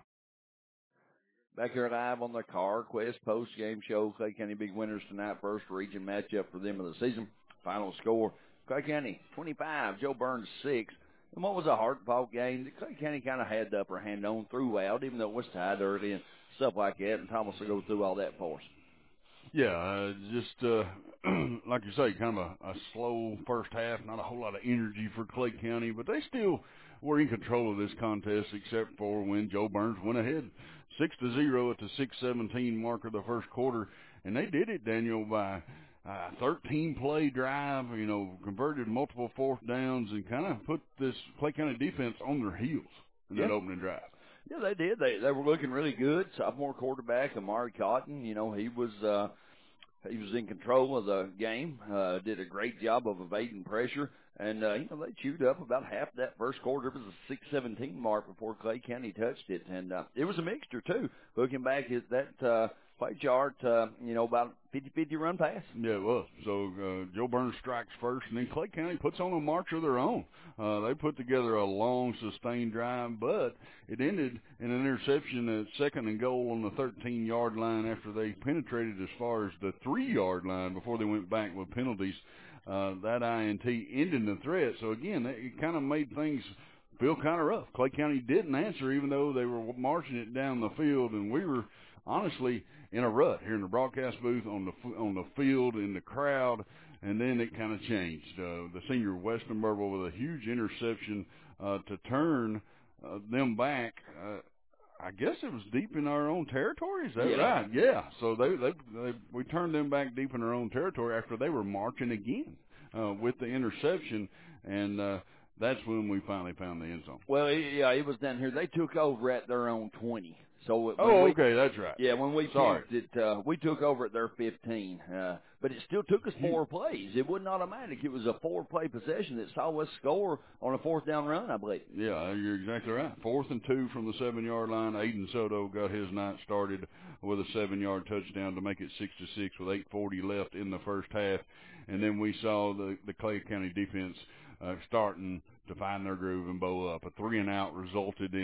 Speaker 2: Back here live on the CarQuest post-game show. Clay County big winners tonight. First region matchup for them of the season. Final score, Clay County twenty-five, Joe Burns six. And what was a hard-fought game that Clay County kind of had the upper hand on throughout, even though it was tied early and stuff like that. And Thomas will go through all that for us.
Speaker 3: Yeah, uh, just uh, like you say, kind of a, a slow first half, not a whole lot of energy for Clay County, but they still were in control of this contest, except for when Joe Burns went ahead six to zero at the six seventeen mark of the first quarter, and they did it, Daniel, by a thirteen play drive, you know, converted multiple fourth downs and kind of put this Clay County defense on their heels in
Speaker 2: yeah.
Speaker 3: that opening drive.
Speaker 2: Yeah, they did. They they were looking really good. Sophomore quarterback Amari Cotton, you know, he was uh, he was in control of the game. Uh, did a great job of evading pressure, and uh, you know they chewed up about half that first quarter. It was a six seventeen mark before Clay County touched it, and uh, it was a mixture too. Looking back at that uh, play chart, uh, you know, about fifty-fifty run pass.
Speaker 3: Yeah, it was. So uh, Joe Burns strikes first, and then Clay County puts on a march of their own. Uh, they put together a long, sustained drive, but it ended in an interception at second and goal on the thirteen-yard line after they penetrated as far as the three-yard line before they went back with penalties. Uh, that I N T ended the threat. So, again, it kind of made things feel kind of rough. Clay County didn't answer, even though they were marching it down the field, and we were honestly in a rut here in the broadcast booth, on the on the field, in the crowd, and then it kind of changed. Uh, the senior Weston Burwell with a huge interception uh, to turn uh, them back. Uh, I guess it was deep in our own territory. Is that
Speaker 2: yeah.
Speaker 3: right? Yeah. So they, they they we turned them back deep in our own territory after they were marching again uh, with the interception, and uh, that's when we finally found the end zone.
Speaker 2: Well, yeah, it was down here. They took over at their own twenty. So
Speaker 3: oh,
Speaker 2: we,
Speaker 3: okay, that's right.
Speaker 2: Yeah, when we
Speaker 3: Sorry.
Speaker 2: picked it, uh, we took over at their fifteen. Uh, but it still took us four plays. It wasn't automatic. It was a four-play possession that saw us score on a fourth down run, I believe.
Speaker 3: Yeah, you're exactly right. Fourth and two from the seven-yard line. Aiden Soto got his night started with a seven-yard touchdown to make it six to six with eight forty left in the first half. And then we saw the, the Clay County defense uh, starting to find their groove and bow up. A three and out resulted in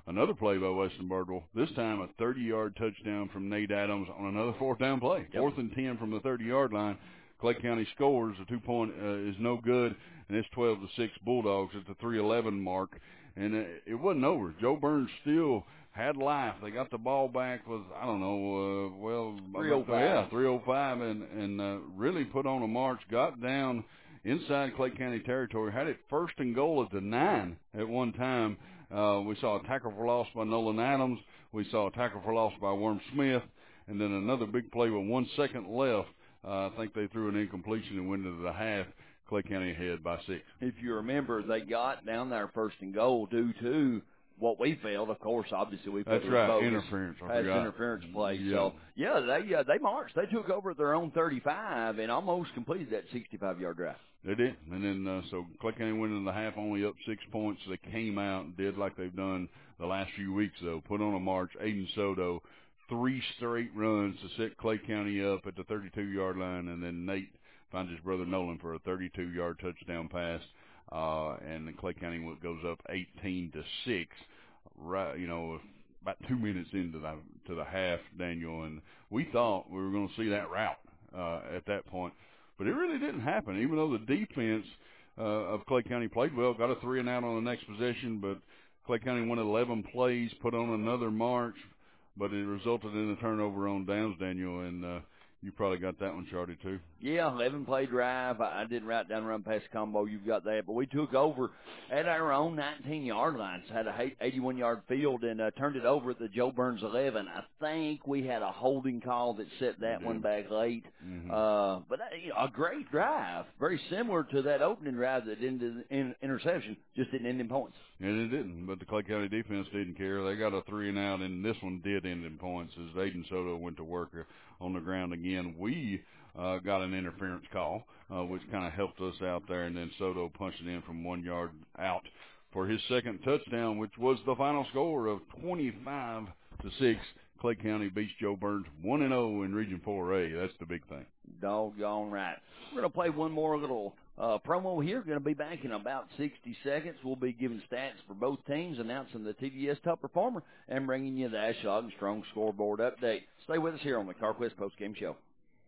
Speaker 3: another play by Weston Birdwell, this time a thirty-yard touchdown from Nate Adams on another fourth down play.
Speaker 2: Yep.
Speaker 3: Fourth and ten from the thirty-yard line. Clay County scores. The two-point uh, is no good, and it's twelve to six Bulldogs at the three eleven mark. And it, it wasn't over. Joe Burns still had life. They got the ball back with, I don't know, uh, well,
Speaker 2: three oh five.
Speaker 3: Yeah, three oh five, and, and uh, really put on a march, got down inside Clay County territory, had it first and goal at the nine at one time. Uh, we saw a tackle for loss by Nolan Adams. We saw a tackle for loss by Worm Smith, and then another big play with one second left. Uh, I think they threw an incompletion and went into the half. Clay County ahead by six.
Speaker 2: If you remember, they got down there first and goal due to what we felt. Of course, obviously we felt
Speaker 3: That's right, bogus. interference. I
Speaker 2: That's
Speaker 3: forgot.
Speaker 2: interference play.
Speaker 3: Yeah.
Speaker 2: So yeah, they uh, they marched. They took over at their own thirty-five and almost completed that sixty-five-yard drive.
Speaker 3: They did, and then uh, so Clay County went in the half only up six points. They came out and did like they've done the last few weeks, though. Put on a march. Aiden Soto, three straight runs to set Clay County up at the thirty-two-yard line, and then Nate finds his brother Nolan for a thirty-two-yard touchdown pass, uh, and then Clay County goes up eighteen to six. Right, you know, about two minutes into the to the half, Daniel, and we thought we were going to see that route uh, at that point, but it really didn't happen. Even though the defense uh, of Clay County played well, got a three and out on the next possession, but Clay County won eleven plays, put on another march, but it resulted in a turnover on downs, Daniel, and uh, you probably got that one, Charlie, too.
Speaker 2: Yeah, eleven-play drive. I, I didn't write down run pass combo. You've got that. But we took over at our own nineteen-yard line. So had a eighty-one-yard field and uh, turned it over at the Joe Burns eleven. I think we had a holding call that set that one back late.
Speaker 3: Mm-hmm.
Speaker 2: Uh, but uh, you know, a great drive, very similar to that opening drive that ended in interception, just didn't end in points.
Speaker 3: And it didn't, but the Clay County defense didn't care. They got a three and out, and this one did end in points as Aiden Soto went to work on the ground again. We uh, got an interference call, uh, which kind of helped us out there, and then Soto punched it in from one yard out for his second touchdown, which was the final score of twenty-five to six. Clay County beats Joe Burns one and oh in Region four A. That's the big thing.
Speaker 2: Doggone right. We're going to play one more little uh, promo here. Going to be back in about sixty seconds. We'll be giving stats for both teams, announcing the T D S Top Performer, and bringing you the Ashland and Strong scoreboard update. Stay with us here on the CarQuest Postgame Show.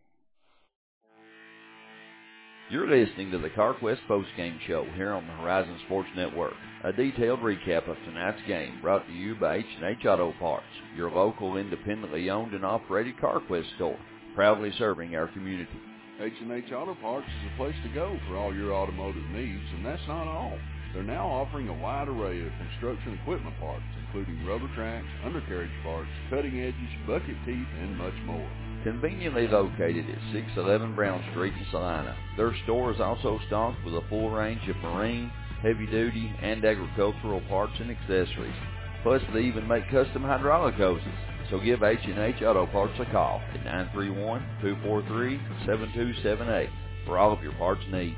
Speaker 2: You're listening to the CarQuest Postgame Show here on the Horizon Sports Network. A detailed recap of tonight's game brought to you by H and H Auto Parts, your local independently owned and operated CarQuest store, proudly serving our community.
Speaker 3: H and H Auto Parts is a place to go for all your automotive needs, and that's not all. They're now offering a wide array of construction equipment parts, including rubber tracks, undercarriage parts, cutting edges, bucket teeth, and much more.
Speaker 2: Conveniently located at six eleven Brown Street in Salina, their store is also stocked with a full range of marine, heavy-duty, and agricultural parts and accessories. Plus, they even make custom hydraulic hoses. So give H and H Auto Parts a call at nine three one, two four three, seven two seven eight for all of your parts needs.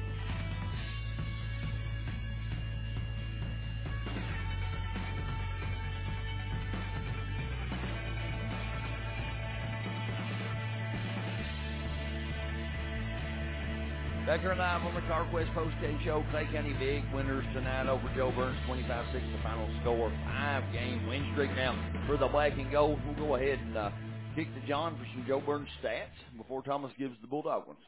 Speaker 2: Back here live on the CarQuest Postgame Show. Clay County big winners tonight over Joe Burns, twenty-five six the final score. Five-game win streak now for the Black and Gold. We'll go ahead and uh, kick to John for some Joe Burns stats before Thomas gives the Bulldog ones.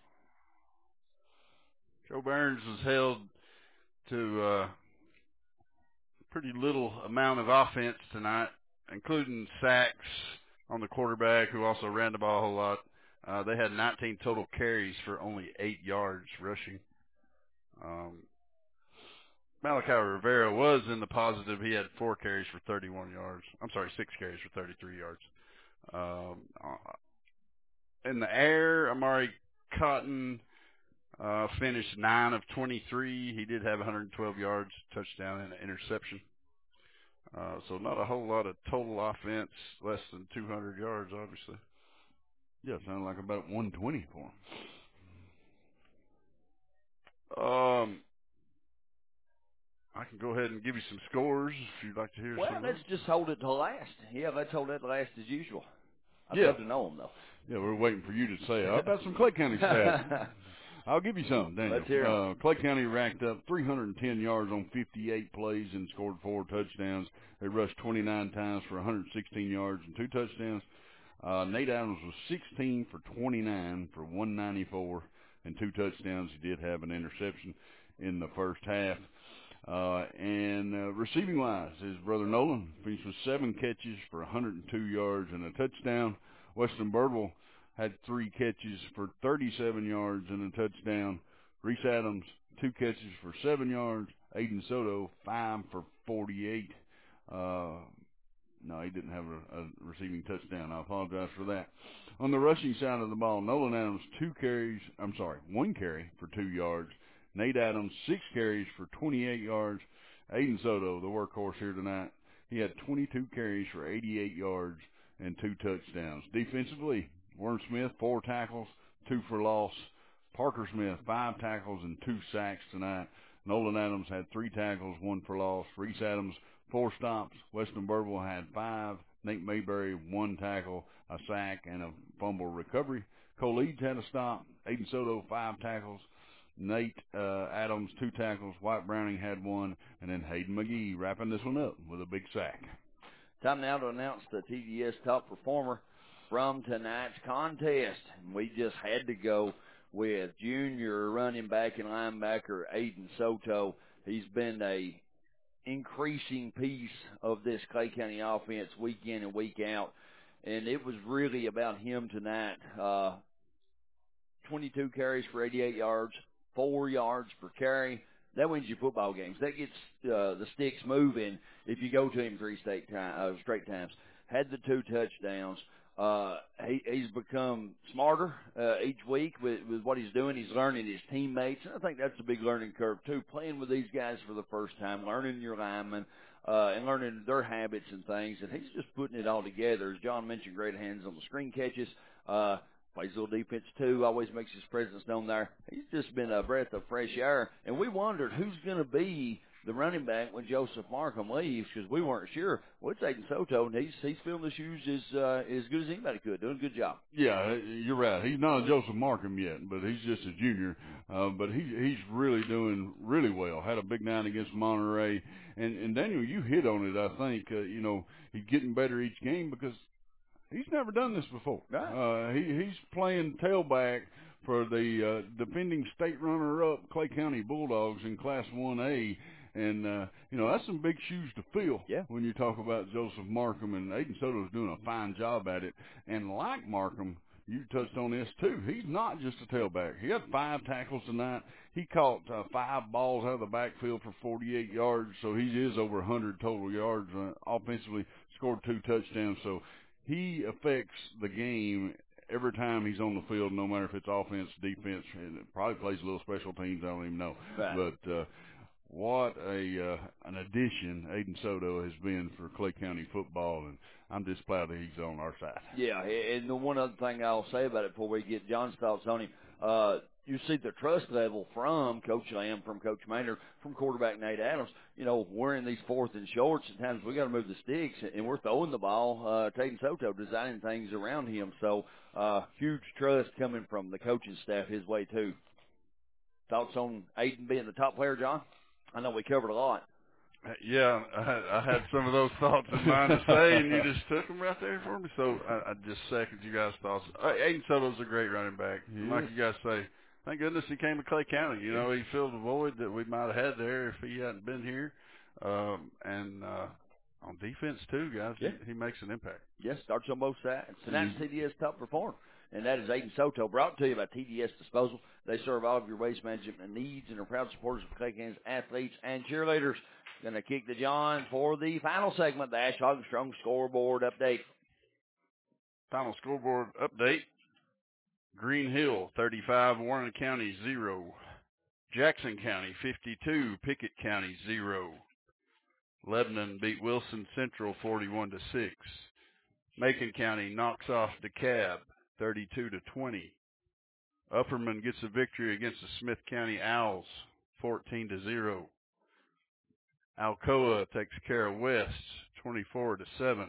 Speaker 4: Joe Burns was held to uh, pretty little amount of offense tonight, including sacks on the quarterback, who also ran the ball a whole lot. Uh, they had nineteen total carries for only eight yards rushing. Um, Malachi Rivera was in the positive. He had four carries for thirty-one yards. I'm sorry, six carries for thirty-three yards. Um, uh, in the air, Amari Cotton uh, finished nine of twenty-three. He did have one hundred twelve yards, touchdown, and an interception. Uh, so not a whole lot of total offense, less than two hundred yards, obviously.
Speaker 3: Yeah, it sounded like about one twenty for him.
Speaker 4: Um, I can go ahead and give you some scores if you'd like to hear
Speaker 2: well,
Speaker 4: some.
Speaker 2: Well, let's just hold it to last. Yeah, let's hold it to last as usual. I'd
Speaker 3: yeah.
Speaker 2: love to know them, though.
Speaker 3: Yeah, we're waiting for you to say, how about some Clay County stats? I'll give you some, Daniel.
Speaker 2: Let's hear 'em.
Speaker 3: Uh, Clay County racked up three hundred ten yards on fifty-eight plays and scored four touchdowns. They rushed twenty-nine times for one hundred sixteen yards and two touchdowns. Uh, Nate Adams was sixteen for twenty-nine for one ninety-four and two touchdowns. He did have an interception in the first half. Uh, and uh, receiving-wise, his brother Nolan finished with seven catches for one hundred two yards and a touchdown. Weston Birdwell had three catches for thirty-seven yards and a touchdown. Reese Adams, two catches for seven yards. Aiden Soto, five for forty-eight. Uh, no, he didn't have a, a receiving touchdown. I apologize for that. On the rushing side of the ball, Nolan Adams, two carries, I'm sorry, one carry for two yards. Nate Adams, six carries for twenty-eight yards. Aiden Soto, the workhorse here tonight, he had twenty-two carries for eighty-eight yards and two touchdowns. Defensively, Warren Smith, four tackles, two for loss. Parker Smith, five tackles and two sacks tonight. Nolan Adams had three tackles, one for loss. Reese Adams, four stops. Weston Birdwell had five. Nate Mayberry, one tackle, a sack, and a fumble recovery. Cole Eads had a stop. Aiden Soto, five tackles. Nate uh, Adams, two tackles. White Browning had one. And then Hayden McGee wrapping this one up with a big sack.
Speaker 2: Time now to announce the T D S top performer from tonight's contest. We just had to go with junior running back and linebacker Aiden Soto. He's been a increasing piece of this Clay County offense week in and week out, and it was really about him tonight. Uh, twenty-two carries for eighty-eight yards, four yards per carry. That wins you football games. That gets uh, the sticks moving if you go to him three straight, time, uh, straight times. Had the two touchdowns. Uh, he, he's become smarter uh, each week with, with what he's doing. He's learning his teammates. And I think that's a big learning curve, too, playing with these guys for the first time, learning your linemen, uh, and learning their habits and things. And he's just putting it all together. As John mentioned, great hands on the screen catches. Uh, plays a little defense, too, always makes his presence known there. He's just been a breath of fresh air. And we wondered who's going to be the running back when Joseph Markham leaves, because we weren't sure. Well, it's Aiden Soto, and he's he's filling the shoes as uh, as good as anybody could, doing a good job.
Speaker 3: Yeah, you're right. He's not a Joseph Markham yet, but he's just a junior. Uh, but he he's really doing really well. Had a big night against Monterey, and and Daniel, you hit on it. I think uh, you know he's getting better each game because he's never done this before. Right. Uh, he he's playing tailback for the uh, defending state runner-up Clay County Bulldogs in Class one A. And, uh, you know, that's some big shoes to fill
Speaker 2: yeah.
Speaker 3: when you talk about Joseph Markham. And Aiden Soto's doing a fine job at it. And like Markham, you touched on this too, he's not just a tailback. He had five tackles tonight. He caught uh, five balls out of the backfield for forty-eight yards. So he is over one hundred total yards. Uh, offensively, scored two touchdowns. So he affects the game every time he's on the field, no matter if it's offense, defense, and probably plays a little special teams. I don't even know.
Speaker 2: Right.
Speaker 3: But, uh, what a uh, an addition Aiden Soto has been for Clay County football, and I'm just glad that he's on our side.
Speaker 2: Yeah, and the one other thing I'll say about it before we get John's thoughts on him, uh, you see the trust level from Coach Lamb, from Coach Maynard, from quarterback Nate Adams. You know, we're in these fourth and shorts. At times we got to move the sticks, and we're throwing the ball uh, to Aiden Soto, designing things around him. So uh, huge trust coming from the coaching staff his way, too. Thoughts on Aiden being the top player, John? I know we covered a lot.
Speaker 10: Yeah, I, I had some of those thoughts in mind to say, and you just took them right there for me. So I, I just second you guys' thoughts. Uh, Aiden Soto's a great running back.
Speaker 3: Yeah.
Speaker 10: Like you guys say, thank goodness he came to Clay County. You know, he filled a void that we might have had there if he hadn't been here. Um, and uh, on defense, too, guys,
Speaker 2: yeah.
Speaker 10: he, he makes an impact.
Speaker 2: Yes, starts on both sides. Tonight's mm-hmm. T D S top performer. And that is Aiden Soto, brought to you by T D S Disposal. They serve all of your waste management needs and are proud supporters of Clay County's athletes and cheerleaders. Going to kick to John for the final segment, the Ash Armstrong scoreboard update.
Speaker 10: Final scoreboard update. Green Hill, thirty-five, Warren County, zero. Jackson County, fifty-two, Pickett County, zero. Lebanon beat Wilson Central, forty-one to six. Macon County knocks off DeKalb, thirty-two to twenty. Upperman gets a victory against the Smith County Owls, fourteen to zero. Alcoa takes care of West, twenty-four to seven.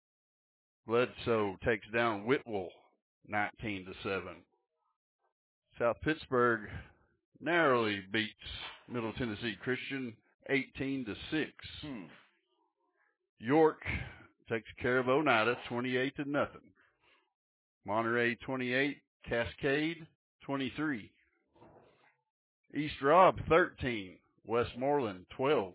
Speaker 10: Bledsoe takes down Whitwell, nineteen to seven.
Speaker 4: South Pittsburgh narrowly beats Middle Tennessee Christian eighteen to six.
Speaker 2: Hmm.
Speaker 4: York takes care of Oneida twenty-eight to nothing. Monterey twenty-eight, Cascade twenty-three. East Robb thirteen, Westmoreland twelve.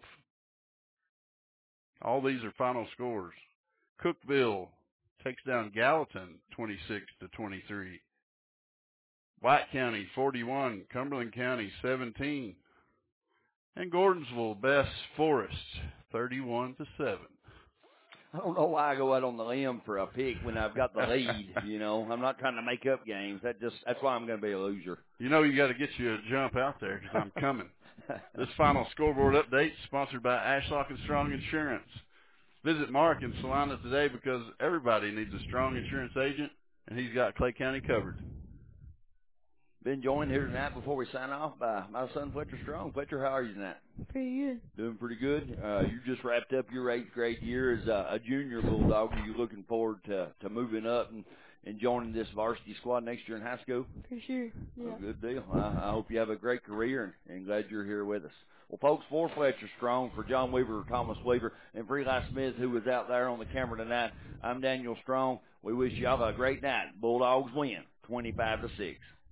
Speaker 4: All these are final scores. Cookeville takes down Gallatin twenty-six to twenty-three. White County forty-one, Cumberland County seventeen. And Gordonsville Bess Forest thirty-one to seven.
Speaker 2: I don't know why I go out on the limb for a pick when I've got the lead. You know, I'm not trying to make up games. That just that's why I'm going to be a loser.
Speaker 4: You know, you got to get you a jump out there because I'm coming. This final scoreboard update is sponsored by Ashlock and Strong Insurance. Visit Mark in Salina today because everybody needs a strong insurance agent, and he's got Clay County covered.
Speaker 2: Been joined here tonight before we sign off by my son Fletcher Strong. Fletcher, how are you tonight?
Speaker 12: Pretty good.
Speaker 2: Doing pretty good. Uh, you just wrapped up your eighth grade year as a, a junior Bulldog. Are you looking forward to, to moving up and, and joining this varsity squad next year in high school?
Speaker 12: For sure, yeah.
Speaker 2: Well, good deal. I, I hope you have a great career and, and glad you're here with us. Well, folks, for Fletcher Strong, for John Weaver, Thomas Weaver, and for Eli Smith, who was out there on the camera tonight, I'm Daniel Strong. We wish you all a great night. Bulldogs win twenty-five to six.